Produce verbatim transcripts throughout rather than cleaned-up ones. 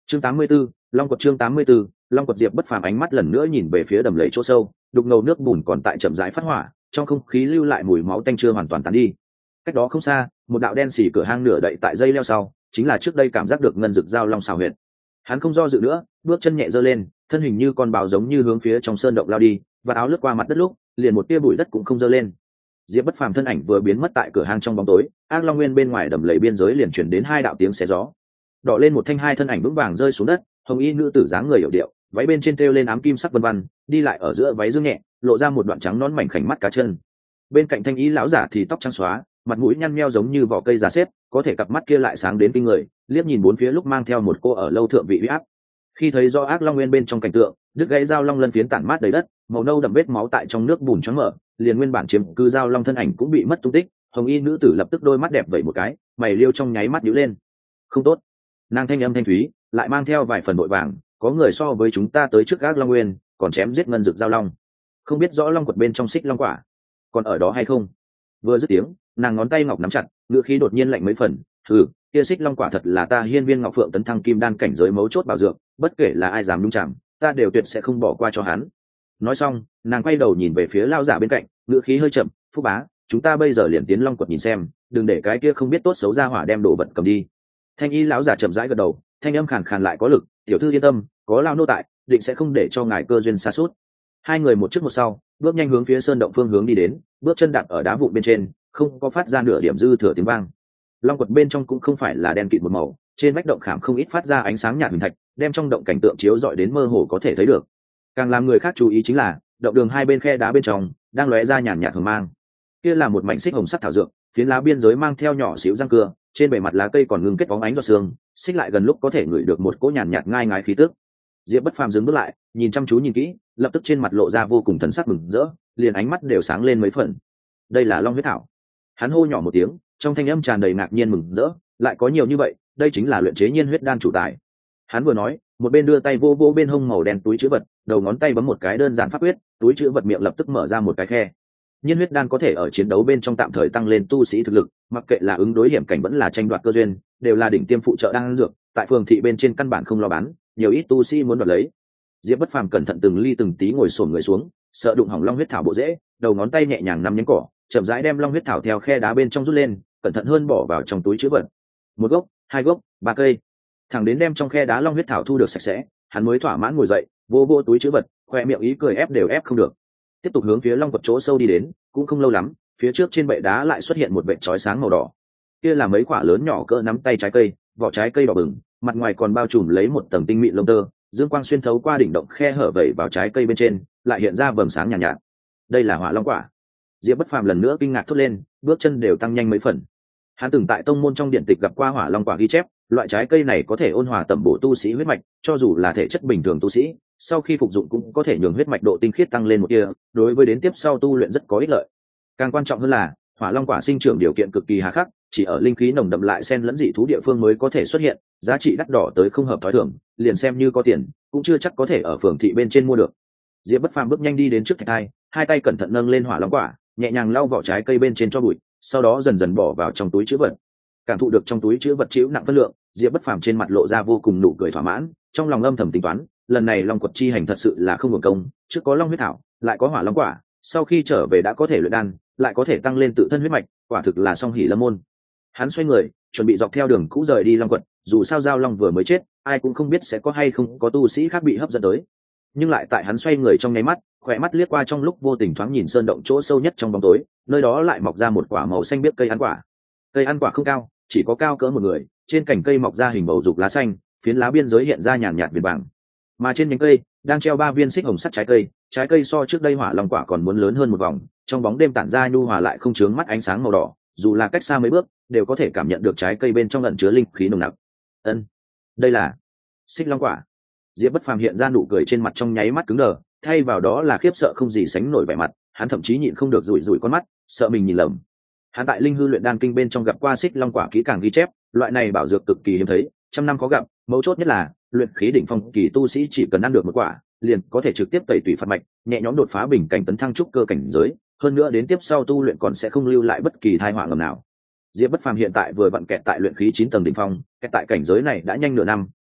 Chương tám mươi 84, Long quật chương tám mươi 84, Long quật. Diệp Bất Phàm ánh mắt lần nữa nhìn về phía đầm lầy chỗ sâu, đục ngầu nước bùn còn tại chậm rãi phát hỏa, trong không khí lưu lại mùi máu tanh chưa hoàn toàn tán đi. Cách đó không xa, một đạo đen xì cửa hang nửa đậy tại dây leo sau, chính là trước đây cảm giác được ngân dực giao long xào huyệt. Hắn không do dự nữa, bước chân nhẹ giơ lên, thân hình như con bào giống như hướng phía trong sơn động lao đi, và áo lướt qua mặt đất lúc, liền một tia bụi đất cũng không giơ lên. Diệp Bất Phàm thân ảnh vừa biến mất tại cửa hang trong bóng tối, ác long nguyên bên ngoài đầm lầy biên giới liền chuyển đến hai đạo tiếng xé gió. Đỏ lên một thanh hai thân ảnh vững vàng rơi xuống đất, hồng y nữ tử dáng người hiểu điệu, váy bên trên treo lên ám kim sắc vân vân, đi lại ở giữa váy dương nhẹ, lộ ra một đoạn trắng nón mảnh khảnh mắt cá chân. Bên cạnh thanh y lão giả thì tóc trắng xóa, mặt mũi nhăn nheo giống như vỏ cây già xếp, có thể cặp mắt kia lại sáng đến kinh người, liếc nhìn bốn phía lúc mang theo một cô ở lâu thượng vị uy áp. Khi thấy do ác long nguyên bên trong cảnh tượng, đứt gãy dao long lân phiến tản mát đầy đất, màu nâu đậm vết máu tại trong nước bùn choáng mở, liền nguyên bản chiếm cư dao long thân ảnh cũng bị mất tung tích. Hồng y nữ tử lập tức đôi mắt đẹp vẩy một cái, mày liêu trong nháy mắt nhíu lên. Không tốt. Nàng thanh âm thanh thúy, lại mang theo vài phần vội vàng, có người so với chúng ta tới trước ác long nguyên, còn chém giết ngân dực dao long. Không biết rõ long quật bên trong xích long quả còn ở đó hay không. Vừa dứt tiếng, nàng ngón tay ngọc nắm chặt, ngựa khí đột nhiên lạnh mấy phần. Hừ, kia xích long quả thật là ta hiên viên ngọc phượng tấn thăng kim đan cảnh giới mấu chốt bảo dược, bất kể là ai dám nhúng chạm, ta đều tuyệt sẽ không bỏ qua cho hắn. Nói xong, nàng quay đầu nhìn về phía lao giả bên cạnh, ngựa khí hơi chậm. Phúc bá, chúng ta bây giờ liền tiến long quật nhìn xem, đừng để cái kia không biết tốt xấu ra hỏa đem đồ vật cầm đi. Thanh y lão giả chậm rãi gật đầu, thanh âm khàn khàn lại có lực. Tiểu thư yên tâm, có lao nô tại, định sẽ không để cho ngài cơ duyên xa suốt. Hai người một trước một sau, bước nhanh hướng phía sơn động phương hướng đi đến, bước chân đạp ở đá vụn bên trên, không có phát ra nửa điểm dư thừa tiếng vang. Long quật bên trong cũng không phải là đen kịt một màu, trên vách động khảm không ít phát ra ánh sáng nhạt huỳnh thạch, đem trong động cảnh tượng chiếu rọi đến mơ hồ có thể thấy được. Càng làm người khác chú ý chính là, động đường hai bên khe đá bên trong đang lóe ra nhàn nhạt hồng mang. Kia là một mảnh xích hồng sắc thảo dược, phiến lá biên giới mang theo nhỏ xíu răng cưa, trên bề mặt lá cây còn ngưng kết bóng ánh giọt sương, xích lại gần lúc có thể ngửi được một cỗ nhàn nhạt ngai ngái khí tức. Diệp Bất Phàm dừng bước lại, nhìn chăm chú nhìn kỹ, lập tức trên mặt lộ ra vô cùng thần sắc mừng rỡ, liền ánh mắt đều sáng lên mấy phần. Đây là long huyết thảo. Hắn hô nhỏ một tiếng, trong thanh âm tràn đầy ngạc nhiên mừng rỡ, lại có nhiều như vậy, đây chính là luyện chế nhiên huyết đan chủ tài. Hắn vừa nói, một bên đưa tay vô vô bên hông màu đen túi trữ vật, đầu ngón tay bấm một cái đơn giản pháp quyết, túi trữ vật miệng lập tức mở ra một cái khe. Nhiên huyết đan có thể ở chiến đấu bên trong tạm thời tăng lên tu sĩ thực lực, mặc kệ là ứng đối hiểm cảnh vẫn là tranh đoạt cơ duyên, đều là đỉnh tiêm phụ trợ đan dược, tại phường thị bên trên căn bản không lo bán, nhiều ít tu sĩ muốn đoạt lấy. Diệp Bất Phàm cẩn thận từng ly từng tí ngồi xổm người xuống, sợ đụng hỏng long huyết thảo bộ rễ, đầu ngón tay nhẹ nhàng nắm nhánh cỏ, chậm rãi đem long huyết thảo theo khe đá bên trong rút lên, cẩn thận hơn bỏ vào trong túi trữ vật. Một gốc, hai gốc, ba cây, thẳng đến đem trong khe đá long huyết thảo thu được sạch sẽ, hắn mới thỏa mãn ngồi dậy, vô vô túi trữ vật, khoe miệng ý cười ép đều ép không được. Tiếp tục hướng phía long quật chỗ sâu đi đến, cũng không lâu lắm, phía trước trên bệ đá lại xuất hiện một vệt chói sáng màu đỏ. Kia là mấy quả lớn nhỏ cỡ nắm tay trái cây, vỏ trái cây đỏ bừng, mặt ngoài còn bao trùm lấy một tầng tinh mịn lông tơ, dương quang xuyên thấu qua đỉnh động khe hở vẩy vào trái cây bên trên, lại hiện ra vầng sáng nhàn nhạt, nhạt. Đây là hỏa long quả. Diệp Bất Phàm lần nữa kinh ngạc thốt lên, bước chân đều tăng nhanh mấy phần. Hắn từng tại tông môn trong điện tịch gặp qua hỏa long quả ghi chép, loại trái cây này có thể ôn hòa tẩm bổ tu sĩ huyết mạch, cho dù là thể chất bình thường tu sĩ, sau khi phục dụng cũng có thể nhường huyết mạch độ tinh khiết tăng lên một tia, đối với đến tiếp sau tu luyện rất có ích lợi. Càng quan trọng hơn là, hỏa long quả sinh trưởng điều kiện cực kỳ hà khắc, chỉ ở linh khí nồng đậm lại xen lẫn dị thú địa phương mới có thể xuất hiện, giá trị đắt đỏ tới không hợp thói thường, liền xem như có tiền, cũng chưa chắc có thể ở phường thị bên trên mua được. Diệp Bất Phàm bước nhanh đi đến trước thạch thai, hai tay cẩn thận nâng lên hỏa long quả, nhẹ nhàng lau vỏ trái cây bên trên cho bụi, sau đó dần dần bỏ vào trong túi trữ vật. Cảm thụ được trong túi trữ vật chịu nặng phân lượng, Diệp Bất Phàm trên mặt lộ ra vô cùng nụ cười thỏa mãn, trong lòng âm thầm tính toán, lần này long quật chi hành thật sự là không hưởng công, trước có long huyết thảo, lại có hỏa long quả, sau khi trở về đã có thể luyện đan, lại có thể tăng lên tự thân huyết mạch, quả thực là song hỷ lâm môn. Hắn xoay người, chuẩn bị dọc theo đường cũ rời đi long quật, dù sao giao long vừa mới chết, ai cũng không biết sẽ có hay không có tu sĩ khác bị hấp dẫn tới. Nhưng lại tại hắn xoay người trong nháy mắt, khỏe mắt liếc qua trong lúc vô tình thoáng nhìn sơn động chỗ sâu nhất trong bóng tối, nơi đó lại mọc ra một quả màu xanh biếc cây ăn quả. Cây ăn quả không cao, chỉ có cao cỡ một người, trên cành cây mọc ra hình bầu dục lá xanh, phiến lá biên giới hiện ra nhàn nhạt viền vàng. Mà trên nhánh cây đang treo ba viên xích hồng sắt trái cây, trái cây so trước đây hỏa long quả còn muốn lớn hơn một vòng, trong bóng đêm tản ra nhu hòa lại không chướng mắt ánh sáng màu đỏ, dù là cách xa mấy bước đều có thể cảm nhận được trái cây bên trong ẩn chứa linh khí nồng nặc. Ân, đây là xích long quả. Diệp Bất Phàm hiện ra nụ cười trên mặt trong nháy mắt cứng đờ, thay vào đó là khiếp sợ không gì sánh nổi vẻ mặt, hắn thậm chí nhịn không được rủi rủi con mắt, sợ mình nhìn lầm. Hắn tại linh hư luyện đan kinh bên trong gặp qua xích long quả kỹ càng ghi chép, loại này bảo dược cực kỳ hiếm thấy, trăm năm có gặp, mấu chốt nhất là luyện khí đỉnh phong kỳ tu sĩ chỉ cần ăn được một quả, liền có thể trực tiếp tẩy tủy phạt mạch, nhẹ nhõm đột phá bình cảnh tấn thăng trúc cơ cảnh giới, hơn nữa đến tiếp sau tu luyện còn sẽ không lưu lại bất kỳ tai họa ngầm nào. Diệp Bất Phàm hiện tại vừa vặn kẹt tại luyện khí chín tầng đỉnh phong, kẹt tại cảnh giới này đã nhanh nửa năm,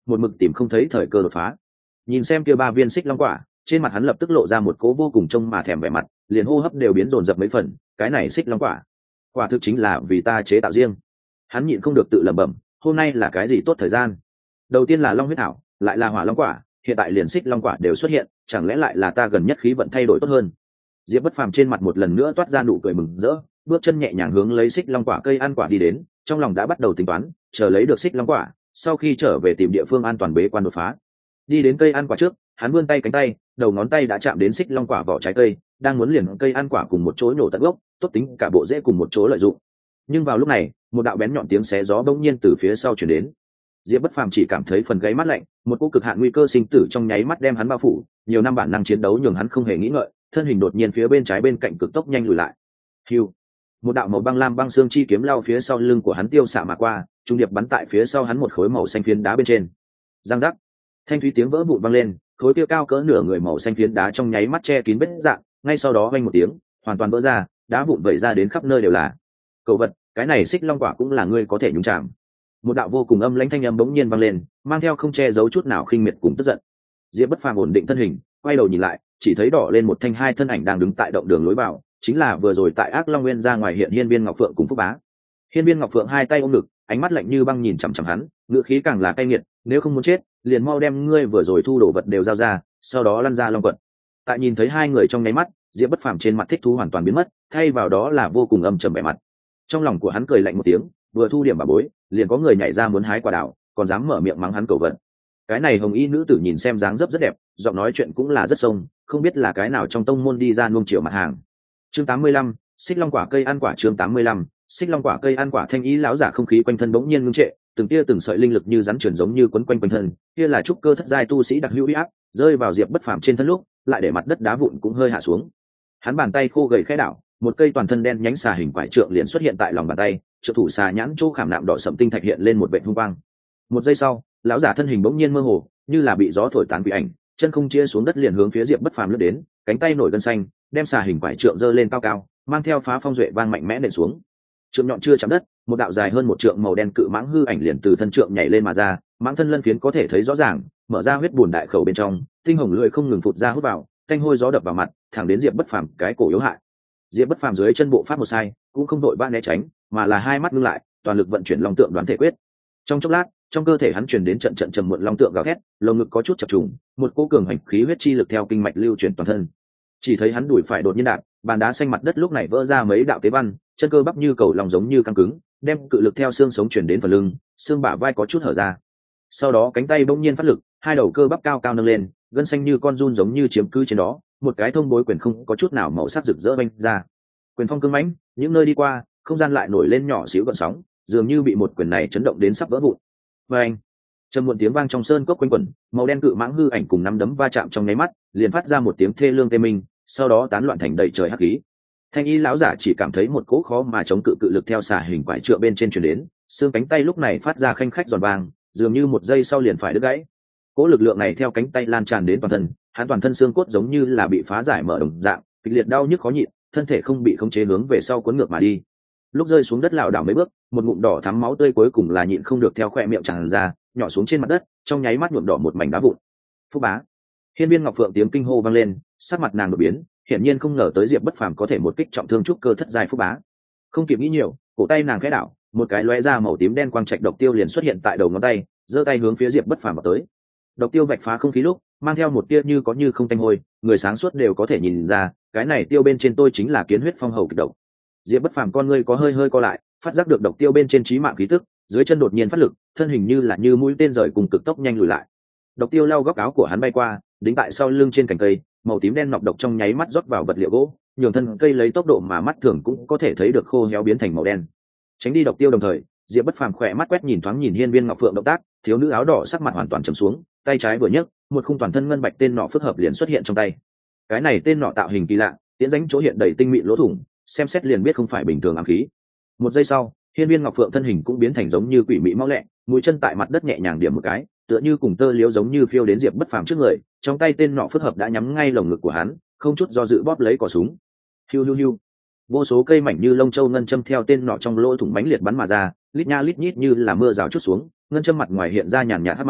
một mực tìm không thấy thời cơ đột phá. Nhìn xem kia ba viên xích long quả, trên mặt hắn lập tức lộ ra một cố vô cùng trông mà thèm vẻ mặt, liền hô hấp đều biến dồn dập mấy phần. Cái này xích long quả, quả thực chính là vì ta chế tạo riêng. Hắn nhịn không được tự lẩm bẩm, hôm nay là cái gì tốt thời gian? Đầu tiên là long huyết thảo, lại là hỏa long quả, hiện tại liền xích long quả đều xuất hiện, chẳng lẽ lại là ta gần nhất khí vận thay đổi tốt hơn? Diệp Bất Phàm trên mặt một lần nữa toát ra nụ cười mừng rỡ, bước chân nhẹ nhàng hướng lấy xích long quả cây ăn quả đi đến, trong lòng đã bắt đầu tính toán, chờ lấy được xích long quả, sau khi trở về tìm địa phương an toàn bế quan đột phá. Đi đến cây ăn quả trước, hắn vươn tay cánh tay, đầu ngón tay đã chạm đến xích long quả vỏ trái cây, đang muốn liền cây ăn quả cùng một chỗ nổ tận gốc, tốt tính cả bộ rễ cùng một chỗ lợi dụng. Nhưng vào lúc này, một đạo bén nhọn tiếng xé gió bỗng nhiên từ phía sau truyền đến. Diệp Bất Phàm chỉ cảm thấy phần gáy mát lạnh, một cú cực hạn nguy cơ sinh tử trong nháy mắt đem hắn bao phủ, nhiều năm bản năng chiến đấu nhường hắn không hề nghĩ ngợi, thân hình đột nhiên phía bên trái bên cạnh cực tốc nhanh lùi lại. Hưu, một đạo màu băng lam băng xương chi kiếm lao phía sau lưng của hắn tiêu xạ mà qua, trung điệp bắn tại phía sau hắn một khối màu xanh phiến đá bên trên. Giang giác, thanh thúy tiếng vỡ vụn vang lên, khối kia cao cỡ nửa người màu xanh phiến đá trong nháy mắt che kín vết dạng, ngay sau đó vang một tiếng, hoàn toàn vỡ ra, đá vụn vẩy ra đến khắp nơi đều là. Cậu vật, cái này xích long quả cũng là ngươi có thể nhúng chạm. Một đạo vô cùng âm lãnh thanh âm bỗng nhiên vang lên, mang theo không che giấu chút nào khinh miệt cùng tức giận. Diệp Bất Phàm ổn định thân hình, quay đầu nhìn lại, chỉ thấy đỏ lên một thanh hai thân ảnh đang đứng tại động đường lối vào, chính là vừa rồi tại Ác Long Nguyên ra ngoài hiện Hiên Viên Ngọc Phượng cùng Phúc Bá. Hiên Viên Ngọc Phượng hai tay ôm ngực, ánh mắt lạnh như băng nhìn chằm chằm hắn, ngữ khí càng là cay nghiệt, nếu không muốn chết, liền mau đem ngươi vừa rồi thu đồ vật đều giao ra, sau đó lăn ra long quật. Tại nhìn thấy hai người trong nháy mắt, Diệp Bất Phàm trên mặt thích thú hoàn toàn biến mất, thay vào đó là vô cùng âm trầm vẻ mặt. Trong lòng của hắn cười lạnh một tiếng, vừa thu điểm bà bối, liền có người nhảy ra muốn hái quả đào, còn dám mở miệng mắng hắn cầu vận. Cái này hồng y nữ tử nhìn xem dáng dấp rất đẹp, giọng nói chuyện cũng là rất sông, không biết là cái nào trong tông môn đi ra nuông chiều mặt hàng. Chương tám mươi lăm, xích long quả cây ăn quả. Chương tám mươi lăm, xích long quả cây ăn quả. Thanh ý lão giả không khí quanh thân bỗng nhiên ngưng trệ, từng tia từng sợi linh lực như rắn chuyển giống như quấn quanh quanh thân, kia là trúc cơ thất giai tu sĩ đặc hữu uy áp, rơi vào Diệp Bất Phàm trên thân lúc, lại để mặt đất đá vụn cũng hơi hạ xuống. Hắn bàn tay khô gầy khẽ đảo, một cây toàn thân đen nhánh xà hình quải trượng liền xuất hiện tại lòng bàn tay, trợ thủ xà nhãn chỗ khảm nạm đỏ sẫm tinh thạch hiện lên một vệt hung quang. Một giây sau, lão giả thân hình bỗng nhiên mơ hồ, như là bị gió thổi tán quỷ ảnh, chân không chia xuống đất liền hướng phía Diệp Bất Phàm lướt đến, cánh tay nổi gân xanh, đem xà hình quải trượng giơ lên cao cao, mang theo phá phong duệ vang mạnh mẽ nện xuống. Trượng nhọn chưa chạm đất, một đạo dài hơn một trượng màu đen cự mãng hư ảnh liền từ thân trượng nhảy lên mà ra, mãng thân lân phiến có thể thấy rõ ràng, mở ra huyết buồn đại khẩu bên trong, tinh hồng lưỡi không ngừng phụt ra hút vào, tanh hôi gió đập vào mặt, thẳng đến Diệp Bất Phàm cái cổ yếu hại. Diệp Bất Phàm dưới chân bộ pháp một sai, cũng không đội ba né tránh, mà là hai mắt ngưng lại, toàn lực vận chuyển long tượng đoán thể quyết. Trong chốc lát, trong cơ thể hắn truyền đến trận trận trầm muộn long tượng gào thét, lồng ngực có chút chập trùng, một cỗ cường hành khí huyết chi lực theo kinh mạch lưu chuyển toàn thân. Chỉ thấy hắn đùi phải đột nhiên đạp, bàn đá xanh mặt đất lúc này vỡ ra mấy đạo tế văn, chân cơ bắp như cầu lòng giống như căng cứng, đem cự lực theo xương sống truyền đến phần lưng, xương bả vai có chút hở ra. Sau đó cánh tay bỗng nhiên phát lực, hai đầu cơ bắp cao cao nâng lên, gân xanh như con giun giống như chiếm cứ trên đó, một cái thông bối quyền không có chút nào màu sắc rực rỡ vanh ra. Quyền phong cứng mãnh, những nơi đi qua, không gian lại nổi lên nhỏ xíu gợn sóng, dường như bị một quyền này chấn động đến sắp vỡ vụn. Và anh, trầm muộn tiếng vang trong sơn cốc quanh quẩn, màu đen cự mãng hư ảnh cùng nắm đấm va chạm trong nháy mắt, liền phát ra một tiếng thê lương tê minh, sau đó tán loạn thành đầy trời hắc khí. Thanh y lão giả chỉ cảm thấy một cỗ khó mà chống cự cự lực theo xả hình quải trượng bên trên truyền đến, xương cánh tay lúc này phát ra khanh khách giòn vang, dường như một giây sau liền phải đứt gãy. Cỗ lực lượng này theo cánh tay lan tràn đến toàn thân, hắn toàn thân xương cốt giống như là bị phá giải mở đồng dạng, kịch liệt đau nhức khó nhịn, thân thể không bị khống chế hướng về sau cuốn ngược mà đi. Lúc rơi xuống đất lảo đảo mấy bước, một ngụm đỏ thắm máu tươi cuối cùng là nhịn không được theo khoe miệng tràn ra, nhỏ xuống trên mặt đất, trong nháy mắt nhuộm đỏ một mảnh đá vụn. Phúc Bá, Hiên Viên Ngọc Phượng tiếng kinh hô vang lên, sắc mặt nàng đột biến, hiển nhiên không ngờ tới Diệp Bất Phàm có thể một kích trọng thương trúc cơ thất giai Phúc Bá. Không kịp nghĩ nhiều, cổ tay nàng khẽ đảo, một cái lóe ra màu tím đen quang trạch độc tiêu liền xuất hiện tại đầu ngón tay, giơ tay hướng phía Diệp Bất Phàm vào tới. Độc tiêu vạch phá không khí lúc, mang theo một tia như có như không tanh hôi, người sáng suốt đều có thể nhìn ra, cái này tiêu bên trên tôi chính là kiến huyết phong hầu kịch độc. Diệp Bất Phàm con ngươi có hơi hơi co lại, phát giác được độc tiêu bên trên chí mạng khí tức, dưới chân đột nhiên phát lực, thân hình như là như mũi tên rời cùng cực tốc nhanh lùi lại. Độc tiêu lao góc áo của hắn bay qua, đính tại sau lưng trên cành cây, màu tím đen nọc độc trong nháy mắt rót vào vật liệu gỗ, nhường thân cây lấy tốc độ mà mắt thường cũng có thể thấy được khô héo biến thành màu đen. Tránh đi độc tiêu đồng thời, Diệp Bất Phàm khỏe mắt quét nhìn thoáng nhìn Hiên Viên Ngọc Phượng động tác, thiếu nữ áo đỏ sắc mặt hoàn toàn trầm xuống, tay trái vừa nhấc, một khung toàn thân ngân bạch tên nọ phức hợp liền xuất hiện trong tay. Cái này tên nọ tạo hình kỳ lạ, tiến rãnh chỗ hiện đầy tinh mịn lỗ thủng, xem xét liền biết không phải bình thường ám khí. Một giây sau, Hiên Viên Ngọc Phượng thân hình cũng biến thành giống như quỷ mị mau lẹ, mũi chân tại mặt đất nhẹ nhàng điểm một cái, tựa như cùng tơ liếu giống như phiêu đến Diệp Bất Phàm trước người, trong tay tên nọ phức hợp đã nhắm ngay lồng ngực của hắn, không chút do dự bóp lấy cò súng. Hiu hiu hiu. Vô số cây mảnh như lông châu ngân châm theo tên nọ trong lỗ thủng mãnh liệt bắn mà ra, lít nha lít nhít như là mưa rào chút xuống, ngân châm mặt ngoài hiện ra nhàn nhạt hắc mang,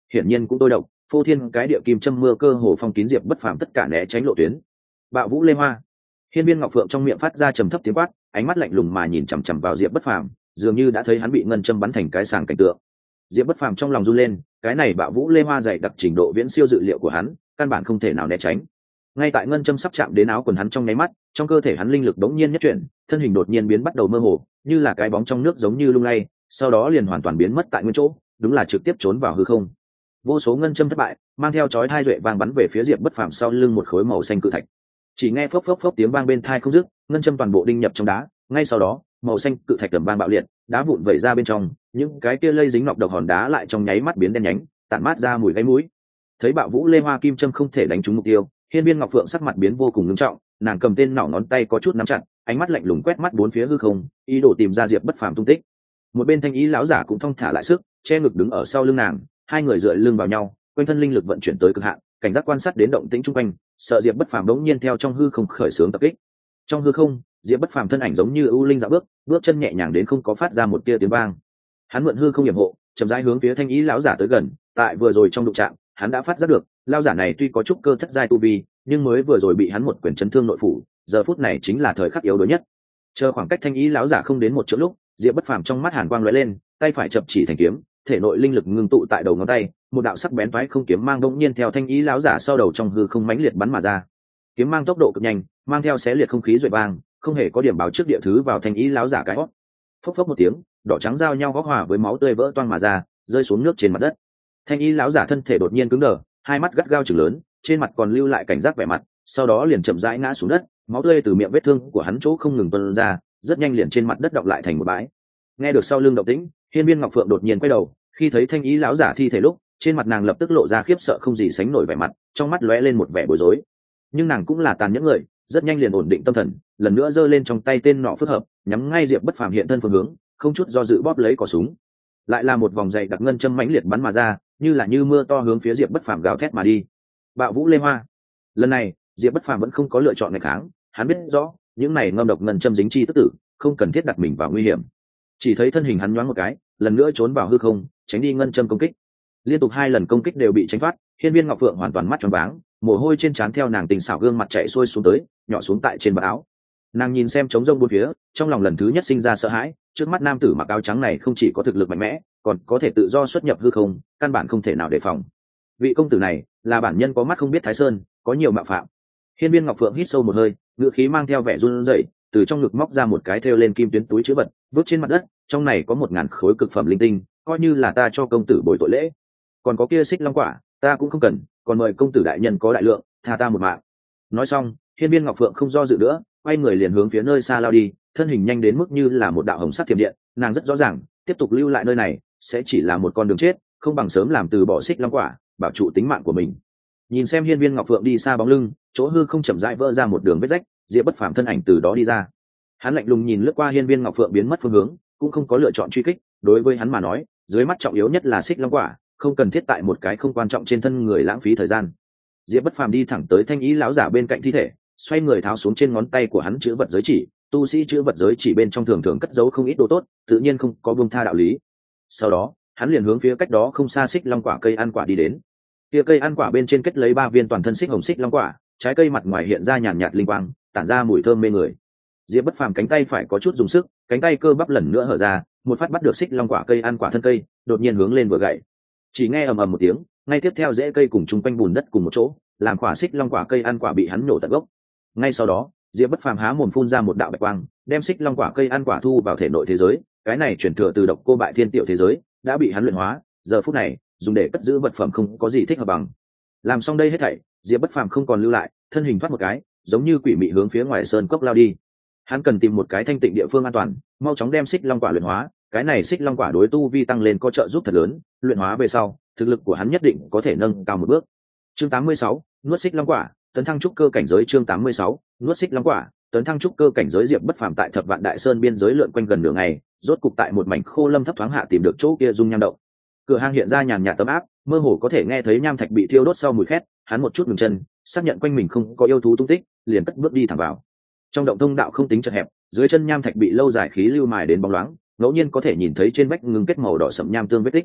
hiển nhiên cũng tôi độc, phô thiên cái địa kim châm mưa cơ hồ phong kín Diệp Bất Phàm tất cả né tránh lộ tuyến. Bạo Vũ Lê Hoa. Hiên Viên Ngọc Phượng trong miệng phát ra trầm thấp tiếng quát, ánh mắt lạnh lùng mà nhìn chằm chằm vào Diệp Bất Phàm, dường như đã thấy hắn bị ngân châm bắn thành cái sàng cảnh tượng. Diệp Bất Phàm trong lòng run lên, cái này Bạo Vũ Lê Hoa dày đặc trình độ viễn siêu dự liệu của hắn, căn bản không thể nào né tránh. Ngay tại ngân châm sắp chạm đến áo quần hắn trong nháy mắt, trong cơ thể hắn linh lực đống nhiên nhất chuyển, thân hình đột nhiên biến bắt đầu mơ hồ, như là cái bóng trong nước giống như lung lay, sau đó liền hoàn toàn biến mất tại nguyên chỗ, đúng là trực tiếp trốn vào hư không. Vô số ngân châm thất bại, mang theo chói tai duệ vang bắn về phía Diệp Bất Phàm sau lưng một khối màu xanh cự thạch. Chỉ nghe phốc phốc phốc tiếng vang bên tai không dứt, ngân châm toàn bộ đinh nhập trong đá, ngay sau đó, màu xanh cự thạch tầm vang bạo liệt, đá vụn vẩy ra bên trong, những cái kia lây dính nọc độc hòn đá lại trong nháy mắt biến đen nhánh, tản mát ra mùi gáy mũi. Thấy Bạo Vũ Lê Hoa kim châm không thể đánh trúng mục tiêu, Hiên Viên Ngọc Phượng sắc mặt biến vô cùng nghiêm trọng, nàng cầm tên nỏ ngón tay có chút nắm chặt, ánh mắt lạnh lùng quét mắt bốn phía hư không, ý đồ tìm ra Diệp Bất Phàm tung tích. Một bên Thanh Ý lão giả cũng thong thả lại sức, che ngực đứng ở sau lưng nàng, hai người dựa lưng vào nhau, quanh thân linh lực vận chuyển tới cực hạn, cảnh giác quan sát đến động tĩnh xung quanh, sợ Diệp Bất Phàm đống nhiên theo trong hư không khởi xướng tập kích. Trong hư không, Diệp Bất Phàm thân ảnh giống như ưu linh dạo bước, bước chân nhẹ nhàng đến không có phát ra một tia tiếng vang. Hắn mượn hư không yểm hộ, chậm rãi hướng phía Thanh Ý lão giả tới gần, tại vừa rồi trong đụng chạm, hắn đã phát giác được, lão giả này tuy có chút cơ thất giai tu vi, nhưng mới vừa rồi bị hắn một quyền chấn thương nội phủ, giờ phút này chính là thời khắc yếu đuối nhất. Chờ khoảng cách Thanh Ý lão giả không đến một chỗ lúc, Diệp Bất Phàm trong mắt hàn quang lóe lên, tay phải chập chỉ thành kiếm, thể nội linh lực ngưng tụ tại đầu ngón tay, một đạo sắc bén toái không kiếm mang đống nhiên theo Thanh Ý lão giả sau đầu trong hư không mãnh liệt bắn mà ra. Kiếm mang tốc độ cực nhanh, mang theo xé liệt không khí duệ vang, không hề có điểm báo trước địa thứ vào Thanh Ý lão giả cái hót. Phốc phốc một tiếng, đỏ trắng giao nhau góc hòa với máu tươi vỡ toang mà ra, rơi xuống nước trên mặt đất. Thanh Ý lão giả thân thể đột nhiên cứng đờ, hai mắt gắt gao trừng lớn, trên mặt còn lưu lại cảnh giác vẻ mặt, sau đó liền chậm rãi ngã xuống đất, máu tươi từ miệng vết thương của hắn chỗ không ngừng tuôn ra, rất nhanh liền trên mặt đất đọng lại thành một bãi. Nghe được sau lưng động tĩnh, Hiên Viên Ngọc Phượng đột nhiên quay đầu, khi thấy Thanh Ý lão giả thi thể lúc, trên mặt nàng lập tức lộ ra khiếp sợ không gì sánh nổi vẻ mặt, trong mắt lóe lên một vẻ bối rối. Nhưng nàng cũng là tàn nhẫn người, rất nhanh liền ổn định tâm thần, lần nữa giơ lên trong tay tên nọ phức hợp, nhắm ngay Diệp Bất Phàm hiện thân phương hướng, không chút do dự bóp lấy cò súng. Lại là một vòng dày đặc ngân châm mãnh liệt bắn mà ra, như là như mưa to hướng phía Diệp Bất Phàm gào thét mà đi. Bạo Vũ Lê Hoa. Lần này, Diệp Bất Phàm vẫn không có lựa chọn nghịch kháng, hắn biết rõ, những này ngâm độc ngân châm dính chi tức tử, không cần thiết đặt mình vào nguy hiểm. Chỉ thấy thân hình hắn nhoáng một cái, lần nữa trốn vào hư không, tránh đi ngân châm công kích. Liên tục hai lần công kích đều bị tránh thoát, Hiên Viên Ngọc Phượng hoàn toàn mắt tròn váng, mồ hôi trên trán theo nàng tình xảo gương mặt chảy xuôi xuống tới, nhỏ xuống tại trên vạt áo. Nàng nhìn xem trống rông bốn phía, trong lòng lần thứ nhất sinh ra sợ hãi, trước mắt nam tử mặc áo trắng này không chỉ có thực lực mạnh mẽ, còn có thể tự do xuất nhập hư không, căn bản không thể nào đề phòng. Vị công tử này là bản nhân có mắt không biết Thái Sơn, có nhiều mạo phạm. Hiên Viên Ngọc Phượng hít sâu một hơi, ngữ khí mang theo vẻ run rẩy, từ trong ngực móc ra một cái thêu lên kim tuyến túi trữ vật, vứt trên mặt đất, trong này có một ngàn khối cực phẩm linh tinh, coi như là ta cho công tử bồi tội lễ. Còn có kia xích long quả, ta cũng không cần, còn mời công tử đại nhân có đại lượng, tha ta một mạng. Nói xong, Hiên Viên Ngọc Phượng không do dự nữa, quay người liền hướng phía nơi xa lao đi, thân hình nhanh đến mức như là một đạo hồng sắc thiểm điện, nàng rất rõ ràng, tiếp tục lưu lại nơi này sẽ chỉ là một con đường chết, không bằng sớm làm từ bỏ xích long quả, bảo trụ tính mạng của mình. Nhìn xem Hiên Viên Ngọc Phượng đi xa bóng lưng, chỗ hư không chậm rãi vỡ ra một đường vết rách, Diệp Bất Phàm thân ảnh từ đó đi ra. Hắn lạnh lùng nhìn lướt qua Hiên Viên Ngọc Phượng biến mất phương hướng, cũng không có lựa chọn truy kích, đối với hắn mà nói, dưới mắt trọng yếu nhất là xích long quả, không cần thiết tại một cái không quan trọng trên thân người lãng phí thời gian. Diệp Bất Phàm đi thẳng tới Thanh Ý lão giả bên cạnh thi thể, xoay người tháo xuống trên ngón tay của hắn chữ vật giới chỉ, tu sĩ chữ vật giới chỉ bên trong thường thường cất giấu không ít đồ tốt, tự nhiên không có buông tha đạo lý. Sau đó, hắn liền hướng phía cách đó không xa xích long quả cây ăn quả đi đến. Kia cây ăn quả bên trên kết lấy ba viên toàn thân xích hồng xích long quả, trái cây mặt ngoài hiện ra nhàn nhạt linh quang, tản ra mùi thơm mê người. Diệp Bất Phàm cánh tay phải có chút dùng sức, cánh tay cơ bắp lần nữa hở ra, một phát bắt được xích long quả cây ăn quả thân cây, đột nhiên hướng lên vừa gậy. Chỉ nghe ầm ầm một tiếng, ngay tiếp theo rễ cây cùng chung quanh bùn đất cùng một chỗ, làm quả xích long quả cây ăn quả bị hắn nổ tận gốc. Ngay sau đó, Diệp Bất Phàm há mồm phun ra một đạo bạch quang, đem xích long quả cây ăn quả thu vào thể nội thế giới, cái này chuyển thừa từ độc cô bại thiên tiểu thế giới, đã bị hắn luyện hóa, giờ phút này, dùng để cất giữ vật phẩm không có gì thích hợp bằng. Làm xong đây hết thảy, Diệp Bất Phàm không còn lưu lại, thân hình thoát một cái, giống như quỷ mị hướng phía ngoài sơn cốc lao đi. Hắn cần tìm một cái thanh tịnh địa phương an toàn, mau chóng đem xích long quả luyện hóa, cái này xích long quả đối tu vi tăng lên có trợ giúp thật lớn, luyện hóa về sau, thực lực của hắn nhất định có thể nâng cao một bước. Chương tám mươi sáu, nuốt xích long quả, tấn thăng trúc cơ cảnh giới. Chương tám mươi sáu, nuốt xích long quả, tấn thăng trúc cơ cảnh giới. Diệp Bất Phàm tại Thập Vạn Đại Sơn biên giới lượn quanh gần nửa ngày, rốt cục tại một mảnh khô lâm thấp thoáng hạ tìm được chỗ kia dung nham động. Cửa hang hiện ra nhàn nhạt tấm áp, mơ hồ có thể nghe thấy nham thạch bị thiêu đốt sau mùi khét, hắn một chút ngừng chân, xác nhận quanh mình không có yêu thú tung tích, liền cất bước đi thẳng vào. Trong động thông đạo không tính chật hẹp, dưới chân nham thạch bị lâu dài khí lưu mài đến bóng loáng, ngẫu nhiên có thể nhìn thấy trên vách ngưng kết màu đỏ sẫm nham tương vết tích.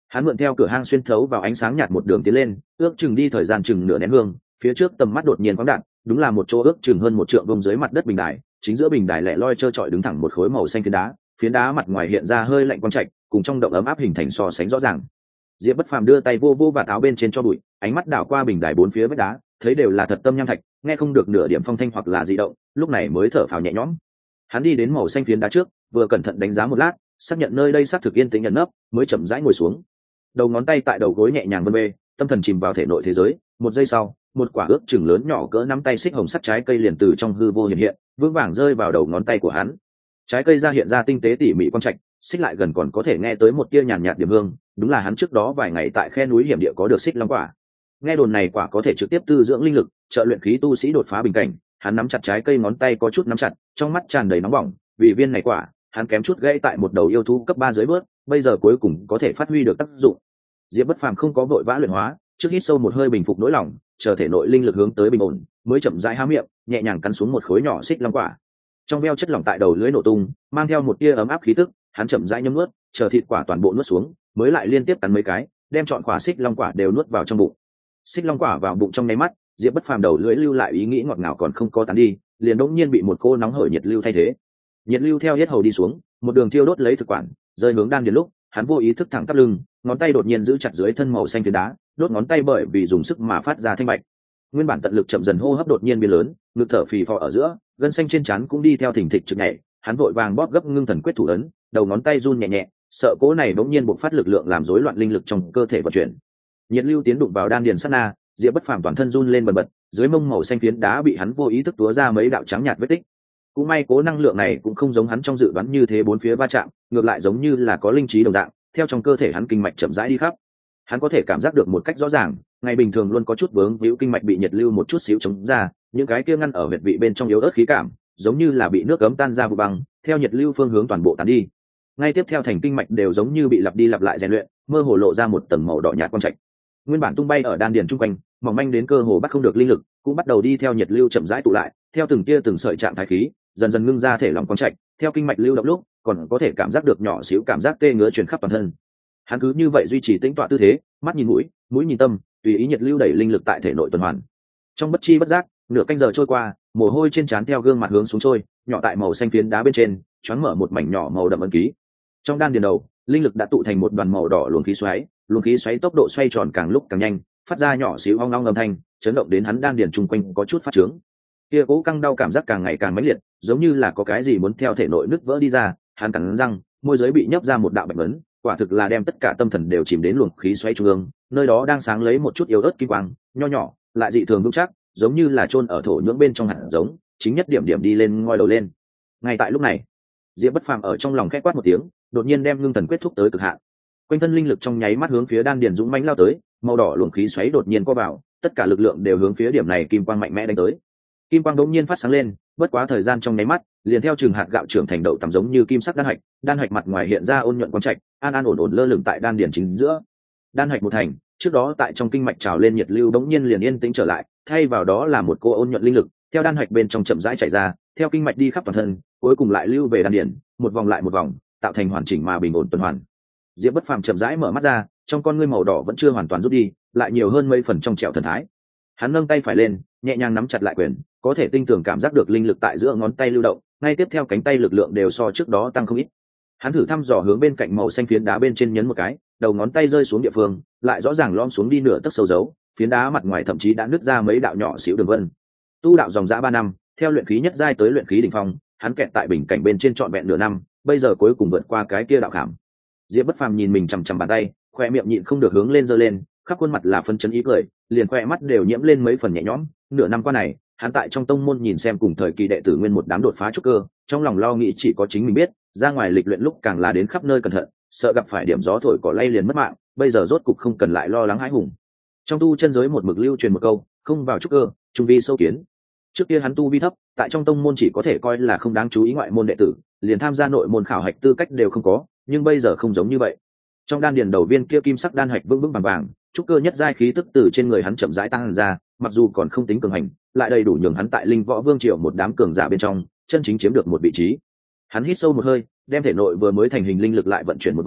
Hắn mượn theo cửa hang xuyên thấu vào ánh sáng nhạt một đường tiến lên, ước chừng đi thời gian chừng nửa nén hương, phía trước tầm mắt đột nhiên khoáng đạt, đúng là một chỗ ước chừng hơn một trượng vuông dưới mặt đất bình đài, chính giữa bình đài lẻ loi trơ trọi đứng thẳng một khối màu xanh phiến đá, phiến đá mặt ngoài hiện ra hơi lạnh quang trạch, cùng trong động ấm áp hình thành so sánh rõ ràng. Diệp Bất Phàm đưa tay vô vô vạt áo bên trên cho bụi, ánh mắt đảo qua bình đài bốn phía vách đá, thấy đều là thật tâm nham thạch, nghe không được nửa điểm phong thanh hoặc là dị động, lúc này mới thở phào nhẹ nhõm. Hắn đi đến màu xanh phiến đá trước, vừa cẩn thận đánh giá một lát, xác nhận nơi đây xác thực yên tĩnh ẩn nấp, mới chậm rãi ngồi xuống. Đầu ngón tay tại đầu gối nhẹ nhàng vân vê, tâm thần chìm vào thể nội thế giới. Một giây sau, một quả ước chừng lớn nhỏ cỡ nắm tay xích hồng sắt trái cây liền từ trong hư vô hiện hiện, vững vàng rơi vào đầu ngón tay của hắn. Trái cây ra hiện ra tinh tế tỉ mỉ quang trạch, xích lại gần còn có thể nghe tới một tia nhàn nhạt điểm hương, đúng là hắn trước đó vài ngày tại khe núi hiểm địa có được xích long quả. Nghe đồn này quả có thể trực tiếp tư dưỡng linh lực, trợ luyện khí tu sĩ đột phá bình cảnh. Hắn nắm chặt trái cây, ngón tay có chút nắm chặt, trong mắt tràn đầy nóng bỏng, vì viên này quả, hắn kém chút gãy tại một đầu yêu thú cấp ba dưới bước, bây giờ cuối cùng có thể phát huy được tác dụng. Diệp Bất Phàm không có vội vã luyện hóa, trước hít sâu một hơi bình phục nỗi lòng, chờ thể nội linh lực hướng tới bình ổn, mới chậm rãi há miệng, nhẹ nhàng cắn xuống một khối nhỏ xích long quả. Trong veo chất lỏng tại đầu lưỡi nổ tung, mang theo một tia ấm áp khí tức, hắn chậm rãi nhấm nuốt, chờ thịt quả toàn bộ nuốt xuống, mới lại liên tiếp cắn mấy cái, đem trọn quả xích long quả đều nuốt vào trong bụng. Xích long quả vào bụng trong nháy mắt, Diệp Bất Phàm đầu lưỡi lưu lại ý nghĩ ngọt ngào còn không có tán đi, liền đột nhiên bị một cô nóng hởi nhiệt lưu thay thế. Nhiệt lưu theo yết hầu đi xuống, một đường thiêu đốt lấy thực quản, rơi hướng đan điền lúc, hắn vô ý thức thẳng tắp lưng, ngón tay đột nhiên giữ chặt dưới thân màu xanh phiến đá, đốt ngón tay bởi vì dùng sức mà phát ra thanh bạch. Nguyên bản tận lực chậm dần hô hấp đột nhiên biến lớn, ngực thở phì phò ở giữa, gân xanh trên trán cũng đi theo thình thịch trực nhảy, hắn vội vàng bóp gấp ngưng thần quyết thủ ấn, đầu ngón tay run nhẹ nhẹ, sợ cố này đột nhiên bộc phát lực lượng làm rối loạn linh lực trong cơ thể vận chuyển. Nhiệt lưu tiến đụng vào đan điền sát na, Diệp Bất Phàm toàn thân run lên bần bật, dưới mông màu xanh phiến đá bị hắn vô ý thức túa ra mấy đạo trắng nhạt vết tích. Cũng may cố năng lượng này cũng không giống hắn trong dự đoán như thế bốn phía va chạm, ngược lại giống như là có linh trí đồng dạng, theo trong cơ thể hắn kinh mạch chậm rãi đi khắp. Hắn có thể cảm giác được một cách rõ ràng, ngày bình thường luôn có chút vướng víu kinh mạch bị nhiệt lưu một chút xíu chống ra, những cái kia ngăn ở huyệt vị bên trong yếu ớt khí cảm, giống như là bị nước cấm tan ra vụ băng, theo nhiệt lưu phương hướng toàn bộ tán đi. Ngay tiếp theo thành kinh mạch đều giống như bị lặp đi lặp lại rèn luyện, mơ hồ lộ ra một tầng màu đỏ nhạt quang trạch. Nguyên bản tung bay ở đan điền trung quanh, mỏng manh đến cơ hồ bắt không được linh lực, cũng bắt đầu đi theo nhiệt lưu chậm rãi tụ lại, theo từng tia từng sợi trạng thái khí, dần dần ngưng ra thể lòng quang trạch, theo kinh mạch lưu động lúc, còn có thể cảm giác được nhỏ xíu cảm giác tê ngứa truyền khắp toàn thân. Hắn cứ như vậy duy trì tĩnh tọa tư thế, mắt nhìn mũi, mũi nhìn tâm, tùy ý nhiệt lưu đẩy linh lực tại thể nội tuần hoàn. Trong bất chi bất giác, nửa canh giờ trôi qua, mồ hôi trên trán theo gương mặt hướng xuống trôi, nhỏ tại màu xanh phiến đá bên trên, choáng mở một mảnh nhỏ màu đậm ấn ký. Trong đan điền đầu, linh lực đã tụ thành một đoàn màu đỏ luồng khí xoáy, luồng khí xoáy tốc độ xoay tròn càng lúc càng nhanh, phát ra nhỏ xíu ong ong âm thanh, chấn động đến hắn đan điền chung quanh có chút phát trướng. Kia cố căng đau cảm giác càng ngày càng mãnh liệt, giống như là có cái gì muốn theo thể nội nứt vỡ đi ra, hắn cắn răng, môi giới bị nhấp ra một đạo bạch ấn, quả thực là đem tất cả tâm thần đều chìm đến luồng khí xoáy trung ương, nơi đó đang sáng lấy một chút yếu ớt kim quang, nho nhỏ, lại dị thường vững chắc, giống như là chôn ở thổ nhưỡng bên trong hạt giống, chính nhất điểm điểm đi lên ngoi đầu lên. Ngay tại lúc này, Diệp Bất Phàm ở trong lòng khẽ quát một tiếng, đột nhiên đem ngưng thần quyết thúc tới cực hạn. Quanh thân linh lực trong nháy mắt hướng phía đan điền dũng mãnh lao tới, màu đỏ luồng khí xoáy đột nhiên co vào, tất cả lực lượng đều hướng phía điểm này kim quang mạnh mẽ đánh tới. Kim quang đột nhiên phát sáng lên, bất quá thời gian trong nháy mắt, liền theo trường hạt gạo trưởng thành đậu tầm giống như kim sắc đan hạch, đan hạch mặt ngoài hiện ra ôn nhuận quang trạch, an an ổn ổn lơ lửng tại đan điền chính giữa. Đan hạch một thành, trước đó tại trong kinh mạch trào lên nhiệt lưu bỗng nhiên liền yên tĩnh trở lại, thay vào đó là một cô ôn nhuận linh lực, theo đan hạch bên trong chậm rãi chảy ra, theo kinh mạch đi khắp toàn thân, cuối cùng lại lưu về đan điền, một vòng lại một vòng, tạo thành hoàn chỉnh mà bình ổn tuần hoàn. Diệp Bất Phàm chậm rãi mở mắt ra, trong con ngươi màu đỏ vẫn chưa hoàn toàn rút đi, lại nhiều hơn mấy phần trong trẻo thần thái. Hắn nâng tay phải lên, nhẹ nhàng nắm chặt lại quyền, có thể tinh tường cảm giác được linh lực tại giữa ngón tay lưu động, ngay tiếp theo cánh tay lực lượng đều so trước đó tăng không ít. Hắn thử thăm dò hướng bên cạnh màu xanh phiến đá bên trên nhấn một cái, đầu ngón tay rơi xuống địa phương, lại rõ ràng lom xuống đi nửa tấc sâu dấu, phiến đá mặt ngoài thậm chí đã nứt ra mấy đạo nhỏ xíu đường vân. Tu đạo dòng dã ba năm, theo luyện khí nhất giai tới luyện khí đỉnh phong, hắn kẹt tại bình cảnh bên trên trọn vẹn nửa năm, bây giờ cuối cùng vượt qua cái kia đạo khảm. Diệp Bất Phàm nhìn mình chằm chằm bàn tay, khoe miệng nhịn không được hướng lên giơ lên, khắp khuôn mặt là phấn chấn ý cười, liền khoe mắt đều nhiễm lên mấy phần nhẹ nhõm. Nửa năm qua này, hắn tại trong tông môn nhìn xem cùng thời kỳ đệ tử nguyên một đám đột phá trúc cơ, trong lòng lo nghĩ chỉ có chính mình biết, ra ngoài lịch luyện lúc càng là đến khắp nơi cẩn thận, sợ gặp phải điểm gió thổi cỏ lay liền mất mạng, bây giờ rốt cục không cần lại lo lắng hãi hùng. Trong tu chân giới một mực lưu truyền một câu, không vào trúc cơ, trung vi sâu kiến. Trước kia hắn tu vi thấp, tại trong tông môn chỉ có thể coi là không đáng chú ý ngoại môn đệ tử, liền tham gia nội môn khảo hạch tư cách đều không có, nhưng bây giờ không giống như vậy. Trong đan điền đầu viên kia kim sắc đan hạch vững vững vàng vàng, trúc cơ nhất giai khí tức từ trên người hắn chậm rãi tăng ra, mặc dù còn không tính cường hành, lại đầy đủ nhường hắn tại linh võ vương triều một đám cường giả bên trong, chân chính chiếm được một vị trí. Hắn hít sâu một hơi, đem thể nội vừa mới thành hình linh lực lại vận chuyển một vòng,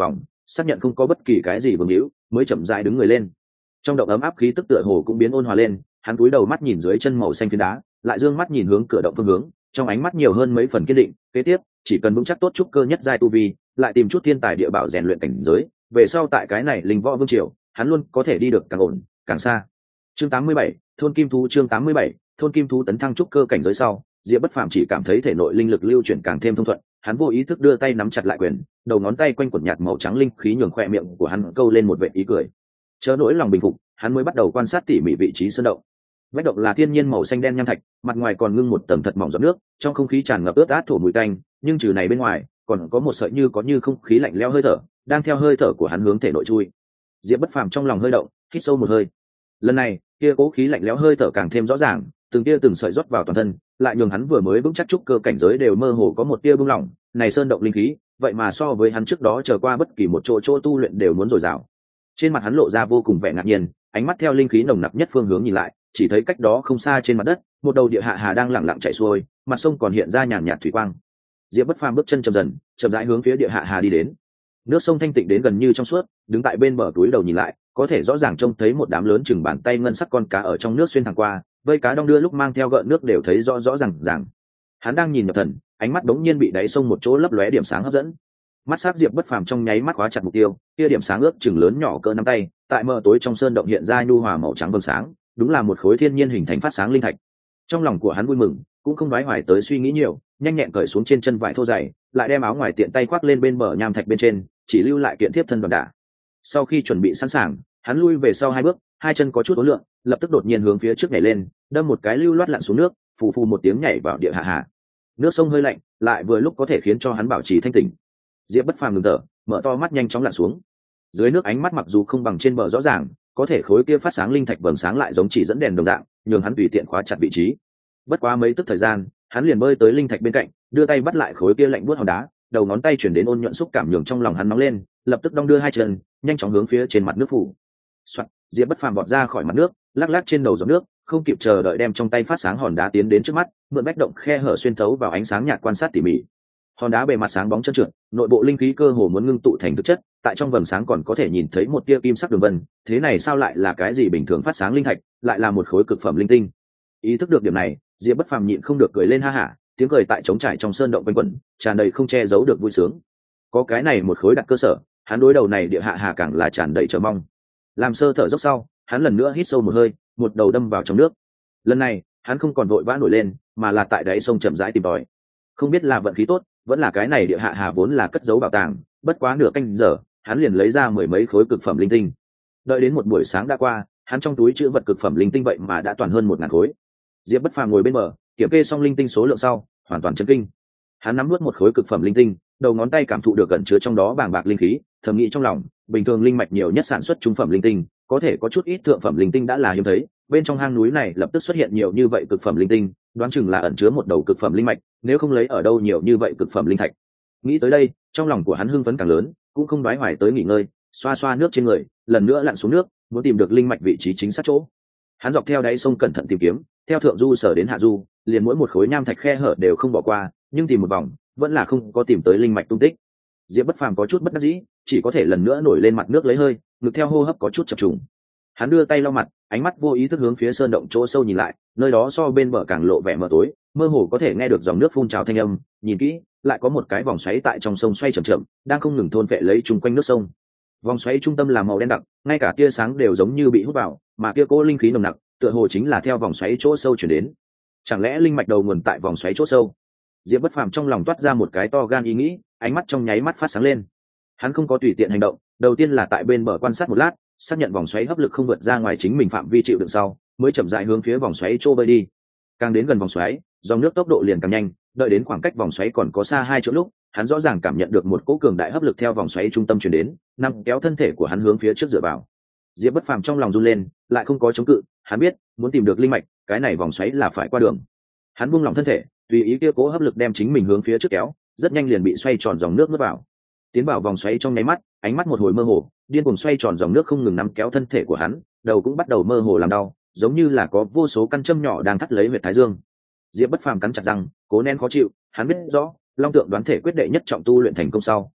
xác nhận không có bất kỳ cái gì vương hữu mới chậm rãi đứng người lên. Trong động ấm áp khí tức tựa hồ cũng biến ôn hòa lên, hắn cúi đầu mắt nhìn dưới chân màu xanh phiến đá, lại dương mắt nhìn hướng cửa động phương hướng, trong ánh mắt nhiều hơn mấy phần kiên định. Kế tiếp chỉ cần vững chắc tốt trúc cơ nhất giai tu vi, lại tìm chút thiên tài địa bảo rèn luyện cảnh giới, về sau tại cái này linh võ vương triều hắn luôn có thể đi được càng ổn càng xa. Chương tám mươi bảy, thôn kim thú. Chương tám mươi bảy, thôn kim thú tấn thăng trúc cơ cảnh giới sau, Diệp Bất Phàm chỉ cảm thấy thể nội linh lực lưu chuyển càng thêm thông thuận, hắn vô ý thức đưa tay nắm chặt lại quyền, đầu ngón tay quanh quần nhạt màu trắng linh khí nhường khoe miệng của hắn câu lên một vệt ý cười. Chớ nỗi lòng bình phục, hắn mới bắt đầu quan sát tỉ mỉ vị trí sơn động. Vách động là thiên nhiên màu xanh đen nham thạch, mặt ngoài còn ngưng một tầng thật mỏng giọt nước, trong không khí tràn ngập ướt át thổ mùi tanh, nhưng trừ này bên ngoài, còn có một sợi như có như không khí lạnh lẽo hơi thở, đang theo hơi thở của hắn hướng thể nội chui. Diệp Bất Phàm trong lòng hơi động, hít sâu một hơi. Lần này, kia cố khí lạnh lẽo hơi thở càng thêm rõ ràng, từng tia từng sợi rót vào toàn thân, lại nhường hắn vừa mới vững chắc trúc cơ cảnh giới đều mơ hồ có một tia bung lỏng. Này sơn động linh khí, vậy mà so với hắn trước đó chờ qua bất kỳ một chỗ chỗ tu luyện đều muốn dồi dào. Trên mặt hắn lộ ra vô cùng vẻ ngạc nhiên, ánh mắt theo linh khí nồng nặc nhất phương hướng nhìn lại, chỉ thấy cách đó không xa trên mặt đất, một đầu địa hạ hà đang lặng lặng chảy xuôi, mặt sông còn hiện ra nhàn nhạt thủy quang. Diệp Bất Phàm bước chân chậm dần, chậm rãi hướng phía địa hạ hà đi đến. Nước sông thanh tịnh đến gần như trong suốt, đứng tại bên bờ túi đầu nhìn lại, có thể rõ ràng trông thấy một đám lớn chừng bàn tay ngân sắc con cá ở trong nước xuyên thẳng qua, vây cá đong đưa lúc mang theo gợn nước đều thấy rõ rõ ràng ràng. Hắn đang nhìn nhập thần, ánh mắt đống nhiên bị đáy sông một chỗ lấp lóe điểm sáng hấp dẫn. Mắt sắc Diệp Bất Phàm trong nháy mắt khóa chặt mục tiêu, kia điểm sáng ước chừng lớn nhỏ cỡ nắm tay, tại mờ tối trong sơn động hiện ra nhu hòa màu trắng vầng sáng, đúng là một khối thiên nhiên hình thành phát sáng linh thạch. Trong lòng của hắn vui mừng, cũng không đoái hoài tới suy nghĩ nhiều, nhanh nhẹn cởi xuống trên chân vải thô dày, lại đem áo ngoài tiện tay khoác lên bên bờ nham thạch bên trên, chỉ lưu lại kiện tiếp thân đoàn đả. Sau khi chuẩn bị sẵn sàng, hắn lui về sau hai bước, hai chân có chút uốn lượn, lập tức đột nhiên hướng phía trước nhảy lên, đâm một cái lưu loát lặn xuống nước, phù phù một tiếng nhảy vào địa hạ hà. Nước sông hơi lạnh, lại vừa lúc có thể khiến cho hắn bảo trì thanh tỉnh. Diệp Bất Phàm ngừng thở, mở to mắt nhanh chóng lặn xuống. Dưới nước ánh mắt mặc dù không bằng trên bờ rõ ràng, có thể khối kia phát sáng linh thạch vầng sáng lại giống chỉ dẫn đèn đồng dạng, nhường hắn tùy tiện khóa chặt vị trí. Bất quá mấy tức thời gian, hắn liền bơi tới linh thạch bên cạnh, đưa tay bắt lại khối kia lạnh buốt hòn đá, đầu ngón tay chuyển đến ôn nhuận xúc cảm nhường trong lòng hắn nóng lên, lập tức đong đưa hai chân, nhanh chóng hướng phía trên mặt nước phủ. Soạt, Diệp Bất Phàm vọt ra khỏi mặt nước, lắc lắc trên đầu giọt nước, không kịp chờ đợi đem trong tay phát sáng hòn đá tiến đến trước mắt, mượn vách động khe hở xuyên thấu vào ánh sáng nhạt quan sát tỉ mỉ. Hòn đá bề mặt sáng bóng trơn trượt, nội bộ linh khí cơ hồ muốn ngưng tụ thành thực chất, tại trong vầng sáng còn có thể nhìn thấy một tia kim sắc đường vân, thế này sao lại là cái gì bình thường phát sáng linh thạch, lại là một khối cực phẩm linh tinh. Ý thức được điểm này, Diệp Bất Phàm nhịn không được cười lên ha hả, tiếng cười tại trống trải trong sơn động quanh quẩn, tràn đầy không che giấu được vui sướng. Có cái này một khối đặt cơ sở, hắn đối đầu này địa hạ hà càng là tràn đầy chờ mong. Làm sơ thở dốc sau, hắn lần nữa hít sâu một hơi, một đầu đâm vào trong nước. Lần này, hắn không còn vội vã nổi lên, mà là tại đáy sông chậm rãi tìm tòi. Không biết là vận khí tốt, vẫn là cái này địa hạ hà vốn là cất giấu bảo tàng, bất quá nửa canh giờ, hắn liền lấy ra mười mấy khối cực phẩm linh tinh. Đợi đến một buổi sáng đã qua, hắn trong túi trữ vật cực phẩm linh tinh vậy mà đã toàn hơn một ngàn khối. Diệp Bất Phàm ngồi bên bờ, kiểm kê xong linh tinh số lượng sau, hoàn toàn chấn kinh. Hắn nắm nuốt một khối cực phẩm linh tinh, đầu ngón tay cảm thụ được gần chứa trong đó bàng bạc linh khí, thầm nghĩ trong lòng, bình thường linh mạch nhiều nhất sản xuất trung phẩm linh tinh, có thể có chút ít thượng phẩm linh tinh đã là hiếm thấy, bên trong hang núi này lập tức xuất hiện nhiều như vậy cực phẩm linh tinh, đoán chừng là ẩn chứa một đầu cực phẩm linh mạch, nếu không lấy ở đâu nhiều như vậy cực phẩm linh thạch. Nghĩ tới đây, trong lòng của hắn hưng phấn càng lớn, cũng không đoái hoài tới nghỉ ngơi, xoa xoa nước trên người, lần nữa lặn xuống nước, muốn tìm được linh mạch vị trí chính xác chỗ. Hắn dọc theo đáy sông cẩn thận tìm kiếm, theo thượng du sở đến hạ du, liền mỗi một khối nham thạch khe hở đều không bỏ qua, nhưng tìm một vòng, vẫn là không có tìm tới linh mạch tung tích. Diệp Bất Phàm có chút bất đắc dĩ, chỉ có thể lần nữa nổi lên mặt nước lấy hơi, ngực theo hô hấp có chút chập trùng. Hắn đưa tay lau mặt, ánh mắt vô ý thức hướng phía sơn động chỗ sâu nhìn lại, nơi đó so bên bờ càng lộ vẻ mờ tối, mơ hồ có thể nghe được dòng nước phun trào thanh âm, nhìn kỹ, lại có một cái vòng xoáy tại trong sông xoay chậm chậm, đang không ngừng thôn phệ lấy chung quanh nước sông. Vòng xoáy trung tâm là màu đen đặc, ngay cả tia sáng đều giống như bị hút vào, mà kia cố linh khí nồng nặc, tựa hồ chính là theo vòng xoáy chỗ sâu chuyển đến. Chẳng lẽ linh mạch đầu nguồn tại vòng xoáy chỗ sâu? Diệp Bất Phàm trong lòng toát ra một cái to gan ý nghĩ, ánh mắt trong nháy mắt phát sáng lên. Hắn không có tùy tiện hành động, đầu tiên là tại bên bờ quan sát một lát, xác nhận vòng xoáy hấp lực không vượt ra ngoài chính mình phạm vi chịu đựng sau, mới chậm rãi hướng phía vòng xoáy chỗ bơi đi. Càng đến gần vòng xoáy, dòng nước tốc độ liền càng nhanh, đợi đến khoảng cách vòng xoáy còn có xa hai chỗ lúc, hắn rõ ràng cảm nhận được một cỗ cường đại hấp lực theo vòng xoáy trung tâm truyền đến, nằm kéo thân thể của hắn hướng phía trước dựa vào. Diệp Bất Phàm trong lòng run lên, lại không có chống cự, hắn biết, muốn tìm được linh mạch, cái này vòng xoáy là phải qua đường. Hắn buông lỏng thân thể, tùy ý kia cỗ hấp lực đem chính mình hướng phía trước kéo, rất nhanh liền bị xoay tròn dòng nước nuốt vào. Tiến vào vòng xoáy trong nháy mắt, ánh mắt một hồi mơ hồ, điên cuồng xoay tròn dòng nước không ngừng nắm kéo thân thể của hắn, đầu cũng bắt đầu mơ hồ làm đau, giống như là có vô số căn châm nhỏ đang thắt lấy huyệt thái dương. Diệp Bất Phàm cắn chặt răng, cố nén khó chịu, hắn biết rõ, long tượng đoán thể quyết đệ nhất trọng tu luyện thành công sau,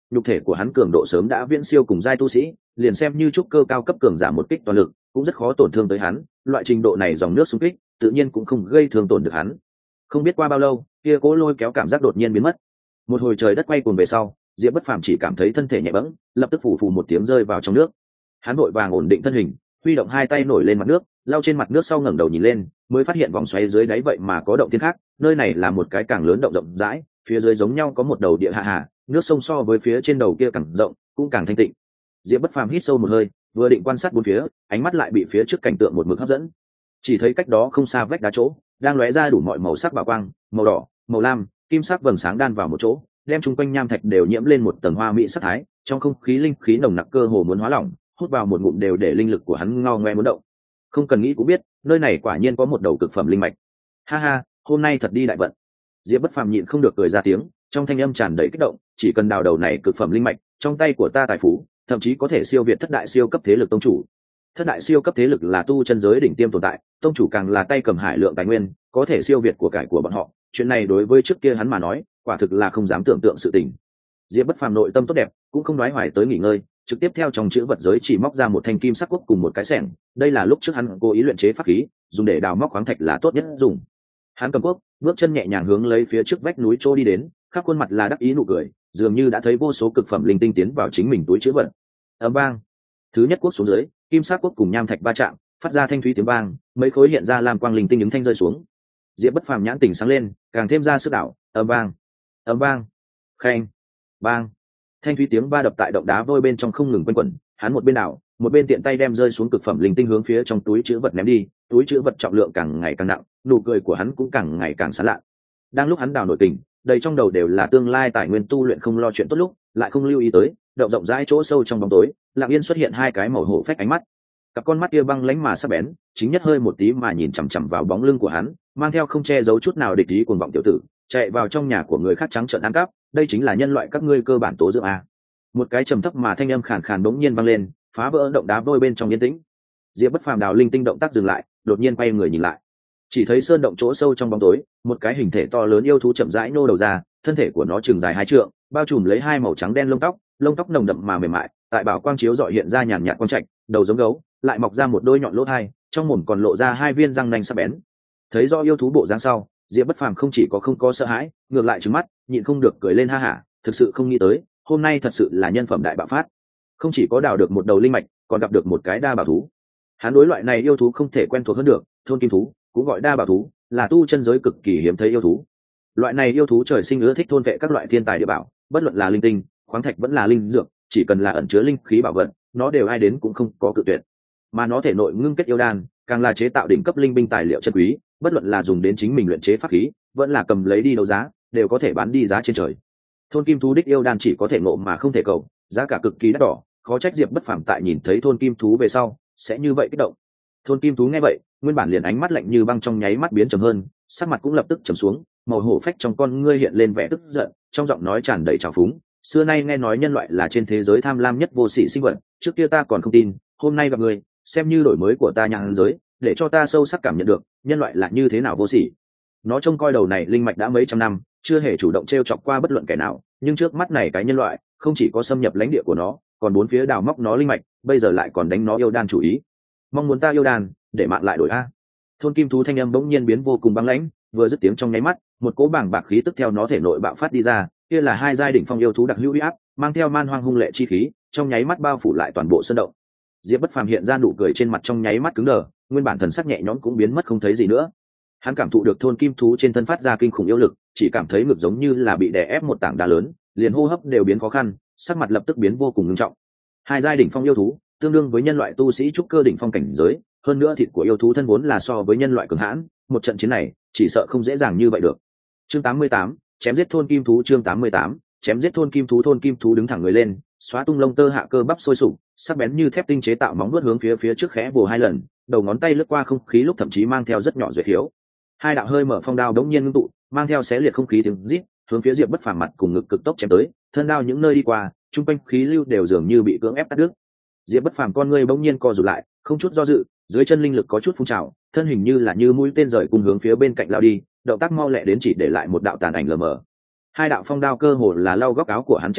nhục thể của hắn cường độ sớm đã viễn siêu cùng giai tu sĩ, liền xem như trúc cơ cao cấp cường giả một kích toàn lực cũng rất khó tổn thương tới hắn, loại trình độ này dòng nước xung kích tự nhiên cũng không gây thương tổn được hắn. Không biết qua bao lâu, kia cố lôi kéo cảm giác đột nhiên biến mất. Một hồi trời đất quay cuồng về sau, Diệp Bất Phàm chỉ cảm thấy thân thể nhẹ bẫng, lập tức phủ phù một tiếng rơi vào trong nước. Hắn vội vàng ổn định thân hình, huy động hai tay nổi lên mặt nước, lau trên mặt nước sau ngẩng đầu nhìn lên, mới phát hiện vòng xoáy dưới đáy vậy mà có động thiên khác, nơi này là một cái càng lớn động rộng rãi, phía dưới giống nhau có một đầu địa hạ hà, nước sông so với phía trên đầu kia càng rộng, cũng càng thanh tịnh. Diệp Bất Phàm hít sâu một hơi, vừa định quan sát bốn phía, ánh mắt lại bị phía trước cảnh tượng một mực hấp dẫn. Chỉ thấy cách đó không xa vách đá chỗ, đang lóe ra đủ mọi màu sắc bảo quang, màu đỏ, màu lam, kim sắc vầng sáng đan vào một chỗ, đem chung quanh nham thạch đều nhiễm lên một tầng hoa mỹ sắc thái, trong không khí linh khí nồng nặc cơ hồ muốn hóa lỏng, hút vào một ngụm đều để linh lực của hắn ngao ngoe muốn động. Không cần nghĩ cũng biết, nơi này quả nhiên có một đầu cực phẩm linh mạch. Ha ha, hôm nay thật đi đại vận. Diệp Bất Phàm nhịn không được cười ra tiếng, trong thanh âm tràn đầy kích động, chỉ cần đào đầu này cực phẩm linh mạch, trong tay của ta tài phú, thậm chí có thể siêu việt thất đại siêu cấp thế lực tông chủ. Thất đại siêu cấp thế lực là tu chân giới đỉnh tiêm tồn tại, tông chủ càng là tay cầm hải lượng tài nguyên, có thể siêu việt của cải của bọn họ. Chuyện này đối với trước kia hắn mà nói, quả thực là không dám tưởng tượng sự tình. Diệp Bất Phàm nội tâm tốt đẹp, cũng không đoái hoài tới nghỉ ngơi, trực tiếp theo trong chữ vật giới chỉ móc ra một thanh kim sắc quốc cùng một cái xẻng. Đây là lúc trước hắn cố ý luyện chế pháp khí, dùng để đào móc khoáng thạch là tốt nhất dùng. Hắn cầm quốc, bước chân nhẹ nhàng hướng lấy phía trước vách núi trô đi đến, khắp khuôn mặt là đắc ý nụ cười, dường như đã thấy vô số cực phẩm linh tinh tiến vào chính mình túi chữ vật. Ầm vang, thứ nhất quốc xuống dưới, kim sắc quốc cùng nham thạch va chạm, phát ra thanh thúy tiếng vang, mấy khối hiện ra làm quang linh tinh những thanh rơi xuống. Diệp Bất Phàm nhãn tỉnh sáng lên, càng thêm ra sức đảo. Ầm vang, ầm vang, khen, bang, thanh thúy tiếng va đập tại động đá vôi bên trong không ngừng quanh quẩn. Hắn một bên đảo, một bên tiện tay đem rơi xuống cực phẩm linh tinh hướng phía trong túi chữ vật ném đi. Túi chữ vật trọng lượng càng ngày càng nặng, nụ cười của hắn cũng càng ngày càng sán lạ. Đang lúc hắn đảo nội tình, đầy trong đầu đều là tương lai tài nguyên tu luyện không lo chuyện tốt lúc, lại không lưu ý tới động rộng rãi chỗ sâu trong bóng tối, lặng yên xuất hiện hai cái màu hổ phách ánh mắt. Cặp con mắt kia băng lãnh mà sắc bén, chính nhất hơi một tí mà nhìn chằm chằm vào bóng lưng của hắn, mang theo không che giấu chút nào địch ý cuồng vọng tiểu tử, chạy vào trong nhà của người khác trắng trợn ăn cắp, đây chính là nhân loại các ngươi cơ bản tố dưỡng a. Một cái trầm thấp mà thanh âm khàn khàn bỗng nhiên vang lên, phá vỡ động đá vôi bên trong yên tĩnh. Diệp Bất Phàm đào linh tinh động tác dừng lại, đột nhiên quay người nhìn lại, chỉ thấy sơn động chỗ sâu trong bóng tối, một cái hình thể to lớn yêu thú chậm rãi nô đầu ra, thân thể của nó chừng dài hai trượng, bao trùm lấy hai màu trắng đen lông tóc, lông tóc nồng đậm mà mềm mại, tại bảo quang chiếu rọi hiện ra nhàn nhạt quang trạch, đầu giống gấu, lại mọc ra một đôi nhọn lỗ tai, trong mồm còn lộ ra hai viên răng nanh sắc bén. Thấy do yêu thú bộ dáng sau, Diệp Bất Phàm không chỉ có không có sợ hãi, ngược lại trừng mắt, nhịn không được cười lên ha hả, thực sự không nghĩ tới, hôm nay thật sự là nhân phẩm đại bạo phát. Không chỉ có đào được một đầu linh mạch, còn gặp được một cái đa bảo thú. Hắn đối loại này yêu thú không thể quen thuộc hơn được, thôn kim thú, cũng gọi đa bảo thú, là tu chân giới cực kỳ hiếm thấy yêu thú. Loại này yêu thú trời sinh ưa thích thôn vệ các loại thiên tài địa bảo, bất luận là linh tinh, khoáng thạch vẫn là linh dược, chỉ cần là ẩn chứa linh khí bảo vật, nó đều ai đến cũng không có cự tuyệt. Mà nó thể nội ngưng kết yêu đan, càng là chế tạo đỉnh cấp linh binh tài liệu chân quý, bất luận là dùng đến chính mình luyện chế pháp khí, vẫn là cầm lấy đi đấu giá, đều có thể bán đi giá trên trời. Thôn kim thú đích yêu đan chỉ có thể ngộ mà không thể cầu, giá cả cực kỳ đắt đỏ, khó trách Diệp Bất Phàm tại nhìn thấy thôn kim thú về sau, sẽ như vậy kích động. Thôn kim thú nghe vậy, nguyên bản liền ánh mắt lạnh như băng trong nháy mắt biến trầm hơn, sắc mặt cũng lập tức trầm xuống, màu hổ phách trong con ngươi hiện lên vẻ tức giận, trong giọng nói tràn đầy trào phúng. Xưa nay nghe nói nhân loại là trên thế giới tham lam nhất vô sỉ sinh vật, trước kia ta còn không tin, hôm nay gặp người, xem như đổi mới của ta nhãn giới, để cho ta sâu sắc cảm nhận được nhân loại là như thế nào vô sỉ. Nó trông coi đầu này linh mạch đã mấy trăm năm, chưa hề chủ động t r e o chọc qua bất luận kẻ nào, nhưng trước mắt này cái nhân loại không chỉ có xâm nhập lãnh địa của nó, còn bốn phía đào móc nó linh mạch, bây giờ lại còn đánh nó yêu đan chủ ý. Mong muốn ta yêu đan, để mạng lại đổi a. Thôn kim thú thanh âm bỗng nhiên biến vô cùng băng lãnh, vừa dứt tiếng trong nháy mắt, một cỗ bảng bạc khí tức theo nó thể nội bạo phát đi ra, kia là hai giai đỉnh phong yêu thú đặc hữu uy áp, mang theo man hoang hung lệ chi khí, trong nháy mắt bao phủ lại toàn bộ sơn động. Diệp Bất Phàm hiện ra nụ cười trên mặt trong nháy mắt cứng đờ, nguyên bản thần sắc nhẹ nhõm cũng biến mất không thấy gì nữa. Hắn cảm thụ được thôn kim thú trên thân phát ra kinh khủng yêu lực, chỉ cảm thấy ngực giống như là bị đè ép một tảng đá lớn, liền hô hấp đều biến khó khăn, sắc mặt lập tức biến vô cùng nghiêm trọng. Hai giai đỉnh phong yêu thú, tương đương với nhân loại tu sĩ trúc cơ đỉnh phong cảnh giới, hơn nữa thịt của yêu thú thân vốn là so với nhân loại cường hãn, một trận chiến này chỉ sợ không dễ dàng như vậy được. Chương tám mươi tám, chém giết thôn kim thú. Chương tám mươi tám, chém giết thôn kim thú. Thôn kim thú đứng thẳng người lên, xóa tung lông tơ hạ cơ bắp sôi sục, sắc bén như thép tinh chế tạo móng vuốt hướng phía phía trước khẽ vồ hai lần, đầu ngón tay lướt qua không khí lúc thậm chí mang theo rất nhỏ duyệt khiếu. Hai đạo hơi mở phong đao đống nhiên ngưng tụ, mang theo xé liệt không khí tiếng rít, hướng phía Diệp Bất Phàm mặt cùng ngực cực tốc chém tới, thân đao những nơi đi qua, trung quanh khí lưu đều dường như bị cưỡng ép cắt đứt. Diệp Bất Phàm con ngươi bỗng nhiên co rụt lại, không chút do dự, dưới chân linh lực có chút phun trào, thân hình như là như mũi tên rời cùng hướng phía bên cạnh lao đi, động tác mau lẹ đến chỉ để lại một đạo tàn ảnh lờ mờ. Hai đạo phong đao cơ hồ là lau góc áo của hắn chém qua,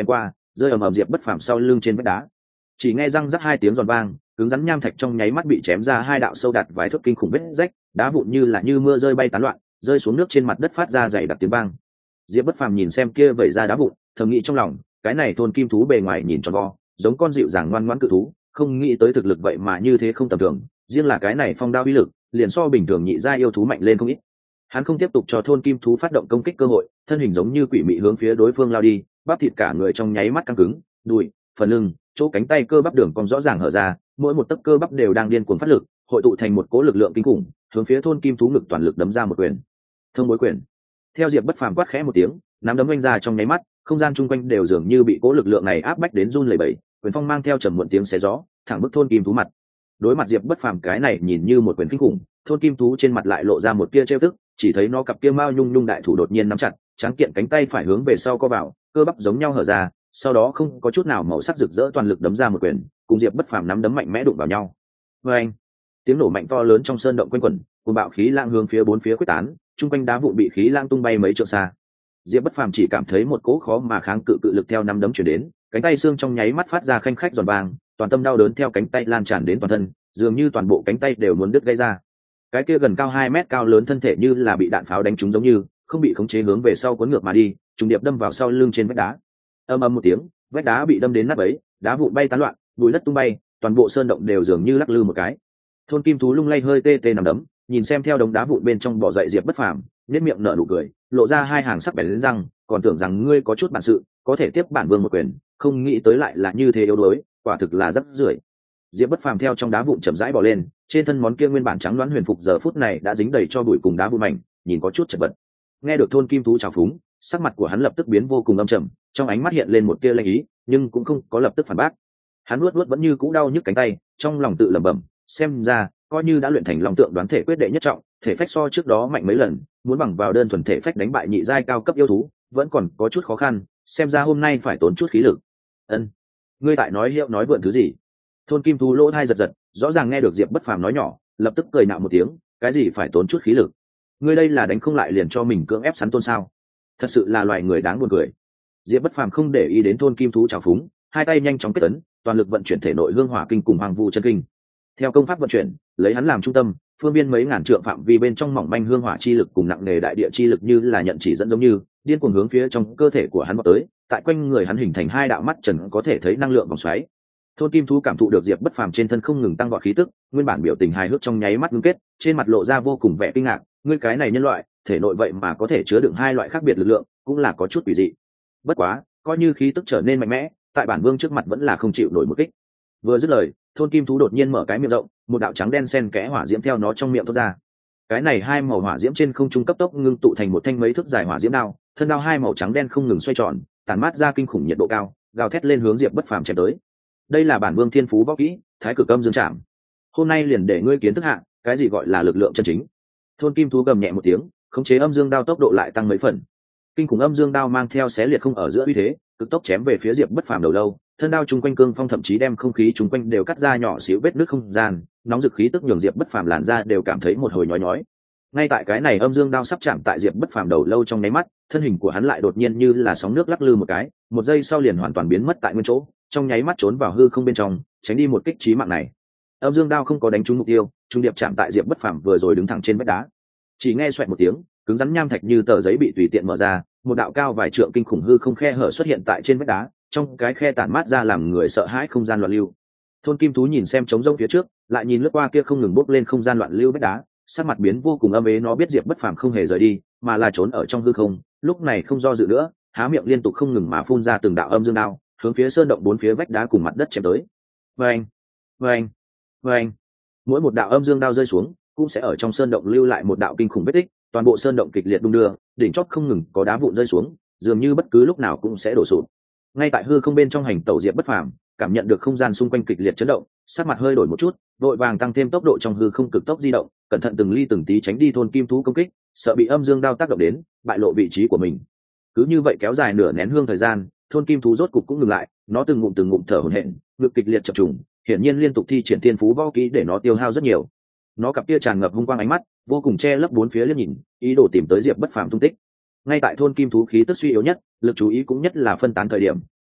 rơi ầm ầm diệp bất phàm sau lưng trên vách đá. Chỉ nghe răng rắc hai tiếng giòn vang, cứng rắn nham thạch trong nháy mắt bị chém ra hai đạo sâu đạt vài thước kinh khủng vết rách, đá vụn như là như mưa rơi bay tán loạn, rơi xuống nước trên mặt đất phát ra dày đặc tiếng vang. Diệp bất phàm nhìn xem kia vẩy ra đá vụn, thầm nghĩ trong lòng, cái này thôn kim thú bề ngoài nhìn tròn vo, giống con dịu dàng ngoan ngoãn cự thú, không nghĩ tới thực lực vậy mà như thế không tầm thường, riêng là cái này phong đao uy lực, liền so bình thường nhị gia yêu thú mạnh lên không ít. Hắn không tiếp tục cho thôn kim thú phát động công kích cơ hội, thân hình giống như quỷ mị hướng phía đối phương lao đi, bắp thịt cả người trong nháy mắt căng cứng, đùi, phần lưng, chỗ cánh tay cơ bắp đường cong rõ ràng hở ra, mỗi một tấc cơ bắp đều đang điên cuồng phát lực, hội tụ thành một cỗ lực lượng kinh khủng, hướng phía thôn kim thú ngực toàn lực đấm ra một quyền. Thông bối quyền. Theo Diệp bất phàm quát khẽ một tiếng, nắm đấm vung ra trong nháy mắt, không gian chung quanh đều dường như bị cỗ lực lượng này áp bách đến run lẩy bẩy, quyền phong mang theo trầm muộn tiếng xé gió, thẳng bức thôn kim thú mặt. Đối mặt Diệp bất phàm cái này nhìn như một quyền kinh khủng, thôn kim thú trên mặt lại lộ ra một tia trêu tức, chỉ thấy nó cặp kia mao nhung nhung đại thủ đột nhiên nắm chặt, tráng kiện cánh tay phải hướng về sau co vào, cơ bắp giống nhau hở ra, sau đó không có chút nào màu sắc rực rỡ toàn lực đấm ra một quyền, cùng Diệp bất phàm nắm đấm mạnh mẽ đụng vào nhau. Và anh, tiếng nổ mạnh to lớn trong sơn động quanh quẩn, cùng bạo khí lang hướng phía bốn phía quyết tán, trung quanh đá vụn bị khí lang tung bay mấy trượng xa. Diệp bất phàm chỉ cảm thấy một cỗ khó mà kháng cự cự lực theo nắm đấm chuyển đến, cánh tay xương trong nháy mắt phát ra khanh khách giòn vang, toàn tâm đau đớn theo cánh tay lan tràn đến toàn thân, dường như toàn bộ cánh tay đều muốn đứt gãy ra. Cái kia gần cao hai mét cao lớn thân thể như là bị đạn pháo đánh trúng giống như, không bị khống chế hướng về sau cuốn ngược mà đi, trùng điệp đâm vào sau lưng trên vách đá. Ầm ầm một tiếng, vách đá bị đâm đến nát bấy, đá vụn bay tán loạn, bụi đất tung bay, toàn bộ sơn động đều dường như lắc lư một cái. Thôn kim thú lung lay hơi tê tê nằm đấm, nhìn xem theo đống đá vụn bên trong bò dậy Diệp bất phàm, nhếch miệng nở nụ cười, lộ ra hai hàng sắc bén lên răng, còn tưởng rằng ngươi có chút bản sự, có thể tiếp bản vương một quyền, không nghĩ tới lại là như thế yếu đuối, quả thực là rất rưởi. Diệp bất phàm theo trong đá vụn chậm rãi bò lên, trên thân món kia nguyên bản trắng đoán huyền phục giờ phút này đã dính đầy cho bụi cùng đá vụn mảnh, nhìn có chút chật vật. Nghe được thôn kim thú chào phúng, sắc mặt của hắn lập tức biến vô cùng âm trầm, trong ánh mắt hiện lên một tia lanh ý, nhưng cũng không có lập tức phản bác. Hắn nuốt nuốt vẫn như cũ đau nhức cánh tay, trong lòng tự lẩm bẩm, xem ra coi như đã luyện thành long tượng đoán thể quyết đệ nhất trọng, thể phách so trước đó mạnh mấy lần, muốn bằng vào đơn thuần thể phách đánh bại nhị giai cao cấp yêu thú, vẫn còn có chút khó khăn, xem ra hôm nay phải tốn chút khí lực. Ân, ngươi tại nói hiệu nói vượn thứ gì? Thôn kim thú lỗ tai giật giật, rõ ràng nghe được Diệp bất phàm nói nhỏ, lập tức cười nạo một tiếng, cái gì phải tốn chút khí lực? Ngươi đây là đánh không lại liền cho mình cưỡng ép sắn tôn sao? Thật sự là loài người đáng buồn cười. Diệp bất phàm không để ý đến thôn kim thú trào phúng, hai tay nhanh chóng kết ấn, toàn lực vận chuyển thể nội hương hỏa kinh cùng hoàng vu chân kinh. Theo công pháp vận chuyển, lấy hắn làm trung tâm, phương biên mấy ngàn trượng phạm vi bên trong mỏng manh hương hỏa chi lực cùng nặng nề đại địa chi lực như là nhận chỉ dẫn giống như điên cuồng hướng phía trong cơ thể của hắn vào tới, tại quanh người hắn hình thành hai đạo mắt trần có thể thấy năng lượng vòng xoáy. Thôn kim thú cảm thụ được Diệp bất phàm trên thân không ngừng tăng vọt khí tức, nguyên bản biểu tình hài hước trong nháy mắt ngưng kết, trên mặt lộ ra vô cùng vẻ kinh ngạc, ngươi cái này nhân loại, thể nội vậy mà có thể chứa đựng hai loại khác biệt lực lượng, cũng là có chút quỷ dị. Bất quá, coi như khí tức trở nên mạnh mẽ, tại bản vương trước mặt vẫn là không chịu nổi một kích. Vừa dứt lời, thôn kim thú đột nhiên mở cái miệng rộng, một đạo trắng đen xen kẽ hỏa diễm theo nó trong miệng thoát ra. Cái này hai màu hỏa diễm trên không trung cấp tốc ngưng tụ thành một thanh mấy thước dài hỏa diễm đao, thân đao hai màu trắng đen không ngừng xoay tròn, tản mát ra kinh khủng nhiệt độ cao, gào thét lên hướng Diệp bất phàm chém tới. Đây là bản vương thiên phú võ kỹ, Thái Cực Âm Dương Trảm. Hôm nay liền để ngươi kiến thức hạ, cái gì gọi là lực lượng chân chính. Thôn kim thú gầm nhẹ một tiếng, khống chế âm dương đao tốc độ lại tăng mấy phần. Kinh khủng âm dương đao mang theo xé liệt không ở giữa uy thế, cực tốc chém về phía Diệp bất phàm đầu lâu, thân đao chung quanh cương phong thậm chí đem không khí chung quanh đều cắt ra nhỏ xíu vết nứt không gian, nóng dực khí tức nhường Diệp bất phàm làn ra đều cảm thấy một hồi nhói nhói. Ngay tại cái này âm dương đao sắp chạm tại Diệp bất phàm đầu lâu trong nháy mắt, thân hình của hắn lại đột nhiên như là sóng nước lắc lư một cái, một giây sau liền hoàn toàn biến mất tại nguyên chỗ, trong nháy mắt trốn vào hư không bên trong, tránh đi một kích chí mạng này. Âm dương đao không có đánh trúng mục tiêu, trung điệp chạm tại Diệp bất phàm vừa rồi đứng thẳng trên vách đá. Chỉ nghe xoẹt một tiếng, cứng rắn nham thạch như tờ giấy bị tùy tiện mở ra, một đạo cao vài trượng kinh khủng hư không khe hở xuất hiện tại trên vách đá, trong cái khe tản mát ra làm người sợ hãi không gian loạn lưu. Thôn kim thú nhìn xem trống rỗng phía trước, lại nhìn lướt qua kia không ngừng bốc lên không gian loạn lưu vách đá, sắc mặt biến vô cùng âm ế, nó biết Diệp bất phàm không hề rời đi, mà là trốn ở trong hư không, lúc này không do dự nữa, há miệng liên tục không ngừng mà phun ra từng đạo âm dương đao, hướng phía sơn động bốn phía vách đá cùng mặt đất chém tới. Vâng, vâng, vâng. Mỗi một đạo âm dương đao rơi xuống, cũng sẽ ở trong sơn động lưu lại một đạo kinh khủng vết tích, toàn bộ sơn động kịch liệt đung đưa, đỉnh chót không ngừng có đá vụn rơi xuống, dường như bất cứ lúc nào cũng sẽ đổ sụp. Ngay tại hư không bên trong hành tẩu Diệp bất phàm, cảm nhận được không gian xung quanh kịch liệt chấn động, sắc mặt hơi đổi một chút, vội vàng tăng thêm tốc độ trong hư không cực tốc di động, cẩn thận từng ly từng tí tránh đi thôn kim thú công kích, sợ bị âm dương đao tác động đến, bại lộ vị trí của mình. Cứ như vậy kéo dài nửa nén hương thời gian, thôn kim thú rốt cục cũng ngừng lại, nó từng ngụm từng ngụm thở hổn hển, ngực kịch liệt chập trùng, hiển nhiên liên tục thi triển thiên phú võ kỹ để nó tiêu hao rất nhiều. Nó cặp kia tràn ngập hung quang ánh mắt, vô cùng che lấp bốn phía liếc nhìn, ý đồ tìm tới Diệp bất phàm tung tích. Ngay tại thôn kim thú khí tức suy yếu nhất, lực chú ý cũng nhất là phân tán thời điểm,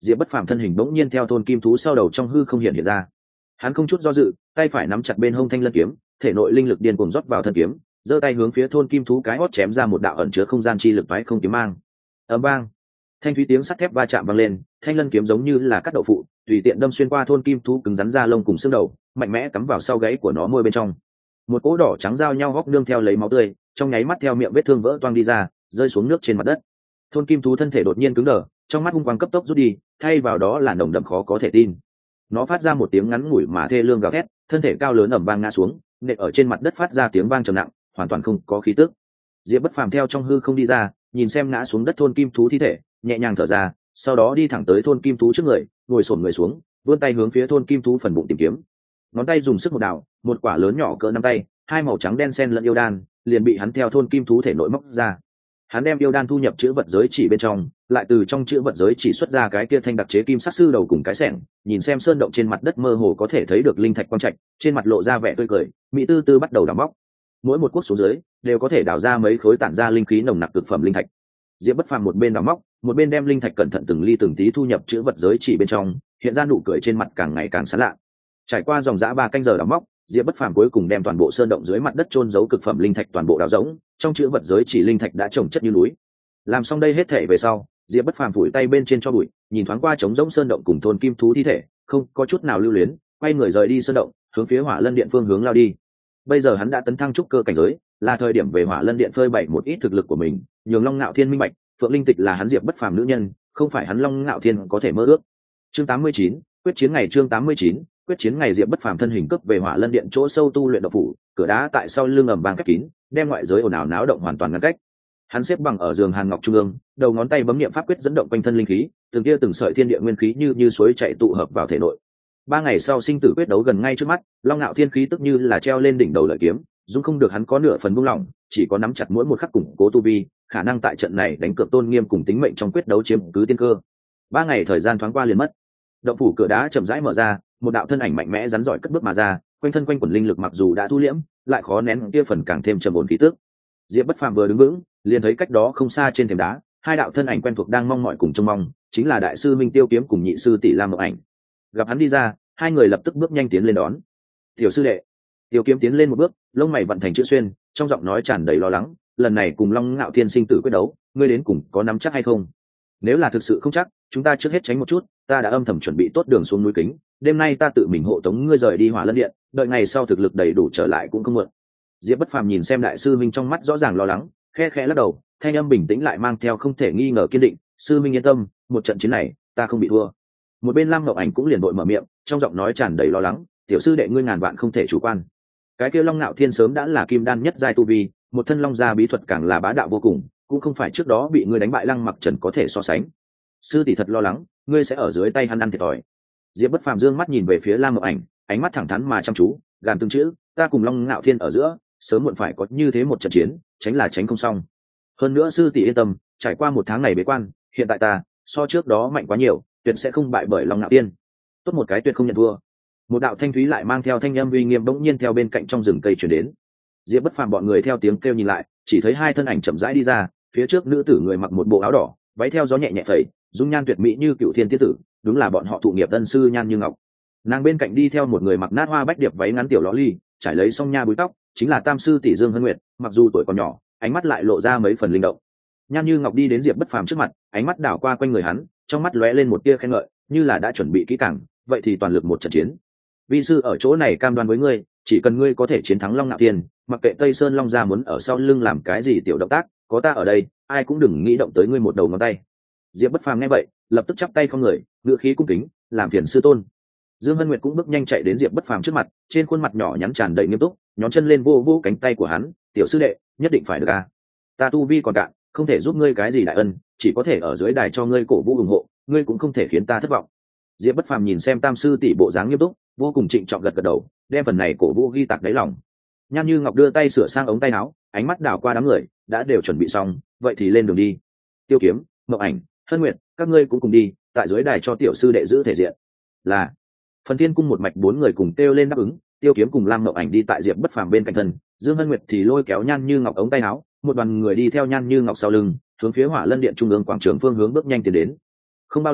Diệp Bất Phàm thân hình bỗng nhiên theo thôn kim thú sau đầu trong hư không hiện hiện ra. Hắn không chút do dự, tay phải nắm chặt bên hông thanh lân kiếm, thể nội linh lực điên cuồng rót vào thân kiếm, giơ tay hướng phía thôn kim thú cái hót chém ra một đạo ẩn chứa không gian chi lực toái không kiếm mang. Ầm vang, thanh thúy tiếng sắt thép va chạm vang lên, thanh lân kiếm giống như là cắt đậu phụ, tùy tiện đâm xuyên qua thôn kim thú cứng rắn da lông cùng xương đầu, mạnh mẽ cắm vào sau gáy của nó môi bên trong. Một cỗ đỏ trắng giao nhau góc nương theo lấy máu tươi, trong nháy mắt theo miệng vết thương vỡ toang đi ra, rơi xuống nước trên mặt đất. Thôn kim thú thân thể đột nhiên cứng đờ, trong mắt hung quang cấp tốc rút đi, thay vào đó là nồng đậm khó có thể tin. Nó phát ra một tiếng ngắn ngủi mà thê lương gào thét, thân thể cao lớn ầm vang ngã xuống, nện ở trên mặt đất phát ra tiếng vang trầm nặng, hoàn toàn không có khí tức. Diệp Bất Phàm theo trong hư không đi ra, nhìn xem ngã xuống đất thôn kim thú thi thể, nhẹ nhàng thở ra, sau đó đi thẳng tới thôn kim thú trước người, ngồi xổm người xuống, vươn tay hướng phía thôn kim thú phần bụng tìm kiếm. Ngón tay dùng sức một đảo, một quả lớn nhỏ cỡ nắm tay, hai màu trắng đen xen lẫn yêu đan, liền bị hắn theo thôn kim thú thể nội móc ra. Hắn đem yêu đan thu nhập chữ vật giới chỉ bên trong, lại từ trong chữ vật giới chỉ xuất ra cái kia thanh đặc chế kim sắc sư đầu cùng cái xẻng, nhìn xem sơn động trên mặt đất mơ hồ có thể thấy được linh thạch quang trạch, trên mặt lộ ra vẻ tươi cười, mỹ tư tư bắt đầu đào móc. Mỗi một cuốc xuống dưới đều có thể đào ra mấy khối tản ra linh khí nồng nặc cực phẩm linh thạch. Diệp Bất Phàm một bên đào móc, một bên đem linh thạch cẩn thận từng ly từng tí thu nhập chữ vật giới chỉ bên trong, hiện ra nụ cười trên mặt càng ngày càng sán lạ. Trải qua dòng dã ba canh giờ đào móc, Diệp Bất Phàm cuối cùng đem toàn bộ sơn động dưới mặt đất chôn giấu cực phẩm linh thạch toàn bộ đào rỗng, trong chữ vật giới chỉ linh thạch đã trồng chất như núi. Làm xong đây hết thể về sau, Diệp Bất Phàm phủi tay bên trên cho bụi, nhìn thoáng qua trống rỗng sơn động cùng thôn kim thú thi thể, không có chút nào lưu luyến, quay người rời đi sơn động, hướng phía Hỏa Lân Điện phương hướng lao đi. Bây giờ hắn đã tấn thăng trúc cơ cảnh giới, là thời điểm về Hỏa Lân Điện phơi bày một ít thực lực của mình, nhường Long Nạo Thiên minh bạch, Phượng Linh Tịch là hắn Diệp Bất Phàm nữ nhân, không phải hắn Long Nạo Thiên có thể mơ ước. Chương tám mươi chín, quyết chiến ngày chương tám mươi chín, quyết chiến ngày Diệp Bất Phàm thân hình cấp về Hỏa Lân Điện chỗ sâu tu luyện đạo phủ, cửa đá tại sau lưng ầm vang khép kín, đem ngoại giới ồn ào náo động hoàn toàn ngăn cách. Hắn xếp bằng ở giường hàn ngọc trung ương, đầu ngón tay bấm niệm pháp quyết dẫn động quanh thân linh khí, từng kia từng sợi thiên địa nguyên khí như như suối chảy tụ hợp vào thể nội. Ba ngày sau sinh tử quyết đấu gần ngay trước mắt, Long Nạo Thiên khí tức như là treo lên đỉnh đầu lợi kiếm, dung không được hắn có nửa phần buông lỏng, chỉ có nắm chặt mỗi một khắc củng cố tu vi, khả năng tại trận này đánh cược tôn nghiêm cùng tính mệnh trong quyết đấu chiếm cứ tiên cơ. Ba ngày thời gian thoáng qua liền mất. Động phủ cửa đá chậm rãi mở ra, một đạo thân ảnh mạnh mẽ rắn giỏi cất bước mà ra, quanh thân quanh quần linh lực mặc dù đã thu liễm, lại khó nén kia phần càng thêm trầm ổn khí tức. Diệp Bất Phàm vừa đứng vững, liền thấy cách đó không xa trên thềm đá, hai đạo thân ảnh quen thuộc đang mong mỏi cùng trông mong, chính là đại sư Minh Tiêu Kiếm cùng nhị sư tỷ Lam Ngọc Ảnh. Gặp hắn đi ra, hai người lập tức bước nhanh tiến lên đón. "Tiểu sư đệ." Tiêu Kiếm tiến lên một bước, lông mày vận thành chữ xuyên, trong giọng nói tràn đầy lo lắng, "Lần này cùng Long Ngạo Thiên sinh tử quyết đấu, ngươi đến cùng có nắm chắc hay không? Nếu là thực sự không chắc, chúng ta trước hết tránh một chút, ta đã âm thầm chuẩn bị tốt đường xuống núi Kính, đêm nay ta tự mình hộ tống ngươi rời đi Hỏa Lân Điện, đợi ngày sau thực lực đầy đủ trở lại cũng không muộn." Diệp Bất Phàm nhìn xem đại sư Minh trong mắt rõ ràng lo lắng, khe khẽ lắc đầu, thanh âm bình tĩnh lại mang theo không thể nghi ngờ kiên định, "Sư Minh yên tâm, một trận chiến này, ta không bị thua." Một bên Lam Ngọc Ảnh cũng liền đội mở miệng, trong giọng nói tràn đầy lo lắng, "Tiểu sư đệ ngươi ngàn vạn không thể chủ quan. Cái kia Long Nạo Thiên sớm đã là kim đan nhất giai tu vi, một thân long gia bí thuật càng là bá đạo vô cùng, cũng không phải trước đó bị ngươi đánh bại Lăng Mặc Trần có thể so sánh. Sư tỷ thật lo lắng, ngươi sẽ ở dưới tay hắn ăn thiệt thòi." Diệp Bất Phàm dương mắt nhìn về phía Lam Ngọc Ảnh, ánh mắt thẳng thắn mà chăm chú, gàn từng chữ, "Ta cùng Long Nạo Thiên ở giữa, sớm muộn phải có như thế một trận chiến, tránh là tránh không xong. Hơn nữa sư tỷ yên tâm, trải qua một tháng này bế quan, hiện tại ta so trước đó mạnh quá nhiều, tuyệt sẽ không bại bởi Long Nạo Thiên." Tốt một cái tuyệt không nhận thua. Một đạo thanh thúy lại mang theo thanh âm uy nghiêm bỗng nhiên theo bên cạnh trong rừng cây truyền đến. Diệp Bất Phàm bọn người theo tiếng kêu nhìn lại, chỉ thấy hai thân ảnh chậm rãi đi ra, phía trước nữ tử người mặc một bộ áo đỏ, váy theo gió nhẹ nhẹ phẩy, dung nhan tuyệt mỹ như cựu thiên tiên tử, đúng là bọn họ thụ nghiệp tân sư Nhan Như Ngọc. Nàng bên cạnh đi theo một người mặc nát hoa bách điệp váy ngắn tiểu ló ly, trải lấy song nha búi tóc, chính là tam sư tỷ Dương Hân Nguyệt, mặc dù tuổi còn nhỏ, ánh mắt lại lộ ra mấy phần linh động. Nhan Như Ngọc đi đến Diệp Bất Phàm trước mặt, ánh mắt đảo qua quanh người hắn, trong mắt lóe lên một tia khen ngợi, như là đã chuẩn bị kỹ càng, vậy thì toàn lực một trận chiến. Vi sư ở chỗ này cam đoan với ngươi, chỉ cần ngươi có thể chiến thắng Long Nạo Thiên, mặc kệ Tây Sơn Long gia muốn ở sau lưng làm cái gì tiểu động tác, có ta ở đây, ai cũng đừng nghĩ động tới ngươi một đầu ngón tay. Diệp Bất Phàm nghe vậy, lập tức chắp tay không người, ngựa khí cung kính, làm phiền sư tôn. Dương Hân Nguyệt cũng bước nhanh chạy đến Diệp Bất Phàm trước mặt, trên khuôn mặt nhỏ nhắn tràn đầy nghiêm túc, nhón chân lên vô vô cánh tay của hắn, "Tiểu sư đệ, nhất định phải được a. Ta tu vi còn cạn, không thể giúp ngươi cái gì đại ân, chỉ có thể ở dưới đài cho ngươi cổ vũ ủng hộ, ngươi cũng không thể khiến ta thất vọng." Diệp Bất Phàm nhìn xem tam sư tỷ bộ dáng nghiêm túc, vô cùng trịnh trọng gật gật đầu, đem phần này cổ vũ ghi tạc đáy lòng. Nhan Như Ngọc đưa tay sửa sang ống tay áo, ánh mắt đảo qua đám người, đã đều chuẩn bị xong, vậy thì lên đường đi. Tiêu Kiếm, Mộng Ảnh, Hân Nguyệt, các ngươi cũng cùng đi, tại dưới đài cho tiểu sư đệ giữ thể diện. Là. Phần Thiên Cung một mạch bốn người cùng kêu lên đáp ứng, Tiêu Kiếm cùng Lam Mộng Ảnh đi tại Diệp Bất Phàm bên cạnh thân, Dương Hân Nguyệt thì lôi kéo Nhan Như Ngọc ống tay áo, một đoàn người đi theo Nhan Như Ngọc sau lưng, hướng phía Hỏa Lân Điện trung ương quảng trường phương hướng bước nhanh tiến đến. Không bao lâu,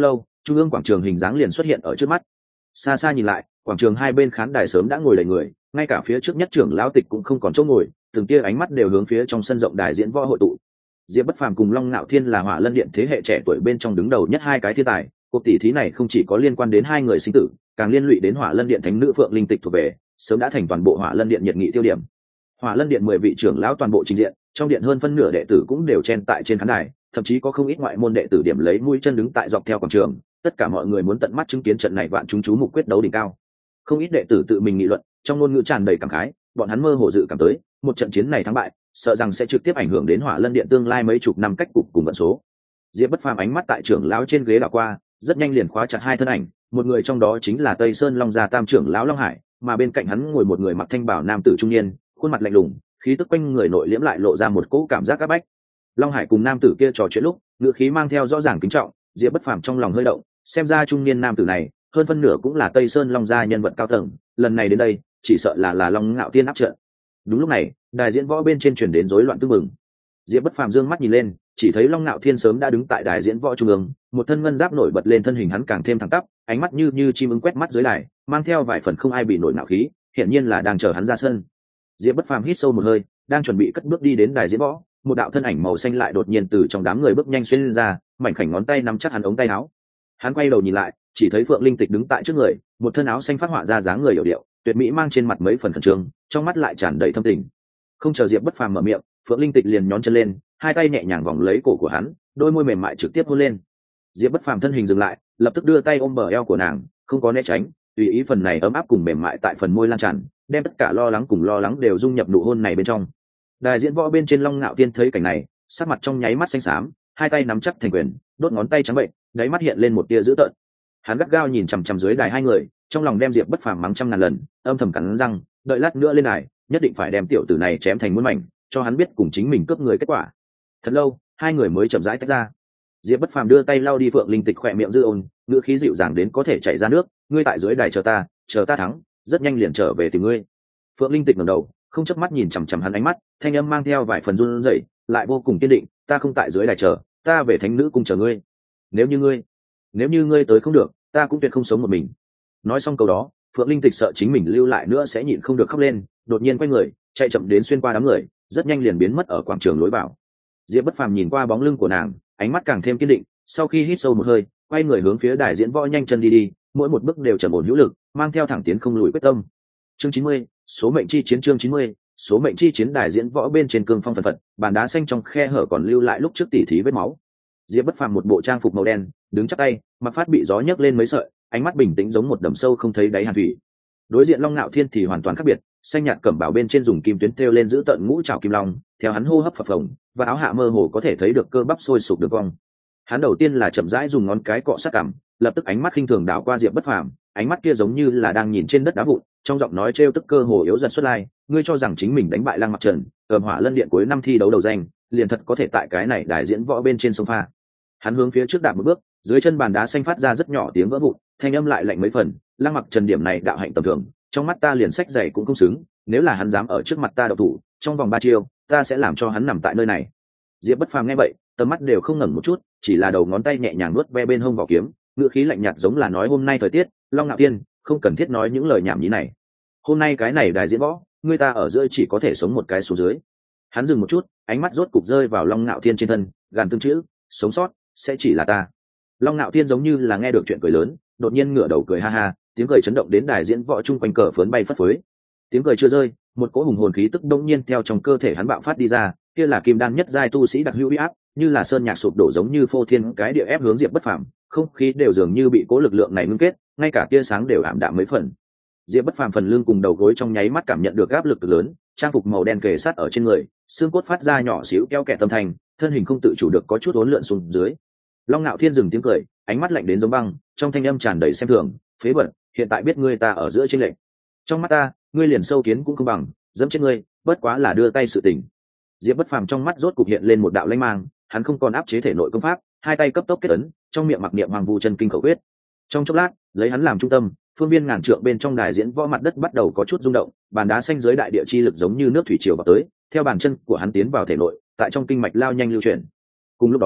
trung ương quảng trường hình dáng liền xuất hiện ở trước mắt. Xa xa nhìn lại, quảng trường hai bên khán đài sớm đã ngồi đầy người, ngay cả phía trước nhất trưởng lão tịch cũng không còn chỗ ngồi, từng tia ánh mắt đều hướng phía trong sân rộng đài diễn võ hội tụ. Diệp Bất Phàm cùng Long Nạo Thiên là Hỏa Lân Điện thế hệ trẻ tuổi bên trong đứng đầu nhất hai cái thiên tài, cuộc tỷ thí này không chỉ có liên quan đến hai người sinh tử, càng liên lụy đến Hỏa Lân Điện thánh nữ Phượng Linh Tịch thuộc về, sớm đã thành toàn bộ Hỏa Lân Điện nhiệt nghị tiêu điểm. Hỏa Lân Điện mười vị trưởng lão toàn bộ trình diện, trong điện hơn phân nửa đệ tử cũng đều chen tại trên khán đài, thậm chí có không ít ngoại môn đệ tử điểm lấy mũi chân đứng tại dọc theo quảng trường, tất cả mọi người muốn tận mắt chứng kiến trận này vạn chúng chú mục quyết đấu đỉnh cao. Không ít đệ tử tự mình nghị luận, trong ngôn ngữ tràn đầy cảm khái, bọn hắn mơ hồ dự cảm tới, một trận chiến này thắng bại, sợ rằng sẽ trực tiếp ảnh hưởng đến Hỏa Lân Điện tương lai mấy chục năm cách cục cùng vận số. Diệp Bất Phàm ánh mắt tại trưởng lão trên ghế đảo qua, rất nhanh liền khóa chặt hai thân ảnh, một người trong đó chính là Tây Sơn Long gia tam trưởng lão Long Hải, mà bên cạnh hắn ngồi một người mặc thanh bào nam tử trung niên, khuôn mặt lạnh lùng, khí tức quanh người nội liễm lại lộ ra một cỗ cảm giác áp bách. Long Hải cùng nam tử kia trò chuyện lúc, ngữ khí mang theo rõ ràng kính trọng, Diệp Bất Phàm trong lòng hơi động, xem ra trung niên nam tử này, hơn phân nửa cũng là Tây Sơn Long gia nhân vật cao tầng, lần này đến đây, chỉ sợ là là Long Ngạo Thiên áp trận. Đúng lúc này, đài diễn võ bên trên truyền đến rối loạn tương mừng. Diệp Bất Phàm dương mắt nhìn lên, chỉ thấy Long Ngạo Thiên sớm đã đứng tại đài diễn võ trung ương, một thân ngân giáp nổi bật lên thân hình hắn càng thêm thẳng tắp, ánh mắt như như chim ưng quét mắt dưới đài, mang theo vài phần không ai bị nổi ngạo khí, hiển nhiên là đang chờ hắn ra sân. Diệp Bất Phàm hít sâu một hơi, đang chuẩn bị cất bước đi đến đài diễn võ, một đạo thân ảnh màu xanh lại đột nhiên từ trong đám người bước nhanh xuyên ra, mảnh khảnh ngón tay nắm chắc hắn ống tay áo. Hắn quay đầu nhìn lại, chỉ thấy Phượng Linh Tịch đứng tại trước người, một thân áo xanh phát họa ra dáng người hiểu điệu, tuyệt mỹ mang trên mặt mấy phần khẩn trương, trong mắt lại tràn đầy thâm tình. Không chờ Diệp Bất Phàm mở miệng, Phượng Linh Tịch liền nhón chân lên, hai tay nhẹ nhàng vòng lấy cổ của hắn, đôi môi mềm mại trực tiếp hôn lên. Diệp Bất Phàm thân hình dừng lại, lập tức đưa tay ôm bờ eo của nàng, không có né tránh, tùy ý phần này ấm áp cùng mềm mại tại phần môi lan tràn, đem tất cả lo lắng cùng lo lắng đều dung nhập nụ hôn này bên trong. Đài diễn võ bên trên Long Ngạo Thiên thấy cảnh này, sắc mặt trong nháy mắt xanh xám, hai tay nắm chắc thành quyền, đốt ngón tay trắng bệnh, đáy mắt hiện lên một tia dữ tợn. Hắn gắt gao nhìn chằm chằm dưới đài hai người, trong lòng đem Diệp Bất Phàm mắng trăm ngàn lần, âm thầm cắn răng, đợi lát nữa lên đài, nhất định phải đem tiểu tử này chém thành muôn mảnh, cho hắn biết cùng chính mình cướp người kết quả. Thật lâu, hai người mới chậm rãi tách ra. Diệp Bất Phàm đưa tay lau đi Phượng Linh Tịch khỏe miệng dư ôn, ngữ khí dịu dàng đến có thể chảy ra nước, ngươi tại dưới đài chờ ta, chờ ta thắng, rất nhanh liền trở về tìm ngươi. Phượng Linh Tịch ngẩng đầu, không chớp mắt nhìn chằm chằm hắn ánh mắt, thanh âm mang theo vài phần run rẩy, lại vô cùng kiên định, ta không tại dưới đài chờ, ta về Thánh Nữ cung chờ ngươi. Nếu như ngươi, nếu như ngươi tới không được, ta cũng tuyệt không sống một mình. Nói xong câu đó, Phượng Linh Tịch sợ chính mình lưu lại nữa sẽ nhịn không được khóc lên, đột nhiên quay người, chạy chậm đến xuyên qua đám người, rất nhanh liền biến mất ở quảng trường lối vào. Diệp Bất Phàm nhìn qua bóng lưng của nàng, ánh mắt càng thêm kiên định, sau khi hít sâu một hơi, quay người hướng phía đài diễn võ nhanh chân đi đi, mỗi một bước đều trầm ổn hữu lực, mang theo thẳng tiến không lùi quyết tâm. Chương chín mươi, số mệnh chi chiến chương chín mươi, số mệnh chi chiến đài diễn võ bên trên cương phong phần phật, bàn đá xanh trong khe hở còn lưu lại lúc trước tỉ thí vết máu. Diệp Bất Phàm một bộ trang phục màu đen, đứng chắp tay, mặc phát bị gió nhấc lên mấy sợi, ánh mắt bình tĩnh giống một đầm sâu không thấy đáy hàn thủy. Đối diện Long Nạo Thiên thì hoàn toàn khác biệt, xanh nhạt cẩm bào bên trên dùng kim tuyến thêu lên giữ tận ngũ trảo kim long, theo hắn hô hấp phập phồng, và áo hạ mơ hồ có thể thấy được cơ bắp sôi sục được cong. Hắn đầu tiên là chậm rãi dùng ngón cái cọ sát cằm, lập tức ánh mắt khinh thường đảo qua Diệp Bất Phàm, ánh mắt kia giống như là đang nhìn trên đất đá vụn, trong giọng nói trêu tức cơ hồ yếu dần xuất lai, ngươi cho rằng chính mình đánh bại Lăng Mặc Trần, ầm Hỏa Lân Điện cuối năm thi đấu đầu danh, liền thật có thể tại cái này đài diễn võ bên trên sông pha. Hắn hướng phía trước đạp một bước, dưới chân bàn đá xanh phát ra rất nhỏ tiếng vỡ vụn, thanh âm lại lạnh mấy phần, Lăng Mặc Trần điểm này đạo hạnh tầm thường, trong mắt ta liền sách giày cũng không xứng, nếu là hắn dám ở trước mặt ta độc thủ, trong vòng ba chiêu, ta sẽ làm cho hắn nằm tại nơi này. Diệp Bất Phàm nghe vậy, tầm mắt đều không ngẩng một chút, chỉ là đầu ngón tay nhẹ nhàng nuốt ve bên hông vỏ kiếm, ngữ khí lạnh nhạt giống là nói hôm nay thời tiết, Long Nạo Thiên, không cần thiết nói những lời nhảm nhí này. Hôm nay cái này đài diễn võ, người ta ở giữa chỉ có thể sống một cái số dưới. Hắn dừng một chút, ánh mắt rốt cục rơi vào Long Nạo Thiên trên thân, gàn tương chữ, sống sót sẽ chỉ là ta. Long Nạo Thiên giống như là nghe được chuyện cười lớn, đột nhiên ngửa đầu cười ha ha, tiếng cười chấn động đến đài diễn võ chung quanh cờ phớn bay phất phới. Tiếng cười chưa rơi, một cỗ hùng hồn khí tức đông nhiên theo trong cơ thể hắn bạo phát đi ra, kia là kim đan nhất giai tu sĩ đặc hữu uy áp, như là sơn nhạc sụp đổ giống như phô thiên cái địa ép hướng Diệp Bất Phàm, không khí đều dường như bị cỗ lực lượng này ngưng kết, ngay cả tia sáng đều ảm đạm mấy phần. Diệp Bất Phàm phần lưng cùng đầu gối trong nháy mắt cảm nhận được áp lực lớn, trang phục màu đen kề sát ở trên người, xương cốt phát ra nhỏ xíu keo kẹt tâm thành, thân hình không tự chủ được có chút uốn lượn xuống dưới. Long Nạo Thiên dừng tiếng cười, ánh mắt lạnh đến giống băng, trong thanh âm tràn đầy xem thường, phế bẩn, hiện tại biết ngươi ta ở giữa chênh lệch. Trong mắt ta, ngươi liền sâu kiến cũng không bằng, dẫm chết ngươi, bất quá là đưa tay sự tình. Diệp Bất Phàm trong mắt rốt cục hiện lên một đạo lanh mang, hắn không còn áp chế thể nội công pháp, hai tay cấp tốc kết ấn, trong miệng mặc niệm hoàng vu chân kinh khẩu quyết. Trong chốc lát, lấy hắn làm trung tâm, phương viên ngàn trượng bên trong đài diễn võ mặt đất bắt đầu có chút rung động, bàn đá xanh dưới đại địa chi lực giống như nước thủy triều vào tới, theo bàn chân của hắn tiến vào thể nội, tại trong kinh mạch lao nhanh lưu chuyển. Cùng lúc đó,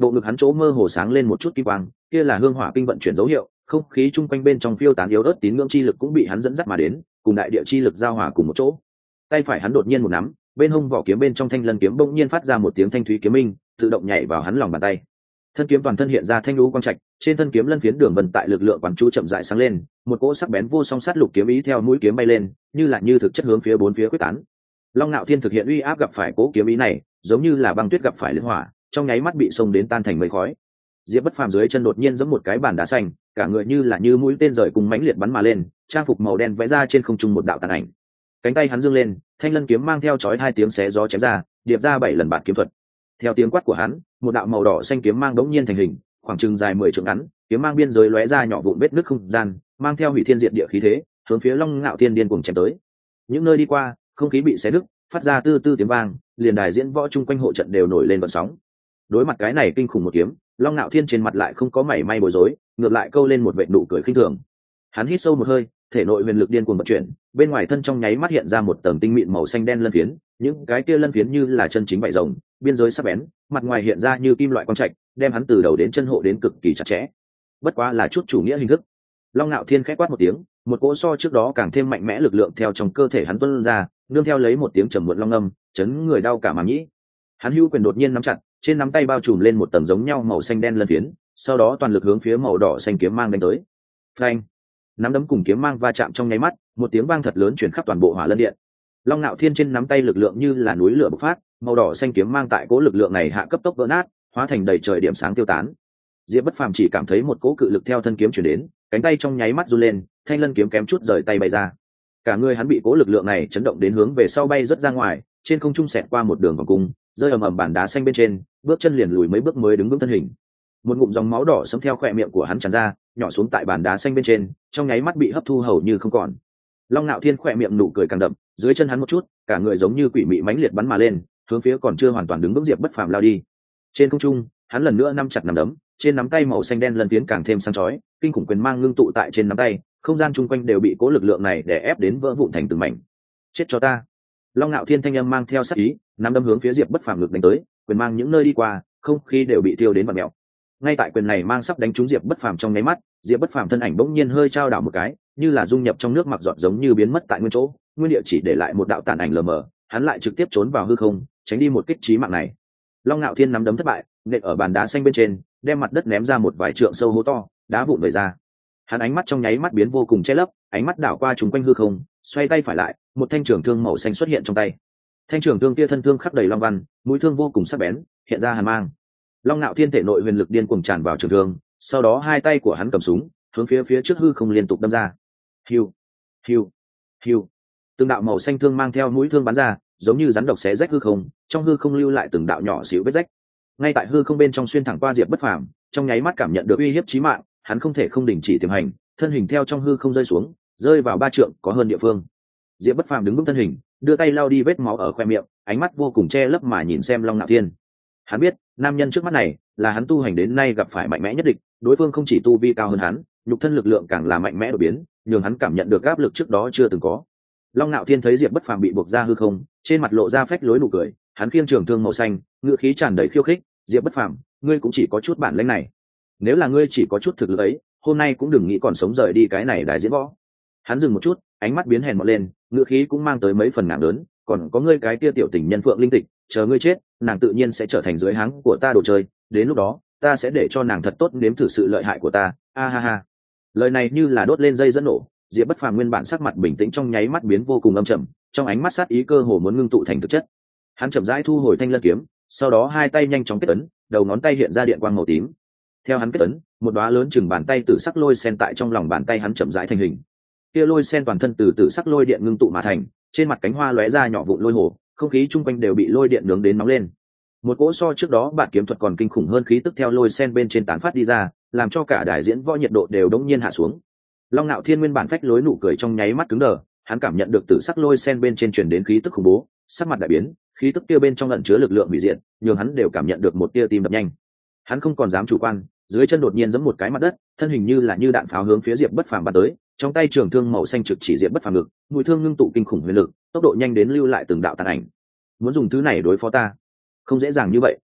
bộ ngực hắn chỗ mơ hồ sáng lên một chút kim quang, kia là hương hỏa kinh vận chuyển dấu hiệu, không khí chung quanh bên trong phiêu tán yếu ớt tín ngưỡng chi lực cũng bị hắn dẫn dắt mà đến, cùng đại địa chi lực giao hòa cùng một chỗ. Tay phải hắn đột nhiên một nắm, bên hông vỏ kiếm bên trong thanh lân kiếm bỗng nhiên phát ra một tiếng thanh thúy kiếm minh, tự động nhảy vào hắn lòng bàn tay. Thân kiếm toàn thân hiện ra thanh lũ quang trạch, trên thân kiếm lân phiến đường vân tại lực lượng quán chú chậm rãi sáng lên, một cỗ sắc bén vô song sát lục kiếm ý theo mũi kiếm bay lên, như là như thực chất hướng phía bốn phía quyết tán. Long Nạo Thiên thực hiện uy áp gặp phải cỗ kiếm ý này, giống như là băng tuyết gặp phải liên hỏa, trong nháy mắt bị xông đến tan thành mây khói. Diệp Bất Phàm dưới chân đột nhiên giẫm một cái bàn đá xanh, cả người như là như mũi tên rời cùng mãnh liệt bắn mà lên, trang phục màu đen vẽ ra trên không trung một đạo tàn ảnh. Cánh tay hắn giương lên, thanh lân kiếm mang theo chói hai tiếng xé gió chém ra, điệp ra bảy lần bạt kiếm thuật. Theo tiếng quát của hắn, một đạo màu đỏ xanh kiếm mang đống nhiên thành hình, khoảng chừng dài mười trượng ngắn, kiếm mang biên giới lóe ra nhỏ vụn vết nứt không gian, mang theo hủy thiên diệt địa khí thế, hướng phía Long Nạo Thiên điên cuồng chém tới. Những nơi đi qua, không khí bị xé nứt, phát ra tư tư tiếng vang, liền đài diễn võ chung quanh hộ trận đều nổi lên vận sóng. Đối mặt cái này kinh khủng một kiếm, Long Nạo Thiên trên mặt lại không có mảy may bối rối, ngược lại câu lên một vệt nụ cười khinh thường. Hắn hít sâu một hơi, thể nội huyền lực điên cuồng vận chuyển, bên ngoài thân trong nháy mắt hiện ra một tầng tinh mịn màu xanh đen lân phiến, những cái kia lân phiến như là chân chính vảy rồng, biên giới sắc bén, mặt ngoài hiện ra như kim loại quang trạch, đem hắn từ đầu đến chân hộ đến cực kỳ chặt chẽ. Bất quá là chút chủ nghĩa hình thức. Long Nạo Thiên khẽ quát một tiếng, một cỗ so trước đó càng thêm mạnh mẽ lực lượng theo trong cơ thể hắn tuôn ra, nương theo lấy một tiếng trầm muộn long âm, chấn người đau cả màng nhĩ. Hắn hữu quyền đột nhiên nắm chặt, trên nắm tay bao trùm lên một tầng giống nhau màu xanh đen lân phiến, sau đó toàn lực hướng phía màu đỏ xanh kiếm mang đánh tới. Phanh! Nắm đấm cùng kiếm mang va chạm trong nháy mắt, một tiếng vang thật lớn truyền khắp toàn bộ Hỏa Lân Điện. Long Nạo Thiên trên nắm tay lực lượng như là núi lửa bộc phát, màu đỏ xanh kiếm mang tại cỗ lực lượng này hạ cấp tốc vỡ nát, hóa thành đầy trời điểm sáng tiêu tán. Diệp Bất Phàm chỉ cảm thấy một cỗ cự lực theo thân kiếm truyền đến, cánh tay trong nháy mắt run lên, thanh lân kiếm kém chút rời tay bay ra. Cả người hắn bị cỗ lực lượng này chấn động đến hướng về sau bay rất ra ngoài, trên không trung xẹt qua một đường vòng cung, rơi ầm ầm bàn đá xanh bên trên, bước chân liền lùi mấy bước mới đứng vững thân hình. Một ngụm dòng máu đỏ xâm theo khỏe miệng của hắn tràn ra, nhỏ xuống tại bàn đá xanh bên trên, trong nháy mắt bị hấp thu hầu như không còn. Long Nạo Thiên khỏe miệng nụ cười càng đậm, dưới chân hắn một chút, cả người giống như quỷ mị mãnh liệt bắn mà lên, hướng phía còn chưa hoàn toàn đứng vững Diệp Bất Phàm lao đi. Trên không trung, hắn lần nữa nắm chặt nắm đấm, trên nắm tay màu xanh đen lần tiến càng thêm sáng chói, kinh khủng quyền mang ngưng tụ tại trên nắm tay, không gian chung quanh đều bị cố lực lượng này đè ép đến vỡ vụn thành từng mảnh. Chết cho ta! Long Nạo Thiên thanh âm mang theo sát ý, nắm đấm hướng phía Diệp Bất Phàm ngực đánh tới, quyền mang những nơi đi qua, không khí đều bị thiêu đến vặn mèo. Ngay tại quyền này mang sắp đánh trúng Diệp Bất Phàm trong nháy mắt, Diệp Bất Phàm thân ảnh bỗng nhiên hơi trao đảo một cái, như là dung nhập trong nước mặc giọt giống như biến mất tại nguyên chỗ, nguyên địa chỉ để lại một đạo tàn ảnh lờ mờ, hắn lại trực tiếp trốn vào hư không, tránh đi một kích chí mạng này. Long Nạo Thiên nắm đấm thất bại, nện ở bàn đá xanh bên trên, đem mặt đất ném ra một vài trượng sâu hố to, đá vụn vẩy ra. Hắn ánh mắt trong nháy mắt biến vô cùng che lấp, ánh mắt đảo qua trùng quanh hư không, xoay tay phải lại, một thanh trường thương màu xanh xuất hiện trong tay. Thanh trường thương kia thân thương khắc đầy long văn, mũi thương vô cùng sắc bén, hiện ra hàn mang. Long Nạo Thiên thể nội huyền lực điên cuồng tràn vào trường thương, sau đó hai tay của hắn cầm súng, hướng phía phía trước hư không liên tục đâm ra. Hiu, hiu, hiu. Từng đạo màu xanh thương mang theo mũi thương bắn ra, giống như rắn độc xé rách hư không, trong hư không lưu lại từng đạo nhỏ xíu vết rách. Ngay tại hư không bên trong xuyên thẳng qua Diệp Bất Phàm, trong nháy mắt cảm nhận được uy hiếp chí mạng, hắn không thể không đình chỉ tiềm hành, thân hình theo trong hư không rơi xuống, rơi vào ba trượng có hơn địa phương. Diệp Bất Phàm đứng vững thân hình, đưa tay lau đi vết máu ở khoe miệng, ánh mắt vô cùng che lấp mà nhìn xem Long Nạo Thiên. Hắn biết, nam nhân trước mắt này là hắn tu hành đến nay gặp phải mạnh mẽ nhất địch, đối phương không chỉ tu vi cao hơn hắn, nhục thân lực lượng càng là mạnh mẽ đột biến, nhường hắn cảm nhận được áp lực trước đó chưa từng có. Long Nạo Thiên thấy Diệp Bất Phàm bị buộc ra hư không, trên mặt lộ ra phách lối nụ cười, hắn khiêng trường thương màu xanh, ngựa khí tràn đầy khiêu khích, "Diệp Bất Phàm, ngươi cũng chỉ có chút bản lĩnh này. Nếu là ngươi chỉ có chút thực lực ấy, hôm nay cũng đừng nghĩ còn sống rời đi cái này đài diễn võ." Hắn dừng một chút, ánh mắt biến hèn mọt lên, ngựa khí cũng mang tới mấy phần ngạo lớn, "Còn có ngươi cái kia tiểu tình nhân Phượng Linh Tịch, chờ ngươi chết, nàng tự nhiên sẽ trở thành dưới háng của ta đồ chơi, đến lúc đó, ta sẽ để cho nàng thật tốt nếm thử sự lợi hại của ta." A ha ha. Lời này như là đốt lên dây dẫn nổ, Diệp Bất Phàm nguyên bản sắc mặt bình tĩnh trong nháy mắt biến vô cùng âm trầm, trong ánh mắt sát ý cơ hồ muốn ngưng tụ thành thực chất. Hắn chậm rãi thu hồi thanh lân kiếm, sau đó hai tay nhanh chóng kết ấn, đầu ngón tay hiện ra điện quang màu tím. Theo hắn kết ấn, một đóa lớn chừng bàn tay tử sắc lôi sen tại trong lòng bàn tay hắn chậm rãi thành hình. Kia lôi sen toàn thân từ tử sắc lôi điện ngưng tụ mà thành, trên mặt cánh hoa lóe ra nhỏ vụn lôi hồ, không khí chung quanh đều bị lôi điện nướng đến nóng lên. Một cỗ so trước đó bản kiếm thuật còn kinh khủng hơn khí tức theo lôi sen bên trên tán phát đi ra, làm cho cả đài diễn võ nhiệt độ đều đống nhiên hạ xuống. Long Nạo Thiên nguyên bản phách lối nụ cười trong nháy mắt cứng đờ, hắn cảm nhận được tử sắc lôi sen bên trên truyền đến khí tức khủng bố, sắc mặt đại biến, khí tức kia bên trong ẩn chứa lực lượng hủy diệt, nhường hắn đều cảm nhận được một tia tim đập nhanh. Hắn không còn dám chủ quan, dưới chân đột nhiên giẫm một cái mặt đất, thân hình như là như đạn pháo hướng phía Diệp Bất Phàm bắn tới, trong tay trường thương màu xanh trực chỉ Diệp Bất Phàm ngực, mũi thương ngưng tụ kinh khủng huyền lực, tốc độ nhanh đến lưu lại từng đạo tàn ảnh. Muốn dùng thứ này đối phó ta, không dễ dàng như vậy.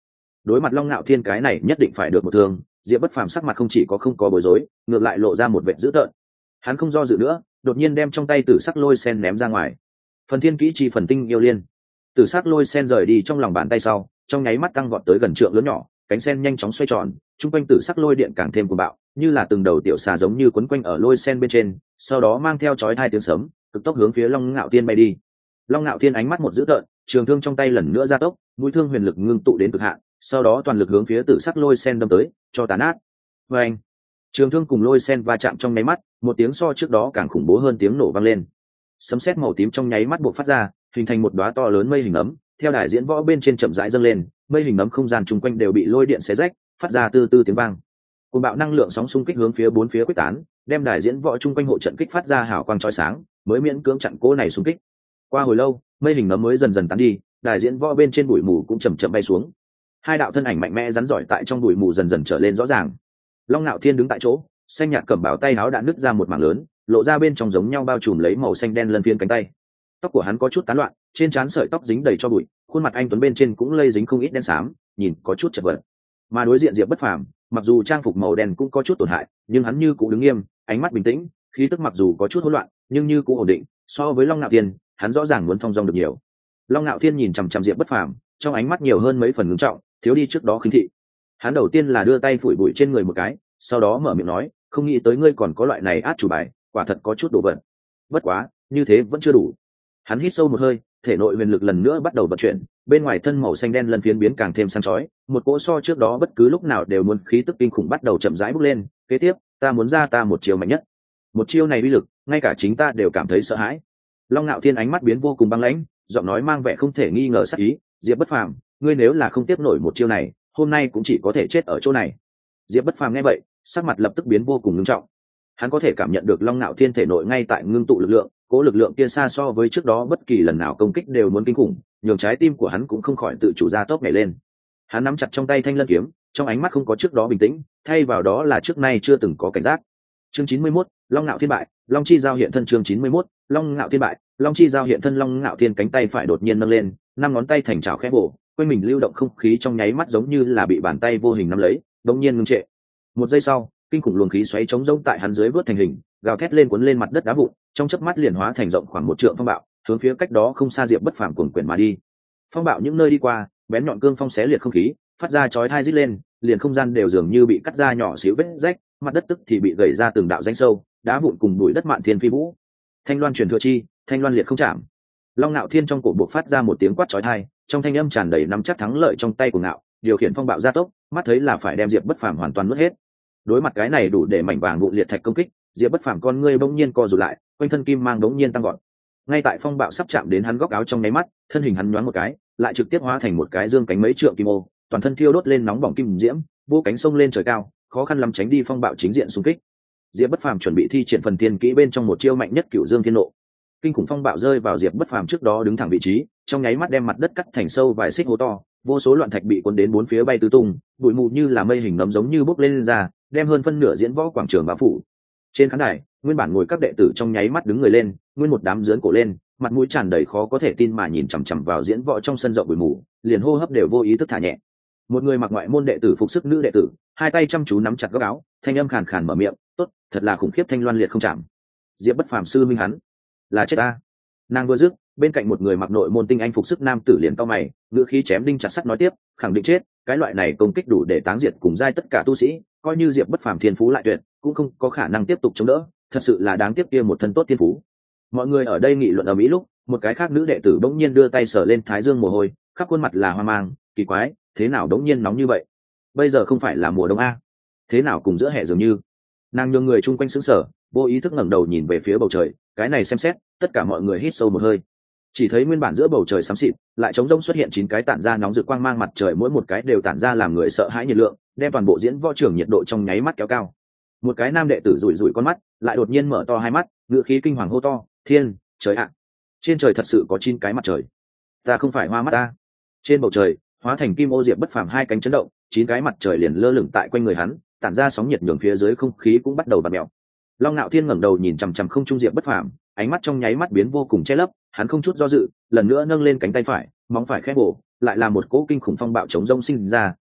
Đối mặt Long Nạo Thiên cái này nhất định phải được một thương, Diệp Bất Phàm sắc mặt không chỉ có không có bối rối, ngược lại lộ ra một vẻ dữ tợn. Hắn không do dự nữa, đột nhiên đem trong tay tử sắc lôi sen ném ra ngoài. Phần thiên kỹ chi phần tinh yêu liên. Tử sắc lôi sen rời đi trong lòng bàn tay sau, trong nháy mắt tăng vọt tới gần trượng lớn nhỏ, cánh sen nhanh chóng xoay tròn, trung quanh tử sắc lôi điện càng thêm cuồng bạo, như là từng đầu tiểu xà giống như quấn quanh ở lôi sen bên trên, sau đó mang theo chói tai tiếng sấm, cực tốc hướng phía Long Nạo Thiên bay đi. Long Nạo Thiên ánh mắt một dữ tợn, trường thương trong tay lần nữa gia tốc, mũi thương huyền lực ngưng tụ đến cực hạn, sau đó toàn lực hướng phía tử sắc lôi sen đâm tới, cho tàn nát. Và anh, trường thương cùng lôi sen va chạm trong nháy mắt, một tiếng so trước đó càng khủng bố hơn tiếng nổ vang lên. Sấm sét màu tím trong nháy mắt buộc phát ra, hình thành một đóa to lớn mây hình ấm, theo đài diễn võ bên trên chậm rãi dâng lên, mây hình ấm không gian chung quanh đều bị lôi điện xé rách, phát ra từ từ tiếng vang. Cùng bạo năng lượng sóng xung kích hướng phía bốn phía quyết tán, đem đài diễn võ chung quanh hộ trận kích phát ra hào quang chói sáng, mới miễn cưỡng chặn cỗ này xung kích. Qua hồi lâu, mây hình ấm mới dần dần tán đi, đài diễn võ bên trên bụi mù cũng chậm chậm bay xuống. Hai đạo thân ảnh mạnh mẽ rắn giỏi tại trong bụi mù dần dần trở lên rõ ràng. Long Nạo Thiên đứng tại chỗ, xanh nhạt cẩm bào tay áo đã nứt ra một mảng lớn, lộ ra bên trong giống nhau bao trùm lấy màu xanh đen lân phiến cánh tay. Tóc của hắn có chút tán loạn, trên trán sợi tóc dính đầy cho bụi, khuôn mặt anh tuấn bên trên cũng lây dính không ít đen xám, nhìn có chút chật vật. Mà đối diện Diệp Bất Phàm, mặc dù trang phục màu đen cũng có chút tổn hại, nhưng hắn như cũng đứng nghiêm, ánh mắt bình tĩnh, khí tức mặc dù có chút hỗn loạn, nhưng như cũng ổn định. So với Long Nạo Thiên, hắn rõ ràng muốn thong dong được nhiều. Long Nạo Thiên nhìn chằm chằm Diệp Bất Phàm, trong ánh mắt nhiều hơn mấy phần ngưng trọng, thiếu đi trước đó khinh thị. Hắn đầu tiên là đưa tay phủi bụi trên người một cái, sau đó mở miệng nói, không nghĩ tới ngươi còn có loại này át chủ bài, quả thật có chút đồ vật. Bất quá, như thế vẫn chưa đủ. Hắn hít sâu một hơi, thể nội huyền lực lần nữa bắt đầu vận chuyển, bên ngoài thân màu xanh đen lần phiến biến càng thêm sáng chói, một cỗ so trước đó bất cứ lúc nào đều muốn khí tức kinh khủng bắt đầu chậm rãi bốc lên. Kế tiếp, ta muốn ra ta một chiêu mạnh nhất. Một chiêu này uy lực, ngay cả chính ta đều cảm thấy sợ hãi. Long Nạo Thiên ánh mắt biến vô cùng băng lãnh, giọng nói mang vẻ không thể nghi ngờ sắc ý, Diệp Bất Phàm, ngươi nếu là không tiếp nổi một chiêu này, hôm nay cũng chỉ có thể chết ở chỗ này. Diệp Bất Phàm nghe vậy, sắc mặt lập tức biến vô cùng nghiêm trọng. Hắn có thể cảm nhận được Long Nạo Thiên thể nội ngay tại ngưng tụ lực lượng, cố lực lượng kia xa so với trước đó bất kỳ lần nào công kích đều muốn kinh khủng, nhường trái tim của hắn cũng không khỏi tự chủ ra tốc nhảy lên. Hắn nắm chặt trong tay thanh lân kiếm, trong ánh mắt không có trước đó bình tĩnh, thay vào đó là trước nay chưa từng có cảnh giác. Chương chín mươi mốt, Long Nạo Thiên bại, Long Chi giao hiện thân. Chương chín mươi mốt, Long Nạo Thiên bại, Long Chi giao hiện thân. Long Nạo Thiên cánh tay phải đột nhiên nâng lên, năm ngón tay thành chảo khẽ bổ, quanh mình lưu động không khí trong nháy mắt giống như là bị bàn tay vô hình nắm lấy, đột nhiên ngưng trệ. Một giây sau, kinh khủng luồng khí xoáy chống rỗng tại hắn dưới vớt thành hình, gào thét lên cuốn lên mặt đất đá vụn, trong chớp mắt liền hóa thành rộng khoảng một trượng phong bạo, hướng phía cách đó không xa Diệp Bất Phàm cuồn quyển mà đi. Phong bạo những nơi đi qua, bén nhọn cương phong xé liệt không khí, phát ra chói tai rít lên, liền không gian đều dường như bị cắt ra nhỏ xíu vết rách, mặt đất tức thì bị gãy ra từng đạo rãnh sâu, đá vụn cùng bụi đất mạn thiên phi vũ. Thanh loan truyền thừa chi, thanh loan liệt không chạm. Long Nạo Thiên trong cổ buộc phát ra một tiếng quát chói tai, trong thanh âm tràn đầy nắm chắc thắng lợi trong tay của Nạo, điều khiển phong bạo gia tốc, mắt thấy là phải đem Diệp Bất Phàm hoàn toàn nuốt hết. Đối mặt cái này đủ để mảnh vàng vụn liệt thạch công kích, Diệp Bất Phàm con ngươi bỗng nhiên co rụt lại, quanh thân kim mang bỗng nhiên tăng vọt. Ngay tại phong bạo sắp chạm đến hắn góc áo trong nháy mắt, thân hình hắn nhoáng một cái, lại trực tiếp hóa thành một cái dương cánh mấy trượng kim ô, toàn thân thiêu đốt lên nóng bỏng kim diễm, vô cánh sông lên trời cao, khó khăn lắm tránh đi phong bạo chính diện xung kích. Diệp Bất Phàm chuẩn bị thi triển phần tiên kỹ bên trong một chiêu mạnh nhất Cửu Dương Thiên Nộ. Kinh khủng phong bạo rơi vào Diệp Bất Phàm trước đó đứng thẳng vị trí, trong nháy mắt đem mặt đất cắt thành sâu vài xích hố to, vô số loạn thạch bị cuốn đến bốn phía bay tứ tung, bụi mù như là mây hình nấm giống như bốc lên, lên ra, đem hơn phân nửa diễn võ quảng trường bao phủ. Trên khán đài, nguyên bản ngồi các đệ tử trong nháy mắt đứng người lên, nguyên một đám giớn cổ lên, mặt mũi tràn đầy khó có thể tin mà nhìn chằm chằm vào diễn võ trong sân rộng bụi mù, liền hô hấp đều vô ý thức thả nhẹ. Một người mặc ngoại môn đệ tử phục sức nữ đệ tử, hai tay chăm chú nắm chặt góc áo, thanh âm khàn khàn mở miệng, "Tốt, thật là khủng khiếp, thanh loan liệt không chạm." Diệp Bất Phàm sư minh hắn, là chết ta. Nàng vừa dứt, bên cạnh một người mặc nội môn tinh anh phục sức nam tử liền cau mày, ngữ khí chém đinh chặt sắt nói tiếp, khẳng định chết, cái loại này công kích đủ để táng diệt cùng giai tất cả tu sĩ, coi như Diệp Bất Phàm thiên phú lại tuyệt, cũng không có khả năng tiếp tục chống đỡ, thật sự là đáng tiếc kia một thân tốt thiên phú. Mọi người ở đây nghị luận ở mỹ lúc, một cái khác nữ đệ tử bỗng nhiên đưa tay sờ lên thái dương mồ hôi, khắp khuôn mặt là hoang mang, kỳ quái, thế nào đống nhiên nóng như vậy? Bây giờ không phải là mùa đông a? Thế nào cùng giữa hè dường như? Nàng nhường người chung quanh sững sờ, vô ý thức ngẩng đầu nhìn về phía bầu trời, cái này xem xét, tất cả mọi người hít sâu một hơi. Chỉ thấy nguyên bản giữa bầu trời xám xịt, lại trống rỗng xuất hiện chín cái tản ra nóng rực quang mang mặt trời, mỗi một cái đều tản ra làm người sợ hãi nhiệt lượng, đem toàn bộ diễn võ trường nhiệt độ trong nháy mắt kéo cao. Một cái nam đệ tử rủi rủi con mắt, lại đột nhiên mở to hai mắt, ngựa khí kinh hoàng hô to, "Thiên, trời ạ! Trên trời thật sự có chín cái mặt trời. Ta không phải hoa mắt ta." Trên bầu trời, hóa thành kim ô Diệp Bất Phàm hai cánh chấn động, chín cái mặt trời liền lơ lửng tại quanh người hắn, tản ra sóng nhiệt nhường phía dưới không khí cũng bắt đầu bạt mèo. Long Nạo Thiên ngẩng đầu nhìn chằm chằm không trung Diệp Bất Phàm, ánh mắt trong nháy mắt biến vô cùng che lấp, hắn không chút do dự, lần nữa nâng lên cánh tay phải, móng phải khẽ bổ, lại là một cỗ kinh khủng phong bạo chống rông sinh ra,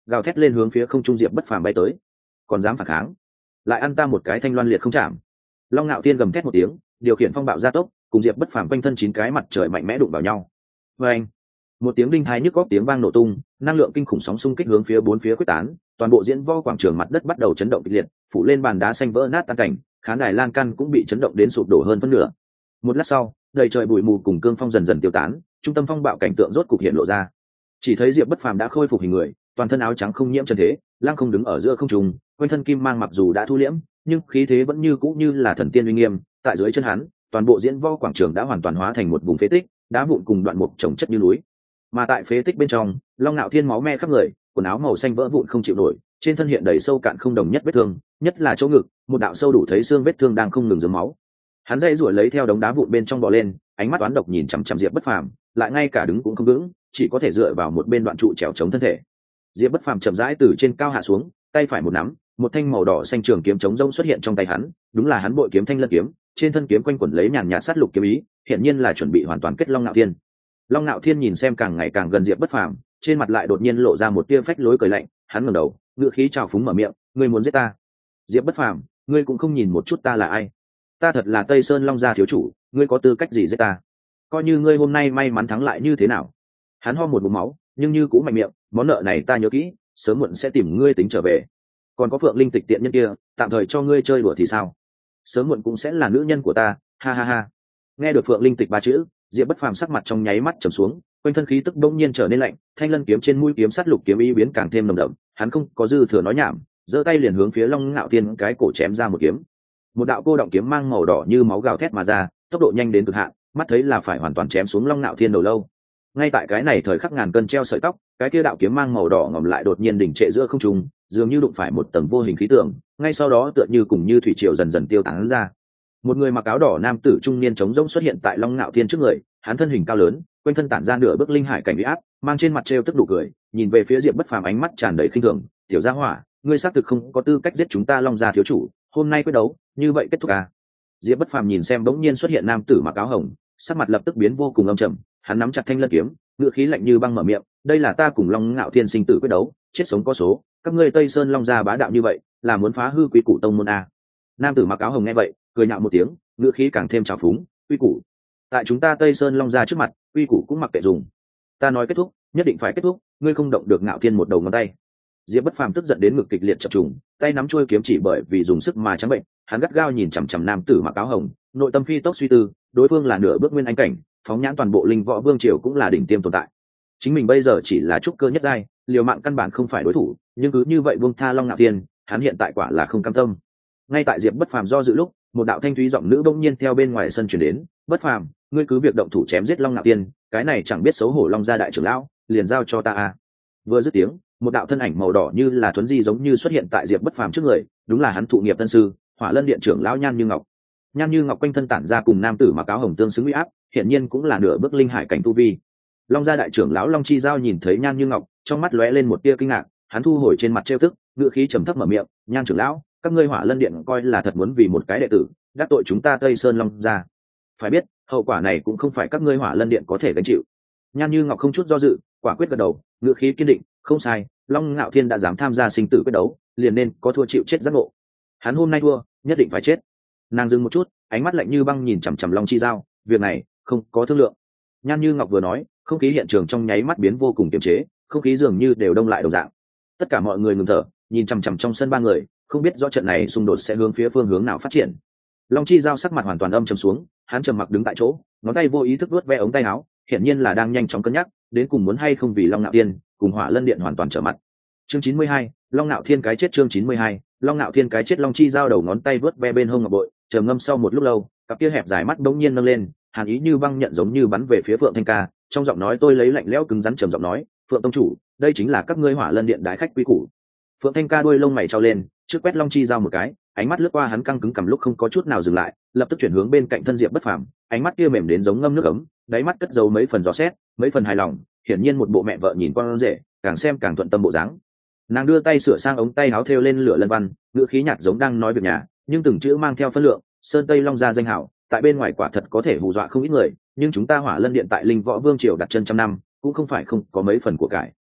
gào thét lên hướng phía không trung diệp bất phàm bay tới. Còn dám phản kháng, lại ăn ta một cái thanh loan liệt không chạm. Long Nạo Thiên gầm thét một tiếng, điều khiển phong bạo gia tốc, cùng diệp bất phàm quanh thân chín cái mặt trời mạnh mẽ đụng vào nhau. Và anh, một tiếng đinh thái nhức góc tiếng vang nổ tung, năng lượng kinh khủng sóng xung kích hướng phía bốn phía quyết tán, toàn bộ diễn võ quảng trường mặt đất bắt đầu chấn động kịch liệt, phủ lên bàn đá xanh vỡ nát tan cảnh, khán đài lan can cũng bị chấn động đến sụp đổ hơn phân nửa. Một lát sau, đầy trời bụi mù cùng cương phong dần dần tiêu tán, trung tâm phong bạo cảnh tượng rốt cục hiện lộ ra. Chỉ thấy diệp bất phàm đã khôi phục hình người, toàn thân áo trắng không nhiễm trần thế, lăng không đứng ở giữa không trung, quanh thân kim mang mặc dù đã thu liễm, nhưng khí thế vẫn như cũ như là thần tiên uy nghiêm. Tại dưới chân hắn, toàn bộ diễn võ quảng trường đã hoàn toàn hóa thành một vùng phế tích, đá vụn cùng đoạn mục chồng chất như núi. Mà tại phế tích bên trong, Long Nạo Thiên máu me khắp người, quần áo màu xanh vỡ vụn không chịu nổi, trên thân hiện đầy sâu cạn không đồng nhất vết thương, nhất là chỗ ngực, một đạo sâu đủ thấy xương vết thương đang không ngừng rớm máu. Hắn dây rủa lấy theo đống đá vụn bên trong bò lên, ánh mắt oán độc nhìn chằm chằm Diệp Bất Phàm, lại ngay cả đứng cũng không vững, chỉ có thể dựa vào một bên đoạn trụ trèo chống thân thể. Diệp Bất Phàm chậm rãi từ trên cao hạ xuống, tay phải một nắm, một thanh màu đỏ xanh trường kiếm chống rông xuất hiện trong tay hắn, đúng là hắn bội kiếm Thanh Lân kiếm, trên thân kiếm quanh quẩn lấy nhàn nhạt sát lục kiếm ý, hiện nhiên là chuẩn bị hoàn toàn kết Long Nạo Thiên. Long Nạo Thiên nhìn xem càng ngày càng gần Diệp Bất Phàm, trên mặt lại đột nhiên lộ ra một tia phách lối cười lạnh, hắn ngẩng đầu, ngữ khí trào phúng mở miệng, ngươi muốn giết ta? Diệp Bất Phàm, ngươi cũng không nhìn một chút ta là ai? Ta thật là Tây Sơn Long gia thiếu chủ, ngươi có tư cách gì giết ta? Coi như ngươi hôm nay may mắn thắng lại như thế nào? Hắn ho một búng máu, nhưng như cũng mạnh miệng, món nợ này ta nhớ kỹ, sớm muộn sẽ tìm ngươi tính trở về. Còn có Phượng Linh Tịch tiện nhân kia, tạm thời cho ngươi chơi đùa thì sao? Sớm muộn cũng sẽ là nữ nhân của ta, ha ha ha. Nghe được Phượng Linh Tịch ba chữ, Diệp Bất Phàm sắc mặt trong nháy mắt trầm xuống, quanh thân khí tức bỗng nhiên trở nên lạnh, thanh lân kiếm trên mũi kiếm sắt lục kiếm ý biến càng thêm nồng đậm, hắn không có dư thừa nói nhảm, giơ tay liền hướng phía Long Nạo Thiên cái cổ chém ra một kiếm. Một đạo cô động kiếm mang màu đỏ như máu gào thét mà ra, tốc độ nhanh đến cực hạn, mắt thấy là phải hoàn toàn chém xuống Long Nạo Thiên đầu lâu. Ngay tại cái này thời khắc ngàn cân treo sợi tóc, cái kia đạo kiếm mang màu đỏ ngòm lại đột nhiên đỉnh trệ giữa không trung, dường như đụng phải một tầng vô hình khí tượng, ngay sau đó tựa như cùng như thủy triều dần dần tiêu tán ra. Một người mặc áo đỏ nam tử trung niên trống rỗng xuất hiện tại Long Nạo Thiên trước người, hắn thân hình cao lớn, quanh thân tản ra nửa bước linh hải cảnh uy áp, mang trên mặt trêu tức nụ cười, nhìn về phía Diệp Bất Phàm ánh mắt tràn đầy khinh thường, "Tiểu gia hỏa, ngươi xác thực không có tư cách giết chúng ta Long gia thiếu chủ, hôm nay quyết đấu, như vậy kết thúc à?" Diệp Bất Phàm nhìn xem bỗng nhiên xuất hiện nam tử mặc áo hồng, sắc mặt lập tức biến vô cùng âm trầm, hắn nắm chặt thanh lân kiếm, ngữ khí lạnh như băng mở miệng, "Đây là ta cùng Long Nạo Thiên sinh tử quyết đấu, chết sống có số, các ngươi Tây Sơn Long gia bá đạo như vậy, là muốn phá hư quý củ tông môn à?" Nam tử mặc áo hồng nghe vậy, cười nhạo một tiếng, ngữ khí càng thêm trào phúng, "Quy củ? Tại chúng ta Tây Sơn Long gia trước mặt, quy củ cũng mặc kệ dùng. Ta nói kết thúc, nhất định phải kết thúc, ngươi không động được Nạo Thiên một đầu ngón tay." Diệp Bất Phàm tức giận đến ngực kịch liệt chập trùng, tay nắm chuôi kiếm chỉ bởi vì dùng sức mà trắng bệnh, hắn gắt gao nhìn chằm chằm nam tử mặc áo hồng, nội tâm phi tốc suy tư, đối phương là nửa bước nguyên anh cảnh, phóng nhãn toàn bộ linh võ vương triều cũng là đỉnh tiêm tồn tại. Chính mình bây giờ chỉ là trúc cơ nhất giai, liều mạng căn bản không phải đối thủ, nhưng cứ như vậy buông tha Long Nạo Thiên, hắn hiện tại quả là không cam tâm. Ngay tại Diệp Bất Phàm do dự lúc, một đạo thanh thúy giọng nữ bỗng nhiên theo bên ngoài sân truyền đến, "Bất Phàm, ngươi cứ việc động thủ chém giết Long Nạo Thiên, cái này chẳng biết xấu hổ Long gia đại trưởng lão, liền giao cho ta a." Vừa dứt tiếng, một đạo thân ảnh màu đỏ như là thuấn di giống như xuất hiện tại Diệp Bất Phàm trước người, đúng là hắn thụ nghiệp tân sư, Hỏa Lân Điện trưởng lão Nhan Như Ngọc. Nhan Như Ngọc quanh thân tản ra cùng nam tử mặc áo hồng tương xứng uy áp, hiện nhiên cũng là nửa bước linh hải cảnh tu vi. Long gia đại trưởng lão Long Chi Giao nhìn thấy Nhan Như Ngọc, trong mắt lóe lên một tia kinh ngạc, hắn thu hồi trên mặt trêu tức, ngữ khí trầm thấp mở miệng, "Nhan trưởng lão, các ngươi Hỏa Lân Điện coi là thật muốn vì một cái đệ tử đắc tội chúng ta Tây Sơn Long gia. Phải biết, hậu quả này cũng không phải các ngươi Hỏa Lân Điện có thể gánh chịu." Nhan Như Ngọc không chút do dự, quả quyết gật đầu, ngữ khí kiên định, "Không sai, Long Nạo Thiên đã dám tham gia sinh tử quyết đấu, liền nên có thua chịu chết giác ngộ. Hắn hôm nay thua, nhất định phải chết." Nàng dừng một chút, ánh mắt lạnh như băng nhìn chằm chằm Long Chi Giao, "Việc này không có thương lượng." Nhan Như Ngọc vừa nói, không khí hiện trường trong nháy mắt biến vô cùng kiềm chế, không khí dường như đều đông lại đồng dạng. Tất cả mọi người ngừng thở, nhìn chằm chằm trong sân ba người, không biết rõ trận này xung đột sẽ hướng phía phương hướng nào phát triển. Long Chi Giao sắc mặt hoàn toàn âm trầm xuống, hắn trầm mặc đứng tại chỗ, ngón tay vô ý thức vuốt ve ống tay áo, hiển nhiên là đang nhanh chóng cân nhắc, đến cùng muốn hay không vì Long Nạo Thiên cùng Hỏa Lân Điện hoàn toàn trở mặt. Chương chín mươi hai, Long Nạo Thiên cái chết. Chương chín mươi hai, Long Nạo Thiên cái chết. Long Chi Giao đầu ngón tay vuốt ve bên hông ngọc bội, trầm ngâm sau một lúc lâu, cặp kia hẹp dài mắt bỗng nhiên nâng lên, hàn ý như băng nhận giống như bắn về phía Phượng Thanh Ca, trong giọng nói tôi lấy lạnh lẽo cứng rắn trầm giọng nói, "Phượng tông chủ, đây chính là các ngươi Hỏa Lân Điện đái khách quý củ." Phượng Thanh Ca đuôi lông mày trao lên, trước quét Long Chi Giao một cái, ánh mắt lướt qua hắn căng cứng cầm lúc không có chút nào dừng lại, lập tức chuyển hướng bên cạnh thân Diệp Bất Phàm, ánh mắt kia mềm đến giống ngâm nước ấm, đáy mắt cất giấu mấy phần gió xét, mấy phần hài lòng, hiển nhiên một bộ mẹ vợ nhìn con rể, càng xem càng thuận tâm bộ dáng. Nàng đưa tay sửa sang ống tay áo thêu lên lửa lân văn, ngữ khí nhạt giống đang nói việc nhà, nhưng từng chữ mang theo phân lượng, "Sơn Tây Long gia danh hảo, tại bên ngoài quả thật có thể hù dọa không ít người, nhưng chúng ta Hỏa Lân Điện tại Linh Võ Vương triều đặt chân trăm năm, cũng không phải không có mấy phần của cải."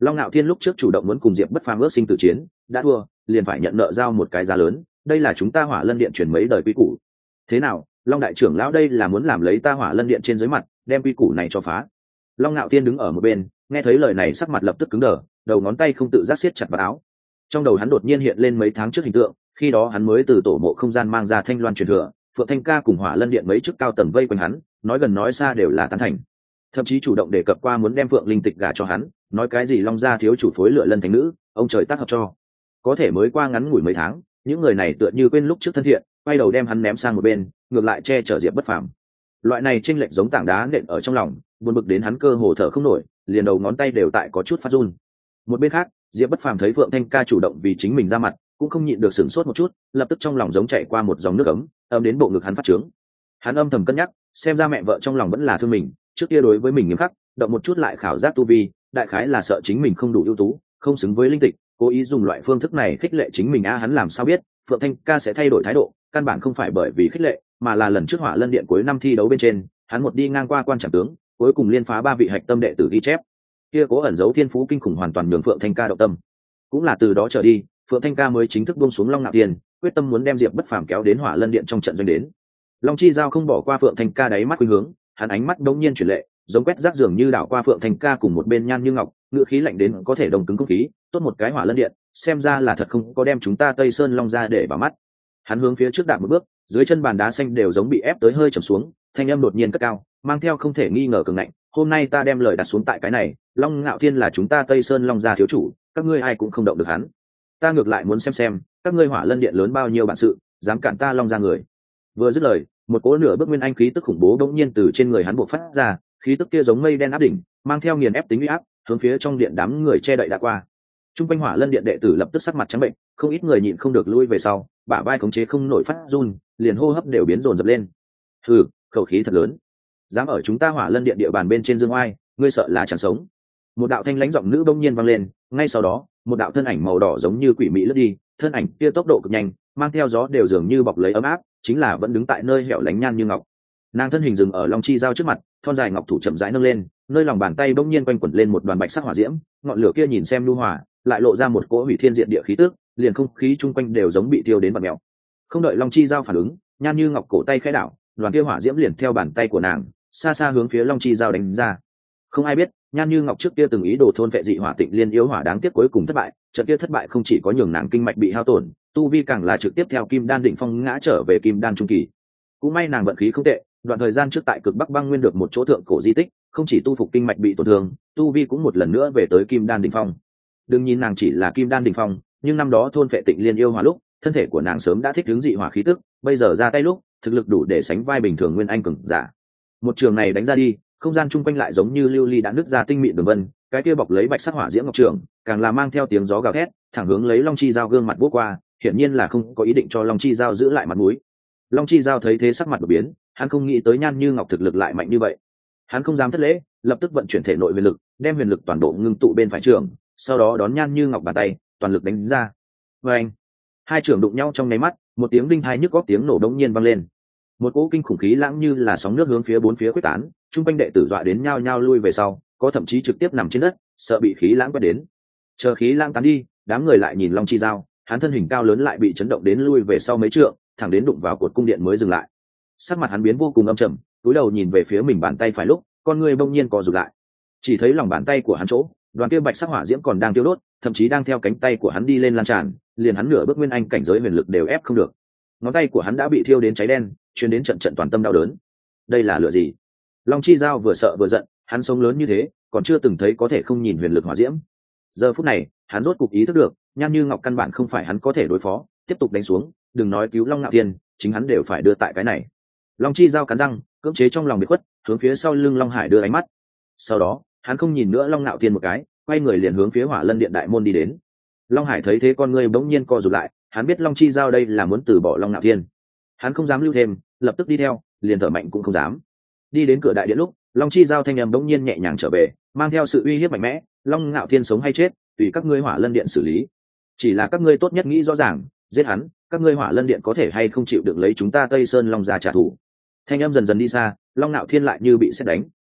Long Nạo Thiên lúc trước chủ động muốn cùng Diệp Bất Phàm ước sinh tử chiến, đã thua liền phải nhận nợ giao một cái giá lớn, đây là chúng ta Hỏa Lân Điện truyền mấy đời quy củ. Thế nào, Long đại trưởng lão đây là muốn làm lấy ta Hỏa Lân Điện trên dưới mặt, đem quy củ này cho phá. Long Nạo Thiên đứng ở một bên, nghe thấy lời này sắc mặt lập tức cứng đờ, đầu ngón tay không tự giác siết chặt vào áo. Trong đầu hắn đột nhiên hiện lên mấy tháng trước hình tượng, khi đó hắn mới từ tổ mộ không gian mang ra Thanh Loan truyền thừa, Phượng Thanh Ca cùng Hỏa Lân Điện mấy chức cao tầng vây quanh hắn, nói gần nói xa đều là tán thành, thậm chí chủ động đề cập qua muốn đem Phượng Linh Tịch gả cho hắn, nói cái gì Long gia thiếu chủ phối lựa lân thánh nữ, ông trời tác hợp cho. Có thể mới qua ngắn ngủi mấy tháng, những người này tựa như quên lúc trước thân thiện, quay đầu đem hắn ném sang một bên, ngược lại che chở Diệp Bất Phàm. Loại này chênh lệch giống tảng đá nện ở trong lòng, buồn bực đến hắn cơ hồ thở không nổi, liền đầu ngón tay đều tại có chút phát run. Một bên khác, Diệp Bất Phàm thấy Phượng Thanh Ca chủ động vì chính mình ra mặt, cũng không nhịn được sửng sốt một chút, lập tức trong lòng giống chạy qua một dòng nước ấm, ấm đến bộ ngực hắn phát trướng. Hắn âm thầm cân nhắc, xem ra mẹ vợ trong lòng vẫn là thương mình, trước kia đối với mình nghiêm khắc, động một chút lại khảo giác tu vi, đại khái là sợ chính mình không đủ ưu tú, không xứng với linh tịch, cố ý dùng loại phương thức này khích lệ chính mình a. Hắn làm sao biết Phượng Thanh Ca sẽ thay đổi thái độ, căn bản không phải bởi vì khích lệ, mà là lần trước Hỏa Lân Điện cuối năm thi đấu bên trên, hắn một đi ngang qua quan trạm tướng, cuối cùng liên phá ba vị hạch tâm đệ tử ghi chép, kia cố ẩn giấu thiên phú kinh khủng hoàn toàn nhường Phượng Thanh Ca động tâm. Cũng là từ đó trở đi, Phượng Thanh Ca mới chính thức buông xuống Long Nạo Thiên, quyết tâm muốn đem Diệp Bất Phàm kéo đến Hỏa Lân Điện trong trận doanh đến. Long Chi Giao không bỏ qua Phượng Thanh Ca đáy mắt khuynh hướng, hắn ánh mắt đống nhiên chuyển lệ, giống quét rác dường như đảo qua Phượng Thanh Ca cùng một bên Nhan Như Ngọc, ngữ khí lạnh đến có thể đồng cứng không khí, tốt một cái Hỏa Lân Điện, xem ra là thật không có đem chúng ta Tây Sơn Long ra để vào mắt. Hắn hướng phía trước đạp một bước, dưới chân bàn đá xanh đều giống bị ép tới hơi trầm xuống, thanh âm đột nhiên cất cao, mang theo không thể nghi ngờ cường ngạnh, hôm nay ta đem lời đặt xuống tại cái này, Long Ngạo Thiên là chúng ta Tây Sơn Long gia thiếu chủ, các ngươi ai cũng không động được hắn. Ta ngược lại muốn xem xem, các ngươi Hỏa Lân Điện lớn bao nhiêu bản sự, dám cản ta Long gia người. Vừa dứt lời, một cỗ nửa bước nguyên anh khí tức khủng bố bỗng nhiên từ trên người hắn bộc phát ra, khí tức kia giống mây đen áp đỉnh, mang theo nghiền ép tính uy áp, hướng phía trong điện đám người che đậy đã qua. Trung quanh Hỏa Lân Điện đệ tử lập tức sắc mặt trắng bệnh, không ít người nhịn không được lui về sau, bả vai khống chế không nổi phát run, liền hô hấp đều biến dồn dập lên. Hừ, khẩu khí thật lớn, dám ở chúng ta Hỏa Lân Điện địa bàn bên trên dương oai, ngươi sợ là chẳng sống. Một đạo thanh lãnh giọng nữ bỗng nhiên vang lên, ngay sau đó, một đạo thân ảnh màu đỏ giống như quỷ mị lướt đi, thân ảnh kia tốc độ cực nhanh, mang theo gió đều dường như bọc lấy ấm áp, chính là vẫn đứng tại nơi hẻo lánh Nhan Như Ngọc. Nàng thân hình dừng ở Long Chi Giao trước mặt, thon dài ngọc thủ chậm rãi nâng lên, nơi lòng bàn tay bỗng nhiên quanh quẩn lên một đoàn bạch sắc hỏa diễm, ngọn lửa kia nhìn xem nhu hòa, lại lộ ra một cỗ hủy thiên diệt địa khí tức, liền không khí chung quanh đều giống bị tiêu đến bạt mèo. Không đợi Long Chi Giao phản ứng, Nhan Như Ngọc cổ tay khẽ đảo, đoàn kia hỏa diễm liền theo bàn tay của nàng, xa xa hướng phía Long Chi Giao đánh ra. Không ai biết, Nhan Như Ngọc trước kia từng ý đồ thôn vệ dị hỏa Tịnh Liên yếu hỏa đáng tiếc cuối cùng thất bại, trận kia thất bại không chỉ có nhường nàng kinh mạch bị hao tổn, tu vi càng là trực tiếp theo Kim Đan đỉnh phong ngã trở về Kim Đan trung kỳ. Cũng may nàng vận khí không tệ, đoạn thời gian trước tại Cực Bắc Băng Nguyên được một chỗ thượng cổ di tích, không chỉ tu phục kinh mạch bị tổn thương, tu vi cũng một lần nữa về tới Kim Đan đỉnh phong. Đừng nhìn nàng chỉ là Kim Đan đỉnh phong, nhưng năm đó thôn vệ Tịnh Liên yêu hỏa lúc, thân thể của nàng sớm đã thích ứng dị hỏa khí tức, bây giờ ra tay lúc, thực lực đủ để sánh vai bình thường nguyên anh cường giả. Một trường này đánh ra đi, không gian chung quanh lại giống như lưu ly đã nứt ra tinh mịn đường vân, cái kia bọc lấy bạch sắc hỏa diễm ngọc trường, càng là mang theo tiếng gió gào thét, thẳng hướng lấy Long Chi Giao gương mặt vút qua, hiển nhiên là không có ý định cho Long Chi Giao giữ lại mặt mũi. Long Chi Giao thấy thế sắc mặt đổi biến, hắn không nghĩ tới Nhan Như Ngọc thực lực lại mạnh như vậy. Hắn không dám thất lễ, lập tức vận chuyển thể nội huyền lực, đem huyền lực toàn bộ ngưng tụ bên phải trường, sau đó đón Nhan Như Ngọc bàn tay, toàn lực đánh ra. Oeng! Hai trường đụng nhau trong nháy mắt, một tiếng đinh tai nhức óc tiếng nổ đống nhiên vang lên. Một cỗ kinh khủng khí lãng như là sóng nước hướng phía bốn phía quyết tán, trung quanh đệ tử dọa đến nhao nhao lui về sau, có thậm chí trực tiếp nằm trên đất, sợ bị khí lãng quét đến. Chờ khí lãng tán đi, đám người lại nhìn Long Chi Giao, hắn thân hình cao lớn lại bị chấn động đến lui về sau mấy trượng, thẳng đến đụng vào cột cung điện mới dừng lại. Sắc mặt hắn biến vô cùng âm trầm, cúi đầu nhìn về phía mình bàn tay phải lúc, con người bỗng nhiên co rụt lại. Chỉ thấy lòng bàn tay của hắn chỗ, đoàn kia bạch sắc hỏa diễm còn đang tiêu đốt, thậm chí đang theo cánh tay của hắn đi lên lan tràn, liền hắn nửa bước nguyên anh cảnh giới huyền lực đều ép không được. Ngón tay của hắn đã bị thiêu đến cháy đen, truyền đến trận trận toàn tâm đau đớn. Đây là lửa gì? Long Chi Giao vừa sợ vừa giận, hắn sống lớn như thế, còn chưa từng thấy có thể không nhìn huyền lực hỏa diễm. Giờ phút này, hắn rốt cục ý thức được, Nhan Như Ngọc căn bản không phải hắn có thể đối phó, tiếp tục đánh xuống, đừng nói cứu Long Nạo Thiên, chính hắn đều phải đưa tại cái này. Long Chi Giao cắn răng, cưỡng chế trong lòng biệt khuất, hướng phía sau lưng Long Hải đưa ánh mắt. Sau đó, hắn không nhìn nữa Long Nạo Thiên một cái, quay người liền hướng phía Hỏa Lân Điện đại môn đi đến. Long Hải thấy thế con ngươi bỗng nhiên co rụt lại, hắn biết Long Chi Giao đây là muốn từ bỏ Long Nạo Thiên. Hắn không dám lưu thêm, lập tức đi theo, liền thở mạnh cũng không dám. Đi đến cửa đại điện lúc, Long Chi Giao thanh âm bỗng nhiên nhẹ nhàng trở về, mang theo sự uy hiếp mạnh mẽ, Long Nạo Thiên sống hay chết, tùy các ngươi Hỏa Lân Điện xử lý. Chỉ là các ngươi tốt nhất nghĩ rõ ràng, giết hắn, các ngươi Hỏa Lân Điện có thể hay không chịu đựng lấy chúng ta Tây Sơn Long gia trả thù. Thanh âm dần dần đi xa, Long Nạo Thiên lại như bị sét đánh,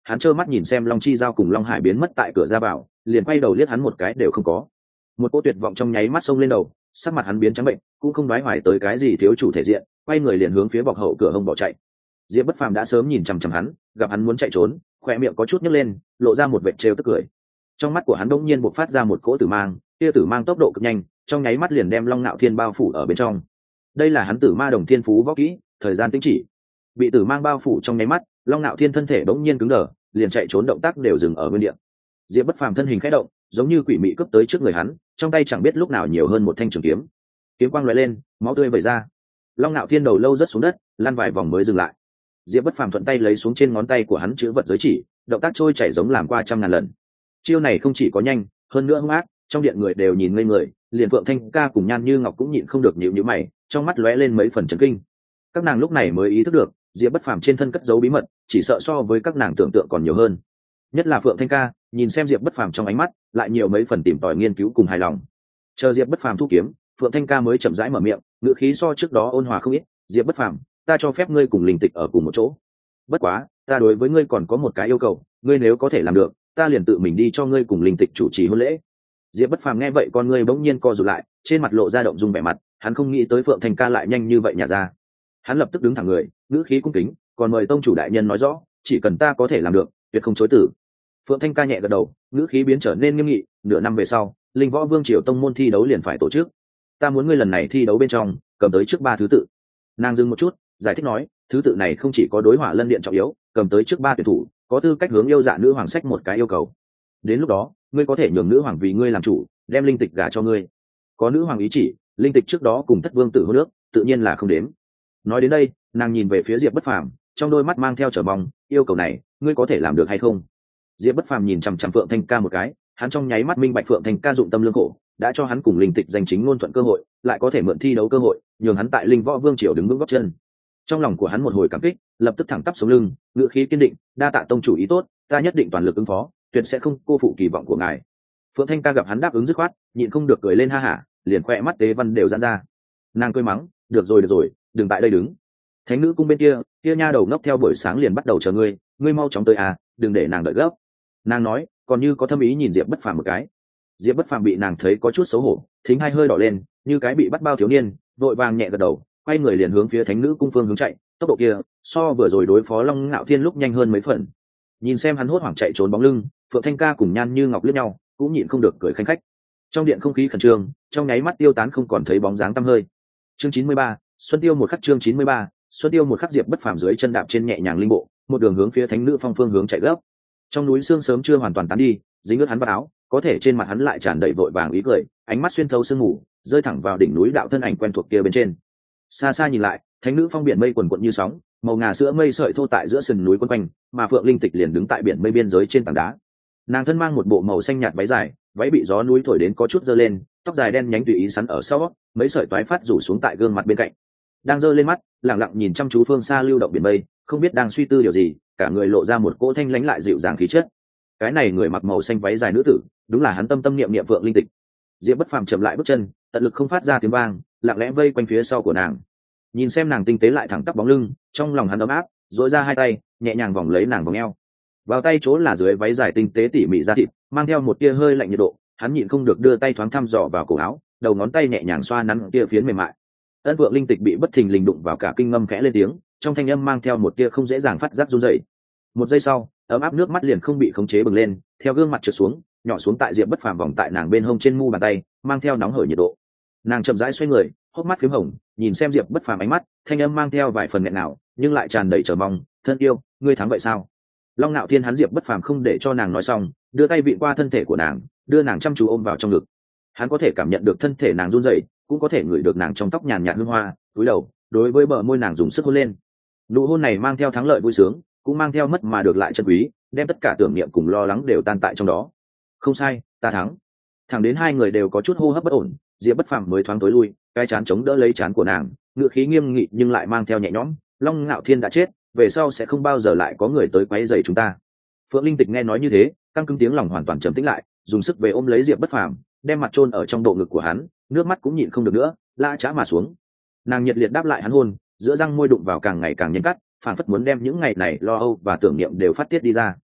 hắn trơ mắt nhìn xem Long Chi Giao cùng Long Hải biến mất tại cửa ra vào, liền quay đầu liếc hắn một cái đều không có. Một cỗ tuyệt vọng trong nháy mắt xông lên đầu, sắc mặt hắn biến trắng bệnh, cũng không đoái hoài tới cái gì thiếu chủ thể diện, quay người liền hướng phía bọc hậu cửa hông bỏ chạy. Diệp Bất Phàm đã sớm nhìn chằm chằm hắn, gặp hắn muốn chạy trốn, khóe miệng có chút nhếch lên, lộ ra một vệt trêu tức cười. Trong mắt của hắn đột nhiên bộc phát ra một cỗ tử mang, kia tử mang tốc độ cực nhanh, trong nháy mắt liền đem Long Nạo Thiên bao phủ ở bên trong. Đây là hắn Tử Ma Đồng Thiên Phú võ kỹ, thời gian tĩnh chỉ. Bị tử mang bao phủ trong nháy mắt, Long Nạo Thiên thân thể bỗng nhiên cứng đờ, liền chạy trốn động tác đều dừng ở nguyên địa. Diệp Bất Phàm thân hình khẽ động, giống như quỷ mị cướp tới trước người hắn, trong tay chẳng biết lúc nào nhiều hơn một thanh trường kiếm. Kiếm quang lóe lên, máu tươi vẩy ra. Long Nạo Thiên đầu lâu rớt xuống đất, lăn vài vòng mới dừng lại. Diệp Bất Phàm thuận tay lấy xuống trên ngón tay của hắn chữ vật giới chỉ, động tác trôi chảy giống làm qua trăm ngàn lần. Chiêu này không chỉ có nhanh, hơn nữa hung ác, trong điện người đều nhìn ngây người, liền Phượng Thanh Ca cùng Nhan Như Ngọc cũng nhịn không được nhíu nhíu mày, trong mắt lóe lên mấy phần chấn kinh. Các nàng lúc này mới ý thức được, Diệp Bất Phàm trên thân cất giấu bí mật, chỉ sợ so với các nàng tưởng tượng còn nhiều hơn. Nhất là Phượng Thanh Ca, nhìn xem Diệp Bất Phàm trong ánh mắt, lại nhiều mấy phần tìm tòi nghiên cứu cùng hài lòng. Chờ Diệp Bất Phàm thu kiếm, Phượng Thanh Ca mới chậm rãi mở miệng, ngữ khí so trước đó ôn hòa không ít. Diệp Bất Phàm, ta cho phép ngươi cùng Linh Tịch ở cùng một chỗ. Bất quá, ta đối với ngươi còn có một cái yêu cầu, ngươi nếu có thể làm được, ta liền tự mình đi cho ngươi cùng Linh Tịch chủ trì hôn lễ. Diệp Bất Phàm nghe vậy con ngươi bỗng nhiên co rụt lại, trên mặt lộ ra động dung vẻ mặt, hắn không nghĩ tới Phượng Thanh Ca lại nhanh như vậy nhả ra. Hắn lập tức đứng thẳng người, ngữ khí cung kính, còn mời tông chủ đại nhân nói rõ, chỉ cần ta có thể làm được, tuyệt không chối từ. Phượng Thanh Ca nhẹ gật đầu, ngữ khí biến trở nên nghiêm nghị, nửa năm về sau, Linh Võ Vương triều tông môn thi đấu liền phải tổ chức. Ta muốn ngươi lần này thi đấu bên trong, cầm tới trước ba thứ tự. Nàng dừng một chút, giải thích nói, thứ tự này không chỉ có đối Hỏa Lân Điện trọng yếu, cầm tới trước ba tuyển thủ, có tư cách hướng yêu dạ nữ hoàng sách một cái yêu cầu. Đến lúc đó, ngươi có thể nhường nữ hoàng vì ngươi làm chủ, đem Linh Tịch gả cho ngươi. Có nữ hoàng ý chỉ, Linh Tịch trước đó cùng Thất Vương tử hôn nước, tự nhiên là không đến. Nói đến đây, nàng nhìn về phía Diệp Bất Phàm, trong đôi mắt mang theo trở mong, yêu cầu này, ngươi có thể làm được hay không? Diệp Bất Phàm nhìn chằm chằm Phượng Thanh Ca một cái, hắn trong nháy mắt minh bạch Phượng Thanh Ca dụng tâm lương khổ, đã cho hắn cùng Linh Tịch giành chính ngôn thuận cơ hội, lại có thể mượn thi đấu cơ hội, nhường hắn tại Linh Võ Vương triều đứng vững gót chân. Trong lòng của hắn một hồi cảm kích, lập tức thẳng tắp sống lưng, ngữ khí kiên định, đa tạ tông chủ ý tốt, ta nhất định toàn lực ứng phó, tuyệt sẽ không cô phụ kỳ vọng của ngài. Phượng Thanh Ca gặp hắn đáp ứng dứt khoát, nhịn không được cười lên ha hả, liền khoe mắt tế văn đều giãn ra. Nàng cười mắng, được rồi được rồi, đừng tại đây đứng. Thánh nữ cung bên kia, kia nha đầu ngốc theo buổi sáng liền bắt đầu chờ ngươi, ngươi mau chóng tới à, đừng để nàng đợi gấp. Nàng nói, còn như có thâm ý nhìn Diệp Bất Phàm một cái. Diệp Bất Phàm bị nàng thấy có chút xấu hổ, thính hai hơi đỏ lên, như cái bị bắt bao thiếu niên, vội vàng nhẹ gật đầu, quay người liền hướng phía thánh nữ cung phương hướng chạy, tốc độ kia so vừa rồi đối phó Long Ngạo Thiên lúc nhanh hơn mấy phần. Nhìn xem hắn hốt hoảng chạy trốn bóng lưng, Phượng Thanh Ca cùng Nhan Như Ngọc liếc nhau, cũng nhịn không được cười khanh khách. Trong điện không khí khẩn trương, trong nháy mắt tiêu tán không còn thấy bóng dáng tăm hơi. Chương chín mươi ba, Xuân Tiêu một khắc chương chín mươi ba, Xuân Tiêu một khắc Diệp Bất Phàm dưới chân đạp trên nhẹ nhàng linh bộ, một đường hướng phía thánh nữ phong phương hướng chạy gấp. Trong núi sương sớm chưa hoàn toàn tán đi, dính ướt hắn vào áo, có thể trên mặt hắn lại tràn đầy vội vàng ý cười, ánh mắt xuyên thấu sương mù, rơi thẳng vào đỉnh núi đạo thân ảnh quen thuộc kia bên trên. Xa xa nhìn lại, thánh nữ phong biển mây quần quận như sóng, màu ngà sữa mây sợi thô tại giữa sườn núi quấn quanh, mà Phượng Linh Tịch liền đứng tại biển mây biên giới trên tảng đá. Nàng thân mang một bộ màu xanh nhạt váy dài, váy bị gió núi thổi đến có chút dơ lên, tóc dài đen nhánh tùy ý sắn ở sau, mấy sợi toái phát rủ xuống tại gương mặt bên cạnh. Đang dơ lên mắt, lặng lặng nhìn chăm chú phương xa lưu động biển mây, không biết đang suy tư điều gì, cả người lộ ra một cỗ thanh lãnh lại dịu dàng khí chất. Cái này người mặc màu xanh váy dài nữ tử, đúng là hắn tâm tâm niệm niệm Phượng Linh Tịch. Diệp Bất Phàm chậm lại bước chân, tận lực không phát ra tiếng vang, lặng lẽ vây quanh phía sau của nàng. Nhìn xem nàng tinh tế lại thẳng tắp bóng lưng, trong lòng hắn ấm áp, duỗi ra hai tay, nhẹ nhàng vòng lấy nàng vòng eo. Vào tay chỗ là dưới váy dài tinh tế tỉ mỉ da thịt, mang theo một tia hơi lạnh nhiệt độ, hắn nhịn không được đưa tay thoáng thăm dò vào cổ áo, đầu ngón tay nhẹ nhàng xoa nắn tia phiến mềm mại. Ân Phượng Linh Tịch bị bất thình lình đụng vào cả kinh ngâm khẽ lên tiếng, trong thanh âm mang theo một tia không dễ dàng phát giác run rẩy. Một giây sau, ấm áp nước mắt liền không bị khống chế bừng lên, theo gương mặt trượt xuống, nhỏ xuống tại Diệp Bất Phàm vòng tại nàng bên hông trên mu bàn tay, mang theo nóng hởi nhiệt độ. Nàng chậm rãi xoay người, hốc mắt phím hồng, nhìn xem Diệp Bất Phàm ánh mắt, thanh âm mang theo vài phần nghẹn nào, nhưng lại tràn đầy chờ mong. Thân yêu, ngươi thắng vậy sao? Long Nạo Thiên hắn Diệp Bất Phàm không để cho nàng nói xong, đưa tay vịn qua thân thể của nàng, đưa nàng chăm chú ôm vào trong ngực. Hắn có thể cảm nhận được thân thể nàng run rẩy, cũng có thể ngửi được nàng trong tóc nhàn nhạt hương hoa, cúi đầu, đối với bờ môi nàng dùng sức hôn lên. Nụ hôn này mang theo thắng lợi vui sướng, cũng mang theo mất mà được lại chân quý, đem tất cả tưởng niệm cùng lo lắng đều tan tại trong đó. Không sai, ta thắng. Thẳng đến hai người đều có chút hô hấp bất ổn, Diệp Bất Phàm mới thoáng tối lui, cái chán chống đỡ lấy chán của nàng, ngữ khí nghiêm nghị nhưng lại mang theo nhẹ nhõm. Long Ngạo Thiên đã chết, về sau sẽ không bao giờ lại có người tới quấy rầy chúng ta. Phượng Linh Tịch nghe nói như thế, căng cứng tiếng lòng hoàn toàn trầm tĩnh lại, dùng sức về ôm lấy Diệp Bất Phàm, đem mặt chôn ở trong bộ ngực của hắn, nước mắt cũng nhịn không được nữa, lã chã mà xuống. Nàng nhiệt liệt đáp lại hắn hôn, giữa răng môi đụng vào càng ngày càng nhanh cắt, phản phất muốn đem những ngày này lo âu và tưởng niệm đều phát tiết đi ra.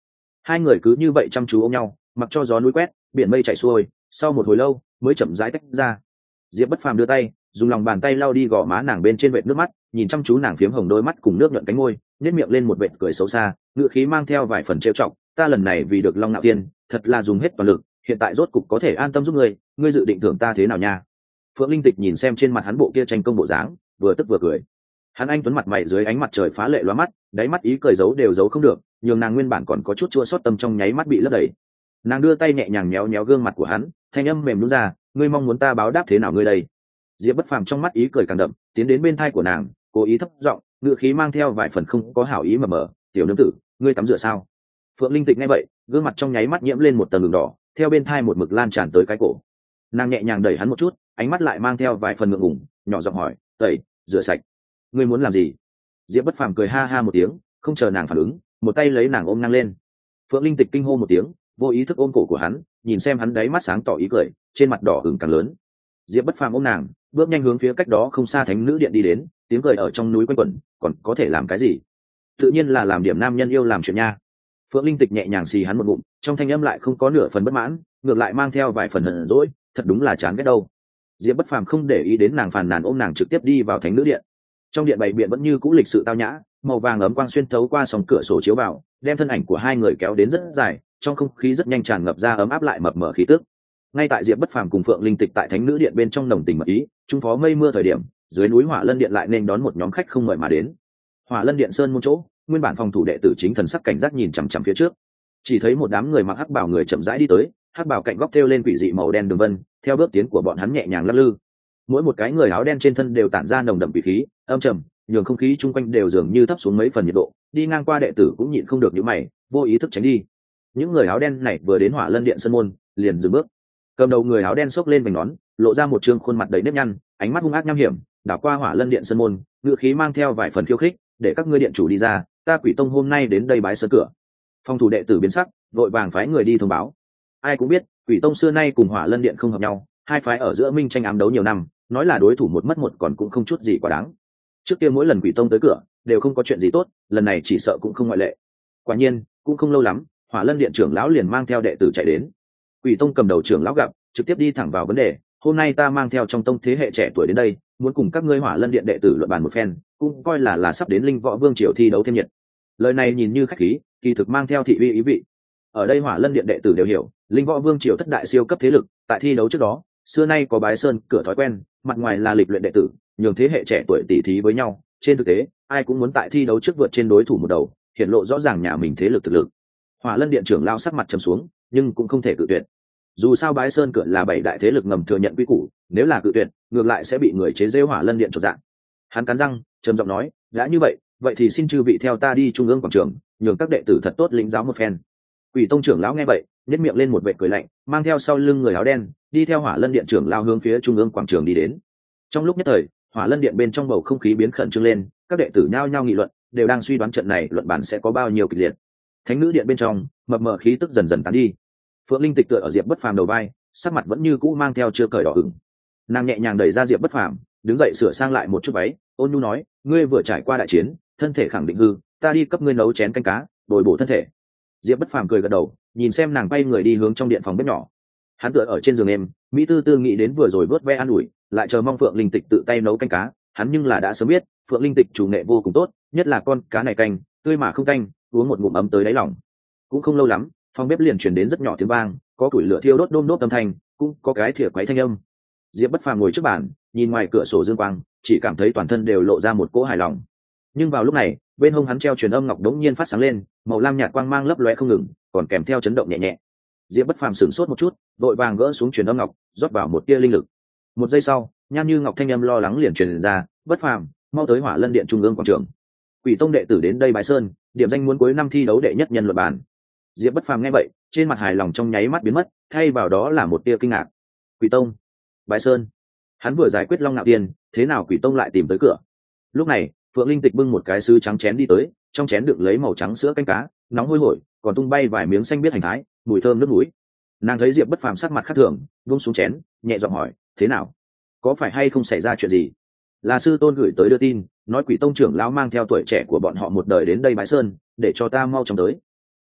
Hai người cứ như vậy chăm chú ôm nhau, mặc cho gió núi quét, biển mây chảy xuôi, sau một hồi lâu mới chậm rãi tách ra. Diệp Bất Phàm đưa tay, dùng lòng bàn tay lau đi gò má nàng bên trên vệt nước mắt, nhìn chăm chú nàng phiếm hồng đôi mắt cùng nước nhuận cánh môi, nhếch miệng lên một vệt cười xấu xa, ngựa khí mang theo vài phần trêu chọc. Ta lần này vì được Long Nạo Tiên, thật là dùng hết toàn lực, hiện tại rốt cục có thể an tâm giúp ngươi, ngươi dự định thưởng ta thế nào nha? Phượng Linh Tịch nhìn xem trên mặt hắn bộ kia tranh công bộ dáng, vừa tức vừa cười. Hắn anh tuấn mặt mày dưới ánh mặt trời phá lệ lóa mắt, đáy mắt ý cười giấu đều giấu không được, nhường nàng nguyên bản còn có chút chua xót tâm trong nháy mắt bị lấp đầy. Nàng đưa tay nhẹ nhàng méo méo gương mặt của hắn, thanh âm mềm nhún ra, ngươi mong muốn ta báo đáp thế nào ngươi đây? Diệp Bất Phàm trong mắt ý cười càng đậm, tiến đến bên thai của nàng, cố ý thấp giọng, ngữ khí mang theo vài phần không có hảo ý mờ mờ, tiểu nương tử, ngươi tắm rửa sao? Phượng Linh Tịch nghe vậy, gương mặt trong nháy mắt nhiễm lên một tầng đường đỏ, theo bên thai một mực lan tràn tới cái cổ. Nàng nhẹ nhàng đẩy hắn một chút, ánh mắt lại mang theo vài phần ngượng ngùng, nhỏ giọng hỏi, tẩy, rửa sạch, ngươi muốn làm gì? Diệp Bất Phàm cười ha ha một tiếng, không chờ nàng phản ứng, một tay lấy nàng ôm ngang lên. Phượng Linh Tịch kinh hô một tiếng, vô ý thức ôm cổ của hắn, nhìn xem hắn đáy mắt sáng tỏ ý cười, trên mặt đỏ ửng càng lớn. Diệp Bất Phàm ôm nàng, bước nhanh hướng phía cách đó không xa thánh nữ điện đi đến, tiếng cười ở trong núi quanh quẩn, còn có thể làm cái gì? Tự nhiên là làm điểm nam nhân yêu làm chuyện nha. Phượng Linh Tịch nhẹ nhàng xì hắn một ngụm, trong thanh âm lại không có nửa phần bất mãn, ngược lại mang theo vài phần hờn dỗi, thật đúng là chán ghét đâu. Diệp Bất Phàm không để ý đến nàng phàn nàn, ôm nàng trực tiếp đi vào thánh nữ điện. Trong điện bày biện vẫn như cũ lịch sự tao nhã, màu vàng ấm quang xuyên thấu qua sòng cửa sổ chiếu vào, đem thân ảnh của hai người kéo đến rất dài, trong không khí rất nhanh tràn ngập ra ấm áp lại mập mờ khí tức. Ngay tại Diệp Bất Phàm cùng Phượng Linh Tịch tại thánh nữ điện bên trong nồng tình mật ý, trung phó mây mưa thời điểm, dưới núi Hỏa Lân điện lại nên đón một nhóm khách không mời mà đến. Hỏa Lân điện sơn môn chỗ, nguyên bản phòng thủ đệ tử chính thần sắc cảnh giác nhìn chằm chằm phía trước, chỉ thấy một đám người mặc hắc bào người chậm rãi đi tới, hắc bào cạnh góc thêu lên quỷ dị màu đen đường vân, theo bước tiến của bọn hắn nhẹ nhàng lắc lư. Mỗi một cái người áo đen trên thân đều tản ra nồng đậm quỷ khí, âm trầm, nhường không khí chung quanh đều dường như thấp xuống mấy phần nhiệt độ. Đi ngang qua đệ tử cũng nhịn không được những mày, vô ý thức tránh đi. Những người áo đen này vừa đến Hỏa Lân điện sơn môn, liền dừng bước. Cầm đầu người áo đen xốc lên vành nón, lộ ra một trương khuôn mặt đầy nếp nhăn, ánh mắt hung ác nham hiểm, đảo qua Hỏa Lân điện sơn môn, ngữ khí mang theo vài phần khiêu khích, để các ngươi điện chủ đi ra, ta Quỷ Tông hôm nay đến đây bái sơn cửa. Phòng thủ đệ tử biến sắc, vội vàng phái người đi thông báo. Ai cũng biết, Quỷ Tông xưa nay cùng Hỏa Lân điện không hợp nhau, hai phái ở giữa minh tranh ám đấu nhiều năm, nói là đối thủ một mất một còn cũng không chút gì quá đáng. Trước kia mỗi lần Quỷ Tông tới cửa, đều không có chuyện gì tốt, lần này chỉ sợ cũng không ngoại lệ. Quả nhiên, cũng không lâu lắm, Hỏa Lân điện trưởng lão liền mang theo đệ tử chạy đến. Quỷ Tông cầm đầu trưởng lão gặp, trực tiếp đi thẳng vào vấn đề, hôm nay ta mang theo trong tông thế hệ trẻ tuổi đến đây, muốn cùng các ngươi Hỏa Lân điện đệ tử luận bàn một phen, cũng coi là là sắp đến Linh Võ Vương triều thi đấu thêm nhiệt. Lời này nhìn như khách khí, kỳ thực mang theo thị uy ý vị. Ở đây Hỏa Lân điện đệ tử đều hiểu, Linh Võ Vương triều thất đại siêu cấp thế lực, tại thi đấu trước đó, xưa nay có bái sơn cửa thói quen, mặt ngoài là lịch luyện đệ tử, nhường thế hệ trẻ tuổi tỉ thí với nhau, trên thực tế, ai cũng muốn tại thi đấu trước vượt trên đối thủ một đầu, hiển lộ rõ ràng nhà mình thế lực thực lực. Hỏa Lân điện trưởng lao sắc mặt trầm xuống, nhưng cũng không thể cự tuyệt. Dù sao bái sơn cửa là bảy đại thế lực ngầm thừa nhận quy củ, nếu là cự tuyệt, ngược lại sẽ bị người chế giễu Hỏa Lân điện chột dạ. Hắn cắn răng, trầm giọng nói, đã như vậy, vậy thì xin chư vị theo ta đi trung ương quảng trường, nhường các đệ tử thật tốt lĩnh giáo một phen. Quỷ Tông trưởng lão nghe vậy, nhếch miệng lên một vệt cười lạnh, mang theo sau lưng người áo đen, đi theo Hỏa Lân điện trưởng lao hướng phía trung ương quảng trường đi đến. Trong lúc nhất thời, Hỏa Lân điện bên trong bầu không khí biến khẩn trương lên, các đệ tử nhao nhao nghị luận, đều đang suy đoán trận này luận bàn sẽ có bao nhiêu kịch liệt. Thánh nữ điện bên trong, mập mờ khí tức dần dần tán đi. Phượng Linh Tịch tựa ở Diệp Bất Phàm đầu vai, sắc mặt vẫn như cũ mang theo chưa cởi đỏ ửng. Nàng nhẹ nhàng đẩy ra Diệp Bất Phàm, đứng dậy sửa sang lại một chút váy, ôn nhu nói, ngươi vừa trải qua đại chiến, thân thể khẳng định hư, ta đi cấp ngươi nấu chén canh cá, bồi bổ thân thể. Diệp Bất Phàm cười gật đầu, nhìn xem nàng bay người đi hướng trong điện phòng bếp nhỏ. Hắn tựa ở trên giường em, mỹ tư tư nghĩ đến vừa rồi vớt ve an ủi, lại chờ mong Phượng Linh Tịch tự tay nấu canh cá. Hắn nhưng là đã sớm biết, Phượng Linh Tịch chủ nghệ vô cùng tốt, nhất là con cá này canh, tươi mà không canh, uống một ngụm ấm tới đáy lòng. Cũng không lâu lắm, phòng bếp liền truyền đến rất nhỏ tiếng vang, có củi lửa thiêu đốt đôm đốt âm thanh, cũng có cái thìa quấy thanh âm. Diệp Bất Phàm ngồi trước bàn, nhìn ngoài cửa sổ dương quang, chỉ cảm thấy toàn thân đều lộ ra một cỗ hài lòng. Nhưng vào lúc này, bên hông hắn treo truyền âm ngọc đống nhiên phát sáng lên, màu lam nhạt quang mang lấp lóe không ngừng, còn kèm theo chấn động nhẹ nhẹ. Diệp Bất Phàm sửng sốt một chút, vội vàng gỡ xuống truyền âm ngọc, rót vào một tia linh lực. Một giây sau, Nhan Như Ngọc thanh âm lo lắng liền truyền ra, "Bất Phàm, mau tới Hỏa Lân điện trung ương quảng trường. Quỷ Tông đệ tử đến đây bái sơn, điểm danh muốn cuối năm thi đấu đệ nhất nhân luận bàn." Diệp Bất Phàm nghe vậy, trên mặt hài lòng trong nháy mắt biến mất, thay vào đó là một tia kinh ngạc. Quỷ Tông, bái sơn. Hắn vừa giải quyết Long Nạo Tiên, thế nào Quỷ Tông lại tìm tới cửa? Lúc này, Phượng Linh Tịch bưng một cái sứ trắng chén đi tới, trong chén đựng lấy màu trắng sữa canh cá, nóng hôi hổi, còn tung bay vài miếng xanh biết hành thái, mùi thơm nước mũi. Nàng thấy Diệp Bất Phàm sắc mặt khác thường, buông xuống chén, nhẹ giọng hỏi, "Thế nào? Có phải hay không xảy ra chuyện gì?" Là sư tôn gửi tới đưa tin, nói Quỷ Tông trưởng lão mang theo tuổi trẻ của bọn họ một đời đến đây bái sơn, để cho ta mau chóng tới.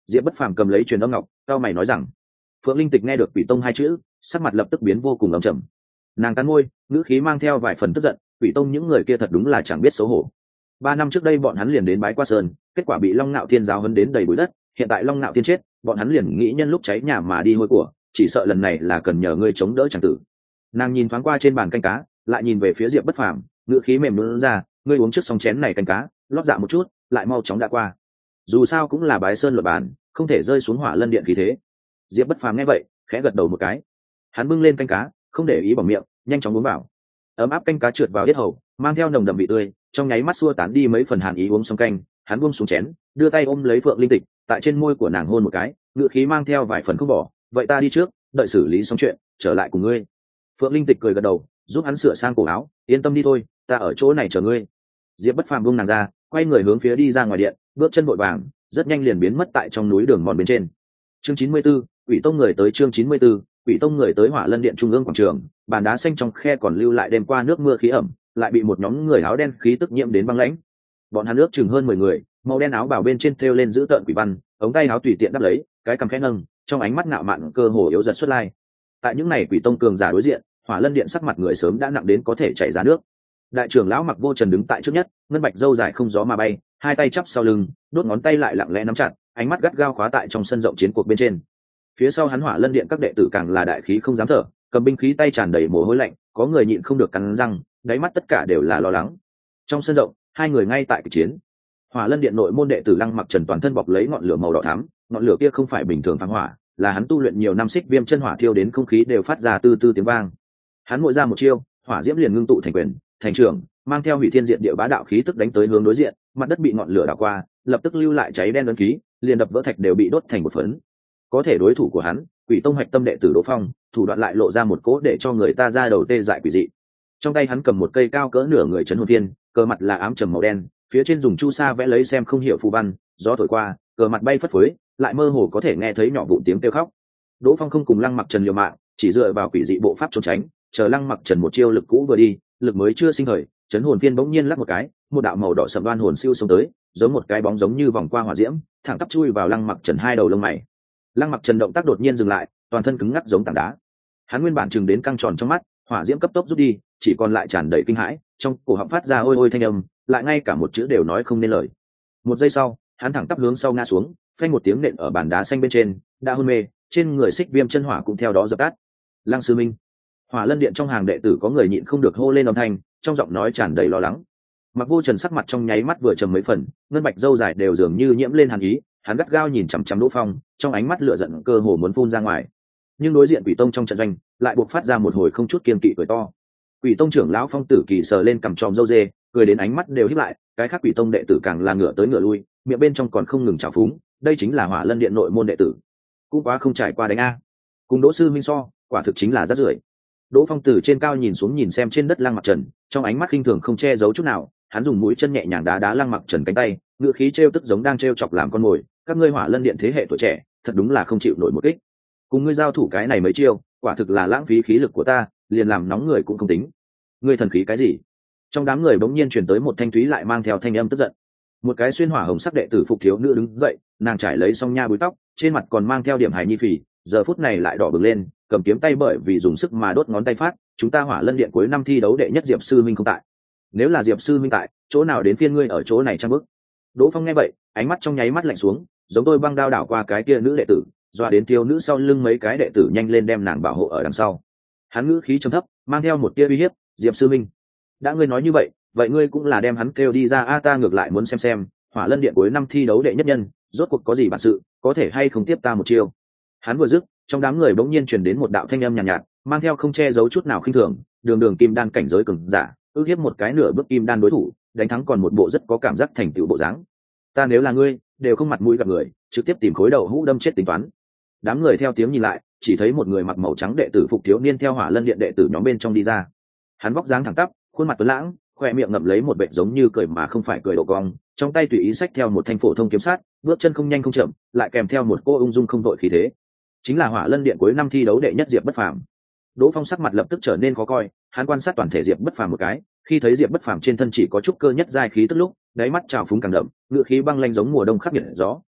Diệp Bất Phàm cầm lấy truyền âm ngọc, cao mày nói rằng. Phượng Linh Tịch nghe được Quỷ Tông hai chữ, sắc mặt lập tức biến vô cùng âm trầm. Nàng cắn môi, ngữ khí mang theo vài phần tức giận, Quỷ Tông những người kia thật đúng là chẳng biết xấu hổ. Ba năm trước đây bọn hắn liền đến bái qua sơn, kết quả bị Long Nạo Thiên giáo huấn đến đầy bụi đất, hiện tại Long Nạo Thiên chết, bọn hắn liền nghĩ nhân lúc cháy nhà mà đi hôi của, chỉ sợ lần này là cần nhờ ngươi chống đỡ chẳng tử. Nàng nhìn thoáng qua trên bàn canh cá, lại nhìn về phía Diệp Bất Phàm, ngữ khí mềm nhũn ra, ngươi uống trước xong chén này canh cá, lót dạ một chút, lại mau chóng đã qua. Dù sao cũng là bái sơn luật bản, không thể rơi xuống Hỏa Lân Điện khí thế. Diệp Bất Phàm nghe vậy, khẽ gật đầu một cái. Hắn bưng lên canh cá, không để ý bỏ miệng, nhanh chóng uống vào. Ấm áp canh cá trượt vào yết hầu, mang theo nồng đậm vị tươi, trong nháy mắt xua tán đi mấy phần hàn ý. Uống xong canh, hắn buông xuống chén, đưa tay ôm lấy Phượng Linh Tịch, tại trên môi của nàng hôn một cái, ngữ khí mang theo vài phần không bỏ, vậy ta đi trước, đợi xử lý xong chuyện, trở lại cùng ngươi. Phượng Linh Tịch cười gật đầu, giúp hắn sửa sang cổ áo, yên tâm đi thôi, ta ở chỗ này chờ ngươi. Diệp Bất Phàm buông nàng ra, quay người hướng phía đi ra ngoài điện, bước chân vội vàng, rất nhanh liền biến mất tại trong núi đường mòn bên trên. Chương chín mươi 94, Quỷ Tông người tới. Chương chín mươi 94, Quỷ Tông người tới Hỏa Lân Điện trung ương quảng trường, bàn đá xanh trong khe còn lưu lại đêm qua nước mưa khí ẩm, lại bị một nhóm người áo đen khí tức nhiễm đến băng lãnh. Bọn hắn ước chừng hơn mười người, màu đen áo bào bên trên thêu lên giữ tợn quỷ văn, ống tay áo tùy tiện đắp lấy, cái cằm khẽ nâng, trong ánh mắt ngạo mạn cơ hồ yếu dần xuất lai. Tại những này Quỷ Tông cường giả đối diện, Hỏa Lân Điện sắc mặt người sớm đã nặng đến có thể chảy ra nước. Đại trưởng lão Mặc Vô Trần đứng tại trước nhất, ngân bạch râu dài không gió mà bay, hai tay chắp sau lưng, đốt ngón tay lại lặng lẽ nắm chặt, ánh mắt gắt gao khóa tại trong sân rộng chiến cuộc bên trên. Phía sau hắn Hỏa Lân Điện các đệ tử càng là đại khí không dám thở, cầm binh khí tay tràn đầy mồ hôi lạnh, có người nhịn không được cắn răng, đáy mắt tất cả đều là lo lắng. Trong sân rộng, hai người ngay tại cuộc chiến. Hỏa Lân Điện nội môn đệ tử Lăng Mặc Trần toàn thân bọc lấy ngọn lửa màu đỏ thắm, ngọn lửa kia không phải bình thường phang hỏa, là hắn tu luyện nhiều năm xích viêm chân hỏa thiêu đến không khí đều phát ra tư tư tiếng vang. Hắn mỗi ra một chiêu, hỏa diễm liền ngưng tụ thành quyền, thành trưởng, mang theo hủy thiên diện địa bá đạo khí tức đánh tới hướng đối diện, mặt đất bị ngọn lửa đảo qua, lập tức lưu lại cháy đen ấn ký, liền đập vỡ thạch đều bị đốt thành một phấn. Có thể đối thủ của hắn, Quỷ Tông Hạch Tâm đệ tử Đỗ Phong, thủ đoạn lại lộ ra một cỗ để cho người ta ra đầu tê dại quỷ dị. Trong tay hắn cầm một cây cao cỡ nửa người chấn hồn viên, cờ mặt là ám trầm màu đen, phía trên dùng chu sa vẽ lấy xem không hiểu phù văn, gió thổi qua, cờ mặt bay phất phới, lại mơ hồ có thể nghe thấy nhỏ vụn tiếng kêu khóc. Đỗ Phong không cùng Lăng Mặc Trần liều mạng, chỉ dựa vào quỷ dị bộ pháp trốn tránh, chờ Lăng Mặc Trần một chiêu lực cũ vừa đi, lực mới chưa sinh thời, chấn hồn viên bỗng nhiên lắc một cái, một đạo màu đỏ sẫm đoan hồn siêu xông tới, giống một cái bóng giống như vòng qua hỏa diễm, thẳng tắp chui vào Lăng Mặc Trần hai đầu lông mày. Lăng Mặc Trần động tác đột nhiên dừng lại, toàn thân cứng ngắc giống tảng đá. Hắn nguyên bản chừng đến căng tròn trong mắt, hỏa diễm cấp tốc rút đi, chỉ còn lại tràn đầy kinh hãi, trong cổ họng phát ra ôi ôi thanh âm, lại ngay cả một chữ đều nói không nên lời. Một giây sau, hắn thẳng tắp hướng sau ngã xuống, phanh một tiếng nện ở bàn đá xanh bên trên, đã hôn mê, trên người xích viêm chân hỏa cũng theo đó dập tắt. Lăng sư minh. Hỏa Lân Điện trong hàng đệ tử có người nhịn không được hô lên âm thanh, trong giọng nói tràn đầy lo lắng. Mặc Vô Trần sắc mặt trong nháy mắt vừa trầm mấy phần, ngân bạch râu dài đều dường như nhiễm lên hàn ý, hắn gắt gao nhìn chằm chằm Đỗ Phong, trong ánh mắt lửa giận cơ hồ muốn phun ra ngoài. Nhưng đối diện Quỷ Tông trong trận doanh, lại buộc phát ra một hồi không chút kiên kỵ cười to. Quỷ Tông trưởng lão Phong Tử Kỳ sờ lên cằm tròm râu dê, cười đến ánh mắt đều híp lại, cái khác Quỷ Tông đệ tử càng là ngửa tới ngửa lui, miệng bên trong còn không ngừng trào phúng, đây chính là Hỏa Lân Điện nội môn đệ tử, cũng quá không trải qua đánh a. Cùng Đỗ sư minh so, quả thực chính là rác rưởi. Đỗ Phong từ trên cao nhìn xuống nhìn xem trên đất Lăng Mặc Trần, trong ánh mắt khinh thường không che giấu chút nào, hắn dùng mũi chân nhẹ nhàng đá đá Lăng Mặc Trần cánh tay, ngựa khí trêu tức giống đang trêu chọc làm con mồi, các ngươi Hỏa Lân Điện thế hệ tuổi trẻ, thật đúng là không chịu nổi một kích. Cùng ngươi giao thủ cái này mấy chiêu, quả thực là lãng phí khí lực của ta, liền làm nóng người cũng không tính. Ngươi thần khí cái gì? Trong đám người bỗng nhiên truyền tới một thanh thúy lại mang theo thanh âm tức giận. Một cái xuyên hỏa hồng sắc đệ tử phục thiếu nữ đứng dậy, nàng trải lấy song nha búi tóc, trên mặt còn mang theo điểm hài nhi phì, giờ phút này lại đỏ bừng lên, cầm kiếm tay bởi vì dùng sức mà đốt ngón tay phát, chúng ta Hỏa Lân Điện cuối năm thi đấu đệ nhất Diệp sư minh không tại. Nếu là Diệp sư minh tại, chỗ nào đến phiên ngươi ở chỗ này trang bức. Đỗ Phong nghe vậy, ánh mắt trong nháy mắt lạnh xuống, giống tôi băng đao đảo qua cái kia nữ đệ tử, dọa đến tiêu nữ sau lưng mấy cái đệ tử nhanh lên đem nàng bảo hộ ở đằng sau. Hắn ngữ khí trầm thấp, mang theo một tia uy hiếp, Diệp sư minh, đã ngươi nói như vậy, vậy ngươi cũng là đem hắn kêu đi ra a, ta ngược lại muốn xem xem, Hỏa Lân Điện cuối năm thi đấu đệ nhất nhân, rốt cuộc có gì bản sự, có thể hay không tiếp ta một chiêu. Hắn vừa dứt, trong đám người bỗng nhiên truyền đến một đạo thanh âm nhàn nhạt, nhạt, mang theo không che giấu chút nào khinh thường, đường đường kim đan cảnh giới cường giả, ước hiếp một cái nửa bước kim đan đối thủ, đánh thắng còn một bộ rất có cảm giác thành tựu bộ dáng. Ta nếu là ngươi, đều không mặt mũi gặp người, trực tiếp tìm khối đầu hũ đâm chết tính toán. Đám người theo tiếng nhìn lại, chỉ thấy một người mặc màu trắng đệ tử phục thiếu niên theo Hỏa Lân Điện đệ tử nhóm bên trong đi ra. Hắn vóc dáng thẳng tắp, khuôn mặt tuấn lãng, khoe miệng ngậm lấy một bệnh giống như cười mà không phải cười độ cong, trong tay tùy ý xách theo một thanh phổ thông kiếm sát, bước chân không nhanh không chậm, lại kèm theo một cô ung dung không đội khí thế. Chính là Hỏa Lân Điện cuối năm thi đấu đệ nhất Diệp Bất Phàm. Đỗ Phong sắc mặt lập tức trở nên khó coi, hắn quan sát toàn thể Diệp Bất Phàm một cái, khi thấy Diệp Bất Phàm trên thân chỉ có chút cơ nhất giai khí tức lúc, đáy mắt trào phúng càng đậm, ngựa khí băng lanh giống mùa đông khắc nghiệt gió,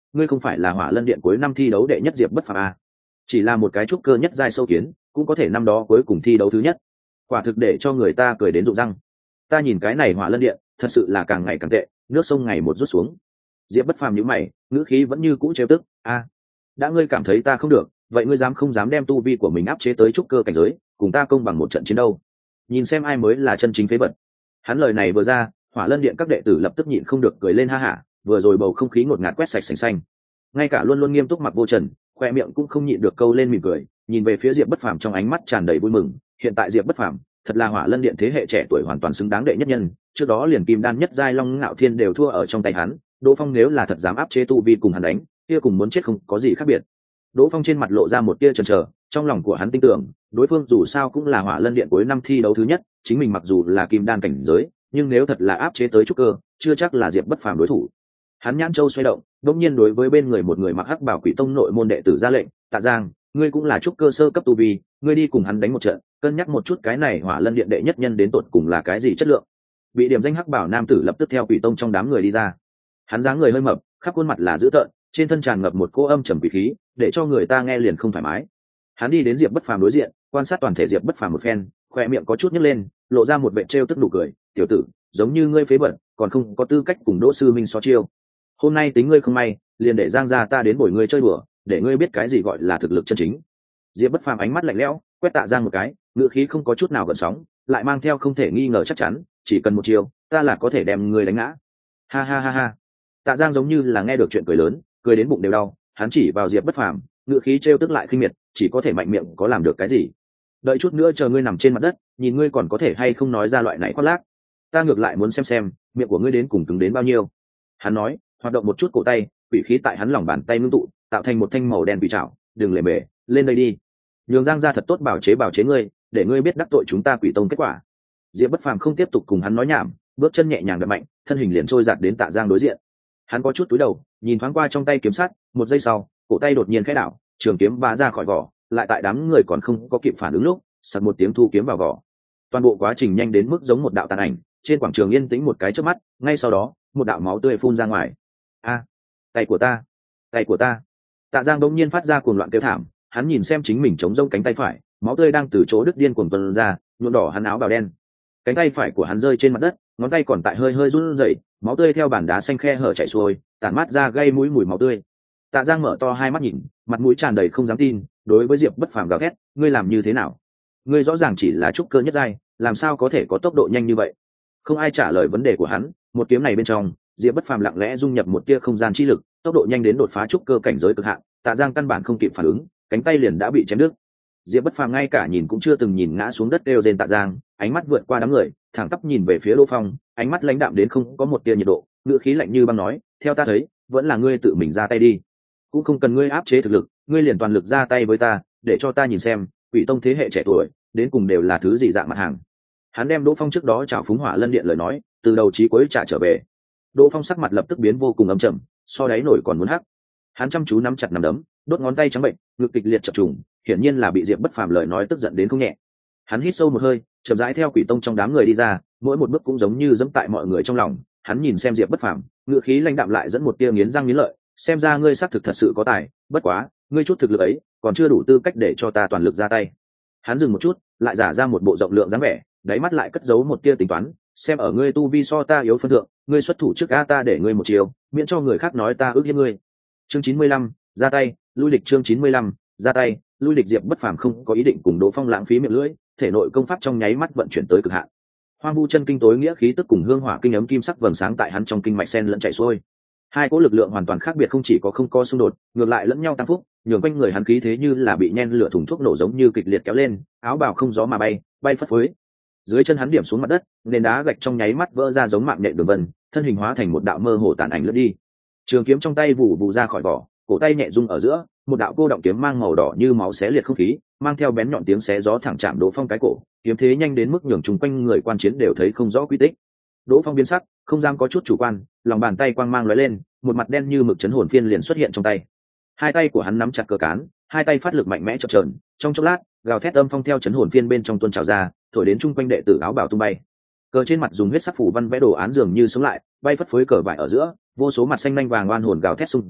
ngươi không phải là Hỏa Lân Điện cuối năm thi đấu đệ nhất Diệp Bất Phàm à? Chỉ là một cái trúc cơ nhất giai sâu kiến cũng có thể năm đó cuối cùng thi đấu thứ nhất, quả thực để cho người ta cười đến rụng răng. Ta nhìn cái này Hỏa Lân Điện thật sự là càng ngày càng tệ, nước sông ngày một rút xuống. Diệp Bất Phàm nhíu mày, ngữ khí vẫn như cũ trêu tức. A, đã ngươi cảm thấy ta không được, vậy ngươi dám không dám đem tu vi của mình áp chế tới trúc cơ cảnh giới, cùng ta công bằng một trận chiến đâu? Nhìn xem ai mới là chân chính phế vật. Hắn lời này vừa ra, Hỏa Lân Điện các đệ tử lập tức nhịn không được cười lên ha hả, vừa rồi bầu không khí ngột ngạt quét sạch sành xanh. Ngay cả luôn luôn nghiêm túc Mặc Vô Trần, khoe miệng cũng không nhịn được câu lên mỉm cười, nhìn về phía Diệp Bất Phàm trong ánh mắt tràn đầy vui mừng. Hiện tại Diệp Bất Phàm thật là Hỏa Lân Điện thế hệ trẻ tuổi hoàn toàn xứng đáng đệ nhất nhân, trước đó liền kim đan nhất giai Long Ngạo Thiên đều thua ở trong tay hắn, Đỗ Phong nếu là thật dám áp chế tu vi cùng hắn đánh, kia cùng muốn chết không có gì khác biệt. Đỗ Phong trên mặt lộ ra một tia chần chờ, trong lòng của hắn tin tưởng, đối phương dù sao cũng là Hỏa Lân Điện cuối năm thi đấu thứ nhất, chính mình mặc dù là kim đan cảnh giới, nhưng nếu thật là áp chế tới trúc cơ, chưa chắc là Diệp Bất Phàm đối thủ. Hắn nhãn châu xoay động, đột nhiên đối với bên người một người mặc hắc bảo Quỷ Tông nội môn đệ tử ra lệnh, "Tạ Giang, ngươi cũng là trúc cơ sơ cấp tu vi, ngươi đi cùng hắn đánh một trận, cân nhắc một chút cái này Hỏa Lân Điện đệ nhất nhân đến tột cùng là cái gì chất lượng." Bị điểm danh hắc bảo nam tử lập tức theo Quỷ Tông trong đám người đi ra. Hắn dáng người hơi mập, khắp khuôn mặt là dữ tợn, trên thân tràn ngập một cô âm trầm quỷ khí, để cho người ta nghe liền không thoải mái. Hắn đi đến Diệp Bất Phàm đối diện, quan sát toàn thể Diệp Bất Phàm một phen, khoe miệng có chút nhếch lên, lộ ra một vẻ trêu tức nụ cười, "Tiểu tử, giống như ngươi phế vật, còn không có tư cách cùng Đỗ sư minh so chiêu. Hôm nay tính ngươi không may, liền để Giang gia ta đến bồi ngươi chơi đùa, để ngươi biết cái gì gọi là thực lực chân chính." Diệp Bất Phàm ánh mắt lạnh lẽo, quét Tạ Giang một cái, ngữ khí không có chút nào gợn sóng, lại mang theo không thể nghi ngờ chắc chắn, "Chỉ cần một chiêu, ta là có thể đem ngươi đánh ngã." Ha ha ha ha. Tạ Giang giống như là nghe được chuyện cười lớn, cười đến bụng đều đau, hắn chỉ vào Diệp Bất Phàm, ngữ khí trêu tức lại khinh miệt, "Chỉ có thể mạnh miệng có làm được cái gì? Đợi chút nữa chờ ngươi nằm trên mặt đất, nhìn ngươi còn có thể hay không nói ra loại này khoác lác. Ta ngược lại muốn xem xem, miệng của ngươi đến cùng cứng đến bao nhiêu." Hắn nói, hoạt động một chút cổ tay, quỷ khí tại hắn lòng bàn tay ngưng tụ, tạo thành một thanh màu đen quỷ trảo, "Đừng lề mề, lên đây đi. Nhường Giang gia thật tốt bảo chế bảo chế ngươi, để ngươi biết đắc tội chúng ta Quỷ Tông kết quả." Diệp Bất Phàm không tiếp tục cùng hắn nói nhảm, bước chân nhẹ nhàng đập mạnh, thân hình liền trôi giạt đến Tạ Giang đối diện. Hắn có chút cúi đầu, nhìn thoáng qua trong tay kiếm sắt, một giây sau, cổ tay đột nhiên khẽ đảo, trường kiếm bá ra khỏi vỏ, lại tại đám người còn không có kịp phản ứng lúc, sặc một tiếng thu kiếm vào vỏ. Toàn bộ quá trình nhanh đến mức giống một đạo tàn ảnh, trên quảng trường yên tĩnh một cái chớp mắt, ngay sau đó, một đạo máu tươi phun ra ngoài. "A, tay của ta, tay của ta!" Tạ Giang đột nhiên phát ra cuồng loạn kêu thảm, hắn nhìn xem chính mình chống rông cánh tay phải, máu tươi đang từ chỗ đứt điên cuồng tuôn ra, nhuộm đỏ hắn áo bào đen. Cánh tay phải của hắn rơi trên mặt đất, ngón tay còn tại hơi hơi run rẩy, máu tươi theo bàn đá xanh khe hở chảy xuôi, tản mát ra gây mũi mùi máu tươi. Tạ Giang mở to hai mắt nhìn, mặt mũi tràn đầy không dám tin, đối với Diệp Bất Phàm gào thét, "Ngươi làm như thế nào? Ngươi rõ ràng chỉ là trúc cơ nhất giai, làm sao có thể có tốc độ nhanh như vậy?" Không ai trả lời vấn đề của hắn, một kiếm này bên trong, Diệp Bất Phàm lặng lẽ dung nhập một tia không gian chi lực, tốc độ nhanh đến đột phá trúc cơ cảnh giới cực hạn. Tạ Giang căn bản không kịp phản ứng, cánh tay liền đã bị chém đứt. Diệp Bất Phàm ngay cả nhìn cũng chưa từng nhìn ngã xuống đất kêu rên Tạ Giang, ánh mắt vượt qua đám người, thẳng tắp nhìn về phía Đỗ Phong, ánh mắt lãnh đạm đến không có một tia nhiệt độ, ngữ khí lạnh như băng nói, "Theo ta thấy, vẫn là ngươi tự mình ra tay đi. Cũng không cần ngươi áp chế thực lực, ngươi liền toàn lực ra tay với ta, để cho ta nhìn xem, Quỷ Tông thế hệ trẻ tuổi, đến cùng đều là thứ gì dạng mặt hàng." Hắn đem Đỗ Phong trước đó chào phúng Hỏa Lân Điện lời nói, từ đầu chí cuối trả trở về. Đỗ Phong sắc mặt lập tức biến vô cùng âm trầm, so đáy nổi còn muốn hắc. Hắn chăm chú nắm chặt nắm đấm, đốt ngón tay trắng bệnh, ngực kịch liệt chập trùng, hiển nhiên là bị Diệp Bất Phàm lời nói tức giận đến không nhẹ. Hắn hít sâu một hơi, chậm rãi theo Quỷ Tông trong đám người đi ra, mỗi một bước cũng giống như dẫm tại mọi người trong lòng. Hắn nhìn xem Diệp Bất Phàm, ngữ khí lãnh đạm lại dẫn một tia nghiến răng nghiến lợi, "Xem ra ngươi xác thực thật sự có tài, bất quá, ngươi chút thực lực ấy, còn chưa đủ tư cách để cho ta toàn lực ra tay." Hắn dừng một chút, lại giả ra một bộ rộng lượng dáng vẻ, đáy mắt lại cất giấu một tia tính toán, "Xem ở ngươi tu vi so ta yếu phân thượng, ngươi xuất thủ trước a ta để ngươi một chiều, miễn cho người khác nói ta ước hiếp ngươi." Chương chín mươi lăm, ra tay, lui lịch chương chín mươi lăm, ra tay, lui lịch. Diệp Bất Phàm không có ý định cùng Đỗ Phong lãng phí miệng lưỡi, thể nội công pháp trong nháy mắt vận chuyển tới cực hạn. Hoang vu chân kinh tối nghĩa khí tức cùng hương hỏa kinh ấm kim sắc vầng sáng tại hắn trong kinh mạch sen lẫn chảy xuôi. Hai cỗ lực lượng hoàn toàn khác biệt, không chỉ có không có xung đột, ngược lại lẫn nhau tăng phúc, nhường quanh người hắn khí thế như là bị nhen lửa thùng thuốc nổ giống như kịch liệt kéo lên, áo bào không gió mà bay, bay phất phới. Dưới chân hắn điểm xuống mặt đất, nền đá gạch trong nháy mắt vỡ ra giống mạng nhện đường vân, thân hình hóa thành một đạo mơ hồ tàn ảnh lướt đi. Trường kiếm trong tay vụ vụ ra khỏi vỏ, cổ tay nhẹ rung ở giữa, một đạo cô động kiếm mang màu đỏ như máu xé liệt không khí, mang theo bén nhọn tiếng xé gió thẳng chạm Đỗ Phong cái cổ, kiếm thế nhanh đến mức nhường chung quanh người quan chiến đều thấy không rõ quy tích. Đỗ Phong biến sắc, không dám có chút chủ quan, lòng bàn tay quang mang lóe lên, một mặt đen như mực chấn hồn phiên liền xuất hiện trong tay. Hai tay của hắn nắm chặt cờ cán, hai tay phát lực mạnh mẽ chập chờn, trong chốc lát, gào thét âm phong theo chấn hồn phiên bên trong tuôn trào ra, thổi đến chung quanh đệ tử áo bào tung bay. Cờ trên mặt dùng huyết sắc phủ văn vẽ đồ án dường như sống lại, bay phất phới cờ vải ở giữa, vô số mặt xanh nhanh vàng oan hồn gào thét xung ra,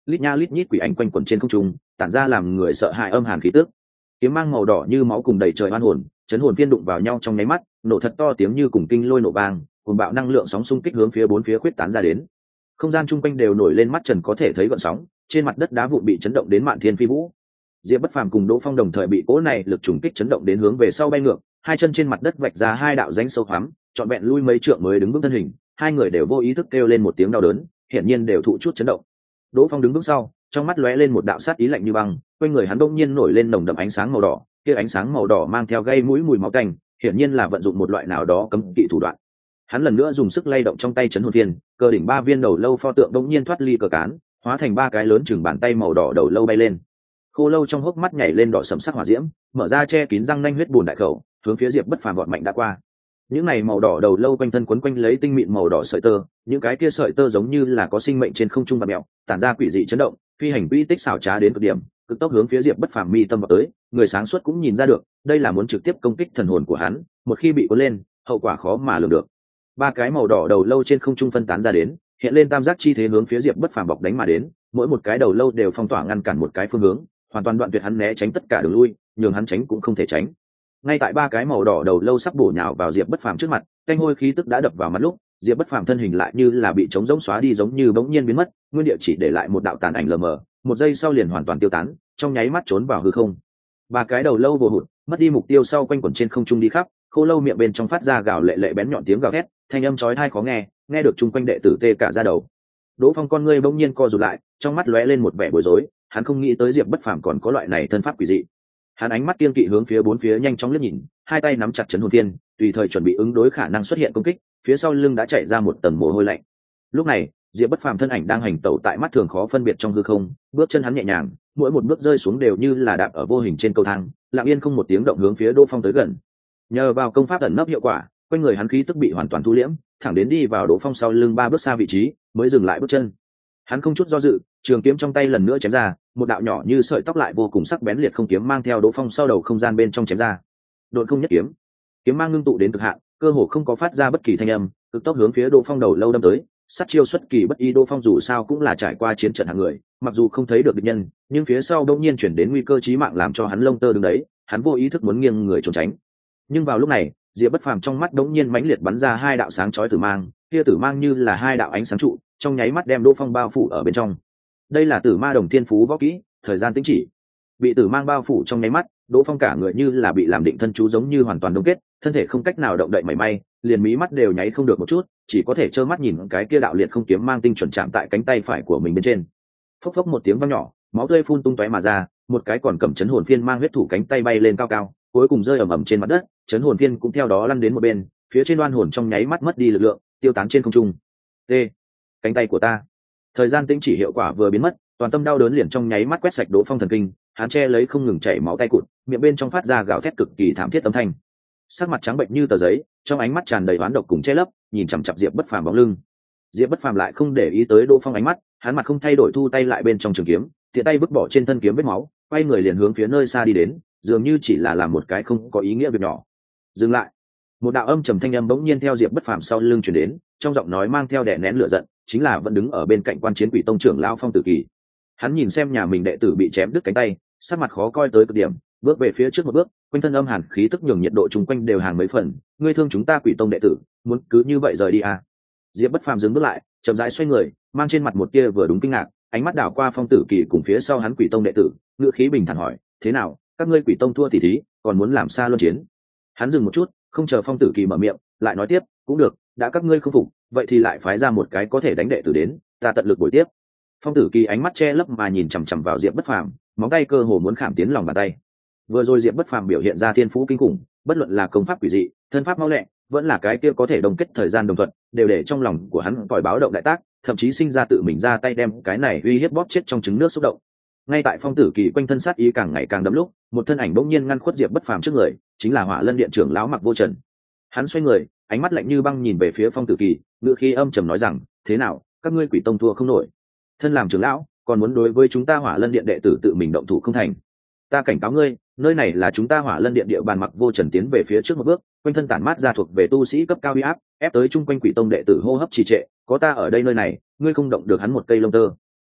lít nha lít nhít quỷ ảnh quanh quẩn trên không trung, tản ra làm người sợ hãi âm hàn khí tức. Kiếm mang màu đỏ như máu cùng đầy trời oan hồn, chấn hồn viên đụng vào nhau trong nháy mắt, nổ thật to tiếng như cùng kinh lôi nổ vang, cuồng bạo năng lượng sóng xung kích hướng phía bốn phía khuyết tán ra đến. Không gian chung quanh đều nổi lên mắt trần có thể thấy gợn sóng, trên mặt đất đá vụn bị chấn động đến mạn thiên phi vũ. Diệp Bất Phàm cùng Đỗ Phong đồng thời bị cỗ này lực trùng kích chấn động đến hướng về sau bay ngược, hai chân trên mặt đất vạch ra hai đạo rãnh sâu hoắm, trọn vẹn lui mấy trượng mới đứng vững thân hình, hai người đều vô ý thức kêu lên một tiếng đau đớn, hiển nhiên đều thụ chút chấn động. Đỗ Phong đứng vững sau, trong mắt lóe lên một đạo sát ý lạnh như băng, quanh người hắn đông nhiên nổi lên nồng đậm ánh sáng màu đỏ, kia ánh sáng màu đỏ mang theo gây mũi mùi máu tanh, hiển nhiên là vận dụng một loại nào đó cấm kỵ thủ đoạn. Hắn lần nữa dùng sức lay động trong tay chấn hồn viên, cờ đỉnh ba viên đầu lâu pho tượng đông nhiên thoát ly cờ cán, hóa thành ba cái lớn chừng bàn tay màu đỏ đầu lâu bay lên. Khô lâu trong hốc mắt nhảy lên đỏ sẫm sắc hỏa diễm, mở ra che kín răng nanh huyết bùn đại khẩu, hướng phía Diệp Bất Phàm vọt mạnh đã qua. Những này màu đỏ đầu lâu quanh thân quấn quanh lấy tinh mịn màu đỏ sợi tơ, những cái kia sợi tơ giống như là có sinh mệnh trên không trung và mèo, tản ra quỷ dị chấn động, phi hành quy tích xảo trá đến cực điểm, cực tốc hướng phía Diệp Bất Phàm mi tâm vào tới. Người sáng suốt cũng nhìn ra được, đây là muốn trực tiếp công kích thần hồn của hắn, một khi bị cuốn lên, hậu quả khó mà lường được. Ba cái màu đỏ đầu lâu trên không trung phân tán ra đến, hiện lên tam giác chi thế hướng phía Diệp Bất Phàm bọc đánh mà đến, mỗi một cái đầu lâu đều phong tỏa ngăn cản một cái phương hướng, hoàn toàn đoạn tuyệt hắn né tránh tất cả đường lui, nhường hắn tránh cũng không thể tránh. Ngay tại ba cái màu đỏ đầu lâu sắp bổ nhào vào Diệp Bất Phàm trước mặt, canh hôi khí tức đã đập vào mắt lúc, Diệp Bất Phàm thân hình lại như là bị trống rỗng xóa đi, giống như bỗng nhiên biến mất, nguyên địa chỉ để lại một đạo tàn ảnh lờ mờ, một giây sau liền hoàn toàn tiêu tán, trong nháy mắt trốn vào hư không. Ba cái đầu lâu vô hụt, mất đi mục tiêu sau quanh quẩn trên không trung đi khắp, khô lâu miệng bên trong phát ra gào lệ lệ bén nhọn tiếng gào thét, thanh âm chói tai khó nghe, nghe được chung quanh đệ tử tê cả da đầu. Đỗ Phong con ngươi bỗng nhiên co rụt lại, trong mắt lóe lên một vẻ bối rối, hắn không nghĩ tới Diệp Bất Phàm còn có loại này thân pháp quỷ dị. Hắn ánh mắt kiên kỵ hướng phía bốn phía nhanh chóng liếc nhìn, hai tay nắm chặt chấn hồn thiên, tùy thời chuẩn bị ứng đối khả năng xuất hiện công kích, phía sau lưng đã chạy ra một tầng mồ hôi lạnh. Lúc này, Diệp Bất Phàm thân ảnh đang hành tẩu tại mắt thường khó phân biệt trong hư không, bước chân hắn nhẹ nhàng, mỗi một bước rơi xuống đều như là đạp ở vô hình trên cầu thang, lặng yên không một tiếng động hướng phía Đỗ Phong tới gần. Nhờ vào công pháp ẩn nấp hiệu quả, quanh người hắn khí tức bị hoàn toàn thu liễm, thẳng đến đi vào Đỗ Phong sau lưng ba bước xa vị trí, mới dừng lại bước chân. Hắn không chút do dự, trường kiếm trong tay lần nữa chém ra, một đạo nhỏ như sợi tóc lại vô cùng sắc bén liệt không kiếm mang theo Đỗ Phong sau đầu không gian bên trong chém ra. Độn không nhất kiếm, kiếm mang ngưng tụ đến cực hạn, cơ hồ không có phát ra bất kỳ thanh âm, cực tốc hướng phía Đỗ Phong đầu lâu đâm tới, sát chiêu xuất kỳ bất ý. Đỗ Phong dù sao cũng là trải qua chiến trận hạng người, mặc dù không thấy được địch nhân, nhưng phía sau đột nhiên chuyển đến nguy cơ chí mạng làm cho hắn lông tơ đứng đấy, hắn vô ý thức muốn nghiêng người trốn tránh. Nhưng vào lúc này, Diệp Bất Phàm trong mắt đột nhiên mãnh liệt bắn ra hai đạo sáng chói tử mang, kia tử mang như là hai đạo ánh sáng trụ, trong nháy mắt đem Đỗ Phong bao phủ ở bên trong. Đây là Tử Ma Đồng Thiên Phú võ kỹ, thời gian tĩnh chỉ. Bị tử mang bao phủ trong nháy mắt, Đỗ Phong cả người như là bị làm định thân chú, giống như hoàn toàn đông kết, thân thể không cách nào động đậy mảy may, liền mí mắt đều nháy không được một chút, chỉ có thể trơ mắt nhìn cái kia đạo liệt không kiếm mang tinh chuẩn chạm tại cánh tay phải của mình bên trên. Phốc phốc một tiếng vang nhỏ, máu tươi phun tung tóe mà ra, một cái còn cầm chấn hồn phiên mang huyết thủ cánh tay bay lên cao cao, cuối cùng rơi ầm ầm trên mặt đất, chấn hồn phiên cũng theo đó lăn đến một bên, phía trên đoan hồn trong nháy mắt mất đi lực lượng, tiêu tán trên không trung. T, cánh tay của ta. Thời gian tĩnh chỉ hiệu quả vừa biến mất, toàn tâm đau đớn liền trong nháy mắt quét sạch Đỗ Phong thần kinh, hắn che lấy không ngừng chảy máu tay cụt, miệng bên trong phát ra gào thét cực kỳ thảm thiết âm thanh. Sắc mặt trắng bệnh như tờ giấy, trong ánh mắt tràn đầy oán độc cùng che lấp, nhìn chằm chằm Diệp Bất Phàm bóng lưng. Diệp Bất Phàm lại không để ý tới Đỗ Phong ánh mắt, hắn mặt không thay đổi thu tay lại bên trong trường kiếm, tiện tay vứt bỏ trên thân kiếm vết máu, quay người liền hướng phía nơi xa đi đến, dường như chỉ là làm một cái không có ý nghĩa việc nhỏ. Dừng lại. Một đạo âm trầm thanh âm bỗng nhiên theo Diệp Bất Phàm sau lưng truyền đến, trong giọng nói mang theo đè nén lửa giận, chính là vẫn đứng ở bên cạnh Quan Chiến Quỷ Tông trưởng lão Phong Tử Kỳ. Hắn nhìn xem nhà mình đệ tử bị chém đứt cánh tay, sắc mặt khó coi tới cực điểm, bước về phía trước một bước, quanh thân âm hàn khí tức nhường nhiệt độ chung quanh đều hàng mấy phần. Ngươi thương chúng ta Quỷ Tông đệ tử, muốn cứ như vậy rời đi à? Diệp Bất Phàm dừng bước lại, chậm rãi xoay người, mang trên mặt một tia vừa đúng kinh ngạc, ánh mắt đảo qua Phong Tử Kỳ cùng phía sau hắn Quỷ Tông đệ tử, ngữ khí bình thản hỏi: thế nào, các ngươi Quỷ Tông thua thì thí, còn muốn làm xa luân chiến? Hắn dừng một chút, không chờ Phong Tử Kỳ mở miệng, lại nói tiếp: cũng được, đã các ngươi không phục, vậy thì lại phái ra một cái có thể đánh đệ tử đến, ta tận lực bồi tiếp. Phong Tử Kỳ ánh mắt che lấp mà nhìn chằm chằm vào Diệp Bất Phàm, móng tay cơ hồ muốn khảm tiến lòng bàn tay. Vừa rồi Diệp Bất Phàm biểu hiện ra thiên phú kinh khủng, bất luận là công pháp quỷ dị, thân pháp mau lẹ, vẫn là cái kia có thể đồng kết thời gian đồng thuận, đều để trong lòng của hắn còi báo động đại tác, thậm chí sinh ra tự mình ra tay đem cái này uy hiếp bóp chết trong trứng nước xúc động. Ngay tại Phong Tử Kỳ quanh thân sát ý càng ngày càng đậm lúc, một thân ảnh bỗng nhiên ngăn khuất Diệp Bất Phàm trước người, chính là Hỏa Lân Điện trưởng lão Mặc Vô Trần. Hắn xoay người, ánh mắt lạnh như băng nhìn về phía Phong Tử Kỳ, ngữ khí âm trầm nói rằng: thế nào, các ngươi Quỷ Tông thua không nổi? Thân làm trưởng lão, còn muốn đối với chúng ta Hỏa Lân Điện đệ tử tự mình động thủ không thành? Ta cảnh cáo ngươi, nơi này là chúng ta Hỏa Lân Điện địa bàn. Mặc Vô Trần tiến về phía trước một bước, quanh thân tản mát ra thuộc về tu sĩ cấp cao uy áp, ép tới chung quanh Quỷ Tông đệ tử hô hấp trì trệ, có ta ở đây nơi này, ngươi không động được hắn một cây lông tơ.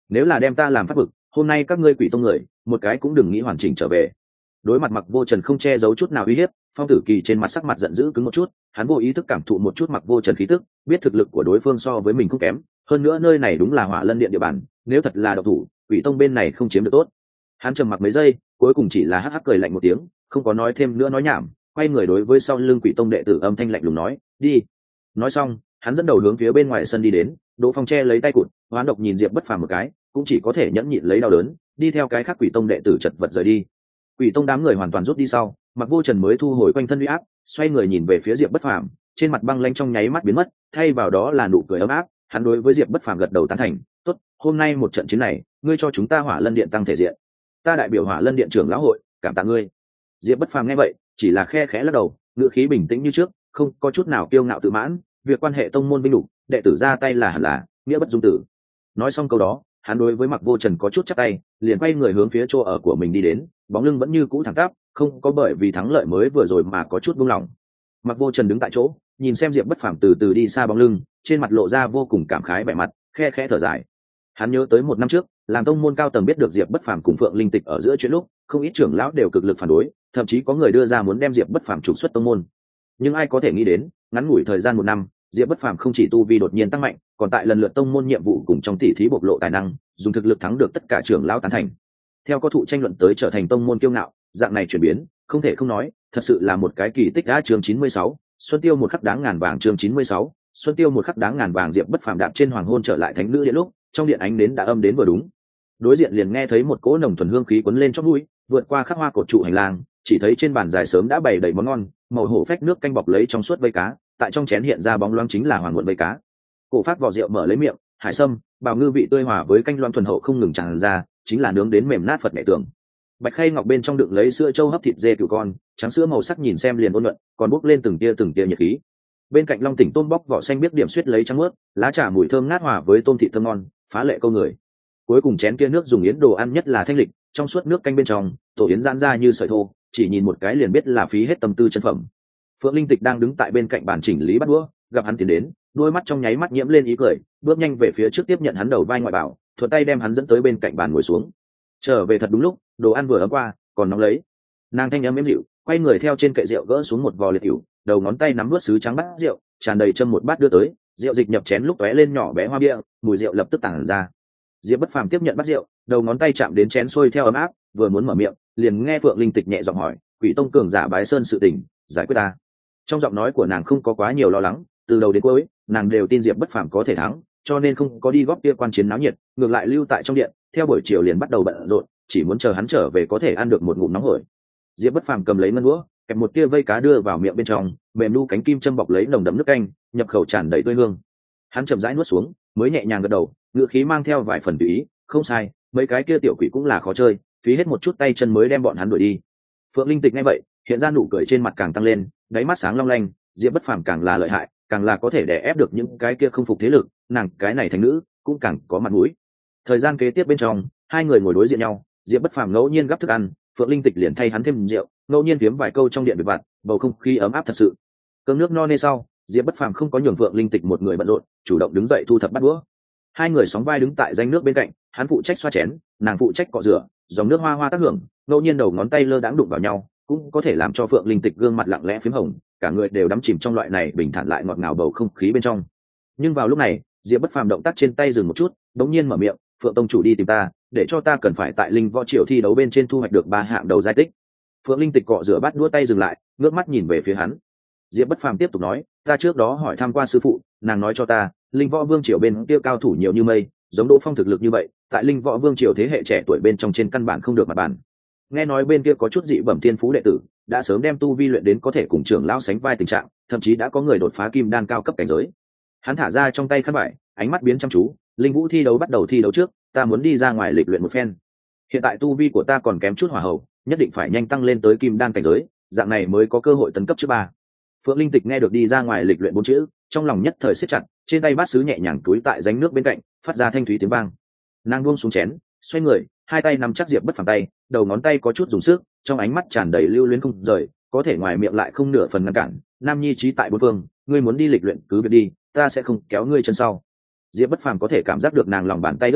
nếu là đem ta làm pháp vực, hôm nay các ngươi quỷ tông người một cái cũng đừng nghĩ hoàn chỉnh trở về. Đối mặt Mặc Vô Trần không che giấu chút nào uy hiếp, Phong Tử Kỳ trên mặt sắc mặt giận dữ cứng một chút, hắn vô ý thức cảm thụ một chút Mặc Vô Trần khí tức, biết thực lực của đối phương so với mình không kém, hơn nữa nơi này đúng là Hỏa Lân Điện địa bàn, nếu thật là độc thủ, quỷ tông bên này không chiếm được tốt. Hắn trầm mặc mấy giây, cuối cùng chỉ là hắc hắc cười lạnh một tiếng, không có nói thêm nữa nói nhảm, quay người đối với sau lưng quỷ tông đệ tử âm thanh lạnh lùng nói, đi. Nói xong, hắn dẫn đầu hướng phía bên ngoài sân đi đến. Đỗ Phong che lấy tay cụt, hoán độc nhìn Diệp Bất Phàm một cái, cũng chỉ có thể nhẫn nhịn lấy đau đớn, đi theo cái khác quỷ tông đệ tử chật vật rời đi. Quỷ tông đám người hoàn toàn rút đi sau, Mặc Vô Trần mới thu hồi quanh thân uy áp, xoay người nhìn về phía Diệp Bất Phàm, trên mặt băng lãnh trong nháy mắt biến mất, thay vào đó là nụ cười ấm áp. Hắn đối với Diệp Bất Phàm gật đầu tán thành, tốt, hôm nay một trận chiến này, ngươi cho chúng ta Hỏa Lân Điện tăng thể diện. Ta đại biểu Hỏa Lân Điện trưởng lão hội, cảm tạ ngươi. Diệp Bất Phàm nghe vậy, chỉ là khe khẽ lắc đầu, ngữ khí bình tĩnh như trước, không có chút nào kiêu ngạo tự mãn, việc quan hệ tông môn vinh lục, đệ tử ra tay là hẳn là, nghĩa bất dung tử. Nói xong câu đó, hắn đối với Mặc Vô Trần có chút chắp tay, liền quay người hướng phía chỗ ở của mình đi đến, bóng lưng vẫn như cũ thẳng tắp, không có bởi vì thắng lợi mới vừa rồi mà có chút buông lỏng. Mặc Vô Trần đứng tại chỗ, nhìn xem Diệp Bất Phàm từ từ đi xa bóng lưng, trên mặt lộ ra vô cùng cảm khái vẻ mặt, khe khẽ thở dài. Hắn nhớ tới một năm trước, làm tông môn cao tầng biết được Diệp Bất Phàm cùng Phượng Linh Tịch ở giữa chuyện lúc, không ít trưởng lão đều cực lực phản đối, thậm chí có người đưa ra muốn đem Diệp Bất Phàm trục xuất tông môn. Nhưng ai có thể nghĩ đến, ngắn ngủi thời gian một năm, Diệp Bất Phàm không chỉ tu vi đột nhiên tăng mạnh, còn tại lần lượt tông môn nhiệm vụ cùng trong tỷ thí bộc lộ tài năng, dùng thực lực thắng được tất cả trưởng lão tán thành. Theo có thụ tranh luận tới trở thành tông môn kiêu ngạo, dạng này chuyển biến, không thể không nói, thật sự là một cái kỳ tích. Đã chương chín mươi sáu, Xuân Tiêu một khắc đáng ngàn vàng. Chương chín mươi sáu, Xuân Tiêu một khắc đáng ngàn vàng. Diệp Bất Phàm đạp trên hoàng hôn trở lại thánh nữ điện lúc, trong điện ánh nến đã âm đến vừa đúng. Đối diện liền nghe thấy một cỗ nồng thuần hương khí cuốn lên chóp mũi, vượt qua khắc hoa cột trụ hành lang, chỉ thấy trên bàn dài sớm đã bày đầy món ngon, màu hổ phách nước canh bọc lấy trong suốt vây cá, tại trong chén hiện ra bóng loáng chính là hoàng muộn vây cá. Cổ phát vỏ rượu mở lấy miệng, hải sâm, bào ngư vị tươi hòa với canh loãng thuần hậu không ngừng tràn ra, chính là nướng đến mềm nát Phật mẹ tưởng. Bạch khay ngọc bên trong đựng lấy sữa trâu hấp thịt dê cừu con, trắng sữa màu sắc nhìn xem liền ôn nhuận, còn bốc lên từng tia từng tia nhiệt khí. Bên cạnh long tỉnh tôm bóc vỏ xanh biết điểm suýt lấy trắng mướt, lá trà mùi thơm ngát hòa với tôm thịt thơm ngon, phá lệ câu người. Cuối cùng chén kia nước dùng yến đồ ăn nhất là thanh lịch, trong suốt nước canh bên trong, tổ yến giãn ra như sợi thô, chỉ nhìn một cái liền biết là phí hết tâm tư chân phẩm. Phượng Linh Tịch đang đứng tại bên cạnh bàn chỉnh lý bát đũa, gặp hắn tiến đến, đôi mắt trong nháy mắt nhiễm lên ý cười, bước nhanh về phía trước tiếp nhận hắn đầu vai ngoại bảo, thuận tay đem hắn dẫn tới bên cạnh bàn ngồi xuống. Trở về thật đúng lúc, đồ ăn vừa ấm qua, còn nóng lấy. Nàng thanh âm êm dịu, quay người theo trên kệ rượu gỡ xuống một vò liệt rượu, đầu ngón tay nắm vớt sứ trắng bát rượu, tràn đầy châm một bát đưa tới, rượu dịch nhập chén lúc tóe lên nhỏ bé hoa bia, mùi rượu lập tức tản ra. Diệp Bất Phàm tiếp nhận bát rượu, đầu ngón tay chạm đến chén sôi theo ấm áp, vừa muốn mở miệng, liền nghe Phượng Linh Tịch nhẹ giọng hỏi, "Quỷ tông cường giả bái sơn sự tình, giải quyết ta?" Trong giọng nói của nàng không có quá nhiều lo lắng, từ đầu đến cuối, nàng đều tin Diệp Bất Phàm có thể thắng, cho nên không có đi góp kia quan chiến náo nhiệt, ngược lại lưu tại trong điện, theo buổi chiều liền bắt đầu bận rộn, chỉ muốn chờ hắn trở về có thể ăn được một ngụm nóng hổi. Diệp Bất Phàm cầm lấy ngân đũa, kẹp một tia vây cá đưa vào miệng bên trong, mềm nu cánh kim châm bọc lấy nồng đậm nước canh, nhập khẩu tràn đầy tươi hương. Hắn chậm rãi nuốt xuống, mới nhẹ nhàng gật đầu, ngữ khí mang theo vài phần tùy ý, "Không sai, mấy cái kia tiểu quỷ cũng là khó chơi, phí hết một chút tay chân mới đem bọn hắn đuổi đi." Phượng Linh Tịch nghe vậy, hiện ra nụ cười trên mặt càng tăng lên, đáy mắt sáng long lanh, Diệp Bất Phàm càng là lợi hại, càng là có thể đè ép được những cái kia không phục thế lực, nàng cái này thành nữ cũng càng có mặt mũi. Thời gian kế tiếp bên trong, hai người ngồi đối diện nhau, Diệp Bất Phàm ngẫu nhiên gắp thức ăn, Phượng Linh Tịch liền thay hắn thêm rượu, ngẫu nhiên phiếm vài câu trong điện biệt vặt, bầu không khí ấm áp thật sự. Cơm nước no nê sau, Diệp Bất Phàm không có nhường Phượng Linh Tịch một người bận rộn, chủ động đứng dậy thu thập bát đũa. Hai người sóng vai đứng tại danh nước bên cạnh, hắn phụ trách xoa chén, nàng phụ trách cọ rửa, dòng nước hoa hoa tác hưởng, ngẫu nhiên đầu ngón tay lơ đãng đụng vào nhau, cũng có thể làm cho Phượng Linh Tịch gương mặt lặng lẽ phím hồng, cả người đều đắm chìm trong loại này bình thản lại ngọt ngào bầu không khí bên trong. Nhưng vào lúc này, Diệp Bất Phàm động tác trên tay dừng một chút, đống nhiên mở miệng, "Phượng tông chủ đi tìm ta, để cho ta cần phải tại linh võ triều thi đấu bên trên thu hoạch được ba hạng đầu giai tích." Phượng Linh Tịch cọ rửa bát đũa tay dừng lại, ngước mắt nhìn về phía hắn. Diệp Bất Phàm tiếp tục nói, "Ta trước đó hỏi thăm qua sư phụ, nàng nói cho ta, linh võ vương triều bên kia cao thủ nhiều như mây, giống Đỗ Phong thực lực như vậy, tại linh võ vương triều thế hệ trẻ tuổi bên trong trên căn bản không được mặt bàn. Nghe nói bên kia có chút dị bẩm thiên phú đệ tử, đã sớm đem tu vi luyện đến có thể cùng trưởng lão sánh vai tình trạng, thậm chí đã có người đột phá kim đan cao cấp cảnh giới." Hắn thả ra trong tay khăn vải, ánh mắt biến chăm chú, "Linh vũ thi đấu bắt đầu thi đấu trước, ta muốn đi ra ngoài lịch luyện một phen. Hiện tại tu vi của ta còn kém chút hỏa hậu, nhất định phải nhanh tăng lên tới kim đan cảnh giới, dạng này mới có cơ hội tấn cấp trước ba." Phượng Linh Tịch nghe được đi ra ngoài lịch luyện bốn chữ, trong lòng nhất thời siết chặt, trên tay bát sứ nhẹ nhàng túi tại rãnh nước bên cạnh, phát ra thanh thúy tiếng vang. Nàng buông xuống chén, xoay người, hai tay nắm chắc Diệp Bất Phàm tay, đầu ngón tay có chút dùng sức, trong ánh mắt tràn đầy lưu luyến không rời, có thể ngoài miệng lại không nửa phần ngăn cản, "Nam nhi trí tại bốn phương, ngươi muốn đi lịch luyện cứ việc đi, ta sẽ không kéo ngươi chân sau." Diệp Bất Phàm có thể cảm giác được nàng lòng bàn tay ướt át,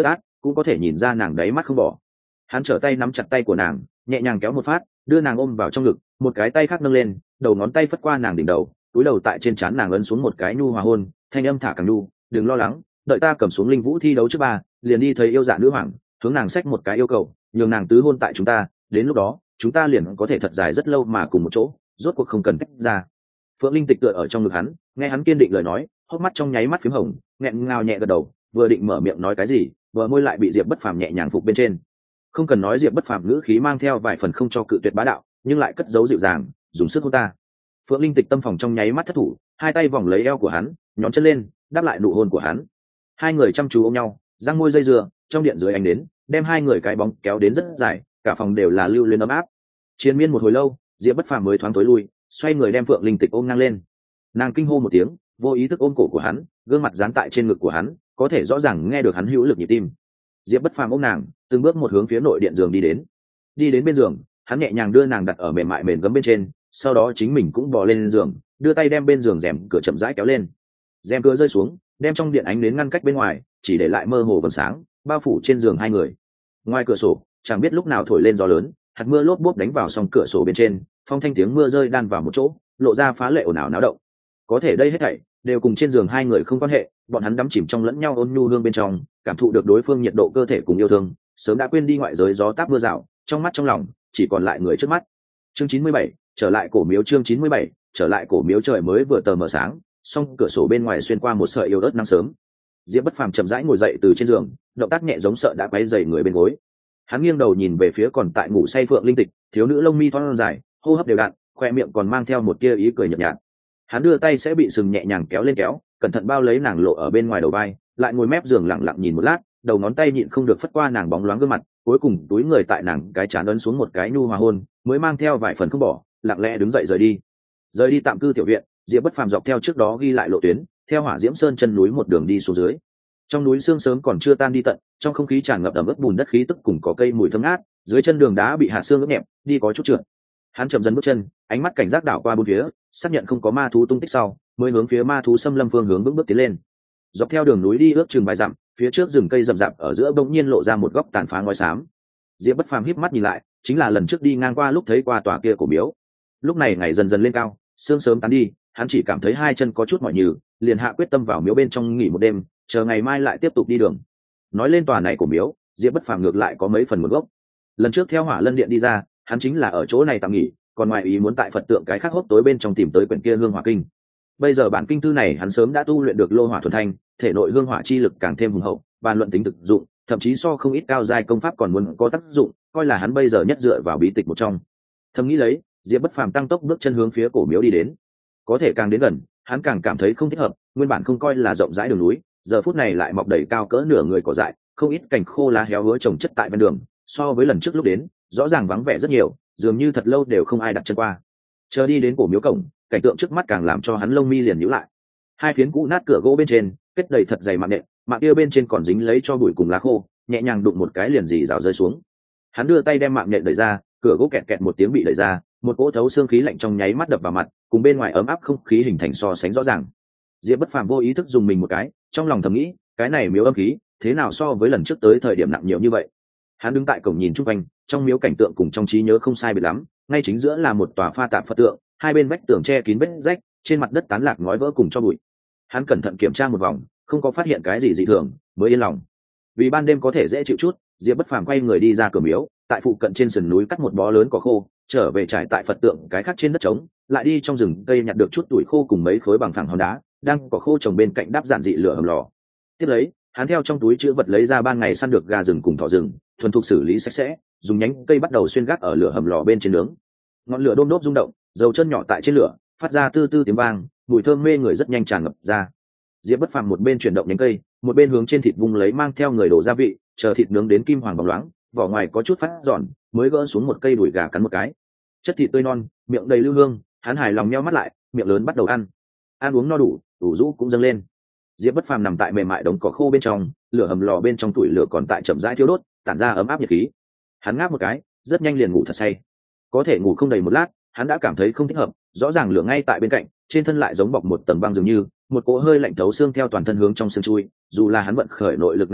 cũng có thể nhìn ra nàng đáy mắt không bỏ. Hắn trở tay nắm chặt tay của nàng, nhẹ nhàng kéo một phát, đưa nàng ôm vào trong ngực, một cái tay khác nâng lên, đầu ngón tay phất qua nàng đỉnh đầu, túi đầu tại trên trán nàng ấn xuống một cái nhu hòa hôn, thanh âm thả càng nhu, đừng lo lắng, đợi ta cầm xuống linh vũ thi đấu trước ba, liền đi thấy yêu dạ nữ hoàng, hướng nàng xách một cái yêu cầu, nhường nàng tứ hôn tại chúng ta, đến lúc đó chúng ta liền có thể thật dài rất lâu mà cùng một chỗ, rốt cuộc không cần tách ra. Phượng Linh Tịch tựa ở trong ngực hắn, nghe hắn kiên định lời nói, hốc mắt trong nháy mắt phím hồng, nghẹn ngào nhẹ gật đầu, vừa định mở miệng nói cái gì, vừa môi lại bị Diệp Bất Phàm nhẹ nhàng phục bên trên. Không cần nói, Diệp Bất Phàm ngữ khí mang theo vài phần không cho cự tuyệt bá đạo, nhưng lại cất giấu dịu dàng, dùng sức hôn ta. Phượng Linh Tịch tâm phòng trong nháy mắt thất thủ, hai tay vòng lấy eo của hắn, nhón chân lên, đáp lại nụ hôn của hắn. Hai người chăm chú ôm nhau, răng môi dây dưa, trong điện dưới ánh đến, đem hai người cái bóng kéo đến rất dài, cả phòng đều là lưu luyến ấm áp. Chiến miên một hồi lâu, Diệp Bất Phàm mới thoáng tối lui, xoay người đem Phượng Linh Tịch ôm ngang lên. Nàng kinh hô một tiếng, vô ý thức ôm cổ của hắn, gương mặt dán tại trên ngực của hắn, có thể rõ ràng nghe được hắn hữu lực nhịp tim. Diệp Bất Phàm ôm nàng, từng bước một hướng phía nội điện giường đi đến. Đi đến bên giường, hắn nhẹ nhàng đưa nàng đặt ở mềm mại mền gấm bên trên, sau đó chính mình cũng bò lên giường, đưa tay đem bên giường rèm cửa chậm rãi kéo lên. Rèm cửa rơi xuống, đem trong điện ánh đến ngăn cách bên ngoài, chỉ để lại mơ hồ vầng sáng, bao phủ trên giường hai người. Ngoài cửa sổ, chẳng biết lúc nào thổi lên gió lớn, hạt mưa lốp bốp đánh vào song cửa sổ bên trên, phong thanh tiếng mưa rơi đan vào một chỗ, lộ ra phá lệ ồn ào náo động. Có thể đây hết thảy đều cùng trên giường hai người không quan hệ, bọn hắn đắm chìm trong lẫn nhau ôn nhu hương bên trong, cảm thụ được đối phương nhiệt độ cơ thể cùng yêu thương, sớm đã quên đi ngoại giới gió táp mưa rào, trong mắt trong lòng chỉ còn lại người trước mắt. Chương chín mươi bảy, trở lại cổ miếu. Chương chín mươi bảy, trở lại cổ miếu. Trời mới vừa tờ mờ sáng, song cửa sổ bên ngoài xuyên qua một sợi yếu ớt nắng sớm. Diệp Bất Phàm chậm rãi ngồi dậy từ trên giường, động tác nhẹ giống sợ đã quấy rầy người bên gối. Hắn nghiêng đầu nhìn về phía còn tại ngủ say Phượng Linh Tịch, thiếu nữ lông mi thon dài, hô hấp đều đặn, khoe miệng còn mang theo một tia ý cười nhợt nhạt. Hắn đưa tay sẽ bị sừng nhẹ nhàng kéo lên kéo, cẩn thận bao lấy nàng lộ ở bên ngoài đầu vai, lại ngồi mép giường lặng lặng nhìn một lát, đầu ngón tay nhịn không được phất qua nàng bóng loáng gương mặt, cuối cùng túi người tại nàng cái trán ấn xuống một cái nhu hòa hôn, mới mang theo vài phần không bỏ, lặng lẽ đứng dậy rời đi. Rời đi tạm cư tiểu viện, Diệp Bất Phàm dọc theo trước đó ghi lại lộ tuyến, theo Hỏa Diễm Sơn chân núi một đường đi xuống dưới. Trong núi sương sớm còn chưa tan đi tận, trong không khí tràn ngập ẩm ướt bùn đất khí tức cùng có cây mùi thơm ngát, dưới chân đường đá bị hạt sương ướt nhẹp, đi có chút trượt. Hắn chậm dần bước chân, ánh mắt cảnh giác đảo qua bốn phía, xác nhận không có ma thú tung tích sau, mới hướng phía ma thú xâm lâm phương hướng bước bước tiến lên. Dọc theo đường núi đi ước chừng vài dặm, phía trước rừng cây rậm rạp ở giữa bỗng nhiên lộ ra một góc tàn phá ngói xám. Diệp Bất Phàm híp mắt nhìn lại, chính là lần trước đi ngang qua lúc thấy qua tòa kia cổ miếu. Lúc này ngày dần dần lên cao, sương sớm tán đi, hắn chỉ cảm thấy hai chân có chút mỏi nhừ, liền hạ quyết tâm vào miếu bên trong nghỉ một đêm, chờ ngày mai lại tiếp tục đi đường. Nói lên tòa này cổ miếu, Diệp Bất Phàm ngược lại có mấy phần nguồn gốc. Lần trước theo Hỏa Lân Điện đi ra, hắn chính là ở chỗ này tạm nghỉ, còn ngoài ý muốn tại Phật tượng cái khác hốc tối bên trong tìm tới quyển kia Hương Hỏa Kinh. Bây giờ bản kinh thư này hắn sớm đã tu luyện được lô hỏa thuần thanh, thể nội hương hỏa chi lực càng thêm hùng hậu, bàn luận tính thực dụng, thậm chí so không ít cao giai công pháp còn muốn có tác dụng, coi là hắn bây giờ nhất dựa vào bí tịch một trong. Thầm nghĩ lấy, Diệp Bất Phàm tăng tốc bước chân hướng phía cổ miếu đi đến. Có thể càng đến gần, hắn càng cảm thấy không thích hợp, nguyên bản không coi là rộng rãi đường núi, giờ phút này lại mọc đầy cao cỡ nửa người cỏ dại, không ít cành khô lá héo hứa trồng chất tại bên đường, so với lần trước lúc đến, rõ ràng vắng vẻ rất nhiều, dường như thật lâu đều không ai đặt chân qua. Chờ đi đến cổ miếu cổng, cảnh tượng trước mắt càng làm cho hắn lông mi liền nhíu lại. Hai phiến cũ nát cửa gỗ bên trên kết đầy thật dày mạng nện, mạng kia bên trên còn dính lấy cho bụi cùng lá khô, nhẹ nhàng đụng một cái liền dì rào rơi xuống. Hắn đưa tay đem mạng nện đẩy ra, cửa gỗ kẹt kẹt một tiếng bị đẩy ra, một cỗ thấu xương khí lạnh trong nháy mắt đập vào mặt, cùng bên ngoài ấm áp không khí hình thành so sánh rõ ràng. Diệp Bất Phàm vô ý thức dùng mình một cái, trong lòng thầm nghĩ, cái này miếu âm khí thế nào so với lần trước tới thời điểm nặng nhiều như vậy. Hắn đứng tại cổng nhìn chung quanh, trong miếu cảnh tượng cùng trong trí nhớ không sai biệt lắm, ngay chính giữa là một tòa pha tạp Phật tượng, hai bên vách tường che kín vết rách, trên mặt đất tán lạc ngói vỡ cùng cho bụi. Hắn cẩn thận kiểm tra một vòng, không có phát hiện cái gì dị thường, mới yên lòng. Vì ban đêm có thể dễ chịu chút, Diệp Bất Phàm quay người đi ra cửa miếu, tại phụ cận trên sườn núi cắt một bó lớn cỏ khô, trở về trải tại Phật tượng cái khác trên đất trống, lại đi trong rừng cây nhặt được chút tuổi khô cùng mấy khối bằng phẳng hòn đá, đang cỏ khô trồng bên cạnh đáp giản dị lửa hầm lò. Tiếp lấy, hắn theo trong túi chứa vật lấy ra ban ngày săn được gà rừng cùng thỏ rừng, thuần thục xử lý sạch sẽ, dùng nhánh cây bắt đầu xuyên gác ở lửa hầm lò bên trên nướng. Ngọn lửa đôm đốp rung động, dầu chân nhỏ tại trên lửa phát ra tư tư tiếng vang, mùi thơm mê người rất nhanh tràn ngập ra. Diệp Bất Phàm một bên chuyển động nhánh cây, một bên hướng trên thịt vung lấy mang theo người đổ gia vị, chờ thịt nướng đến kim hoàng bóng loáng, vỏ ngoài có chút phát giòn, mới gỡ xuống một cây đùi gà cắn một cái. Chất thịt tươi non, miệng đầy lưu hương, hắn hài lòng nheo mắt lại, miệng lớn bắt đầu ăn. Ăn uống no đủ, đủ rũ cũng dâng lên. Diệp Bất Phàm nằm tại mềm mại đống cỏ khô bên trong, lửa hầm lò bên trong tuổi lửa còn tại chậm rãi thiêu đốt, tản ra ấm áp nhiệt khí. Hắn ngáp một cái, rất nhanh liền ngủ thật say. Có thể ngủ không đầy một lát, hắn đã cảm thấy không thích hợp, rõ ràng lửa ngay tại bên cạnh, trên thân lại giống bọc một tầng băng dường như, một cỗ hơi lạnh thấu xương theo toàn thân hướng trong xương chui, dù là hắn vận khởi nội lực ngăn cản,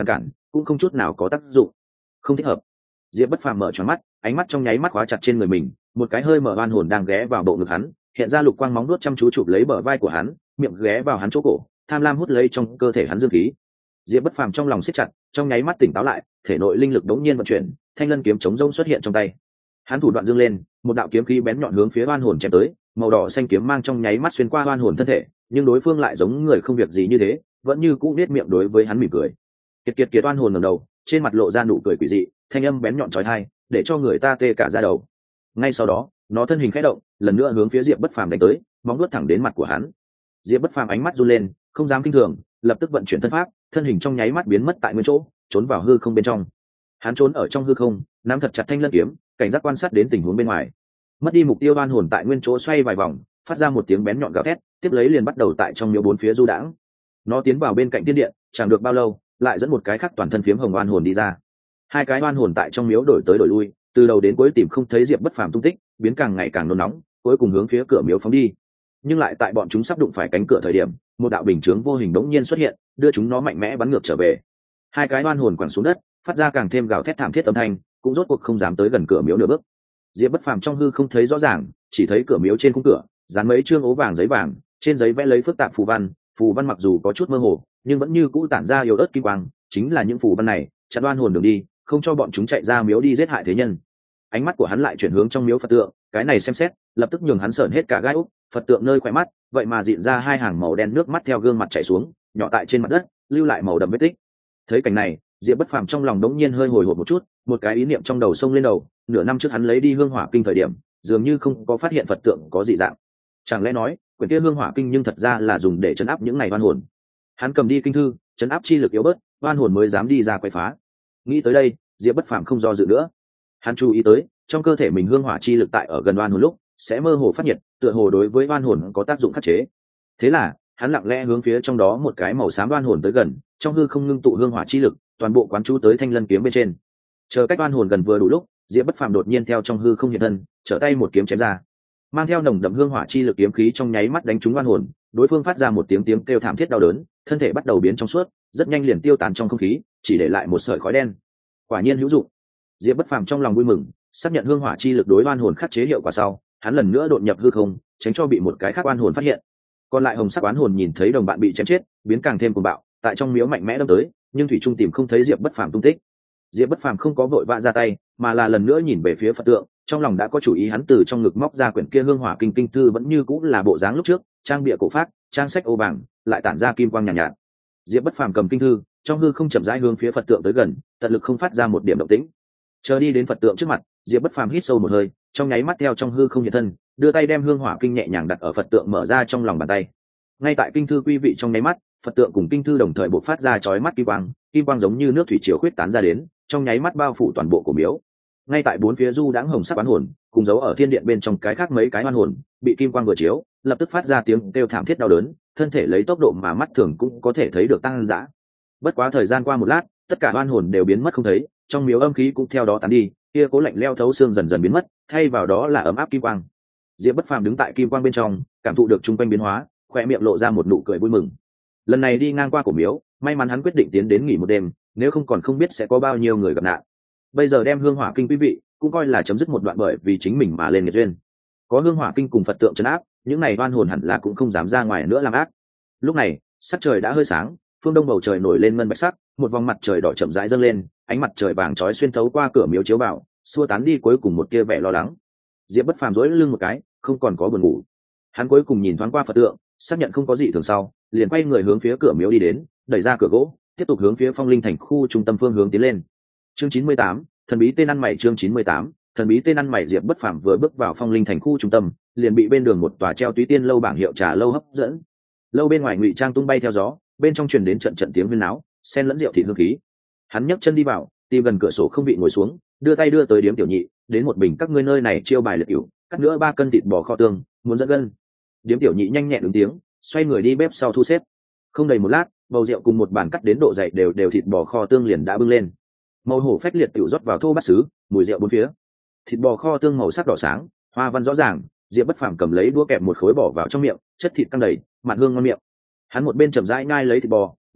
cũng không chút nào có tác dụng. Không thích hợp. Diệp Bất Phàm mở tròn mắt, ánh mắt trong nháy mắt khóa chặt trên người mình, một cái hơi mở oan hồn đang ghé vào bộ ngực hắn, hiện ra lục quang móng nuốt chăm chú chụp lấy bờ vai của hắn, miệng ghé vào hắn chỗ cổ, tham lam hút lấy trong cơ thể hắn dương khí. Diệp Bất Phàm trong lòng siết chặt, trong nháy mắt tỉnh táo lại, thể nội linh lực đống nhiên vận chuyển, thanh lân kiếm chống rông xuất hiện trong tay. Hắn thủ đoạn dương lên, một đạo kiếm khí bén nhọn hướng phía oan hồn chém tới, màu đỏ xanh kiếm mang trong nháy mắt xuyên qua oan hồn thân thể, nhưng đối phương lại giống người không việc gì như thế, vẫn như cũ nét miệng đối với hắn mỉm cười. Kiệt kiệt kiệt oan hồn ngẩng đầu, trên mặt lộ ra nụ cười quỷ dị, thanh âm bén nhọn chói tai, để cho người ta tê cả da đầu. Ngay sau đó, nó thân hình khẽ động, lần nữa hướng phía Diệp Bất Phàm đánh tới, móng vuốt thẳng đến mặt của hắn. Diệp Bất Phàm ánh mắt run lên, không dám kinh thường, lập tức vận chuyển thân pháp, thân hình trong nháy mắt biến mất tại nguyên chỗ, trốn vào hư không bên trong. Hắn trốn ở trong hư không, nắm thật chặt thanh lân kiếm, cảnh giác quan sát đến tình huống bên ngoài. Mất đi mục tiêu oan hồn tại nguyên chỗ xoay vài vòng, phát ra một tiếng bén nhọn gào thét, tiếp lấy liền bắt đầu tại trong miếu bốn phía du đãng. Nó tiến vào bên cạnh tiên điện, chẳng được bao lâu, lại dẫn một cái khác toàn thân phiếm hồng oan hồn đi ra. Hai cái oan hồn tại trong miếu đổi tới đổi lui, từ đầu đến cuối tìm không thấy Diệp Bất Phàm tung tích, biến càng ngày càng nôn nóng, cuối cùng hướng phía cửa miếu phóng đi. Nhưng lại tại bọn chúng sắp đụng phải cánh cửa thời điểm, một đạo bình chướng vô hình đống nhiên xuất hiện, đưa chúng nó mạnh mẽ bắn ngược trở về. Hai cái oan hồn quẳng xuống đất, phát ra càng thêm gào thét thảm thiết âm thanh, cũng rốt cuộc không dám tới gần cửa miếu nửa bước. Diệp Bất Phàm trong hư không thấy rõ ràng, chỉ thấy cửa miếu trên khung cửa dán mấy chương ố vàng giấy vàng, trên giấy vẽ lấy phức tạp phù văn, phù văn mặc dù có chút mơ hồ, nhưng vẫn như cũ tản ra yếu ớt kim quang, chính là những phù văn này chặn oan hồn đường đi, không cho bọn chúng chạy ra miếu đi giết hại thế nhân. Ánh mắt của hắn lại chuyển hướng trong miếu Phật tượng, cái này xem xét, lập tức nhường hắn sởn hết cả gai ốc. Phật tượng nơi khóe mắt, vậy mà dịn ra hai hàng màu đen nước mắt theo gương mặt chảy xuống, nhỏ tại trên mặt đất, lưu lại màu đậm vết tích. Thấy cảnh này, Diệp Bất Phàm trong lòng đống nhiên hơi hồi hộp một chút, một cái ý niệm trong đầu xông lên đầu, nửa năm trước hắn lấy đi hương hỏa kinh thời điểm, dường như không có phát hiện Phật tượng có dị dạng. Chẳng lẽ nói, quyển kia hương hỏa kinh nhưng thật ra là dùng để trấn áp những này oan hồn. Hắn cầm đi kinh thư, trấn áp chi lực yếu bớt, oan hồn mới dám đi ra quấy phá. Nghĩ tới đây, Diệp Bất Phàm không do dự nữa. Hắn chú ý tới, trong cơ thể mình hương hỏa chi lực tại ở gần oan hồn lúc sẽ mơ hồ phát nhiệt, tựa hồ đối với oan hồn có tác dụng khắc chế. Thế là, hắn lặng lẽ hướng phía trong đó một cái màu xám oan hồn tới gần, trong hư không ngưng tụ hương hỏa chi lực, toàn bộ quán chú tới thanh lân kiếm bên trên. Chờ cách oan hồn gần vừa đủ lúc, Diệp Bất Phàm đột nhiên theo trong hư không hiện thân, trở tay một kiếm chém ra, mang theo nồng đậm hương hỏa chi lực kiếm khí trong nháy mắt đánh trúng oan hồn, đối phương phát ra một tiếng tiếng kêu thảm thiết đau đớn, thân thể bắt đầu biến trong suốt, rất nhanh liền tiêu tán trong không khí, chỉ để lại một sợi khói đen. Quả nhiên hữu dụng. Diệp Bất Phàm trong lòng vui mừng, xác nhận hương hỏa chi lực đối oan hồn khắc chế hiệu quả sau, hắn lần nữa đột nhập hư không, tránh cho bị một cái khác oan hồn phát hiện. Còn lại hồng sắc oán hồn nhìn thấy đồng bạn bị chém chết, biến càng thêm cuồng bạo, tại trong miếu mạnh mẽ đâm tới, nhưng thủy trung tìm không thấy Diệp Bất Phàm tung tích. Diệp Bất Phàm không có vội vã ra tay, mà là lần nữa nhìn về phía Phật tượng, trong lòng đã có chủ ý. Hắn từ trong ngực móc ra quyển kia hương hỏa kinh kinh thư, vẫn như cũng là bộ dáng lúc trước, trang bìa cổ phác, trang sách ô vàng, lại tản ra kim quang nhàn nhạt, nhạt. Diệp Bất Phàm cầm kinh thư, trong hư không chậm rãi hướng phía Phật tượng tới gần, tận lực không phát ra một điểm động tĩnh. Chờ đi đến Phật tượng trước mặt, Diệp Bất Phàm hít sâu một hơi, trong nháy mắt theo trong hư không hiện thân, đưa tay đem hương hỏa kinh nhẹ nhàng đặt ở Phật tượng mở ra trong lòng bàn tay. Ngay tại kinh thư quý vị trong nháy mắt, Phật tượng cùng kinh thư đồng thời bộc phát ra chói mắt kim quang, kim quang giống như nước thủy triều khuyết tán ra đến, trong nháy mắt bao phủ toàn bộ của miếu. Ngay tại bốn phía du đãng hồng sắc oán hồn, cùng giấu ở thiên điện bên trong cái khác mấy cái oan hồn, bị kim quang vừa chiếu, lập tức phát ra tiếng kêu thảm thiết đau đớn, thân thể lấy tốc độ mà mắt thường cũng có thể thấy được tăng dã. Bất quá thời gian qua một lát, tất cả oan hồn đều biến mất không thấy, trong miếu âm khí cũng theo đó tán đi, kia cố lạnh leo thấu xương dần dần biến mất, thay vào đó là ấm áp kim quang. Diệp Bất Phàm đứng tại kim quang bên trong, cảm thụ được trung quanh biến hóa, khoe miệng lộ ra một nụ cười vui mừng. Lần này đi ngang qua cổ miếu, may mắn hắn quyết định tiến đến nghỉ một đêm, nếu không còn không biết sẽ có bao nhiêu người gặp nạn. Bây giờ đem hương hỏa kinh quý vị cũng coi là chấm dứt một đoạn bởi vì chính mình mà lên nghiệt duyên. Có hương hỏa kinh cùng Phật tượng trấn áp, những này oan hồn hẳn là cũng không dám ra ngoài nữa làm ác. Lúc này, sắc trời đã hơi sáng, phương đông bầu trời nổi lên ngân bạch sắc, một vòng mặt trời đỏ chậm rãi dâng lên, ánh mặt trời vàng chói xuyên thấu qua cửa miếu chiếu vào, xua tán đi cuối cùng một tia vẻ lo lắng. Diệp Bất Phàm duỗi lưng một cái, không còn có buồn ngủ. Hắn cuối cùng nhìn thoáng qua Phật tượng, xác nhận không có gì thường sau, liền quay người hướng phía cửa miếu đi đến, đẩy ra cửa gỗ, tiếp tục hướng phía Phong Linh thành khu trung tâm phương hướng tiến lên. Chương chín mươi tám, thần bí tên ăn mày. Chương chín mươi tám, thần bí tên ăn mày. Diệp Bất Phàm vừa bước vào Phong Linh thành khu trung tâm, liền bị bên đường một tòa treo túy tiên lâu bảng hiệu trà lâu hấp dẫn. Lâu bên ngoài ngụy trang tung bay theo gió, bên trong truyền đến trận trận tiếng huyên náo, xen lẫn rượu thịt hương khí. Hắn nhấc chân đi vào, tìm gần cửa sổ không vị ngồi xuống, đưa tay đưa tới điếm tiểu nhị, đến một bình các ngươi nơi này chiêu bài liệt cửu, cắt nữa ba cân thịt bò kho tương, muốn dẫn gân. Điếm tiểu nhị nhanh nhẹn ứng tiếng, xoay người đi bếp sau thu xếp. Không đầy một lát, bầu rượu cùng một bàn cắt đến độ dày đều đều thịt bò kho tương liền đã bưng lên. Màu hổ phách liệt tiểu rót vào thô bát sứ, mùi rượu bốn phía. Thịt bò kho tương màu sắc đỏ sáng, hoa văn rõ ràng. Diệp Bất Phàm cầm lấy đũa kẹp một khối bỏ vào trong miệng, chất thịt căng đầy, mặn hương ngon miệng. Hắn một bên chậm rãi nhai lấy thịt bò,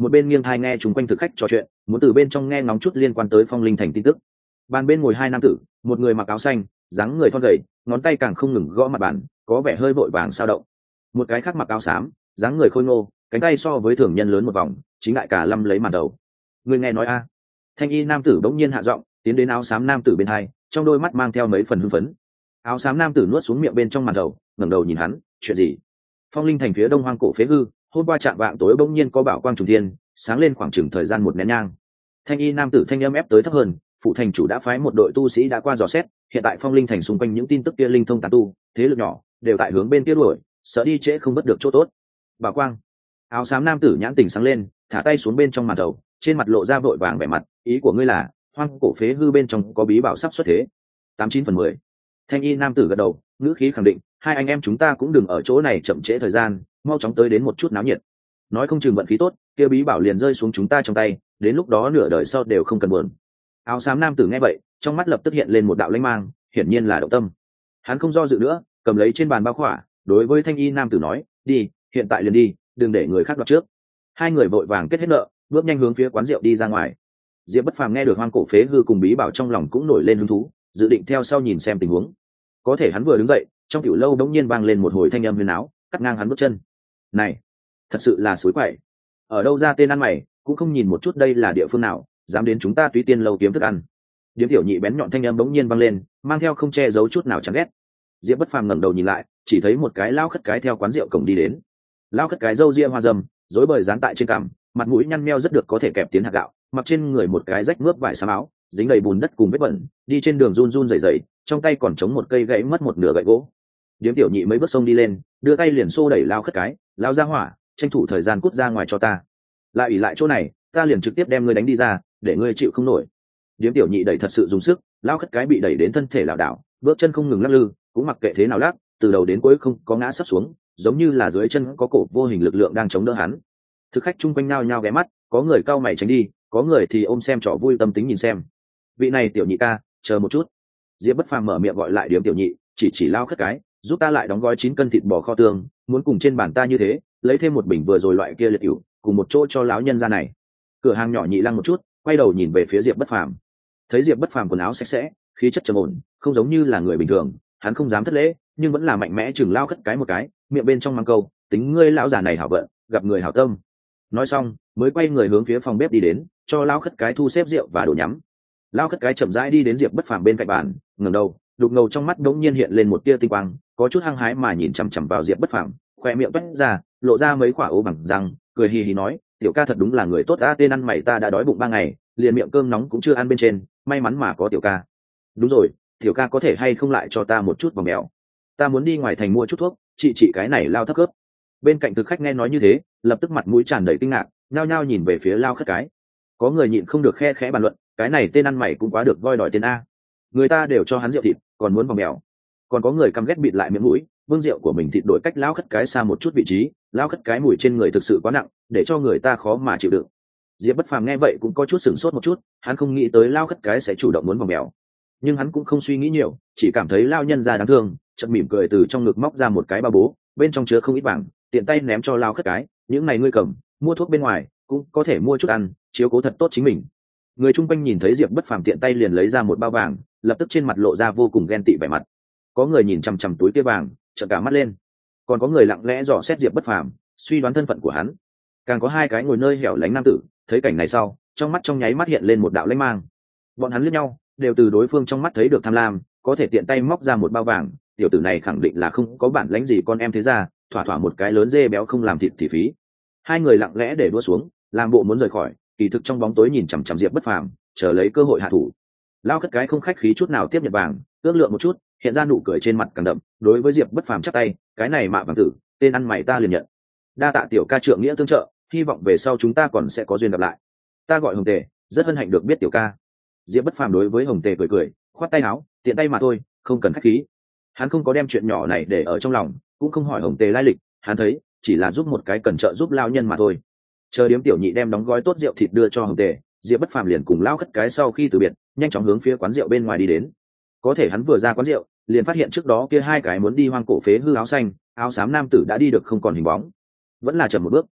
một bên nghiêng thai nghe chúng quanh thực khách trò chuyện, muốn từ bên trong nghe ngóng chút liên quan tới Phong Linh Thành tin tức. Bàn bên ngồi hai nam tử, một người mặc áo xanh, dáng người thon gầy, ngón tay càng không ngừng gõ mặt bàn, có vẻ hơi vội vàng sao động. Một cái khác mặc áo xám, dáng người khôi ngô, cánh tay so với thường nhân lớn một vòng, chính lại cả lâm lấy màn đầu. Người nghe nói a? Thanh y nam tử bỗng nhiên hạ giọng, tiến đến áo xám nam tử bên hai, trong đôi mắt mang theo mấy phần hưng phấn. Áo xám nam tử nuốt xuống miệng bên trong màn đầu, ngẩng đầu nhìn hắn, chuyện gì? Phong Linh Thành phía đông hoang cổ phế hư, hôm qua chạm vạng tối bỗng nhiên có bảo quang trùng thiên, sáng lên khoảng chừng thời gian một nén nhang. Thanh y nam tử thanh âm ép tới thấp hơn, phụ thành chủ đã phái một đội tu sĩ đã qua dò xét, hiện tại Phong Linh Thành xung quanh những tin tức kia linh thông tán tu, thế lực nhỏ đều tại hướng bên kia đuổi, sợ đi trễ không bất được chỗ tốt. Bảo quang. Áo xám nam tử nhãn tỉnh sáng lên, thả tay xuống bên trong màn đầu, trên mặt lộ ra vội vàng vẻ mặt, ý của ngươi là hoang cổ phế hư bên trong có bí bảo sắp xuất thế. Tám chín phần mười. Thanh y nam tử gật đầu, ngữ khí khẳng định, hai anh em chúng ta cũng đừng ở chỗ này chậm trễ thời gian, mau chóng tới đến một chút náo nhiệt. Nói không chừng vận khí tốt, kia bí bảo liền rơi xuống chúng ta trong tay, đến lúc đó nửa đời sau đều không cần buồn. Áo xám nam tử nghe vậy, trong mắt lập tức hiện lên một đạo lãnh mang, hiển nhiên là động tâm. Hắn không do dự nữa, cầm lấy trên bàn bao khỏa, đối với thanh y nam tử nói, đi, hiện tại liền đi, đừng để người khác đoạt trước. Hai người vội vàng kết hết nợ, bước nhanh hướng phía quán rượu đi ra ngoài. Diệp Bất Phàm nghe được hoang cổ phế hư cùng bí bảo trong lòng cũng nổi lên hứng thú, dự định theo sau nhìn xem tình huống. Có thể hắn vừa đứng dậy, trong tiểu lâu đống nhiên vang lên một hồi thanh âm huyền áo, cắt ngang hắn bước chân. Này, thật sự là suối quậy. Ở đâu ra tên ăn mày, cũng không nhìn một chút đây là địa phương nào, dám đến chúng ta Túy Tiên lâu kiếm thức ăn. Điếm tiểu nhị bén nhọn thanh âm bỗng nhiên vang lên, mang theo không che giấu chút nào chán ghét. Diệp Bất Phàm ngẩng đầu nhìn lại, chỉ thấy một cái lao khất cái theo quán rượu cổng đi đến. Lao khất cái râu ria hoa râm, rối bời dán tại trên cằm, mặt mũi nhăn meo rất được có thể kẹp tiến hạt gạo, mặc trên người một cái rách mướp vải xám áo, dính đầy bùn đất cùng vết bẩn, đi trên đường run run rẩy rẩy, trong tay còn chống một cây gãy mất một nửa gậy gỗ. Điếm tiểu nhị mấy bước xông đi lên, đưa tay liền xô đẩy lao khất cái, lao ra hỏa, tranh thủ thời gian cút ra ngoài cho ta. Lại ủy lại chỗ này, ta liền trực tiếp đem ngươi đánh đi ra, để ngươi chịu không nổi. Điếm tiểu nhị đẩy thật sự dùng sức, lao khất cái bị đẩy đến thân thể lảo đảo, bước chân không ngừng lắc lư, cũng mặc kệ thế nào lắc, từ đầu đến cuối không có ngã sấp xuống, giống như là dưới chân có cổ vô hình lực lượng đang chống đỡ hắn. Thực khách chung quanh nao nhao ghé mắt, có người cau mày tránh đi, có người thì ôm xem trò vui tâm tính nhìn xem. Vị này tiểu nhị ca, chờ một chút. Diệp Bất Phàm mở miệng gọi lại điếm tiểu nhị, chỉ chỉ lao khất cái, giúp ta lại đóng gói chín cân thịt bò kho tương, muốn cùng trên bàn ta như thế, lấy thêm một bình vừa rồi loại kia liệt ỉu, cùng một chỗ cho lão nhân ra này. Cửa hàng nhỏ nhị lăng một chút, quay đầu nhìn về phía Diệp Bất Phàm. Thấy Diệp Bất Phàm quần áo sạch sẽ, khí chất trầm ổn, không giống như là người bình thường, hắn không dám thất lễ, nhưng vẫn là mạnh mẽ chừng lao khất cái một cái, miệng bên trong mang câu, tính ngươi lão già này hảo vận, gặp người hảo tâm. Nói xong, mới quay người hướng phía phòng bếp đi đến, cho lao khất cái thu xếp rượu và đồ nhắm. Lao khất cái chậm rãi đi đến Diệp Bất Phàm bên cạnh bàn, ngẩng đầu, đục ngầu trong mắt đống nhiên hiện lên một tia tinh quang, có chút hăng hái mà nhìn chằm chằm vào Diệp Bất Phàm, khoe miệng toét ra, lộ ra mấy quả ố bằng răng, cười hì hì nói, tiểu ca thật đúng là người tốt a, tên ăn mày ta đã đói bụng ba ngày, liền miệng cơm nóng cũng chưa ăn bên trên, may mắn mà có tiểu ca. Đúng rồi, tiểu ca có thể hay không lại cho ta một chút vòng mèo, ta muốn đi ngoài thành mua chút thuốc, chị chị cái này lao thấp cướp. Bên cạnh thực khách nghe nói như thế, lập tức mặt mũi tràn đầy kinh ngạc, nhao nhao nhìn về phía lao khất cái. Có người nhịn không được khe khẽ bàn luận, cái này tên ăn mày cũng quá được voi đòi tiền a, người ta đều cho hắn rượu thịt, còn muốn vòng mèo. Còn có người căm ghét bịt lại miệng mũi, vương rượu của mình thịt đổi cách lao khất cái xa một chút vị trí, lao khất cái mùi trên người thực sự quá nặng, để cho người ta khó mà chịu đựng. Diệp Bất Phàm nghe vậy cũng có chút sửng sốt một chút, hắn không nghĩ tới lao khất cái sẽ chủ động muốn vòng mèo, nhưng hắn cũng không suy nghĩ nhiều, chỉ cảm thấy lao nhân già đáng thương, chợt mỉm cười từ trong ngực móc ra một cái ba bố, bên trong chứa không ít vàng, tiện tay ném cho lao khất cái, những này ngươi cầm, mua thuốc bên ngoài, cũng có thể mua chút ăn, chiếu cố thật tốt chính mình. Người chung quanh nhìn thấy Diệp Bất Phàm tiện tay liền lấy ra một bao vàng, lập tức trên mặt lộ ra vô cùng ghen tị vẻ mặt. Có người nhìn chằm chằm túi kia vàng, trợn cả mắt lên. Còn có người lặng lẽ dò xét Diệp Bất Phàm, suy đoán thân phận của hắn. Càng có hai cái ngồi nơi hẻo lánh nam tử, thấy cảnh này sau, trong mắt trong nháy mắt hiện lên một đạo lãnh mang. Bọn hắn liếc nhau, đều từ đối phương trong mắt thấy được tham lam, có thể tiện tay móc ra một bao vàng, tiểu tử này khẳng định là không có bản lãnh gì con em thế ra, thỏa thỏa một cái lớn dê béo không làm thịt thì phí. Hai người lặng lẽ để đua xuống, làm bộ muốn rời khỏi, kỳ thực trong bóng tối nhìn chằm chằm Diệp Bất Phàm, chờ lấy cơ hội hạ thủ. Lao khất cái không khách khí chút nào tiếp nhận vàng, ước lượng một chút, hiện ra nụ cười trên mặt càng đậm, đối với Diệp Bất Phàm chắp tay, cái này mạ vàng tử, tên ăn mày ta liền nhận. Đa tạ tiểu ca trượng nghĩa tương trợ, hy vọng về sau chúng ta còn sẽ có duyên gặp lại. Ta gọi Hồng Tề, rất hân hạnh được biết tiểu ca. Diệp Bất Phàm đối với Hồng Tề cười cười, khoát tay áo, tiện tay mà thôi, không cần khách khí. Hắn không có đem chuyện nhỏ này để ở trong lòng, cũng không hỏi Hồng Tề lai lịch, hắn thấy chỉ là giúp một cái cần trợ giúp lao nhân mà thôi. Chờ điếm tiểu nhị đem đóng gói tốt rượu thịt đưa cho Hồng Tề, Diệp Bất Phàm liền cùng lao khất cái sau khi từ biệt, nhanh chóng hướng phía quán rượu bên ngoài đi đến. Có thể hắn vừa ra quán rượu, liền phát hiện trước đó kia hai cái muốn đi hoang cổ phế hư áo xanh, áo xám nam tử đã đi được không còn hình bóng. Vẫn là chậm một bước.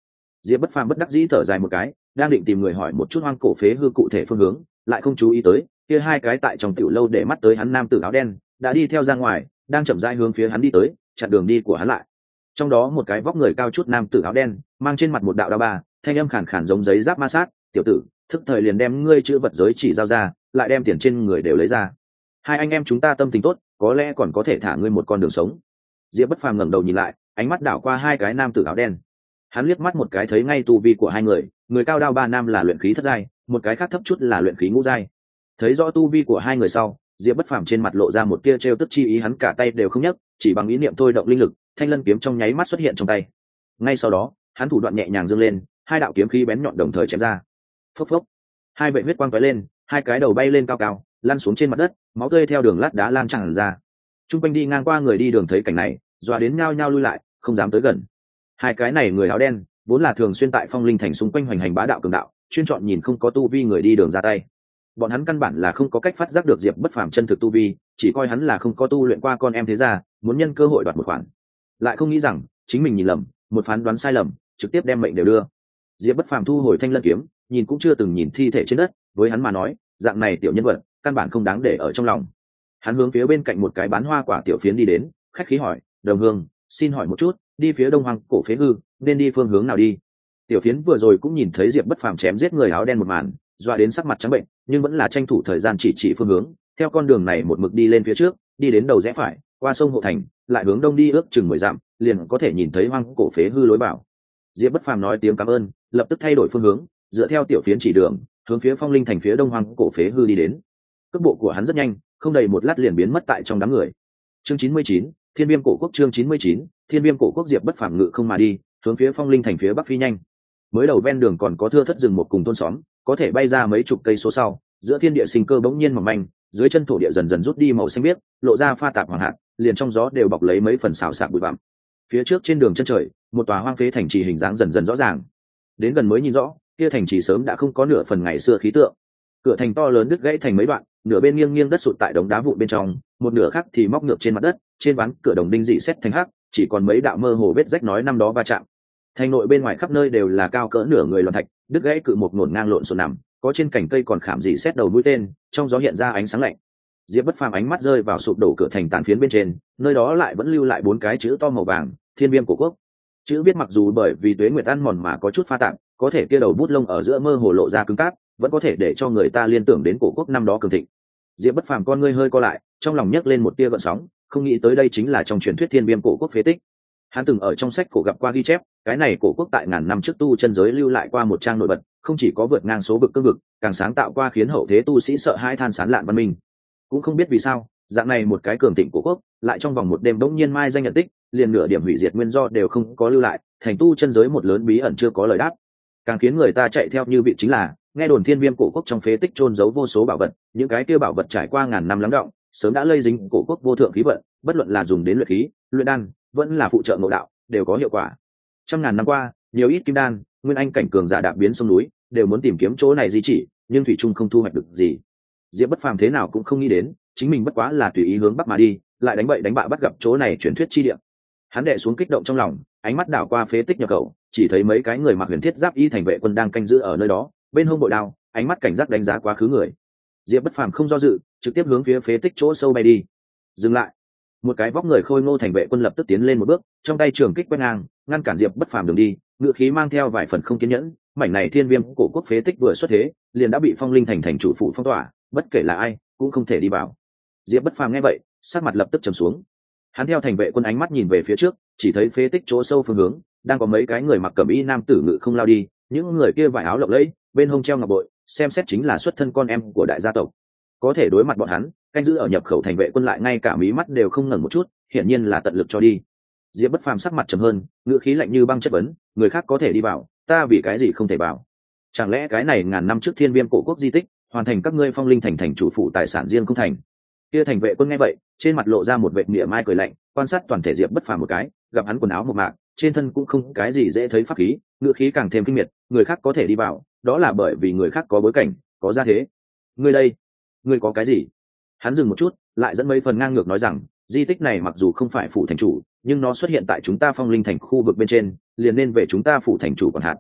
Diệp Bất Phàm bất đắc dĩ thở dài một cái, đang định tìm người hỏi một chút hoang cổ phế hư cụ thể phương hướng, lại không chú ý tới kia hai cái tại trong tiểu lâu để mắt tới hắn nam tử áo đen đã đi theo ra ngoài, đang chậm rãi hướng phía hắn đi tới, chặn đường đi của hắn lại. Trong đó một cái vóc người cao chút nam tử áo đen, mang trên mặt một đạo đao ba, thanh âm khàn khàn giống giấy giáp ma sát, "Tiểu tử, thức thời liền đem ngươi chữ vật giới chỉ giao ra, lại đem tiền trên người đều lấy ra. Hai anh em chúng ta tâm tình tốt, có lẽ còn có thể thả ngươi một con đường sống." Diệp Bất Phàm ngẩng đầu nhìn lại, ánh mắt đảo qua hai cái nam tử áo đen. Hắn liếc mắt một cái thấy ngay tu vi của hai người, người cao đao ba nam là luyện khí thất giai, một cái khác thấp chút là luyện khí ngũ giai. Thấy rõ tu vi của hai người sau, Diệp Bất Phàm trên mặt lộ ra một tia trêu tức chi ý, hắn cả tay đều không nhấc, chỉ bằng ý niệm thôi động linh lực, thanh lân kiếm trong nháy mắt xuất hiện trong tay. Ngay sau đó, hắn thủ đoạn nhẹ nhàng giương lên, hai đạo kiếm khí bén nhọn đồng thời chém ra. Phốc phốc, hai vệt huyết quang tóe lên, hai cái đầu bay lên cao cao, lăn xuống trên mặt đất, máu tươi theo đường lát đá lan tràn ra. Trung quanh đi ngang qua người đi đường thấy cảnh này, dọa đến nhao nhao lui lại, không dám tới gần. Hai cái này người áo đen, vốn là thường xuyên tại Phong Linh Thành xung quanh hoành hành bá đạo cường đạo, chuyên chọn nhìn không có tu vi người đi đường ra tay. Bọn hắn căn bản là không có cách phát giác được Diệp Bất Phàm chân thực tu vi, chỉ coi hắn là không có tu luyện qua con em thế gia, muốn nhân cơ hội đoạt một khoản. Lại không nghĩ rằng chính mình nhìn lầm, một phán đoán sai lầm, trực tiếp đem mệnh đều đưa. Diệp Bất Phàm thu hồi thanh lân kiếm, nhìn cũng chưa từng nhìn thi thể trên đất, với hắn mà nói, dạng này tiểu nhân vật, căn bản không đáng để ở trong lòng. Hắn hướng phía bên cạnh một cái bán hoa quả tiểu phiến đi đến, khách khí hỏi, "Đồng Hương, xin hỏi một chút, đi phía đông hoang cổ phế hư, nên đi phương hướng nào đi?" Tiểu phiến vừa rồi cũng nhìn thấy Diệp Bất Phàm chém giết người áo đen một màn, doa đến sắc mặt trắng bệnh, nhưng vẫn là tranh thủ thời gian chỉ chỉ phương hướng, theo con đường này một mực đi lên phía trước, đi đến đầu rẽ phải, qua sông Hộ Thành, lại hướng đông đi ước chừng mười dặm, liền có thể nhìn thấy hoang cổ phế hư lối vào. Diệp Bất Phàm nói tiếng cảm ơn, lập tức thay đổi phương hướng, dựa theo tiểu phiến chỉ đường, hướng phía Phong Linh Thành phía đông hoang cổ phế hư đi đến. Cước bộ của hắn rất nhanh, không đầy một lát liền biến mất tại trong đám người. Chương chín mươi chín, Thiên Viêm cổ quốc. Chương chín mươi chín, Thiên Viêm cổ quốc. Diệp Bất Phàm ngự không mà đi, hướng phía Phong Linh Thành phía bắc phi nhanh. Mới đầu ven đường còn có thưa thất rừng một cùng thôn xóm, có thể bay ra mấy chục cây số sau, giữa thiên địa sinh cơ bỗng nhiên mỏng manh, dưới chân thổ địa dần dần rút đi màu xanh biếc, lộ ra pha tạp hoàng hạt, liền trong gió đều bọc lấy mấy phần xào xạc bụi bặm. Phía trước trên đường chân trời, một tòa hoang phế thành trì hình dáng dần dần rõ ràng. Đến gần mới nhìn rõ, kia thành trì sớm đã không có nửa phần ngày xưa khí tượng. Cửa thành to lớn đứt gãy thành mấy đoạn, nửa bên nghiêng nghiêng đất sụt tại đống đá vụn bên trong, một nửa khác thì móc ngược trên mặt đất, trên ván cửa đồng đinh dị xét thành hắc, chỉ còn mấy đạo mơ hồ vết rách nói năm đó va chạm. Thành nội bên ngoài khắp nơi đều là cao cỡ nửa người loạn thạch, đứt gãy cự một ngổn ngang lộn xộn nằm, có trên cành cây còn khảm dị xét đầu mũi tên, trong gió hiện ra ánh sáng lạnh. Diệp Bất Phàm ánh mắt rơi vào sụp đổ cửa thành tàn phiến bên trên, nơi đó lại vẫn lưu lại bốn cái chữ to màu vàng, Thiên Viêm cổ quốc. Chữ viết mặc dù bởi vì tuế nguyệt ăn mòn mà có chút pha tạp, có thể kia đầu bút lông ở giữa mơ hồ lộ ra cứng cáp, vẫn có thể để cho người ta liên tưởng đến cổ quốc năm đó cường thịnh. Diệp Bất Phàm con ngươi hơi co lại, trong lòng nhấc lên một tia gợn sóng, không nghĩ tới đây chính là trong truyền thuyết Thiên Viêm cổ quốc phế tích. Hắn từng ở trong sách cổ gặp qua ghi chép, cái này cổ quốc tại ngàn năm trước tu chân giới lưu lại qua một trang nổi bật, không chỉ có vượt ngang số vực cương vực, càng sáng tạo qua khiến hậu thế tu sĩ sợ hãi than sán lạn văn minh. Cũng không biết vì sao, dạng này một cái cường thịnh cổ quốc, lại trong vòng một đêm bỗng nhiên mai danh nhận tích, liền nửa điểm hủy diệt nguyên do đều không có lưu lại, thành tu chân giới một lớn bí ẩn chưa có lời đáp. Càng khiến người ta chạy theo như vị chính là, nghe đồn Thiên Viêm cổ quốc trong phế tích chôn giấu vô số bảo vật, những cái kia bảo vật trải qua ngàn năm lắng đọng, sớm đã lây dính cổ quốc vô thượng khí vận, bất luận là dùng đến luyện khí, luyện đan, vẫn là phụ trợ ngộ đạo, đều có hiệu quả. Trăm ngàn năm qua, nhiều ít kim đan, nguyên anh cảnh cường giả đạp biến sông núi, đều muốn tìm kiếm chỗ này di chỉ, nhưng thủy trung không thu hoạch được gì. Diệp Bất Phàm thế nào cũng không nghĩ đến, chính mình bất quá là tùy ý hướng bắc mà đi, lại đánh bậy đánh bạ bắt gặp chỗ này truyền thuyết chi địa. Hắn đệ xuống kích động trong lòng, ánh mắt đảo qua phế tích nhập khẩu, chỉ thấy mấy cái người mặc huyền thiết giáp y thành vệ quân đang canh giữ ở nơi đó, bên hông bội đao, ánh mắt cảnh giác đánh giá quá khứ người. Diệp Bất Phàm không do dự, trực tiếp hướng phía phế tích chỗ sâu bay đi. Dừng lại. Một cái vóc người khôi ngô thành vệ quân lập tức tiến lên một bước, trong tay trường kích quét ngang, ngăn cản Diệp Bất Phàm đường đi, ngựa khí mang theo vài phần không kiên nhẫn. Mảnh này Thiên Viêm cổ quốc phế tích vừa xuất thế, liền đã bị Phong Linh thành thành chủ phụ phong tỏa, bất kể là ai cũng không thể đi vào. Diệp Bất Phàm nghe vậy, sắc mặt lập tức trầm xuống. Hắn theo thành vệ quân ánh mắt nhìn về phía trước, chỉ thấy phế tích chỗ sâu phương hướng đang có mấy cái người mặc cẩm y nam tử ngự không lao đi, những người kia vải áo lộng lẫy, bên hông treo ngọc bội, xem xét chính là xuất thân con em của đại gia tộc. Có thể đối mặt bọn hắn, canh giữ ở nhập khẩu thành vệ quân lại ngay cả mí mắt đều không ngẩng một chút, hiển nhiên là tận lực cho đi. Diệp Bất Phàm sắc mặt trầm hơn, ngữ khí lạnh như băng chất vấn, người khác có thể đi vào, ta vì cái gì không thể vào? Chẳng lẽ cái này ngàn năm trước Thiên Viêm cổ quốc di tích, hoàn thành các ngươi Phong Linh thành thành chủ phụ tài sản riêng không thành? Kia thành vệ quân nghe vậy, trên mặt lộ ra một vệt mỉa mai cười lạnh, quan sát toàn thể Diệp Bất Phàm một cái, gặp hắn quần áo mộc mạc, trên thân cũng không cái gì dễ thấy pháp khí, ngữ khí càng thêm kinh miệt, người khác có thể đi vào, đó là bởi vì người khác có bối cảnh, có gia thế. Ngươi đây, ngươi có cái gì? Hắn dừng một chút, lại dẫn mấy phần ngang ngược nói rằng, di tích này mặc dù không phải phủ thành chủ, nhưng nó xuất hiện tại chúng ta Phong Linh thành khu vực bên trên, liền nên về chúng ta phủ thành chủ còn hạn.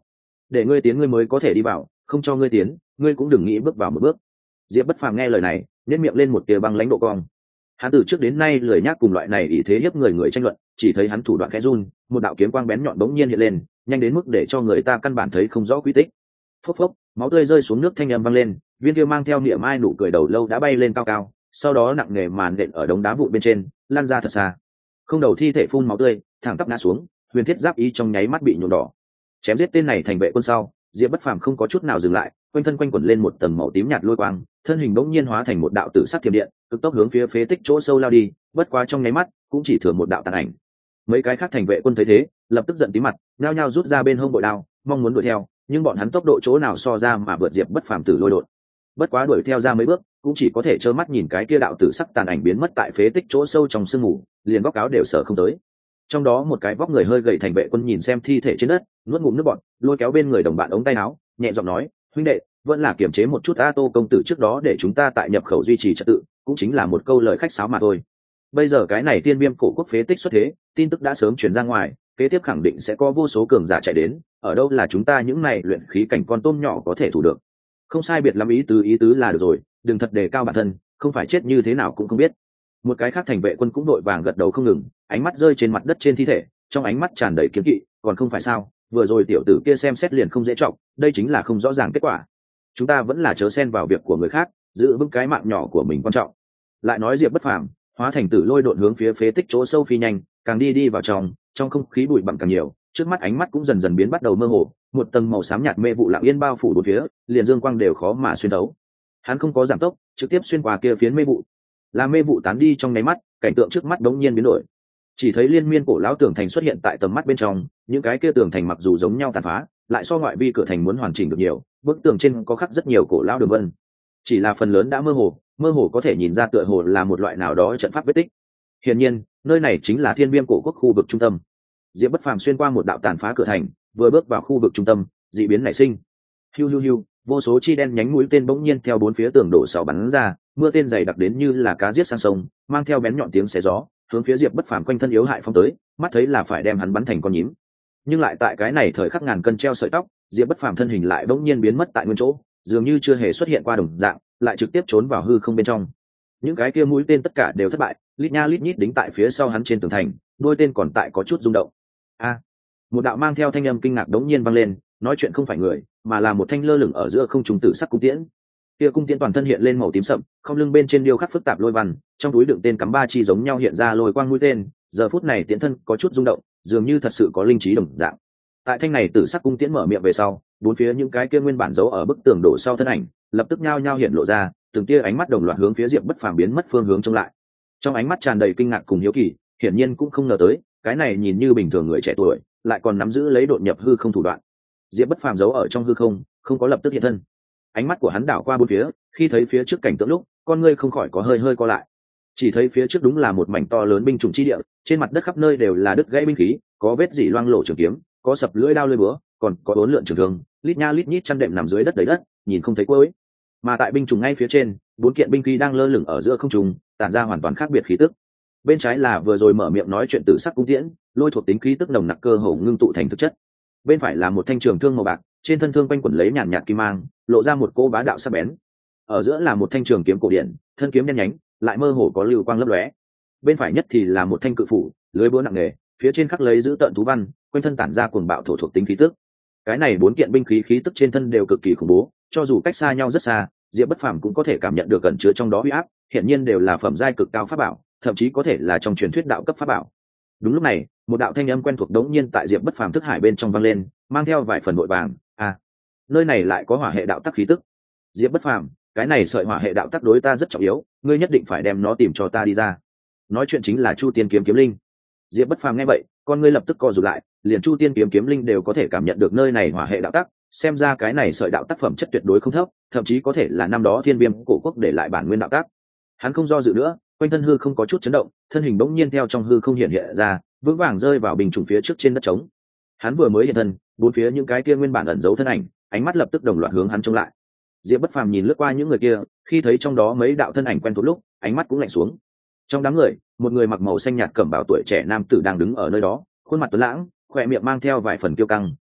để ngươi tiến ngươi mới có thể đi vào, không cho ngươi tiến ngươi cũng đừng nghĩ bước vào một bước. Diệp Bất Phàm nghe lời này nhếch miệng lên một tia băng lãnh độ cong. Hắn từ trước đến nay lười nhác cùng loại này ý thế hiếp người người tranh luận, chỉ thấy hắn thủ đoạn khẽ run, một đạo kiếm quang bén nhọn bỗng nhiên hiện lên, nhanh đến mức để cho người ta căn bản thấy không rõ quy tích. Phốc phốc, máu tươi rơi xuống nước thanh âm vang lên, viên kia mang theo niệm ai nụ cười đầu lâu đã bay lên cao cao, sau đó nặng nề màn nện ở đống đá vụn bên trên, lan ra thật xa. Không đầu thi thể phun máu tươi, thẳng tắp ngã xuống, huyền thiết giáp ý trong nháy mắt bị nhuộm đỏ. Chém giết tên này thành vệ quân sau, Diệp Bất Phàm không có chút nào dừng lại, quanh thân quanh quẩn lên một tầng màu tím nhạt lôi quang, thân hình bỗng nhiên hóa thành một đạo tử sắc thiểm điện, cực tốc hướng phía phế tích chỗ sâu lao đi, bất quá trong nháy mắt, cũng chỉ thừa một đạo tàn ảnh. Mấy cái khác thành vệ quân thấy thế, lập tức giận tím mặt, nhao nhao rút ra bên hông bội đao, mong muốn đuổi theo, nhưng bọn hắn tốc độ chỗ nào so ra mà vượt Diệp Bất Phàm tử lôi đột. Bất quá đuổi theo ra mấy bước, cũng chỉ có thể trơ mắt nhìn cái kia đạo tử sắc tàn ảnh biến mất tại phế tích chỗ sâu trong sương mù, liền góc áo đều sợ không tới. Trong đó một cái vóc người hơi gầy thành vệ quân nhìn xem thi thể trên đất, nuốt ngụm nước bọt, lôi kéo bên người đồng bạn ống tay áo, nhẹ giọng nói, huynh đệ, vẫn là kiềm chế một chút a, Tô công tử trước đó để chúng ta tại nhập khẩu duy trì trật tự, cũng chính là một câu lời khách sáo mà thôi. Bây giờ cái này tiên viêm cổ quốc phế tích xuất thế, tin tức đã sớm truyền ra ngoài, kế tiếp khẳng định sẽ có vô số cường giả chạy đến, ở đâu là chúng ta những này luyện khí cảnh con tôm nhỏ có thể thủ được. Không sai biệt lắm, ý tứ ý tứ là được rồi, đừng thật đề cao bản thân, không phải chết như thế nào cũng không biết. Một cái khác thành vệ quân cũng đội vàng gật đầu không ngừng, ánh mắt rơi trên mặt đất trên thi thể, trong ánh mắt tràn đầy kiếm kỵ, còn không phải sao, vừa rồi tiểu tử kia xem xét liền không dễ trọng, đây chính là không rõ ràng kết quả. Chúng ta vẫn là chớ xen vào việc của người khác, giữ vững cái mạng nhỏ của mình quan trọng. Lại nói Diệp Bất Phàm hóa thành tử lôi độn hướng phía phế tích chỗ sâu phi nhanh, càng đi đi vào trong, trong không khí bụi bặm càng nhiều, trước mắt ánh mắt cũng dần dần biến bắt đầu mơ hồ, một tầng màu xám nhạt mê vụ lặng yên bao phủ bốn phía, liền dương quang đều khó mà xuyên đấu. Hắn không có giảm tốc, trực tiếp xuyên qua kia phiến mê vụ. Là mê vụ tán đi trong nháy mắt, cảnh tượng trước mắt đống nhiên biến đổi. Chỉ thấy liên miên cổ lão tường thành xuất hiện tại tầm mắt bên trong, những cái kia tường thành mặc dù giống nhau tàn phá, lại so ngoại vi cửa thành muốn hoàn chỉnh được nhiều, bức tường trên có khắc rất nhiều cổ lão đường vân. Chỉ là phần lớn đã mơ hồ, mơ hồ có thể nhìn ra tựa hồ là một loại nào đó trận pháp vết tích. Hiển nhiên, nơi này chính là Thiên Viêm cổ quốc khu vực trung tâm. Diệp Bất Phàm xuyên qua một đạo tàn phá cửa thành, vừa bước vào khu vực trung tâm, dị biến nảy sinh. Hiu hiu hiu, vô số chi đen nhánh mũi tên bỗng nhiên theo bốn phía tường đổ sào bắn ra, mưa tên dày đặc đến như là cá giết sang sông, mang theo bén nhọn tiếng xé gió, hướng phía Diệp Bất Phàm quanh thân yếu hại phong tới, mắt thấy là phải đem hắn bắn thành con nhím. Nhưng lại tại cái này thời khắc ngàn cân treo sợi tóc, Diệp Bất Phàm thân hình lại bỗng nhiên biến mất tại nguyên chỗ, dường như chưa hề xuất hiện qua đồng dạng, lại trực tiếp trốn vào hư không bên trong. Những cái kia mũi tên tất cả đều thất bại, lít nha lít nhít đính tại phía sau hắn trên tường thành, đôi tên còn tại có chút rung động. A! Một đạo mang theo thanh âm kinh ngạc đống nhiên vang lên, nói chuyện không phải người, mà là một thanh lơ lửng ở giữa không trung tử sắc cung tiễn. Kia cung tiễn toàn thân hiện lên màu tím sậm, không lưng bên trên điêu khắc phức tạp lôi văn, trong túi đựng tên cắm ba chi giống nhau hiện ra lôi quang mũi tên, giờ phút này tiễn thân có chút rung động, dường như thật sự có linh trí đồng dạng. Tại thanh này tử sắc cung tiễn mở miệng về sau, bốn phía những cái kia nguyên bản giấu ở bức tường đổ sau thân ảnh, lập tức nhao nhao hiện lộ ra, từng tia ánh mắt đồng loạt hướng phía Diệp Bất Phàm biến mất phương hướng trông lại. Trong ánh mắt tràn đầy kinh ngạc cùng hiếu kỳ, hiển nhiên cũng không ngờ tới, cái này nhìn như bình thường người trẻ tuổi, lại còn nắm giữ lấy đột nhập hư không thủ đoạn. Diệp Bất Phàm giấu ở trong hư không, không có lập tức hiện thân. Ánh mắt của hắn đảo qua bốn phía, khi thấy phía trước cảnh tượng lúc, con ngươi không khỏi có hơi hơi co lại. Chỉ thấy phía trước đúng là một mảnh to lớn binh chủng chi địa, trên mặt đất khắp nơi đều là đứt gãy binh khí, có vết dỉ loang lổ trường kiếm, có sập lưỡi đao lưỡi búa, còn có bốn lượn trường thương, lít nha lít nhít chăn đệm nằm dưới đất đầy đất, nhìn không thấy cuối. Mà tại binh chủng ngay phía trên, bốn kiện binh khí đang lơ lửng ở giữa không trung, tản ra hoàn toàn khác biệt khí tức. Bên trái là vừa rồi mở miệng nói chuyện tử sắc cung tiễn, lôi thuộc tính khí tức nồng nặc cơ hồ ngưng tụ thành thực chất. Bên phải là một thanh trường thương màu bạc, trên thân thương quanh quẩn lấy nhàn nhạt kim mang, lộ ra một cỗ bá đạo sắc bén. Ở giữa là một thanh trường kiếm cổ điển, thân kiếm đen nhánh, lại mơ hồ có lưu quang lấp lóe. Bên phải nhất thì là một thanh cự phủ, lưới búa nặng nề, phía trên khắc lấy giữ tợn thú văn, quanh thân tản ra cuồng bạo thổ thuộc tính khí tức. Cái này bốn kiện binh khí khí tức trên thân đều cực kỳ khủng bố, cho dù cách xa nhau rất xa, Diệp Bất Phàm cũng có thể cảm nhận được cẩn chứa trong đó uy áp, hiện nhiên đều là phẩm giai cực cao pháp bảo, thậm chí có thể là trong truyền thuyết đạo cấp pháp bảo. Đúng lúc này, một đạo thanh âm quen thuộc đống nhiên tại Diệp Bất Phàm thức hải bên trong vang lên, mang theo vài phần vội vàng, "À, nơi này lại có hỏa hệ đạo tắc khí tức." Diệp Bất Phàm, cái này sợi hỏa hệ đạo tắc đối ta rất trọng yếu, ngươi nhất định phải đem nó tìm cho ta đi ra. Nói chuyện chính là Chu Tiên kiếm kiếm linh. Diệp Bất Phàm nghe vậy, con ngươi lập tức co rụt lại, liền Chu Tiên kiếm kiếm linh đều có thể cảm nhận được nơi này hỏa hệ đạo tắc, xem ra cái này sợi đạo tác phẩm chất tuyệt đối không thấp, thậm chí có thể là năm đó Thiên Viêm cổ quốc để lại bản nguyên đạo tác. Hắn không do dự nữa, quanh thân hư không có chút chấn động, thân hình bỗng nhiên theo trong hư không hiện hiện ra, vững vàng rơi vào bình trùng phía trước trên đất trống. Hắn vừa mới hiện thân, bốn phía những cái kia nguyên bản ẩn giấu thân ảnh, ánh mắt lập tức đồng loạt hướng hắn trông lại. Diệp Bất Phàm nhìn lướt qua những người kia, khi thấy trong đó mấy đạo thân ảnh quen thuộc lúc, ánh mắt cũng lạnh xuống. Trong đám người, một người mặc màu xanh nhạt cẩm bào tuổi trẻ nam tử đang đứng ở nơi đó, khuôn mặt tuấn lãng, khỏe miệng mang theo vài phần kiêu căng,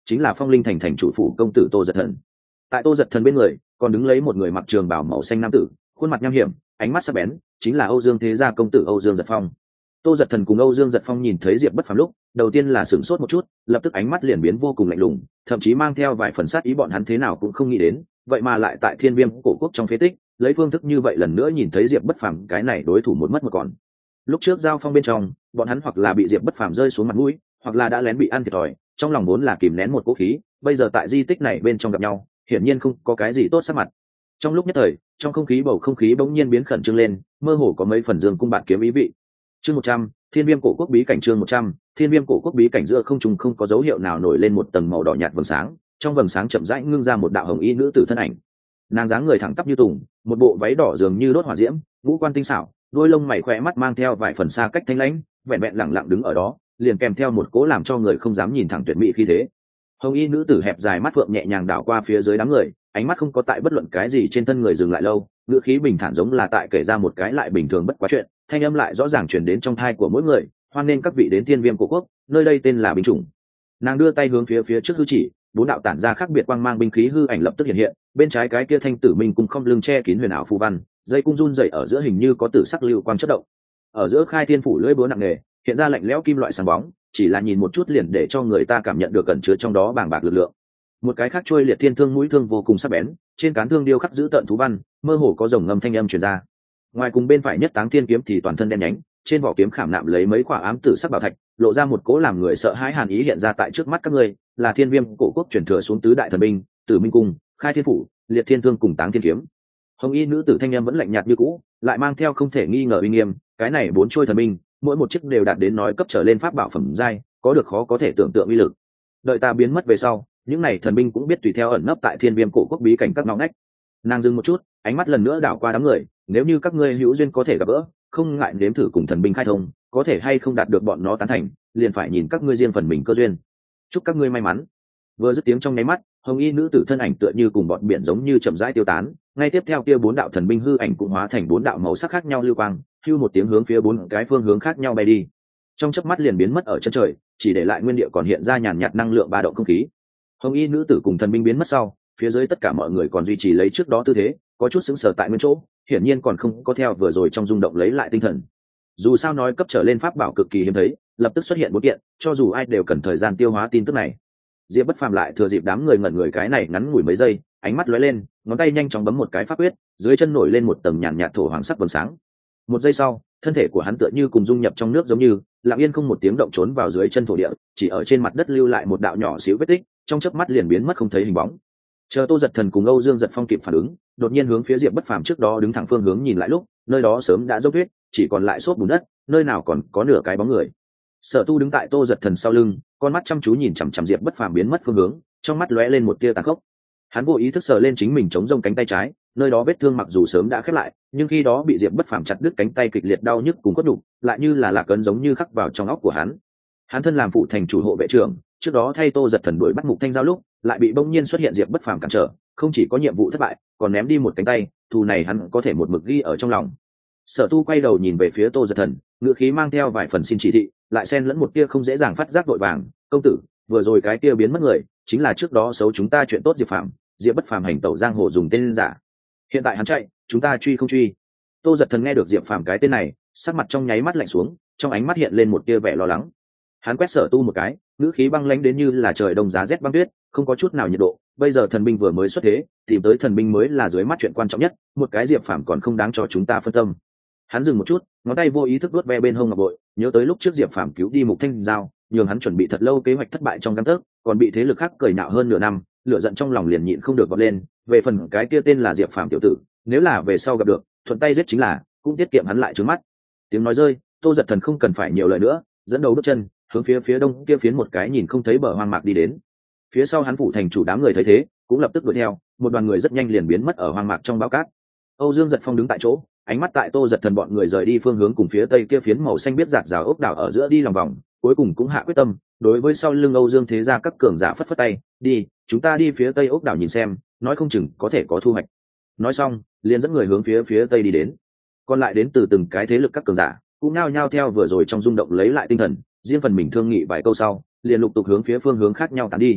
chính là Phong Linh thành thành chủ phủ công tử Tô Dật Thần. Tại Tô Dật Thần bên người còn đứng lấy một người mặc trường bào màu xanh nam tử, khuôn mặt nham hiểm, ánh mắt sắc bén, chính là Âu Dương thế gia công tử Âu Dương Giật Phong. Tô Dật Thần cùng Âu Dương Giật Phong nhìn thấy Diệp Bất Phàm lúc, đầu tiên là sửng sốt một chút, lập tức ánh mắt liền biến vô cùng lạnh lùng, thậm chí mang theo vài phần sát ý, bọn hắn thế nào cũng không nghĩ đến, vậy mà lại tại Thiên Viêm cổ quốc trong phế tích, lấy phương thức như vậy lần nữa nhìn thấy Diệp Bất Phàm, cái này đối thủ một mất một còn. Lúc trước giao phong bên trong, bọn hắn hoặc là bị Diệp Bất Phàm rơi xuống mặt mũi, hoặc là đã lén bị ăn thiệt thòi, trong lòng vốn là kìm nén một cố khí, bây giờ tại di tích này bên trong gặp nhau, hiển nhiên không có cái gì tốt sắc mặt. Trong lúc nhất thời, trong không khí bầu không khí bỗng nhiên biến khẩn trương lên, mơ hồ có mấy phần dương cung bạt kiếm ý vị. Chương một trăm, Thiên Viêm cổ quốc bí cảnh. Chương một trăm, Thiên Viêm cổ quốc bí cảnh. Giữa không trung không có dấu hiệu nào nổi lên một tầng màu đỏ nhạt vầng sáng, trong vầng sáng chậm rãi ngưng ra một đạo hồng y nữ tử thân ảnh. Nàng dáng người thẳng tắp như tùng, một bộ váy đỏ dường như đốt hỏa diễm, ngũ quan tinh xảo, đôi lông mày khỏe mắt mang theo vài phần xa cách thanh lãnh, vẹn vẹn lặng lặng đứng ở đó, liền kèm theo một cố làm cho người không dám nhìn thẳng tuyệt mỹ khí thế. Hồng y nữ tử hẹp dài mắt phượng nhẹ nhàng đảo qua phía dưới đám người, ánh mắt không có tại bất luận cái gì trên thân người dừng lại lâu, ngữ khí bình thản giống là tại kể ra một cái lại bình thường bất quá chuyện, thanh âm lại rõ ràng truyền đến trong thai của mỗi người. Hoan nên các vị đến Thiên Viêm cổ quốc, nơi đây tên là Binh Chủng. Nàng đưa tay hướng phía phía trước hư chỉ, bốn đạo tản ra khác biệt quang mang binh khí hư ảnh lập tức hiện hiện, bên trái cái kia thanh tử minh cung không lưng che kín huyền ảo phù văn, dây cung run rẩy ở giữa hình như có tử sắc lưu quang chớp động. Ở giữa khai thiên phủ lưỡi búa nặng nề, hiện ra lạnh lẽo kim loại sáng bóng, chỉ là nhìn một chút liền để cho người ta cảm nhận được cẩn chứa trong đó bàng bạc lực lượng. Một cái khác trôi liệt thiên thương mũi thương vô cùng sắc bén, trên cán thương điêu khắc giữ tợn thú văn, mơ hồ có rồng ngâm thanh âm truyền ra. Ngoài cùng bên phải nhất táng thiên kiếm thì toàn thân đen nhánh, trên vỏ kiếm khảm nạm lấy mấy quả ám tử sắc bảo thạch, lộ ra một cố làm người sợ hãi hàn ý hiện ra tại trước mắt các ngươi, là Thiên Viêm cổ quốc truyền thừa xuống tứ đại thần binh, Tử Minh cung, Khai Thiên phủ, Liệt Thiên thương cùng Táng Thiên kiếm. Hồng y nữ tử thanh âm vẫn lạnh nhạt như cũ, lại mang theo không thể nghi ngờ uy nghiêm, cái này bốn trôi thần binh, mỗi một chiếc đều đạt đến nói cấp trở lên pháp bảo phẩm giai, có được khó có thể tưởng tượng uy lực. Đợi ta biến mất về sau, những này thần binh cũng biết tùy theo ẩn nấp tại Thiên Viêm cổ quốc bí cảnh các ngõ ngách. Nàng dừng một chút, ánh mắt lần nữa đảo qua đám người, nếu như các ngươi hữu duyên có thể gặp gỡ, không ngại nếm thử cùng thần binh khai thông, có thể hay không đạt được bọn nó tán thành, liền phải nhìn các ngươi riêng phần mình cơ duyên. Chúc các ngươi may mắn. Vừa dứt tiếng trong nháy mắt, hồng y nữ tử thân ảnh tựa như cùng bọn biển giống như chậm rãi tiêu tán, ngay tiếp theo kia bốn đạo thần binh hư ảnh cũng hóa thành bốn đạo màu sắc khác nhau lưu quang, hưu một tiếng hướng phía bốn cái phương hướng khác nhau bay đi. Trong chớp mắt liền biến mất ở chân trời, chỉ để lại nguyên địa còn hiện ra nhàn nhạt năng lượng ba động không khí. Hồng y nữ tử cùng thần binh biến mất sau, phía dưới tất cả mọi người còn duy trì lấy trước đó tư thế, có chút sững sờ tại nguyên chỗ, hiển nhiên còn không có theo vừa rồi trong rung động lấy lại tinh thần. Dù sao nói cấp trở lên pháp bảo cực kỳ hiếm thấy, lập tức xuất hiện bốn kiện, cho dù ai đều cần thời gian tiêu hóa tin tức này. Diệp Bất Phàm lại thừa dịp đám người ngẩn người cái này ngắn ngủi mấy giây, ánh mắt lóe lên, ngón tay nhanh chóng bấm một cái pháp quyết, dưới chân nổi lên một tầng nhàn nhạt thổ hoàng sắc vầng sáng. Một giây sau, thân thể của hắn tựa như cùng dung nhập trong nước giống như, lặng yên không một tiếng động trốn vào dưới chân thổ địa, chỉ ở trên mặt đất lưu lại một đạo nhỏ xíu vết tích, trong chớp mắt liền biến mất không thấy hình bóng. Chờ Tô Dật Thần cùng Âu Dương Giật Phong kịp phản ứng, đột nhiên hướng phía Diệp Bất Phàm trước đó đứng thẳng phương hướng nhìn lại lúc, nơi đó sớm đã dốc tuyết, chỉ còn lại xốp bùn đất, nơi nào còn có nửa cái bóng người. Sở Tu đứng tại Tô Dật Thần sau lưng, con mắt chăm chú nhìn chằm chằm Diệp Bất Phàm biến mất phương hướng, trong mắt lóe lên một tia tàn khốc. Hắn vô ý thức sờ lên chính mình chống rông cánh tay trái, nơi đó vết thương mặc dù sớm đã khép lại, nhưng khi đó bị Diệp Bất Phàm chặt đứt cánh tay kịch liệt đau nhức cùng cốt đục, lại như là lạc ấn giống như khắc vào trong óc của hắn. Hắn thân làm phụ thành chủ hộ vệ trưởng, trước đó thay Tô Dật Thần đuổi bắt Mục Thanh Giao lúc, lại bị bỗng nhiên xuất hiện Diệp Bất Phàm cản trở, không chỉ có nhiệm vụ thất bại, còn ném đi một cánh tay, thù này hắn có thể một mực ghi ở trong lòng. Sở Tu quay đầu nhìn về phía Tô Dật Thần, ngữ khí mang theo vài phần xin chỉ thị, lại xen lẫn một tia không dễ dàng phát giác vội vàng, "Công tử, vừa rồi cái kia biến mất người, chính là trước đó xấu chúng ta chuyện tốt Diệp Phàm, Diệp Bất Phàm hành tẩu giang hồ dùng tên giả. Hiện tại hắn chạy, chúng ta truy không truy?" Tô Dật Thần nghe được Diệp Phàm cái tên này, sắc mặt trong nháy mắt lạnh xuống, trong ánh mắt hiện lên một tia vẻ lo lắng. Hắn quét Sở Tu một cái, ngữ khí băng lãnh đến như là trời đông giá rét băng tuyết, không có chút nào nhiệt độ. Bây giờ thần binh vừa mới xuất thế, tìm tới thần binh mới là dưới mắt chuyện quan trọng nhất, một cái Diệp Phàm còn không đáng cho chúng ta phân tâm. Hắn dừng một chút, ngón tay vô ý thức vuốt ve bên hông ngọc bội, nhớ tới lúc trước Diệp Phàm cứu đi Mục Thanh Giao, nhường hắn chuẩn bị thật lâu kế hoạch thất bại trong gang tấc, còn bị thế lực khác cười nhạo hơn nửa năm, lửa giận trong lòng liền nhịn không được vọt lên. Về phần cái kia tên là Diệp Phàm tiểu tử, nếu là về sau gặp được, thuận tay giết chính là, cũng tiết kiệm hắn lại trướng mắt. Tiếng nói rơi, Tô Dật Thần không cần phải nhiều lời nữa, dẫn đầu bước chân hướng phía phía đông kia phiến một cái nhìn không thấy bờ hoang mạc đi đến. Phía sau hắn phụ thành chủ đám người thấy thế, cũng lập tức đuổi theo, một đoàn người rất nhanh liền biến mất ở hoang mạc trong bão cát. Âu Dương Giật Phong đứng tại chỗ, ánh mắt tại Tô Dật Thần bọn người rời đi phương hướng cùng phía tây kia phiến màu xanh biết giạt rào ốc đảo ở giữa đi lòng vòng, cuối cùng cũng hạ quyết tâm, đối với sau lưng Âu Dương thế gia các cường giả phất phất tay, "Đi, chúng ta đi phía tây ốc đảo nhìn xem, nói không chừng có thể có thu hoạch." Nói xong, liền dẫn người hướng phía phía tây đi đến. Còn lại đến từ từng cái thế lực các cường giả, cũng nao nhao theo vừa rồi trong rung động lấy lại tinh thần, riêng phần mình thương nghị vài câu sau, liền lục tục hướng phía phương hướng khác nhau tán đi.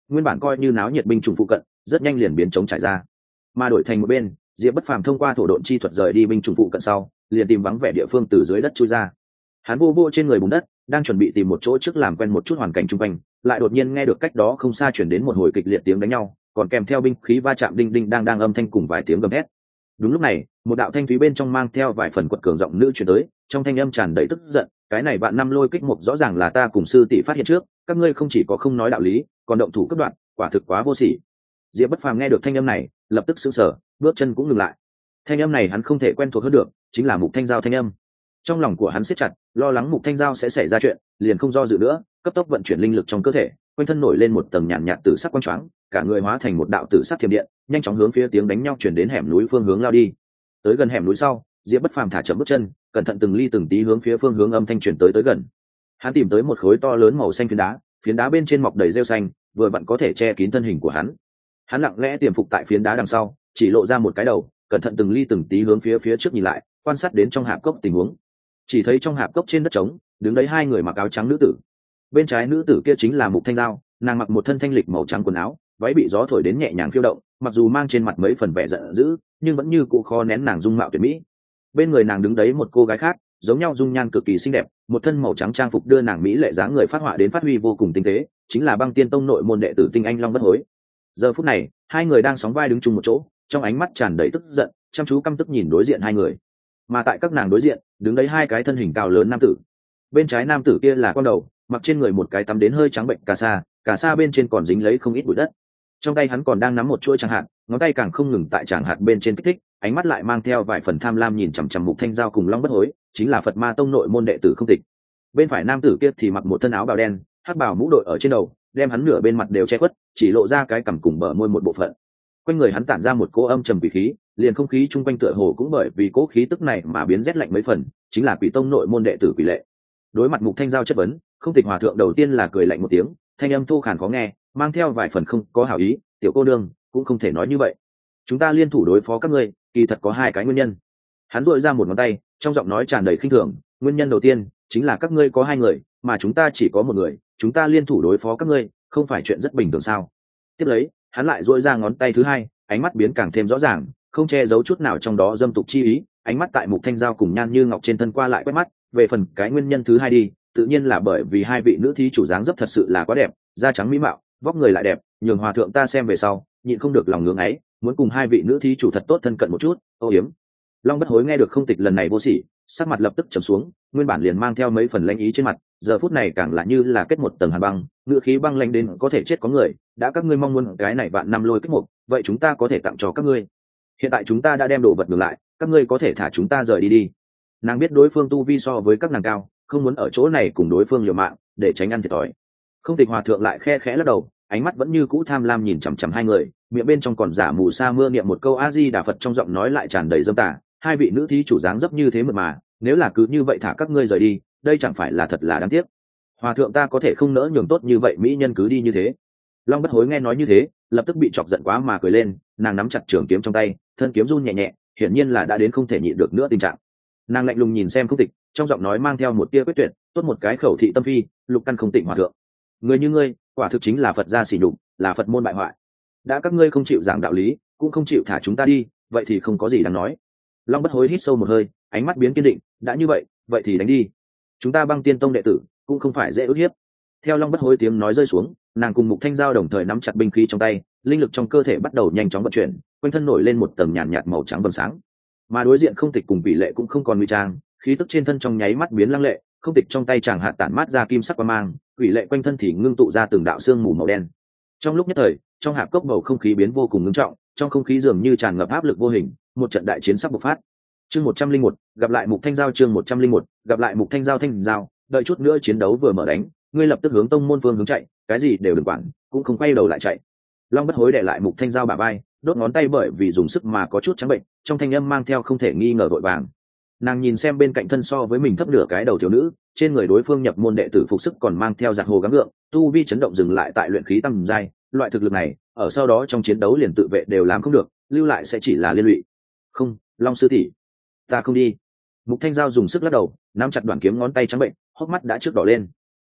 nguyên bản coi như náo nhiệt binh chủng phụ cận rất nhanh liền biến chống trải ra, mà đổi thành một bên, Diệp Bất Phàm thông qua thổ độn chi thuật rời đi binh chủng phụ cận sau, liền tìm vắng vẻ địa phương từ dưới đất chui ra. Hắn vô vô trên người bùn đất, đang chuẩn bị tìm một chỗ trước làm quen một chút hoàn cảnh xung quanh, lại đột nhiên nghe được cách đó không xa chuyển đến một hồi kịch liệt tiếng đánh nhau, còn kèm theo binh khí va chạm đinh đinh đang đang âm thanh cùng vài tiếng gầm hét. Đúng lúc này, một đạo thanh thúy bên trong mang theo vài phần quật cường giọng nữ truyền tới, trong thanh âm tràn đầy tức giận, cái này vạn năm lôi kích mục rõ ràng là ta cùng sư tỷ phát hiện trước, các ngươi không chỉ có không nói đạo lý, còn động thủ cướp đoạt, quả thực quá vô sỉ. Diệp Bất Phàm nghe được thanh âm này, lập tức sững sờ, bước chân cũng ngừng lại. Thanh âm này hắn không thể quen thuộc hơn được, chính là Mục Thanh Giao thanh âm. Trong lòng của hắn siết chặt, lo lắng Mục Thanh Giao sẽ xảy ra chuyện, liền không do dự nữa, cấp tốc vận chuyển linh lực trong cơ thể, quanh thân nổi lên một tầng nhàn nhạt tử sắc quang choáng, cả người hóa thành một đạo tử sắc thiểm điện, nhanh chóng hướng phía tiếng đánh nhau chuyển đến hẻm núi phương hướng lao đi. Tới gần hẻm núi sau, Diệp Bất Phàm thả chậm bước chân, cẩn thận từng ly từng tí hướng phía phương hướng âm thanh truyền tới tới gần. Hắn tìm tới một khối to lớn màu xanh phiến đá, phiến đá bên trên mọc đầy rêu xanh, vừa vặn có thể che kín thân hình của hắn. Hắn lặng lẽ tiềm phục tại phiến đá đằng sau, chỉ lộ ra một cái đầu, cẩn thận từng ly từng tí hướng phía phía trước nhìn lại, quan sát đến trong hạp cốc tình huống. Chỉ thấy trong hạp cốc trên đất trống, đứng đấy hai người mặc áo trắng nữ tử. Bên trái nữ tử kia chính là Mục Thanh Giao, nàng mặc một thân thanh lịch màu trắng quần áo, váy bị gió thổi đến nhẹ nhàng phiêu động, mặc dù mang trên mặt mấy phần vẻ giận dữ, nhưng vẫn như cũ khó nén nàng dung mạo tuyệt mỹ. Bên người nàng đứng đấy một cô gái khác, giống nhau dung nhan cực kỳ xinh đẹp, một thân màu trắng trang phục đưa nàng mỹ lệ dáng người phát họa đến phát huy vô cùng tinh tế, chính là Băng Tiên Tông nội môn đệ tử Tinh Anh Long Bất Hối. Giờ phút này, hai người đang sóng vai đứng chung một chỗ, trong ánh mắt tràn đầy tức giận, chăm chú căm tức nhìn đối diện hai người. Mà tại các nàng đối diện, đứng đấy hai cái thân hình cao lớn nam tử. Bên trái nam tử kia là con đầu, mặc trên người một cái tắm đến hơi trắng bệnh cà sa, cà sa bên trên còn dính lấy không ít bụi đất. Trong tay hắn còn đang nắm một chuỗi tràng hạt, ngón tay càng không ngừng tại tràng hạt bên trên kích thích, ánh mắt lại mang theo vài phần tham lam nhìn chằm chằm Mục Thanh Giao cùng Long Bất Hối, chính là Phật Ma Tông nội môn đệ tử Không Tịch. Bên phải nam tử kia thì mặc một thân áo bào đen, hắc bào mũ đội ở trên đầu, đem hắn nửa bên mặt đều che khuất, chỉ lộ ra cái cằm cùng bờ môi một bộ phận. Quanh người hắn tản ra một cỗ âm trầm quỷ khí, liền không khí chung quanh tựa hồ cũng bởi vì cỗ khí tức này mà biến rét lạnh mấy phần, chính là Quỷ Tông nội môn đệ tử Quỷ Lệ. Đối mặt Mục Thanh Giao chất vấn, Không Tịch hòa thượng đầu tiên là cười lạnh một tiếng, thanh âm thu khàn khó nghe, mang theo vài phần không có hảo ý, "Tiểu cô nương, cũng không thể nói như vậy. Chúng ta liên thủ đối phó các ngươi, kỳ thật có hai cái nguyên nhân." Hắn duỗi ra một ngón tay, trong giọng nói tràn đầy khinh thường, "Nguyên nhân đầu tiên, chính là các ngươi có hai người, mà chúng ta chỉ có một người, chúng ta liên thủ đối phó các ngươi, không phải chuyện rất bình thường sao?" Tiếp lấy, hắn lại duỗi ra ngón tay thứ hai, ánh mắt biến càng thêm rõ ràng, không che giấu chút nào trong đó dâm tục chi ý, ánh mắt tại Mục Thanh Giao cùng Nhan Như Ngọc trên thân qua lại quét mắt, về phần cái nguyên nhân thứ hai đi, tự nhiên là bởi vì hai vị nữ thí chủ dáng dấp thật sự là quá đẹp, da trắng mỹ mạo, vóc người lại đẹp, nhường hòa thượng ta xem về sau, nhịn không được lòng ngưỡng ấy, muốn cùng hai vị nữ thí chủ thật tốt thân cận một chút. Ô hiếm. Long Bất Hối nghe được Không Tịch lần này vô sỉ, sắc mặt lập tức trầm xuống, nguyên bản liền mang theo mấy phần lãnh ý trên mặt, giờ phút này càng là như là kết một tầng hàn băng, ngựa khí băng lãnh đến có thể chết có người, đã các ngươi mong muốn cái này vạn năm lôi kích mục, vậy chúng ta có thể tặng cho các ngươi. Hiện tại chúng ta đã đem đồ vật ngược lại, các ngươi có thể thả chúng ta rời đi đi. Nàng biết đối phương tu vi so với các nàng cao, không muốn ở chỗ này cùng đối phương liều mạng, để tránh ăn thiệt thòi. Không Tịch hòa thượng lại khe khẽ lắc đầu, ánh mắt vẫn như cũ tham lam nhìn chằm chằm hai người, miệng bên trong còn giả mù sa mưa niệm một câu A Di Đà Phật, trong giọng nói lại tràn đầy dâm tà. Hai vị nữ thí chủ dáng dấp như thế mượt mà, nếu là cứ như vậy thả các ngươi rời đi, đây chẳng phải là thật là đáng tiếc. Hòa thượng ta có thể không nỡ nhường tốt như vậy mỹ nhân cứ đi như thế. Long Bất Hối nghe nói như thế, lập tức bị chọc giận quá mà cười lên, nàng nắm chặt trường kiếm trong tay, thân kiếm run nhẹ nhẹ, hiển nhiên là đã đến không thể nhịn được nữa tình trạng. Nàng lạnh lùng nhìn xem Không Tịch, trong giọng nói mang theo một tia quyết tuyệt, tốt một cái khẩu thị tâm phi, lục căn không tịnh hòa thượng. Người như ngươi, quả thực chính là Phật gia sỉ nhục, là Phật môn bại hoại. Đã các ngươi không chịu giảng đạo lý, cũng không chịu thả chúng ta đi, vậy thì không có gì đáng nói. Long Bất Hối hít sâu một hơi, ánh mắt biến kiên định, đã như vậy, vậy thì đánh đi. Chúng ta Băng Tiên Tông đệ tử, cũng không phải dễ ức hiếp. Theo Long Bất Hối tiếng nói rơi xuống, nàng cùng Mục Thanh Giao đồng thời nắm chặt binh khí trong tay, linh lực trong cơ thể bắt đầu nhanh chóng vận chuyển, quanh thân nổi lên một tầng nhàn nhạt, nhạt màu trắng vầng sáng. Mà đối diện Không Tịch cùng Vị Lệ cũng không còn nguy trang, khí tức trên thân trong nháy mắt biến lăng lệ, Không Tịch trong tay chàng hạt tản mát ra kim sắc quang mang, Vị Lệ quanh thân thì ngưng tụ ra từng đạo xương mù màu đen. Trong lúc nhất thời, trong hạp cốc bầu không khí biến vô cùng ngưng trọng, trong không khí dường như tràn ngập áp lực vô hình, một trận đại chiến sắp bộc phát. Chương một trăm linh một, gặp lại Mục Thanh Giao. Chương một trăm linh một, gặp lại Mục Thanh Giao. Thanh Giao, đợi chút nữa chiến đấu vừa mở đánh, ngươi lập tức hướng tông môn phương hướng chạy, cái gì đều đừng quản, cũng không quay đầu lại chạy. Long Bất Hối đè lại Mục Thanh Giao bả vai, đốt ngón tay bởi vì dùng sức mà có chút trắng bệnh, trong thanh âm mang theo không thể nghi ngờ vội vàng. Nàng nhìn xem bên cạnh thân so với mình thấp nửa cái đầu thiếu nữ, trên người đối phương nhập môn đệ tử phục sức còn mang theo giặt hồ gắng gượng, tu vi chấn động dừng lại tại luyện khí tầng giai, loại thực lực này, ở sau đó trong chiến đấu liền tự vệ đều làm không được, lưu lại sẽ chỉ là liên lụy. Không, Long sư tỷ, ta không đi. Mục Thanh Giao dùng sức lắc đầu, nắm chặt đoạn kiếm, ngón tay trắng bệnh, hốc mắt đã trước đỏ lên.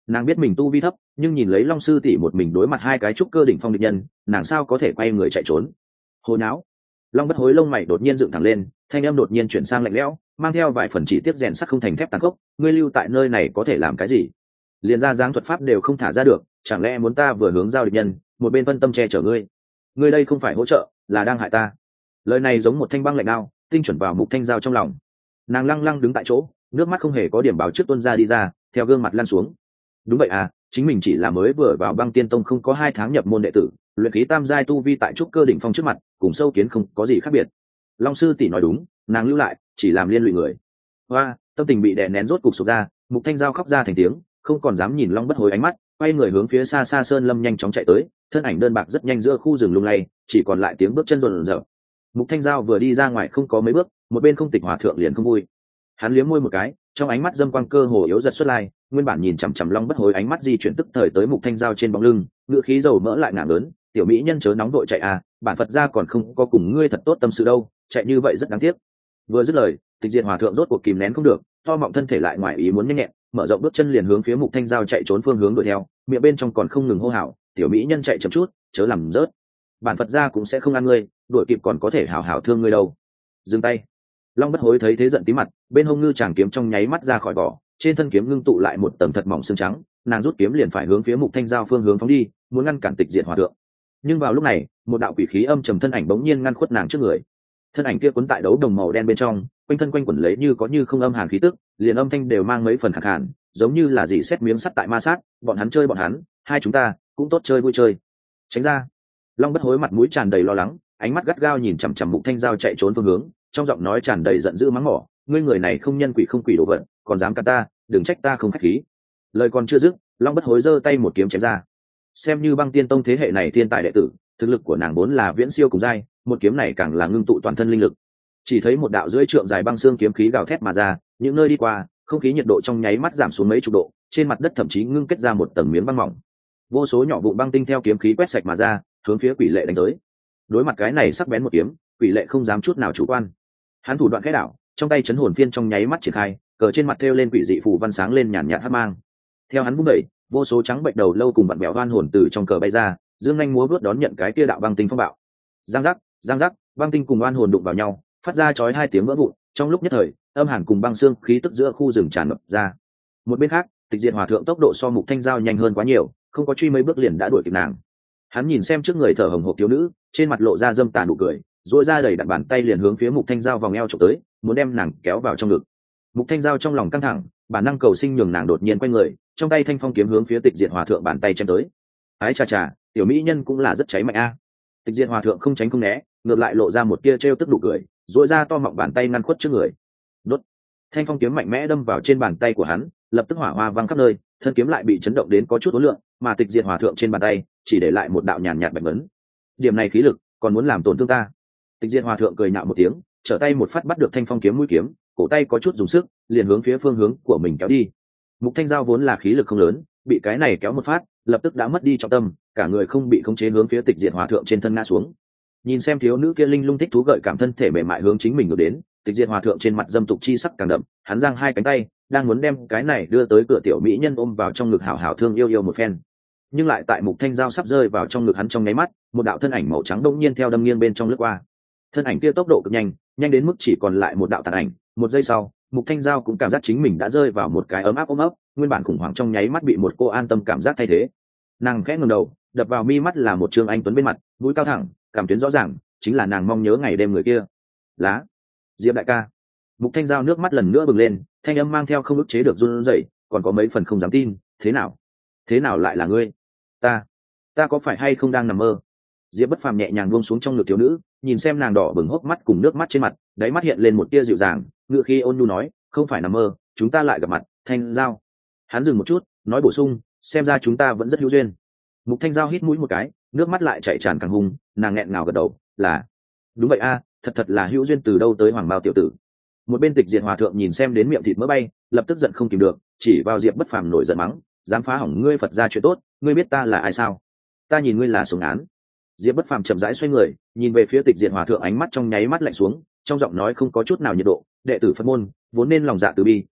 Nàng biết mình tu vi thấp, nhưng nhìn lấy Long sư tỷ một mình đối mặt hai cái trúc cơ đỉnh phong địch nhân, nàng sao có thể quay người chạy trốn. Hồ não. Long Bất Hối lông mày đột nhiên dựng thẳng lên, thanh âm đột nhiên chuyển sang lạnh lẽo, mang theo vài phần chỉ tiếp rèn sắt không thành thép tàn khốc. Ngươi lưu tại nơi này có thể làm cái gì? Liền ra dáng thuật pháp đều không thả ra được, chẳng lẽ muốn ta vừa hướng giao địch nhân, một bên phân tâm che chở ngươi? Ngươi đây không phải hỗ trợ, là đang hại ta. Lời này giống một thanh băng lạnh đao, tinh chuẩn vào Mục Thanh Giao trong lòng. Nàng lăng lăng đứng tại chỗ, nước mắt không hề có điểm báo trước tuôn ra đi ra, theo gương mặt lăn xuống. Đúng vậy à, chính mình chỉ là mới vừa vào Băng Tiên Tông không có hai tháng nhập môn đệ tử, luyện khí tam giai tu vi tại trúc cơ đỉnh phong trước mặt, cùng sâu kiến không có gì khác biệt. Long sư tỷ nói đúng, nàng lưu lại chỉ làm liên lụy người. Hoa, tâm tình bị đè nén rốt cục sụp ra, Mục Thanh Giao khóc ra thành tiếng, không còn dám nhìn Long Bất Hối ánh mắt, quay người hướng phía xa xa sơn lâm nhanh chóng chạy tới, thân ảnh đơn bạc rất nhanh giữa khu rừng lung lay, chỉ còn lại tiếng bước chân rộn rợn. Mục Thanh Giao vừa đi ra ngoài không có mấy bước, một bên Không Tịch Hòa thượng liền không vui. Hắn liếm môi một cái, trong ánh mắt dâm quang cơ hồ yếu giật xuất lai, nguyên bản nhìn chằm chằm Long Bất Hối ánh mắt di chuyển tức thời tới Mục Thanh Giao trên bóng lưng, ngựa khí dầu mỡ lại ngạng lớn, tiểu mỹ nhân chớ nóng đội chạy à, bản Phật gia còn không có cùng ngươi thật tốt tâm sự đâu, chạy như vậy rất đáng tiếc. Vừa dứt lời, Tịch Diệt Hòa thượng rốt cuộc kìm nén không được, to mọng thân thể lại ngoài ý muốn nhanh nhẹn, mở rộng bước chân liền hướng phía Mục Thanh Giao chạy trốn phương hướng đuổi theo, miệng bên trong còn không ngừng hô hào, tiểu mỹ nhân chạy chậm chút, chớ làm rớt. Bản Phật gia cũng sẽ không ăn ngươi, đuổi kịp còn có thể hảo hảo thương ngươi đâu. Dừng tay. Long Bất Hối thấy thế giận tí mặt, bên hông ngư tràng kiếm trong nháy mắt ra khỏi vỏ, trên thân kiếm ngưng tụ lại một tầng thật mỏng xương trắng, nàng rút kiếm liền phải hướng phía Mục Thanh Giao phương hướng phóng đi, muốn ngăn cản Tịch Diệt Hòa thượng. Nhưng vào lúc này, một đạo quỷ khí âm trầm thân ảnh bỗng nhiên ngăn khuất nàng trước người. Thân ảnh kia cuốn tại đấu đồng màu đen bên trong, quanh thân quanh quẩn lấy như có như không âm hàn khí tức, liền âm thanh đều mang mấy phần khàn khàn, giống như là dỉ xét miếng sắt tại ma sát, bọn hắn chơi bọn hắn, hai chúng ta cũng tốt chơi vui chơi. Tránh ra. Long Bất Hối mặt mũi tràn đầy lo lắng, ánh mắt gắt gao nhìn chằm chằm Mục Thanh Giao chạy trốn phương hướng, trong giọng nói tràn đầy giận dữ mắng mỏ, ngươi người này không nhân quỷ không quỷ đồ vật, còn dám cản ta, đừng trách ta không khách khí. Lời còn chưa dứt, Long Bất Hối giơ tay một kiếm chém ra. Xem như Băng Tiên Tông thế hệ này thiên tài đệ tử, thực lực của nàng vốn là viễn siêu cùng giai, một kiếm này càng là ngưng tụ toàn thân linh lực. Chỉ thấy một đạo rưỡi trượng dài băng xương kiếm khí gào thét mà ra, những nơi đi qua, không khí nhiệt độ trong nháy mắt giảm xuống mấy chục độ, trên mặt đất thậm chí ngưng kết ra một tầng miếng băng mỏng. Vô số nhỏ vụn băng tinh theo kiếm khí quét sạch mà ra, hướng phía Quỷ Lệ đánh tới. Đối mặt cái này sắc bén một kiếm, Quỷ Lệ không dám chút nào chủ quan. Hắn thủ đoạn khẽ đảo, trong tay chấn hồn phiên trong nháy mắt triển khai, cờ trên mặt thêu lên quỷ dị phù văn sáng lên nhàn nhạt hắc mang. Theo hắn vung đẩy, vô số trắng bệnh đầu lâu cùng vặn bèo oan hồn từ trong cờ bay ra, dương nhanh múa vuốt đón nhận cái kia đạo băng tinh phong bạo. Giang giác, giang giác, băng tinh cùng oan hồn đụng vào nhau, phát ra chói hai tiếng vỡ vụn. Trong lúc nhất thời, âm hàn cùng băng xương khí tức giữa khu rừng tràn ngập ra. Một bên khác, Tịch Diệt Hòa thượng tốc độ so Mục Thanh Giao nhanh hơn quá nhiều, không có truy mấy bước liền đã đuổi kịp nàng. Hắn nhìn xem trước người thở hồng hộc thiếu nữ, trên mặt lộ ra dâm tàn nụ cười, duỗi ra đầy đặn bàn tay liền hướng phía Mục Thanh Giao vòng eo chụp tới, muốn đem nàng kéo vào trong ngực. Mục Thanh Giao trong lòng căng thẳng, bản năng cầu sinh nhường nàng đột nhiên quay người, trong tay thanh phong kiếm hướng phía Tịch Diệt Hòa thượng bàn tay chém tới. Ái chà chà, tiểu mỹ nhân cũng là rất cháy mạnh a. Tịch Diệt Hòa thượng không tránh không né, ngược lại lộ ra một tia trêu tức nụ cười, duỗi ra to mọng bàn tay ngăn khuất trước người. Đốt. Thanh phong kiếm mạnh mẽ đâm vào trên bàn tay của hắn, lập tức hỏa hoa văng khắp nơi, thân kiếm lại bị chấn động đến có chút ối lượng, mà Tịch Diệt Hòa thượng trên bàn tay chỉ để lại một đạo nhàn nhạt bạch vấn. Điểm này khí lực, còn muốn làm tổn thương ta? Tịch Diệt Hòa thượng cười nhạo một tiếng, trở tay một phát bắt được thanh phong kiếm mũi kiếm, cổ tay có chút dùng sức, liền hướng phía phương hướng của mình kéo đi. Mục Thanh Giao vốn là khí lực không lớn, bị cái này kéo một phát, lập tức đã mất đi trọng tâm, cả người không bị khống chế hướng phía Tịch Diệt Hòa thượng trên thân ngã xuống. Nhìn xem thiếu nữ kia linh lung thích thú gợi cảm thân thể mềm mại hướng chính mình ngược đến, Tịch Diệt Hòa thượng trên mặt dâm tục chi sắc càng đậm, hắn giang hai cánh tay, đang muốn đem cái này đưa tới cửa tiểu mỹ nhân ôm vào trong ngực hảo hảo thương yêu yêu một phen. Nhưng lại tại Mục Thanh Giao sắp rơi vào trong ngực hắn trong nháy mắt, một đạo thân ảnh màu trắng đột nhiên theo đâm nghiêng bên trong lướt qua. Thân ảnh kia tốc độ cực nhanh, nhanh đến mức chỉ còn lại một đạo tàn ảnh, một giây sau, Mục Thanh Giao cũng cảm giác chính mình đã rơi vào một cái ấm áp ôm ấp, nguyên bản khủng hoảng trong nháy mắt bị một cô an tâm cảm giác thay thế. Nàng khẽ ngẩng đầu, đập vào mi mắt là một trương anh tuấn bên mặt, mũi cao thẳng, cảm tuyến rõ ràng, chính là nàng mong nhớ ngày đêm người kia. Lá, Diệp đại ca. Mục Thanh Giao nước mắt lần nữa bừng lên, thanh âm mang theo không ức chế được run rẩy, còn có mấy phần không dám tin, thế nào? Thế nào lại là ngươi? Ta, ta có phải hay không đang nằm mơ? Diệp Bất Phàm nhẹ nhàng buông xuống trong ngực thiếu nữ, nhìn xem nàng đỏ bừng hốc mắt cùng nước mắt trên mặt, đáy mắt hiện lên một tia dịu dàng, ngựa khi ôn nhu nói, không phải nằm mơ, chúng ta lại gặp mặt, Thanh Giao. Hắn dừng một chút, nói bổ sung, xem ra chúng ta vẫn rất hữu duyên. Mục Thanh Giao hít mũi một cái, nước mắt lại chảy tràn càng hung, nàng nghẹn ngào gật đầu, là, đúng vậy a, thật thật là hữu duyên từ đâu tới Hoàng Mao tiểu tử. Một bên Tịch Diệt Hòa thượng nhìn xem đến miệng thịt mỡ bay, lập tức giận không kìm được, chỉ vào Diệp Bất Phàm nổi giận mắng, dám phá hỏng ngươi Phật gia chuyện tốt, ngươi biết ta là ai sao? Ta nhìn ngươi là xuống án. Diệp Bất Phàm chậm rãi xoay người, nhìn về phía Tịch Diệt Hòa thượng, ánh mắt trong nháy mắt lạnh xuống, trong giọng nói không có chút nào nhiệt độ, đệ tử Phật môn vốn nên lòng dạ từ bi,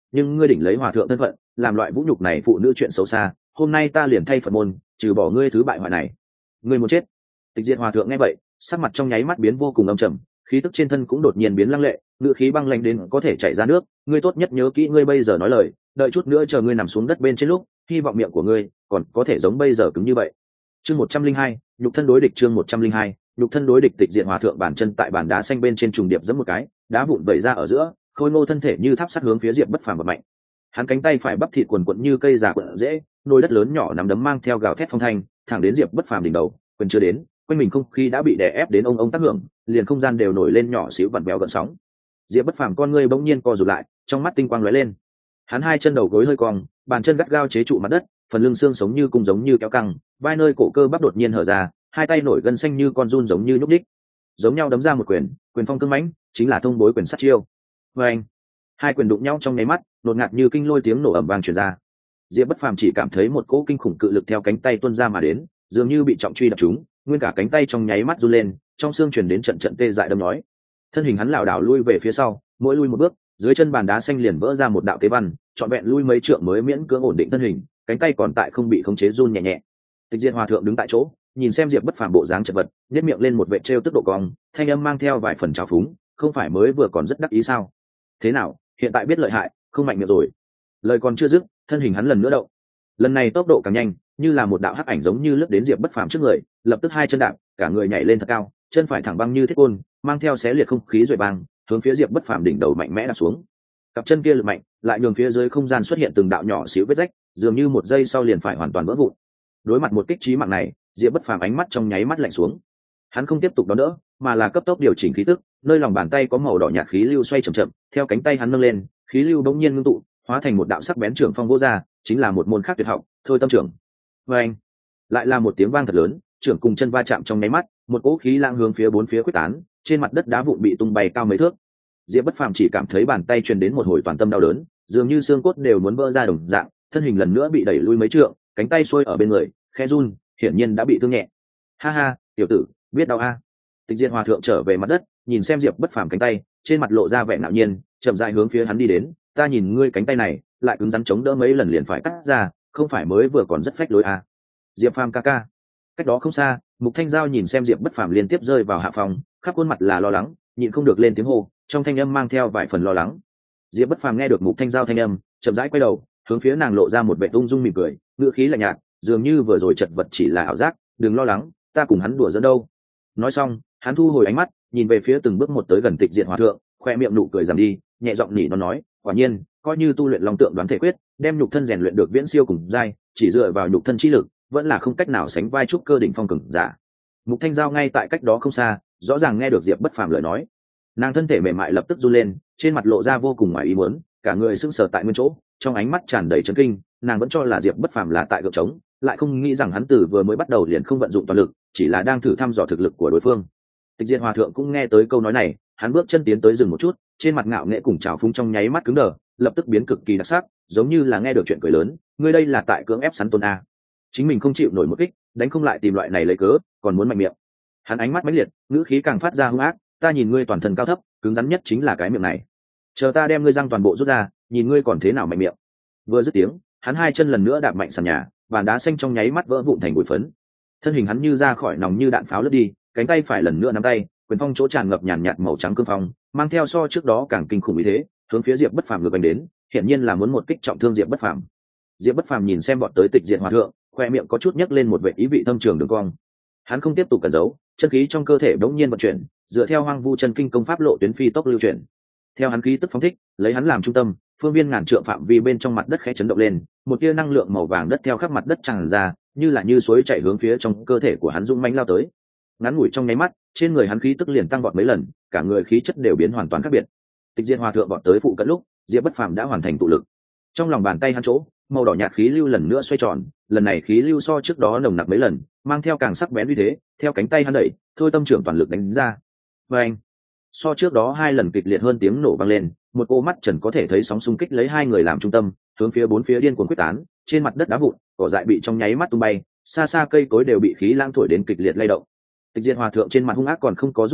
nhưng ngươi đỉnh lấy hòa thượng thân phận làm loại vũ nhục này phụ nữ chuyện xấu xa, hôm nay ta liền thay Phật môn trừ bỏ ngươi thứ bại hoại này. Ngươi muốn chết. Tịch Diệt hòa thượng nghe vậy, sắc mặt trong nháy mắt biến vô cùng âm trầm, khí tức trên thân cũng đột nhiên biến lăng lệ, ngựa khí băng lãnh đến có thể chảy ra nước. Ngươi tốt nhất nhớ kỹ ngươi bây giờ nói lời, đợi chút nữa chờ ngươi nằm xuống đất bên trên lúc, hy vọng miệng của ngươi còn có thể giống bây giờ cứng như vậy. Chương một trăm linh hai, nhục thân đối địch. Chương một trăm linh hai, nhục thân đối địch. Tịch Diệt hòa thượng bàn chân tại bàn đá xanh bên trên trùng điệp giẫm một cái, đá vụn vẩy ra ở giữa, khôi ngô thân thể như tháp sắt hướng phía Diệp Bất Phàm bật mạnh. Hắn cánh tay phải bắp thịt quần quẫn như cây già quận dễ, nồi đất lớn nhỏ nắm đấm mang theo gào thét phong thanh, thẳng đến Diệp Bất Phàm đỉnh đầu, quyền chưa đến, quanh mình không khí đã bị đè ép đến ông ông tác hưởng, liền không gian đều nổi lên nhỏ xíu vặn vẹo gợn sóng. Diệp Bất Phàm con ngươi bỗng nhiên co rụt lại, trong mắt tinh quang lóe lên. Hắn hai chân đầu gối hơi cong, bàn chân gắt gao chế trụ mặt đất, phần lưng xương sống như cung giống như kéo căng, vai nơi cổ cơ bắp đột nhiên hở ra, hai tay nổi gân xanh như con giun giống như nhúc nhích, giống nhau đấm ra một quyền, quyền phong cương mãnh, chính là thông bối quyền sát chiêu. Oeng! Hai quyền đụng nhau trong nháy mắt, đột ngạt như kinh lôi tiếng nổ ầm vang truyền ra. Diệp Bất Phàm chỉ cảm thấy một cỗ kinh khủng cự lực theo cánh tay tuôn ra mà đến, dường như bị trọng truy đập trúng, nguyên cả cánh tay trong nháy mắt run lên, trong xương truyền đến trận trận tê dại đâm nhói. Thân hình hắn lảo đảo lui về phía sau, mỗi lui một bước, dưới chân bàn đá xanh liền vỡ ra một đạo tế văn, trọn vẹn lui mấy trượng mới miễn cưỡng ổn định thân hình, cánh tay còn tại không bị khống chế run nhẹ nhẹ. Tịch Diệt hòa thượng đứng tại chỗ, nhìn xem Diệp Bất Phàm bộ dáng chật vật, nhếch miệng lên một vệt trêu tức độ cong, thanh âm mang theo vài phần trào phúng, không phải mới vừa còn rất đắc ý sao? Thế nào, hiện tại biết lợi hại, không mạnh miệng rồi. Lời còn chưa dứt, thân hình hắn lần nữa động. Lần này tốc độ càng nhanh, như là một đạo hắc ảnh giống như lướt đến Diệp Bất Phàm trước người, lập tức hai chân đạp, cả người nhảy lên thật cao, chân phải thẳng băng như thiết côn, mang theo xé liệt không khí rồi băng, hướng phía Diệp Bất Phàm đỉnh đầu mạnh mẽ đạp xuống. Cặp chân kia lực mạnh, lại nhường phía dưới không gian xuất hiện từng đạo nhỏ xíu vết rách, dường như một giây sau liền phải hoàn toàn vỡ vụn. Đối mặt một kích chí mạng này, Diệp Bất Phàm ánh mắt trong nháy mắt lạnh xuống. Hắn không tiếp tục đón đỡ, mà là cấp tốc điều chỉnh khí tức, nơi lòng bàn tay có màu đỏ nhạt khí lưu xoay chậm chậm, theo cánh tay hắn nâng lên, khí lưu bỗng nhiên ngưng tụ, hóa thành một đạo sắc bén trưởng phong vô ra, chính là một môn khác tuyệt học, thôi tâm trưởng. Và anh, lại là một tiếng vang thật lớn, trưởng cùng chân va chạm trong nháy mắt, một cỗ khí lang hướng phía bốn phía quyết tán, trên mặt đất đá vụn bị tung bay cao mấy thước. Diệp Bất Phàm chỉ cảm thấy bàn tay truyền đến một hồi toàn tâm đau đớn, dường như xương cốt đều muốn vỡ ra đồng dạng, thân hình lần nữa bị đẩy lui mấy trượng, cánh tay xuôi ở bên người, khẽ run, hiển nhiên đã bị thương nhẹ. Ha ha, tiểu tử, biết đau a? Tịch Diệt hòa thượng trở về mặt đất, nhìn xem Diệp Bất Phàm cánh tay, trên mặt lộ ra vẻ ngạo nhiên, chậm rãi hướng phía hắn đi đến. Ta nhìn ngươi cánh tay này, lại cứng rắn chống đỡ mấy lần liền phải cắt ra, không phải mới vừa còn rất phách lối a? Diệp Phàm ca ca. Cách đó không xa, Mục Thanh Giao nhìn xem Diệp Bất Phàm liên tiếp rơi vào hạ phòng, khắp khuôn mặt là lo lắng, nhịn không được lên tiếng hô, trong thanh âm mang theo vài phần lo lắng. Diệp Bất Phàm nghe được Mục Thanh Giao thanh âm, chậm rãi quay đầu, hướng phía nàng lộ ra một vẻ ung dung mỉm cười, ngữ khí lạnh nhạt, dường như vừa rồi chật vật chỉ là ảo giác, đừng lo lắng, ta cùng hắn đùa giỡn đâu. Nói xong, hắn thu hồi ánh mắt, nhìn về phía từng bước một tới gần Tịch Diệt hòa thượng, khoe miệng nụ cười giảm đi, nhẹ giọng nỉ nó nói, quả nhiên, coi như tu luyện long tượng đoán thể quyết, đem nhục thân rèn luyện được viễn siêu cùng giai, chỉ dựa vào nhục thân chi lực, vẫn là không cách nào sánh vai trúc cơ đỉnh phong cường giả. Mục Thanh Giao ngay tại cách đó không xa, rõ ràng nghe được Diệp Bất Phàm lời nói, nàng thân thể mềm mại lập tức run lên, trên mặt lộ ra vô cùng ngoài ý muốn, cả người sững sờ tại nguyên chỗ, trong ánh mắt tràn đầy chấn kinh, nàng vẫn cho là Diệp Bất Phàm là tại gượng trống, lại không nghĩ rằng hắn từ vừa mới bắt đầu liền không vận dụng toàn lực, chỉ là đang thử thăm dò thực lực của đối phương. Tịch Diệt hòa thượng cũng nghe tới câu nói này, hắn bước chân tiến tới dừng một chút, trên mặt ngạo nghễ cùng trào phúng trong nháy mắt cứng đờ, lập tức biến cực kỳ đặc sắc, giống như là nghe được chuyện cười lớn, ngươi đây là tại cưỡng ép sắn tôn a? Chính mình không chịu nổi một kích, đánh không lại tìm loại này lấy cớ, còn muốn mạnh miệng. Hắn ánh mắt mãnh liệt, ngữ khí càng phát ra hung ác, ta nhìn ngươi toàn thân cao thấp, cứng rắn nhất chính là cái miệng này. Chờ ta đem ngươi răng toàn bộ rút ra, nhìn ngươi còn thế nào mạnh miệng. Vừa dứt tiếng, hắn hai chân lần nữa đạp mạnh sàn nhà, bàn đá xanh trong nháy mắt vỡ vụn thành bụi phấn. Thân hình hắn như ra khỏi nòng như đạn pháo lướt đi, cánh tay phải lần nữa nắm tay, quyền phong chỗ tràn ngập nhàn nhạt màu trắng cương phong, mang theo so trước đó càng kinh khủng ý thế, hướng phía Diệp Bất Phàm ngược đánh đến, hiển nhiên là muốn một kích trọng thương Diệp Bất Phàm. Diệp Bất Phàm nhìn xem bọn tới Tịch Diệt hòa thượng, khoe miệng có chút nhấc lên một vẻ ý vị thâm trường đường cong. Hắn không tiếp tục cẩn giấu, chân khí trong cơ thể đống nhiên vận chuyển, dựa theo hoang vu chân kinh công pháp lộ tuyến phi tốc lưu chuyển. Theo hắn khí tức phóng thích, lấy hắn làm trung tâm, phương viên ngàn trượng phạm vi bên trong mặt đất khẽ chấn động lên, một tia năng lượng màu vàng đất theo khắp mặt đất tràn ra, như là như suối chảy hướng phía trong cơ thể của hắn dũng mãnh lao tới. Ngắn ngủi trong nháy mắt, trên người hắn khí tức liền tăng vọt mấy lần, cả người khí chất đều biến hoàn toàn khác biệt. Tịch Diệt hòa thượng vọt tới phụ cận lúc, Diệp Bất Phàm đã hoàn thành tụ lực. Trong lòng bàn tay hắn chỗ, màu đỏ nhạt khí lưu lần nữa xoay tròn, lần này khí lưu so trước đó nồng nặc mấy lần, mang theo càng sắc bén uy thế, theo cánh tay hắn đẩy, thôi tâm trưởng toàn lực đánh ra. Và anh, so trước đó hai lần kịch liệt hơn tiếng nổ vang lên, một ô mắt trần có thể thấy sóng xung kích lấy hai người làm trung tâm, hướng phía bốn phía điên cuồng quyết tán, trên mặt đất đá vụn, cỏ dại bị trong nháy mắt tung bay, xa xa cây cối đều bị khí lãng thổi đến kịch liệt lay động. Tịch Diệt hòa thượng trên mặt hung ác còn không có rút đi,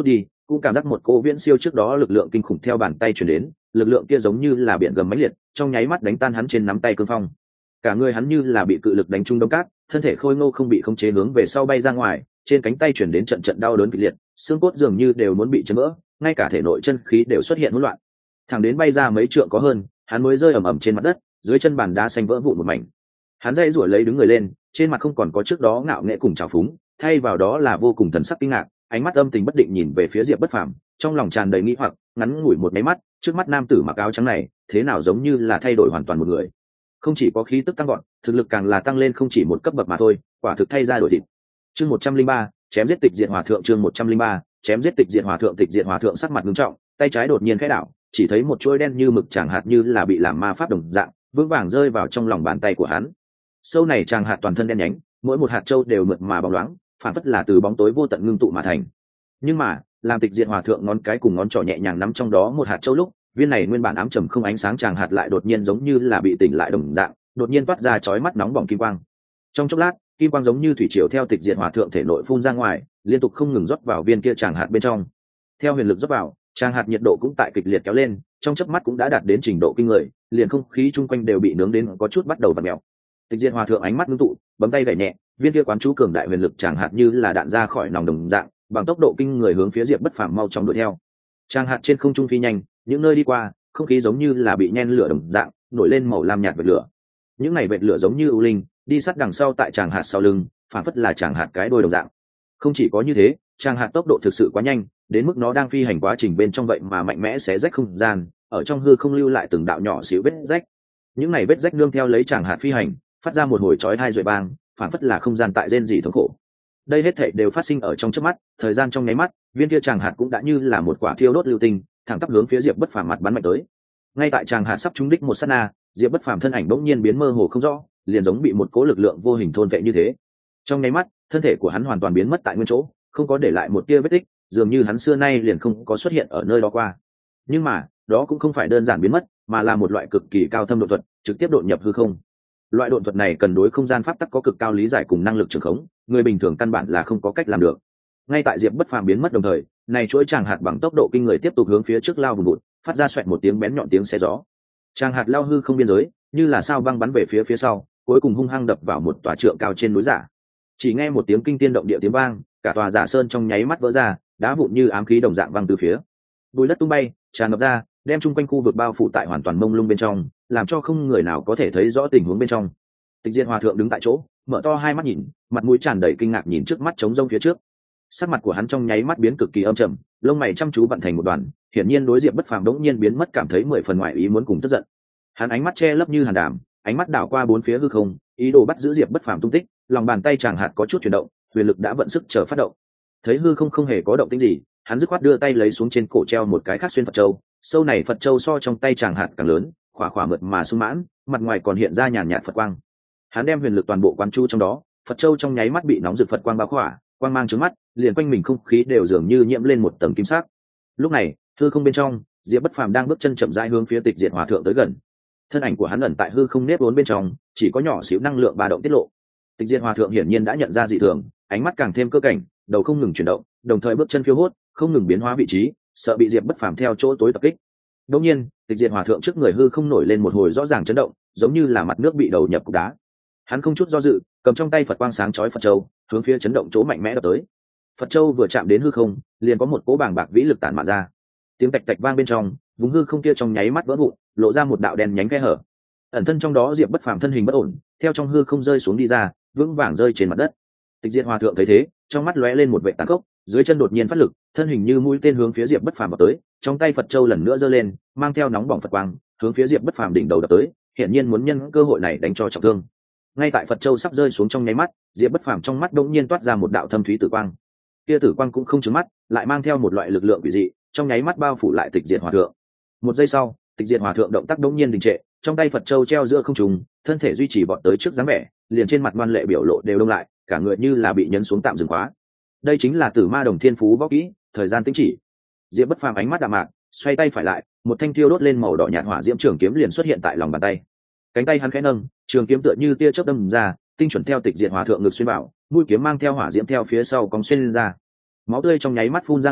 cũng cảm giác một cô viễn siêu trước đó lực lượng kinh khủng theo bàn tay chuyển đến, lực lượng kia giống như là biển gầm mãnh liệt, trong nháy mắt đánh tan hắn trên nắm tay cương phong. Cả người hắn như là bị cự lực đánh trúng đống cát, thân thể khôi ngô không bị khống chế hướng về sau bay ra ngoài, trên cánh tay chuyển đến trận trận đau đớn kịch liệt, xương cốt dường như đều muốn bị chấn vỡ, ngay cả thể nội chân khí đều xuất hiện hỗn loạn. Thẳng đến bay ra mấy trượng có hơn, hắn mới rơi ầm ầm trên mặt đất, dưới chân bàn đá xanh vỡ vụn một mảnh. Hắn dãy rủa lấy đứng người lên, trên mặt không còn có trước đó ngạo nghễ cùng trào phúng, thay vào đó là vô cùng thần sắc kinh ngạc, ánh mắt âm tình bất định nhìn về phía Diệp Bất Phàm, trong lòng tràn đầy nghi hoặc, ngắn ngủi một mấy mắt, trước mắt nam tử mặc áo trắng này, thế nào giống như là thay đổi hoàn toàn một người. Không chỉ có khí tức tăng gọn, thực lực càng là tăng lên không chỉ một cấp bậc mà thôi, quả thực thay ra đổi thịt. Chương một trăm linh ba, chém giết tịch diệt hòa thượng. Chương một trăm linh ba, chém giết tịch diệt hòa thượng. Tịch diệt hòa thượng sắc mặt nghiêm trọng, tay trái đột nhiên khẽ đảo, chỉ thấy một chuôi đen như mực tràng hạt như là bị làm ma pháp đồng dạng, vững vàng rơi vào trong lòng bàn tay của hắn. Sâu này tràng hạt toàn thân đen nhánh, mỗi một hạt châu đều mượt mà bóng loáng, phản phất là từ bóng tối vô tận ngưng tụ mà thành. Nhưng mà, làm tịch diệt hòa thượng ngón cái cùng ngón trỏ nhẹ nhàng nắm trong đó một hạt châu lúc, viên này nguyên bản ám trầm không ánh sáng tràng hạt lại đột nhiên giống như là bị tỉnh lại đồng dạng, đột nhiên toát ra chói mắt nóng bỏng kim quang. Trong chốc lát, kim quang giống như thủy triều theo tịch diệt hòa thượng thể nội phun ra ngoài, liên tục không ngừng rót vào viên kia tràng hạt bên trong. Theo huyền lực rót vào, tràng hạt nhiệt độ cũng tại kịch liệt kéo lên, trong chớp mắt cũng đã đạt đến trình độ kinh người, liền không khí chung quanh đều bị nướng đến có chút bắt đầu vặn mèo. Tịch diệt hòa thượng ánh mắt ngưng tụ, bấm tay gảy nhẹ, viên kia quán chú cường đại huyền lực tràng hạt như là đạn ra khỏi nòng đồng dạng, bằng tốc độ kinh người hướng phía Diệp Bất Phàm mau chóng đuổi theo. Tràng hạt trên không trung phi nhanh, những nơi đi qua, không khí giống như là bị nhen lửa đồng dạng, nổi lên màu lam nhạt vệt lửa. Những này vệt lửa giống như ưu linh, đi sát đằng sau tại tràng hạt sau lưng, phản phất là tràng hạt cái đuôi đồng dạng. Không chỉ có như thế, tràng hạt tốc độ thực sự quá nhanh, đến mức nó đang phi hành quá trình bên trong vậy mà mạnh mẽ xé rách không gian, ở trong hư không lưu lại từng đạo nhỏ xíu vết rách. Những này vết rách nương theo lấy tràng hạt phi hành, phát ra một hồi chói tai rội bang, phản phất là không gian tại rên rỉ thống khổ. Đây hết thảy đều phát sinh ở trong chớp mắt, thời gian trong nháy mắt, viên kia tràng hạt cũng đã như là một quả thiêu đốt lưu tinh, thẳng tắp hướng phía Diệp Bất Phàm mặt bắn mạnh tới. Ngay tại tràng hạt sắp trúng đích một sát na, Diệp Bất Phàm thân ảnh bỗng nhiên biến mơ hồ không rõ, liền giống bị một cỗ lực lượng vô hình thôn vệ như thế. Trong nháy mắt, thân thể của hắn hoàn toàn biến mất tại nguyên chỗ, không có để lại một tia vết tích, dường như hắn xưa nay liền không có xuất hiện ở nơi đó qua. Nhưng mà, đó cũng không phải đơn giản biến mất, mà là một loại cực kỳ cao thâm độ thuật, trực tiếp đột nhập hư không. Loại độn thuật này cần đối không gian pháp tắc có cực cao lý giải cùng năng lực trường khống, người bình thường căn bản là không có cách làm được. Ngay tại Diệp Bất Phàm biến mất đồng thời, này chuỗi tràng hạt bằng tốc độ kinh người tiếp tục hướng phía trước lao vùn vụt, phát ra xoẹt một tiếng bén nhọn tiếng xé gió. Tràng hạt lao hư không biên giới, như là sao băng bắn về phía phía sau, cuối cùng hung hăng đập vào một tòa trượng cao trên núi giả. Chỉ nghe một tiếng kinh thiên động địa tiếng vang, cả tòa giả sơn trong nháy mắt vỡ ra, đá vụn như ám khí đồng dạng văng từ phía. Bùi đất tung bay, tràn ngập ra, đem chung quanh khu vực bao phủ tại hoàn toàn mông lung bên trong, làm cho không người nào có thể thấy rõ tình huống bên trong. Tịch Diệt Hòa thượng đứng tại chỗ, mở to hai mắt nhìn, mặt mũi tràn đầy kinh ngạc nhìn trước mắt trống rông phía trước. Sắc mặt của hắn trong nháy mắt biến cực kỳ âm trầm, lông mày chăm chú vặn thành một đoàn, hiển nhiên đối Diệp Bất Phàm đống nhiên biến mất cảm thấy mười phần ngoại ý muốn cùng tức giận. Hắn ánh mắt che lấp như hàn đàm, ánh mắt đảo qua bốn phía hư không, ý đồ bắt giữ Diệp Bất Phàm tung tích, lòng bàn tay chàng hạt có chút chuyển động, huyền lực đã vận sức chờ phát động. Thấy hư không không hề có động tĩnh gì, hắn dứt khoát đưa tay lấy xuống trên cổ treo một cái khác xuyên Phật châu, sâu này Phật châu so trong tay chàng hạt càng lớn, khỏa khỏa mượt mà sung mãn, mặt ngoài còn hiện ra nhàn nhạt Phật quang. Hắn đem huyền lực toàn bộ quán chu trong đó, Phật châu trong nháy mắt bị nóng rực Phật quang bao khỏa, quang mang trướng mắt, liền quanh mình không khí đều dường như nhiễm lên một tầng kim sắc. Lúc này, hư không bên trong, Diệp Bất Phàm đang bước chân chậm rãi hướng phía Tịch Diệt Hòa thượng tới gần. Thân ảnh của hắn ẩn tại hư không nếp vốn bên trong, chỉ có nhỏ xíu năng lượng ba động tiết lộ. Tịch Diệt Hòa thượng hiển nhiên đã nhận ra dị thường, ánh mắt càng thêm cơ cảnh, đầu không ngừng chuyển động, đồng thời bước chân phiêu hốt, không ngừng biến hóa vị trí, sợ bị Diệp Bất Phàm theo chỗ tối tập kích. Đột nhiên, Tịch Diệt Hòa thượng trước người hư không nổi lên một hồi rõ ràng chấn động, giống như là mặt nước bị đầu nhập cục đá. Hắn không chút do dự, cầm trong tay Phật quang sáng chói Phật châu, hướng phía chấn động chỗ mạnh mẽ đập tới. Phật châu vừa chạm đến hư không, liền có một cỗ bàng bạc vĩ lực tản mạn ra. Tiếng tạch tạch vang bên trong, vùng hư không kia trong nháy mắt vỡ vụn, lộ ra một đạo đen nhánh khe hở. Ẩn thân trong đó Diệp Bất Phàm thân hình bất ổn, theo trong hư không rơi xuống đi ra, vững vàng rơi trên mặt đất. Tịch Diệt Hòa thượng thấy thế, trong mắt lóe lên một vẻ tàn khốc, dưới chân đột nhiên phát lực, thân hình như mũi tên hướng phía Diệp Bất Phàm vào tới, trong tay Phật châu lần nữa giơ lên, mang theo nóng bỏng Phật quang, hướng phía Diệp Bất Phàm đỉnh đầu đập tới, hiển nhiên muốn nhân cơ hội này đánh cho trọng thương. Ngay tại Phật châu sắp rơi xuống trong nháy mắt, Diệp Bất Phàm trong mắt đột nhiên toát ra một đạo thâm thúy tử quang. Kia tử quang cũng không trừng mắt, lại mang theo một loại lực lượng quỷ dị, trong nháy mắt bao phủ lại Tịch Diệt Hòa thượng. Một giây sau, Tịch Diệt Hòa thượng động tác đột nhiên đình trệ, trong tay Phật châu treo giữa không trung, thân thể duy trì vọt tới trước dáng vẻ, liền trên mặt ngoan lệ biểu lộ đều đông lại, cả người như là bị nhấn xuống tạm dừng khóa. Đây chính là Tử Ma Đồng Thiên Phú võ kỹ, thời gian tĩnh chỉ. Diệp Bất Phàm ánh mắt đạm mạc, xoay tay phải lại, một thanh thiêu đốt lên màu đỏ nhạt hỏa diễm trường kiếm liền xuất hiện tại lòng bàn tay. Cánh tay hắn khẽ nâng, trường kiếm tựa như tia chớp đâm ra, tinh chuẩn theo Tịch Diệt Hòa thượng ngực xuyên vào, mũi kiếm mang theo hỏa diễm theo phía sau cong xuyên lên ra. Máu tươi trong nháy mắt phun ra ngoài,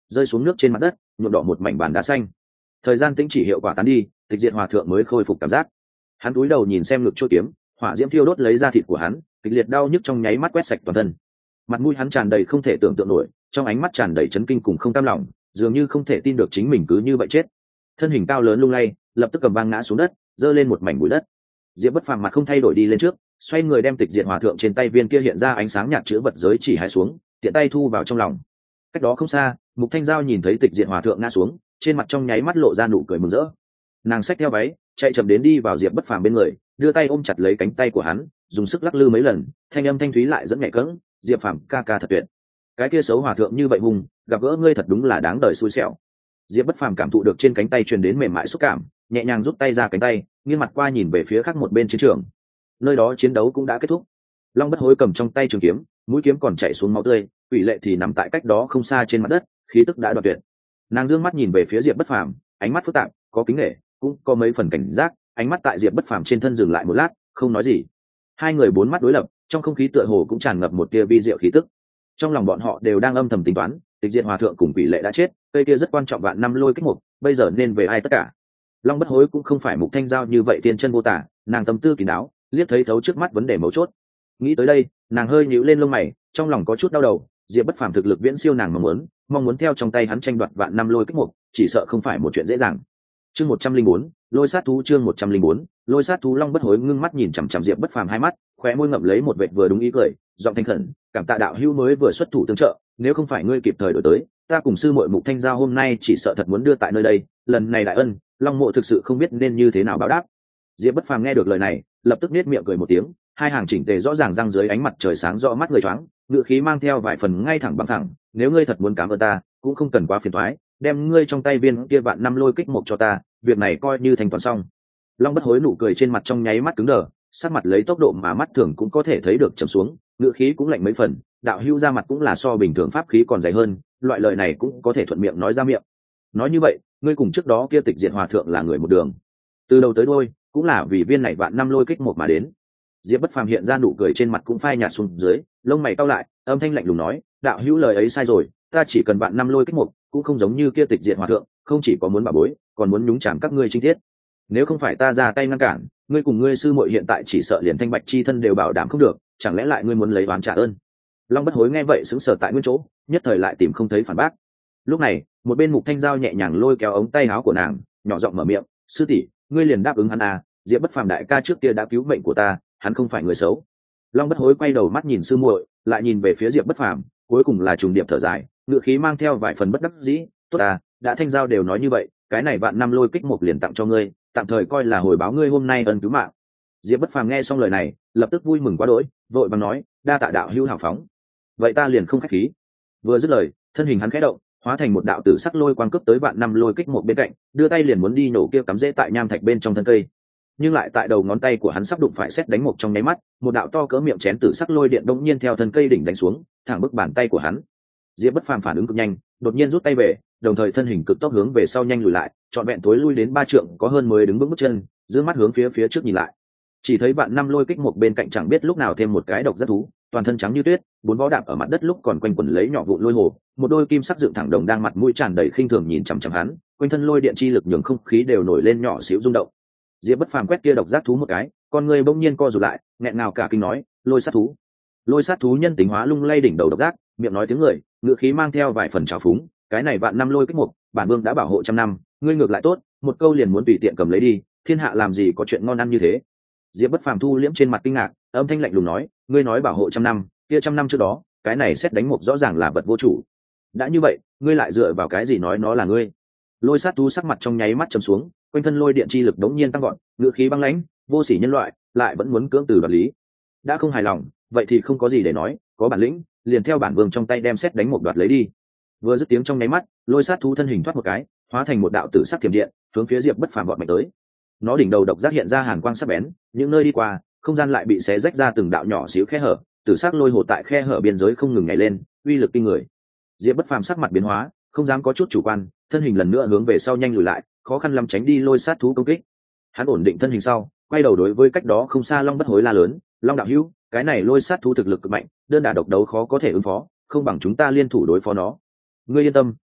rơi xuống nước trên mặt đất, nhuộm đỏ một mảnh bàn đá xanh. Thời gian tĩnh chỉ hiệu quả tán đi, Tịch Diệt Hòa thượng mới khôi phục cảm giác. Hắn cúi đầu nhìn xem ngực chuôi kiếm, hỏa diễm thiêu đốt lấy da thịt của hắn, kịch liệt đau nhức trong nháy mắt quét sạch toàn thân. Mặt mũi hắn tràn đầy không thể tưởng tượng nổi, trong ánh mắt tràn đầy chấn kinh cùng không cam lòng, dường như không thể tin được chính mình cứ như vậy chết. Thân hình cao lớn lung lay, lập tức cầm vang ngã xuống đất, giơ lên một mảnh bụi đất. Diệp Bất Phàm mặt không thay đổi đi lên trước, xoay người đem Tịch Diệt Hòa thượng trên tay viên kia hiện ra ánh sáng nhạt chứa vật giới chỉ hai xuống, tiện tay thu vào trong lòng. Cách đó không xa, Mục Thanh Giao nhìn thấy Tịch Diệt Hòa thượng ngã xuống, trên mặt trong nháy mắt lộ ra nụ cười mừng rỡ. Nàng xách theo váy, chạy chậm đến đi vào Diệp Bất Phàm bên người, đưa tay ôm chặt lấy cánh tay của hắn, dùng sức lắc lư mấy lần, thanh âm thanh thúy lại dẫn nhẹ cẫng, "Diệp Phàm ca ca thật tuyệt. Cái kia xấu hòa thượng như vậy hùng, gặp gỡ ngươi thật đúng là đáng đời xui xẻo." Diệp Bất Phàm cảm thụ được trên cánh tay truyền đến mềm mại xúc cảm, nhẹ nhàng rút tay ra cánh tay, nghiêng mặt qua nhìn về phía khác một bên chiến trường. Nơi đó chiến đấu cũng đã kết thúc. Long Bất Hối cầm trong tay trường kiếm, mũi kiếm còn chảy xuống máu tươi, Quỷ Lệ thì nằm tại cách đó không xa trên mặt đất, khí tức đã đoạn tuyệt. Nàng dương mắt nhìn về phía Diệp Bất Phàm, ánh mắt phức tạp, có kính nể, cũng có mấy phần cảnh giác, ánh mắt tại Diệp Bất Phàm trên thân dừng lại một lát, không nói gì. Hai người bốn mắt đối lập, trong không khí tựa hồ cũng tràn ngập một tia vi diệu khí tức. Trong lòng bọn họ đều đang âm thầm tính toán, Tịch Diệt Hòa thượng cùng Quỷ Lệ đã chết, cây kia rất quan trọng vạn năm lôi kích mục, bây giờ nên về ai tất cả. Long Bất Hối cũng không phải Mục Thanh Giao như vậy tiên chân vô tả, nàng tâm tư kín đáo, liếc thấy thấu trước mắt vấn đề mấu chốt. Nghĩ tới đây, nàng hơi nhíu lên lông mày, trong lòng có chút đau đầu, Diệp Bất Phàm thực lực viễn siêu nàng mong muốn, mong muốn theo trong tay hắn tranh đoạt vạn năm lôi kích mục, chỉ sợ không phải một chuyện dễ dàng. Chương một trăm linh bốn, Lôi sát thú chương một trăm linh bốn, Lôi sát thú. Long Bất Hối ngưng mắt nhìn chằm chằm Diệp Bất Phàm hai mắt, khóe môi ngậm lấy một vệt vừa đúng ý cười, giọng thanh khẩn, "Cảm tạ đạo hữu mới vừa xuất thủ tương trợ, nếu không phải ngươi kịp thời đổi tới, ta cùng sư muội Mục Thanh Giao hôm nay chỉ sợ thật muốn đưa tại nơi đây, lần này đại ân, Long mộ thực sự không biết nên như thế nào báo đáp." Diệp Bất Phàm nghe được lời này, lập tức nhếch miệng cười một tiếng, hai hàng chỉnh tề rõ ràng răng dưới ánh mặt trời sáng rõ mắt người choáng, ngựa khí mang theo vài phần ngay thẳng băng thẳng, "Nếu ngươi thật muốn cảm ơn ta, cũng không cần quá phiền toái, đem ngươi trong tay viên kia vạn năm lôi kích mục cho ta, việc này coi như thành toàn xong." Long Bất Hối nụ cười trên mặt trong nháy mắt cứng đờ, sắc mặt lấy tốc độ mà mắt thường cũng có thể thấy được trầm xuống, ngựa khí cũng lạnh mấy phần, đạo hữu ra mặt cũng là so bình thường pháp khí còn dày hơn, loại lời này cũng có thể thuận miệng nói ra miệng. Nói như vậy, ngươi cùng trước đó kia Tịch Diệt Hòa thượng là người một đường, từ đầu tới đuôi cũng là vì viên này vạn năm lôi kích một mà đến. Diệp Bất Phàm hiện ra nụ cười trên mặt cũng phai nhạt xuống dưới, lông mày cau lại, âm thanh lạnh lùng nói, đạo hữu lời ấy sai rồi, ta chỉ cần vạn năm lôi kích một, cũng không giống như kia Tịch Diệt Hòa thượng, không chỉ có muốn bảo bối, còn muốn nhúng chàm các ngươi trinh tiết. Nếu không phải ta ra tay ngăn cản, ngươi cùng ngươi sư muội hiện tại chỉ sợ liền thanh bạch chi thân đều bảo đảm không được, chẳng lẽ lại ngươi muốn lấy oán trả ơn? Long Bất Hối nghe vậy sững sờ tại nguyên chỗ, nhất thời lại tìm không thấy phản bác. Lúc này, một bên Mục Thanh Giao nhẹ nhàng lôi kéo ống tay áo của nàng, nhỏ giọng mở miệng, sư tỷ, ngươi liền đáp ứng hắn à? Diệp Bất Phàm đại ca trước kia đã cứu mệnh của ta, hắn không phải người xấu. Long Bất Hối quay đầu mắt nhìn sư muội, lại nhìn về phía Diệp Bất Phàm, cuối cùng là trùng điệp thở dài, ngựa khí mang theo vài phần bất đắc dĩ, tốt à, đã Thanh Giao đều nói như vậy, cái này vạn năm lôi kích một liền tặng cho ngươi, tạm thời coi là hồi báo ngươi hôm nay ân cứu mạng. Diệp Bất Phàm nghe xong lời này, lập tức vui mừng quá đỗi, vội vàng nói, đa tạ đạo hữu hảo phóng, vậy ta liền không khách khí. Vừa dứt lời, thân hình hắn khẽ động, hóa thành một đạo tử sắc lôi quang cướp tới vạn năm lôi kích một bên cạnh, đưa tay liền muốn đi nổ kia cắm rễ tại nham thạch bên trong thân cây, nhưng lại tại đầu ngón tay của hắn sắp đụng phải xét đánh một trong nháy mắt, một đạo to cỡ miệng chén tử sắc lôi điện đông nhiên theo thân cây đỉnh đánh xuống, thẳng bức bàn tay của hắn. Diệp Bất Phàm phản ứng cực nhanh, đột nhiên rút tay về, đồng thời thân hình cực tốc hướng về sau nhanh lùi lại, trọn vẹn tối lui đến ba trượng có hơn mới đứng bước bước chân, dương mắt hướng phía phía trước nhìn lại, chỉ thấy vạn năm lôi kích một bên cạnh chẳng biết lúc nào thêm một cái độc giác thú, toàn thân trắng như tuyết, bốn vó đạp ở mặt đất lúc còn quanh quẩn lấy nhỏ vụn lôi hồ, một đôi kim sắc dựng thẳng đồng đang mặt mũi tràn đầy khinh thường nhìn chằm chằm hắn, quanh thân lôi điện chi lực nhường không khí đều nổi lên nhỏ xíu rung động. Diệp Bất Phàm quét kia độc giác thú một cái, con người bỗng nhiên co rụt lại, nghẹn ngào cả kinh nói, lôi sát thú. Lôi sát thú nhân tính hóa lung lay đỉnh đầu độc giác, miệng nói tiếng người, ngựa khí mang theo vài phần trào phúng, cái này vạn năm lôi kích mục, bản vương đã bảo hộ trăm năm, ngươi ngược lại tốt, một câu liền muốn tùy tiện cầm lấy đi, thiên hạ làm gì có chuyện ngon ăn như thế. Diệp Bất Phàm thu liễm trên mặt kinh ngạc, âm thanh lạnh lùng nói, ngươi nói bảo hộ trăm năm, kia trăm năm trước đó, cái này xét đánh mục rõ ràng là vật vô chủ. Đã như vậy, ngươi lại dựa vào cái gì nói nó là ngươi? Lôi sát thú sắc mặt trong nháy mắt trầm xuống, quanh thân lôi điện chi lực đống nhiên tăng gọn, ngựa khí băng lãnh, vô sỉ nhân loại, lại vẫn muốn cưỡng từ đoạt lý. Đã không hài lòng, vậy thì không có gì để nói, có bản lĩnh, liền theo bản vương trong tay đem xét đánh một đoạt lấy đi. Vừa dứt tiếng trong nháy mắt, lôi sát thú thân hình thoát một cái, hóa thành một đạo tử sắc thiểm điện, hướng phía Diệp Bất Phàm vọt mạnh tới. Nó đỉnh đầu độc giác hiện ra hàn quang sắc bén, những nơi đi qua, không gian lại bị xé rách ra từng đạo nhỏ xíu khe hở, tử sắc lôi hồ tại khe hở biên giới không ngừng nhảy lên, uy lực kinh người. Diệp Bất Phàm sắc mặt biến hóa, không dám có chút chủ quan, thân hình lần nữa hướng về sau nhanh lùi lại, khó khăn lắm tránh đi lôi sát thú công kích. Hắn ổn định thân hình sau, quay đầu đối với cách đó không xa Long Bất Hối la lớn, Long đạo hữu, cái này lôi sát thú thực lực cực mạnh, đơn đả độc đấu khó có thể ứng phó, không bằng chúng ta liên thủ đối phó nó. Ngươi yên tâm,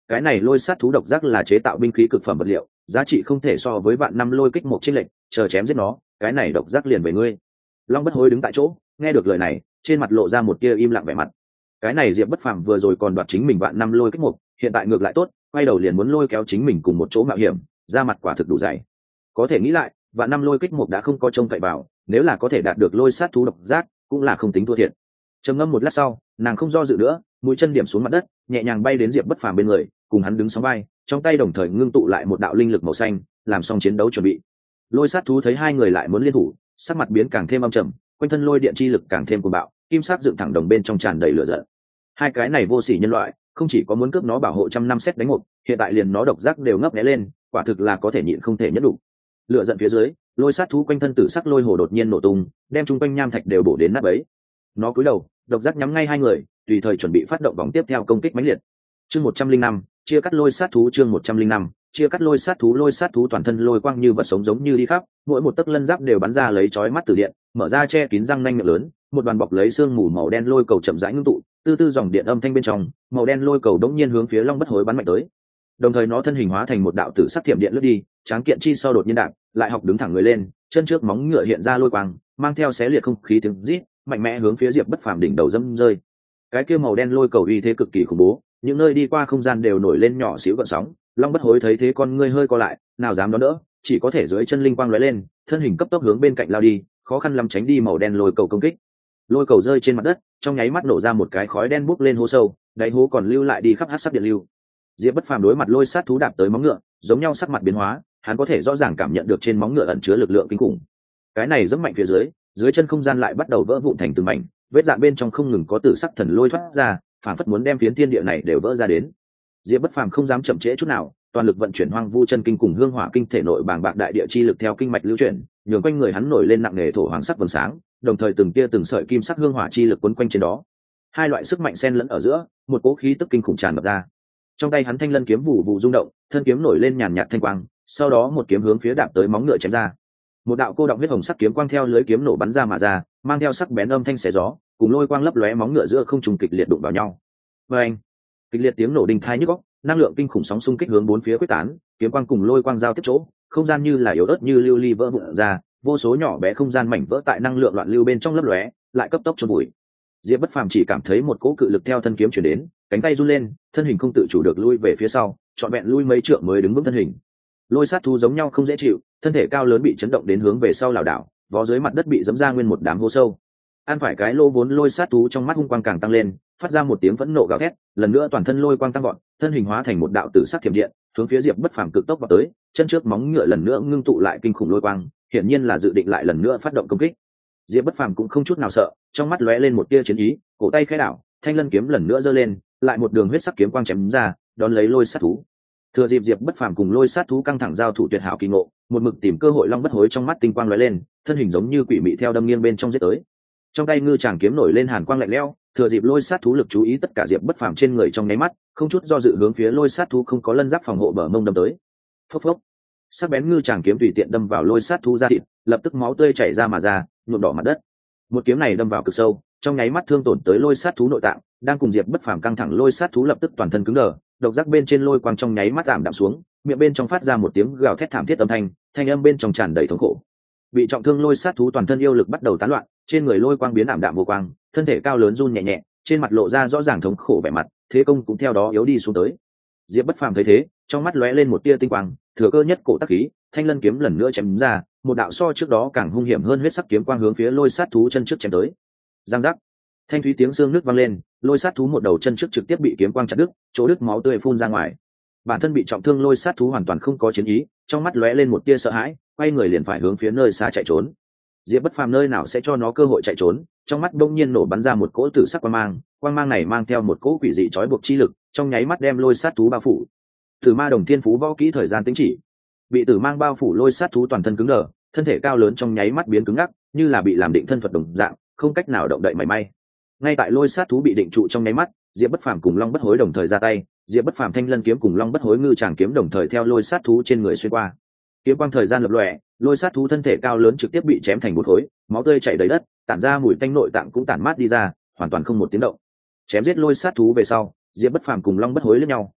cái này lôi sát thú độc giác là chế tạo binh khí cực phẩm vật liệu, giá trị không thể so với vạn năm lôi kích một chiến lệnh, chờ chém giết nó, cái này độc giác liền về ngươi. Long Bất Hối đứng tại chỗ, nghe được lời này, trên mặt lộ ra một tia im lặng vẻ mặt. Cái này Diệp Bất Phàm vừa rồi còn đoạt chính mình vạn năm lôi kích một, hiện tại ngược lại tốt, quay đầu liền muốn lôi kéo chính mình cùng một chỗ mạo hiểm, ra mặt quả thực đủ dày. Có thể nghĩ lại, vạn năm lôi kích một đã không có trông cậy vào, nếu là có thể đạt được lôi sát thú độc giác, cũng là không tính thua thiệt. Trầm ngâm một lát sau, nàng không do dự nữa, mũi chân điểm xuống mặt đất, nhẹ nhàng bay đến Diệp Bất Phàm bên người, cùng hắn đứng sóng vai, trong tay đồng thời ngưng tụ lại một đạo linh lực màu xanh, làm xong chiến đấu chuẩn bị. Lôi sát thú thấy hai người lại muốn liên thủ, sắc mặt biến càng thêm âm trầm, quanh thân lôi điện chi lực càng thêm cuồng bạo, kim sắc dựng thẳng đồng bên trong tràn đầy lửa giận. Hai cái này vô sỉ nhân loại, không chỉ có muốn cướp nó bảo hộ trăm năm xét đánh một, hiện tại liền nó độc giác đều ngấp nghé lên, quả thực là có thể nhịn không thể nhẫn đủ. Lửa giận phía dưới, lôi sát thú quanh thân tử sắc lôi hồ đột nhiên nổ tung, đem chung quanh nham thạch đều bổ đến nát bấy. Nó cúi đầu, độc giác nhắm ngay hai người, tùy thời chuẩn bị phát động vòng tiếp theo công kích mãnh liệt. Chương một trăm linh năm, chia cắt lôi sát thú. Chương một trăm linh năm, chia cắt lôi sát thú. Lôi sát thú toàn thân lôi quang như vật sống giống như đi khắp, mỗi một tấc lân giáp đều bắn ra lấy chói mắt từ điện, mở ra che kín răng nanh miệng lớn, một đoàn bọc lấy xương mù màu đen lôi cầu chậm rãi ngưng tụ, tư tư dòng điện âm thanh bên trong, màu đen lôi cầu đống nhiên hướng phía Long Bất Hối bắn mạnh tới. Đồng thời nó thân hình hóa thành một đạo tử sắc thiểm điện lướt đi, tráng kiện chi sau đột nhiên đạp, lại học đứng thẳng người lên, chân trước móng ngựa hiện ra lôi quang, mang theo xé liệt không khí tiếng rít, mạnh mẽ hướng phía Diệp Bất Phàm đỉnh đầu dâm rơi. Cái kia màu đen lôi cầu uy thế cực kỳ khủng bố, những nơi đi qua không gian đều nổi lên nhỏ xíu gợn sóng. Long Bất Hối thấy thế con ngươi hơi co lại, nào dám đón đỡ, chỉ có thể dưới chân linh quang lóe lên, thân hình cấp tốc hướng bên cạnh lao đi, khó khăn lắm tránh đi màu đen lôi cầu công kích. Lôi cầu rơi trên mặt đất, trong nháy mắt nổ ra một cái khói đen bốc lên hố sâu, đáy hố còn lưu lại đi khắp hắc sắc điện lưu. Diệp Bất Phàm đối mặt lôi sát thú đạp tới móng ngựa, giống nhau sắc mặt biến hóa, hắn có thể rõ ràng cảm nhận được trên móng ngựa ẩn chứa lực lượng kinh khủng. Cái này giẫm mạnh phía dưới, dưới chân không gian lại bắt đầu vỡ vụn thành từng mảnh, vết rạn bên trong không ngừng có tử sắc thần lôi thoát ra, phản phất muốn đem phiến thiên địa này đều vỡ ra đến. Diệp Bất Phàm không dám chậm trễ chút nào, toàn lực vận chuyển Hoang Vu Chân Kinh cùng Hương Hỏa Kinh thể nội bàng bạc đại địa chi lực theo kinh mạch lưu chuyển, nhường quanh người hắn nổi lên nặng nề thổ hoàng sắc vầng sáng, đồng thời từng tia từng sợi kim sắc hương hỏa chi lực quấn quanh trên đó. Hai loại sức mạnh xen lẫn ở giữa, một cỗ khí tức kinh khủng tràn ngập ra. Trong tay hắn thanh lân kiếm vụ vụ rung động, thân kiếm nổi lên nhàn nhạt thanh quang, sau đó một kiếm hướng phía đạp tới móng ngựa chém ra. Một đạo cô động huyết hồng sắc kiếm quang theo lưới kiếm nổ bắn ra mà ra, mang theo sắc bén âm thanh xé gió, cùng lôi quang lấp lóe móng ngựa giữa không trùng kịch liệt đụng vào nhau. Và anh, kịch liệt tiếng nổ đinh thai nhức óc, năng lượng kinh khủng sóng xung kích hướng bốn phía quyết tán, kiếm quang cùng lôi quang giao tiếp chỗ, không gian như là yếu ớt như lưu ly vỡ vụn ra, vô số nhỏ bé không gian mảnh vỡ tại năng lượng loạn lưu bên trong lấp lóe, lại cấp tốc chôn bụi. Diệp Bất Phàm chỉ cảm thấy một cỗ cự lực theo thân kiếm chuyển đến, cánh tay run lên, thân hình không tự chủ được lui về phía sau, trọn vẹn lui mấy trượng mới đứng vững thân hình. Lôi sát thú giống nhau không dễ chịu, thân thể cao lớn bị chấn động đến hướng về sau lảo đảo, vó dưới mặt đất bị giẫm ra nguyên một đám hố sâu. Ăn phải cái lô vốn lôi sát thú trong mắt hung quang càng tăng lên, phát ra một tiếng phẫn nộ gào thét, lần nữa toàn thân lôi quang tăng vọt, thân hình hóa thành một đạo tử sắc thiểm điện, hướng phía Diệp Bất Phàm cực tốc vào tới, chân trước móng ngựa lần nữa ngưng tụ lại kinh khủng lôi quang, hiển nhiên là dự định lại lần nữa phát động công kích. Diệp Bất Phàm cũng không chút nào sợ, trong mắt lóe lên một tia chiến ý, cổ tay khẽ đảo, thanh lân kiếm lần nữa giơ lên, lại một đường huyết sắc kiếm quang chém ra, đón lấy lôi sát thú. Thừa dịp Diệp Bất Phàm cùng lôi sát thú căng thẳng giao thủ tuyệt hảo kỳ ngộ, một mực tìm cơ hội Long Bất Hối trong mắt tinh quang lóe lên, thân hình giống như quỷ mị theo đâm nghiêng bên trong giết tới. Trong tay ngư tràng kiếm nổi lên hàn quang lạnh lẽo, thừa dịp lôi sát thú lực chú ý tất cả Diệp Bất Phàm trên người trong nháy mắt, không chút do dự hướng phía lôi sát thú không có lân giáp phòng hộ bờ mông đâm tới. Phốc phốc, sắc bén ngư tràng kiếm tùy tiện đâm vào lôi sát thú da thịt, lập tức máu tươi chảy ra mà ra, nhuộm đỏ mặt đất. Một kiếm này đâm vào cực sâu, trong nháy mắt thương tổn tới lôi sát thú nội tạng, đang cùng Diệp Bất Phàm căng thẳng lôi sát thú lập tức toàn thân cứng đờ, độc giác bên trên lôi quang trong nháy mắt giảm đạm xuống, miệng bên trong phát ra một tiếng gào thét thảm thiết âm thanh, thanh âm bên trong tràn đầy thống khổ. Bị trọng thương lôi sát thú toàn thân yêu lực bắt đầu tán loạn, trên người lôi quang biến ảm đạm vô quang, thân thể cao lớn run nhẹ nhẹ, trên mặt lộ ra rõ ràng thống khổ vẻ mặt, thế công cũng theo đó yếu đi xuống tới. Diệp Bất Phàm thấy thế, trong mắt lóe lên một tia tinh quang, thừa cơ nhất cổ tác khí, thanh lân kiếm lần nữa chém ra, một đạo so trước đó càng hung hiểm hơn huyết sắc kiếm quang hướng phía lôi sát thú chân trước chém tới. Giang giác, thanh thúy tiếng xương nứt vang lên, lôi sát thú một đầu chân trước trực tiếp bị kiếm quang chặt đứt, chỗ đứt máu tươi phun ra ngoài. Bản thân bị trọng thương lôi sát thú hoàn toàn không có chiến ý, trong mắt lóe lên một tia sợ hãi, quay người liền phải hướng phía nơi xa chạy trốn. Diệp Bất Phàm nơi nào sẽ cho nó cơ hội chạy trốn, trong mắt đông nhiên nổ bắn ra một cỗ tử sắc quang mang, quang mang này mang theo một cỗ quỷ dị trói buộc chi lực, trong nháy mắt đem lôi sát thú bao phủ. Tử Ma Đồng Thiên Phú võ kỹ thời gian tĩnh chỉ, bị tử mang bao phủ lôi sát thú toàn thân cứng đờ, thân thể cao lớn trong nháy mắt biến cứng ngắc, như là bị làm định thân thuật đồng dạng, không cách nào động đậy mảy may. Ngay tại lôi sát thú bị định trụ trong nháy mắt, Diệp Bất Phàm cùng Long Bất Hối đồng thời ra tay, Diệp Bất Phàm thanh lân kiếm cùng Long Bất Hối ngư tràng kiếm đồng thời theo lôi sát thú trên người xuyên qua. Kiếm quang thời gian lập lòe, lôi sát thú thân thể cao lớn trực tiếp bị chém thành một khối, máu tươi chảy đầy đất, tản ra mùi tanh nội tạng cũng tản mát đi ra, hoàn toàn không một tiếng động. Chém giết lôi sát thú về sau, Diệp Bất Phàm cùng Long Bất Hối liếc nhau,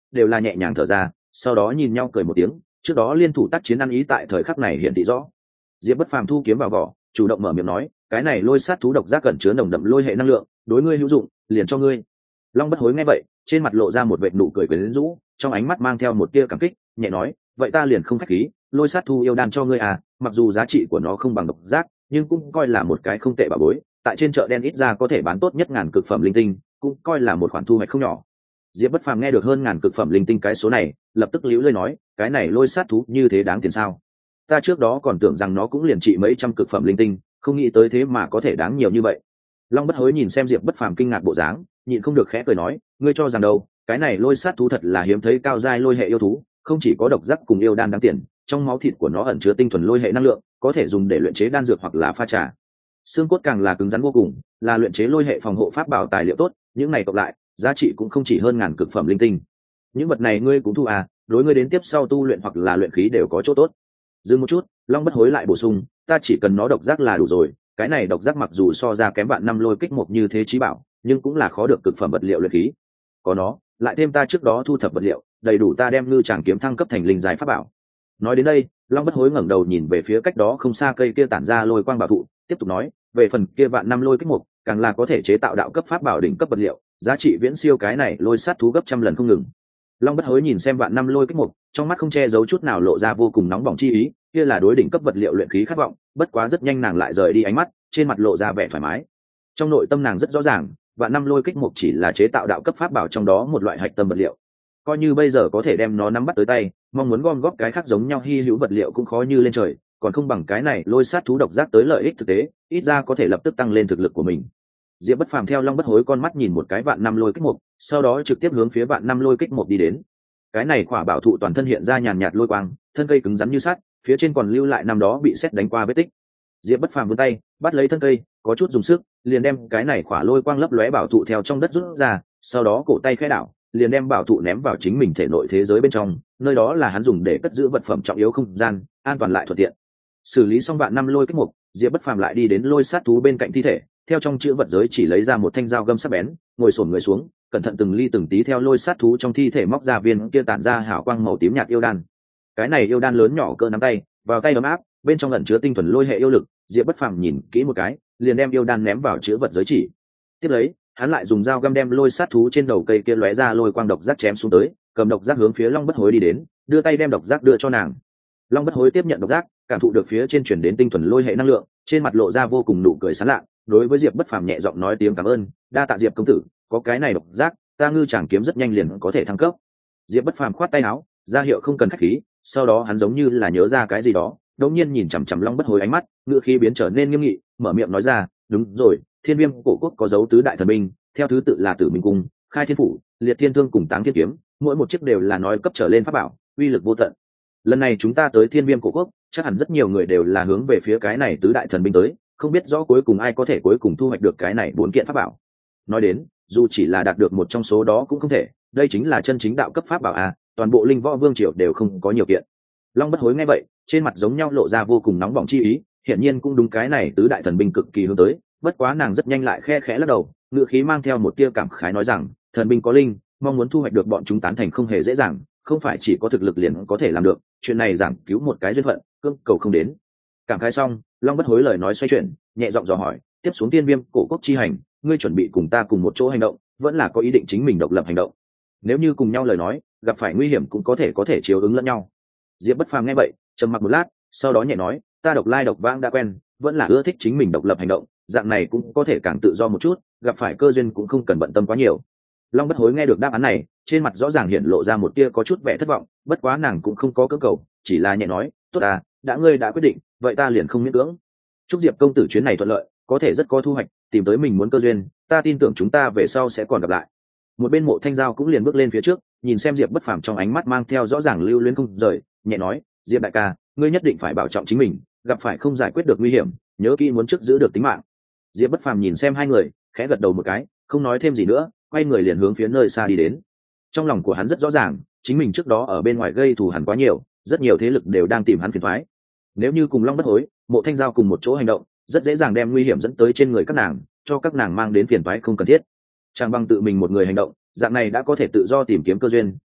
đều là nhẹ nhàng thở ra, sau đó nhìn nhau cười một tiếng. Trước đó liên thủ tác chiến ăn ý tại thời khắc này hiện thị rõ. Diệp Bất Phàm thu kiếm vào vỏ, chủ động mở miệng nói, cái này lôi sát thú độc giác cẩn chứa nồng đậm lôi hệ năng lượng, đối ngươi hữu dụng, liền cho ngươi. Long Bất Hối nghe vậy, trên mặt lộ ra một vệt nụ cười quyến rũ, trong ánh mắt mang theo một tia cảm kích, nhẹ nói, vậy ta liền không khách khí, lôi sát thú yêu đan cho ngươi à, mặc dù giá trị của nó không bằng độc giác, nhưng cũng coi là một cái không tệ bảo bối, tại trên chợ đen ít ra có thể bán tốt nhất ngàn cực phẩm linh tinh, cũng coi là một khoản thu hoạch không nhỏ. Diệp Bất Phàm nghe được hơn ngàn cực phẩm linh tinh cái số này, lập tức liễu lơi nói, cái này lôi sát thú như thế đáng tiền sao? Ta trước đó còn tưởng rằng nó cũng liền trị mấy trăm cực phẩm linh tinh, không nghĩ tới thế mà có thể đáng nhiều như vậy. Long Bất Hối nhìn xem Diệp Bất Phàm kinh ngạc bộ dáng, nhịn không được khẽ cười nói, ngươi cho rằng đâu, cái này lôi sát thú thật là hiếm thấy cao giai lôi hệ yêu thú, không chỉ có độc giác cùng yêu đan đáng tiền, trong máu thịt của nó ẩn chứa tinh thuần lôi hệ năng lượng, có thể dùng để luyện chế đan dược hoặc là pha trà. Xương cốt càng là cứng rắn vô cùng, là luyện chế lôi hệ phòng hộ pháp bảo tài liệu tốt, những này cộng lại, giá trị cũng không chỉ hơn ngàn cực phẩm linh tinh. Những vật này ngươi cũng thu à, đối ngươi đến tiếp sau tu luyện hoặc là luyện khí đều có chỗ tốt. Dừng một chút, Long Bất Hối lại bổ sung, ta chỉ cần nó độc giác là đủ rồi, cái này độc giác mặc dù so ra kém bạn năm lôi kích một như thế chí bảo, nhưng cũng là khó được cực phẩm vật liệu luyện khí. Có nó, lại thêm ta trước đó thu thập vật liệu, đầy đủ ta đem ngư tràng kiếm thăng cấp thành linh giai pháp bảo. Nói đến đây, Long Bất Hối ngẩng đầu nhìn về phía cách đó không xa cây kia tản ra lôi quang bảo thụ, tiếp tục nói, về phần kia vạn năm lôi kích mục, càng là có thể chế tạo đạo cấp pháp bảo đỉnh cấp vật liệu, giá trị viễn siêu cái này lôi sát thú gấp trăm lần không ngừng. Long Bất Hối nhìn xem vạn năm lôi kích mục, trong mắt không che giấu chút nào lộ ra vô cùng nóng bỏng chi ý, kia là đối đỉnh cấp vật liệu luyện khí khát vọng, bất quá rất nhanh nàng lại rời đi ánh mắt, trên mặt lộ ra vẻ thoải mái. Trong nội tâm nàng rất rõ ràng, vạn năm lôi kích mục chỉ là chế tạo đạo cấp pháp bảo trong đó một loại hạch tâm vật liệu. Coi như bây giờ có thể đem nó nắm bắt tới tay, mong muốn gom góp cái khác giống nhau hi hữu vật liệu cũng khó như lên trời, còn không bằng cái này lôi sát thú độc giác tới lợi ích thực tế, ít ra có thể lập tức tăng lên thực lực của mình. Diệp Bất Phàm theo Long Bất Hối con mắt nhìn một cái vạn năm lôi kích mục, sau đó trực tiếp hướng phía vạn năm lôi kích mục đi đến. Cái này quả bảo thụ toàn thân hiện ra nhàn nhạt lôi quang, thân cây cứng rắn như sắt, phía trên còn lưu lại năm đó bị sét đánh qua vết tích. Diệp Bất Phàm vươn tay, bắt lấy thân cây, có chút dùng sức, liền đem cái này quả lôi quang lấp lóe bảo thụ theo trong đất rút ra, sau đó cổ tay khẽ đảo, liền đem bảo thụ ném vào chính mình thể nội thế giới bên trong, nơi đó là hắn dùng để cất giữ vật phẩm trọng yếu không gian, an toàn lại thuận tiện. Xử lý xong vạn năm lôi kích mục, Diệp Bất Phàm lại đi đến lôi sát thú bên cạnh thi thể, theo trong chữ vật giới chỉ lấy ra một thanh dao găm sắc bén, ngồi xổm người xuống, cẩn thận từng ly từng tí theo lôi sát thú trong thi thể móc ra viên kia tản ra hào quang màu tím nhạt yêu đan. Cái này yêu đan lớn nhỏ cỡ nắm tay, vào tay ấm áp, bên trong ẩn chứa tinh thuần lôi hệ yêu lực, Diệp Bất Phàm nhìn kỹ một cái, liền đem yêu đan ném vào chữ vật giới chỉ. Tiếp lấy, hắn lại dùng dao găm đem lôi sát thú trên đầu cây kia lóe ra lôi quang độc giác chém xuống tới, cầm độc giác hướng phía Long Bất Hối đi đến, đưa tay đem độc giác đưa cho nàng. Long Bất Hối tiếp nhận độc giác, cảm thụ được phía trên truyền đến tinh thuần lôi hệ năng lượng, trên mặt lộ ra vô cùng nụ cười sán lạ, đối với Diệp Bất Phàm nhẹ giọng nói tiếng cảm ơn, đa tạ Diệp công tử, có cái này độc giác, ta ngư tràng kiếm rất nhanh liền có thể thăng cấp. Diệp Bất Phàm khoát tay áo, ra hiệu không cần khách khí, sau đó hắn giống như là nhớ ra cái gì đó, đột nhiên nhìn chằm chằm Long Bất Hối ánh mắt, ngữ khí biến trở nên nghiêm nghị, mở miệng nói ra, đúng rồi, Thiên Viêm cổ quốc có dấu tứ đại thần binh, theo thứ tự là Tử Minh cung, Khai Thiên phủ, Liệt Thiên thương cùng Táng Thiên kiếm, mỗi một chiếc đều là nói cấp trở lên pháp bảo, uy lực vô tận. Lần này chúng ta tới Thiên Viêm cổ quốc, chắc hẳn rất nhiều người đều là hướng về phía cái này tứ đại thần binh tới, không biết rõ cuối cùng ai có thể cuối cùng thu hoạch được cái này bốn kiện pháp bảo. Nói đến, dù chỉ là đạt được một trong số đó cũng không thể, đây chính là chân chính đạo cấp pháp bảo à, toàn bộ linh võ vương triều đều không có nhiều kiện. Long Bất Hối nghe vậy, trên mặt giống nhau lộ ra vô cùng nóng bỏng chi ý, hiển nhiên cũng đúng cái này tứ đại thần binh cực kỳ hướng tới, bất quá nàng rất nhanh lại khe khẽ lắc đầu, ngữ khí mang theo một tia cảm khái nói rằng, thần binh có linh, mong muốn thu hoạch được bọn chúng tán thành không hề dễ dàng, không phải chỉ có thực lực liền có thể làm được, chuyện này giảng cứu một cái duyên phận, cưỡng cầu không đến. Cảm khái xong, Long Bất Hối lời nói xoay chuyển, nhẹ giọng dò hỏi, tiếp xuống Tiên Viêm cổ quốc chi hành, ngươi chuẩn bị cùng ta cùng một chỗ hành động, vẫn là có ý định chính mình độc lập hành động? Nếu như cùng nhau lời nói, gặp phải nguy hiểm cũng có thể có thể chiếu ứng lẫn nhau. Diệp Bất Phàm nghe vậy, trầm mặc một lát, sau đó nhẹ nói, ta độc lai độc vãng đã quen, vẫn là ưa thích chính mình độc lập hành động, dạng này cũng có thể càng tự do một chút, gặp phải cơ duyên cũng không cần bận tâm quá nhiều. Long Bất Hối nghe được đáp án này, trên mặt rõ ràng hiện lộ ra một tia có chút vẻ thất vọng, bất quá nàng cũng không có cưỡng cầu, chỉ là nhẹ nói, tốt à, đã ngươi đã quyết định, vậy ta liền không miễn cưỡng. Chúc Diệp công tử chuyến này thuận lợi, có thể rất có thu hoạch, tìm tới mình muốn cơ duyên, ta tin tưởng chúng ta về sau sẽ còn gặp lại. Một bên Mộ Thanh Giao cũng liền bước lên phía trước, nhìn xem Diệp Bất Phàm trong ánh mắt mang theo rõ ràng lưu luyến không rời, nhẹ nói, Diệp đại ca, ngươi nhất định phải bảo trọng chính mình, gặp phải không giải quyết được nguy hiểm, nhớ kỹ muốn trước giữ được tính mạng. Diệp Bất Phàm nhìn xem hai người, khẽ gật đầu một cái, không nói thêm gì nữa, quay người liền hướng phía nơi xa đi đến. Trong lòng của hắn rất rõ ràng, chính mình trước đó ở bên ngoài gây thù hằn quá nhiều, rất nhiều thế lực đều đang tìm hắn phiền toái. Nếu như cùng Long Bất Hối, Mộ Thanh Giao cùng một chỗ hành động, rất dễ dàng đem nguy hiểm dẫn tới trên người các nàng, cho các nàng mang đến phiền toái không cần thiết. Chẳng bằng tự mình một người hành động, dạng này đã có thể tự do tìm kiếm cơ duyên,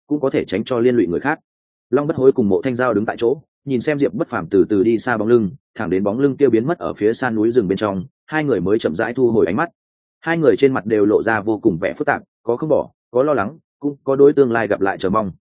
cũng có thể tránh cho liên lụy người khác. Long Bất Hối cùng Mộ Thanh Giao đứng tại chỗ, nhìn xem Diệp Bất Phàm từ từ đi xa bóng lưng, thẳng đến bóng lưng kia biến mất ở phía xa núi rừng bên trong, hai người mới chậm rãi thu hồi ánh mắt. Hai người trên mặt đều lộ ra vô cùng vẻ phức tạp, có không bỏ, có lo lắng, cũng có đối tương lai gặp lại chờ mong.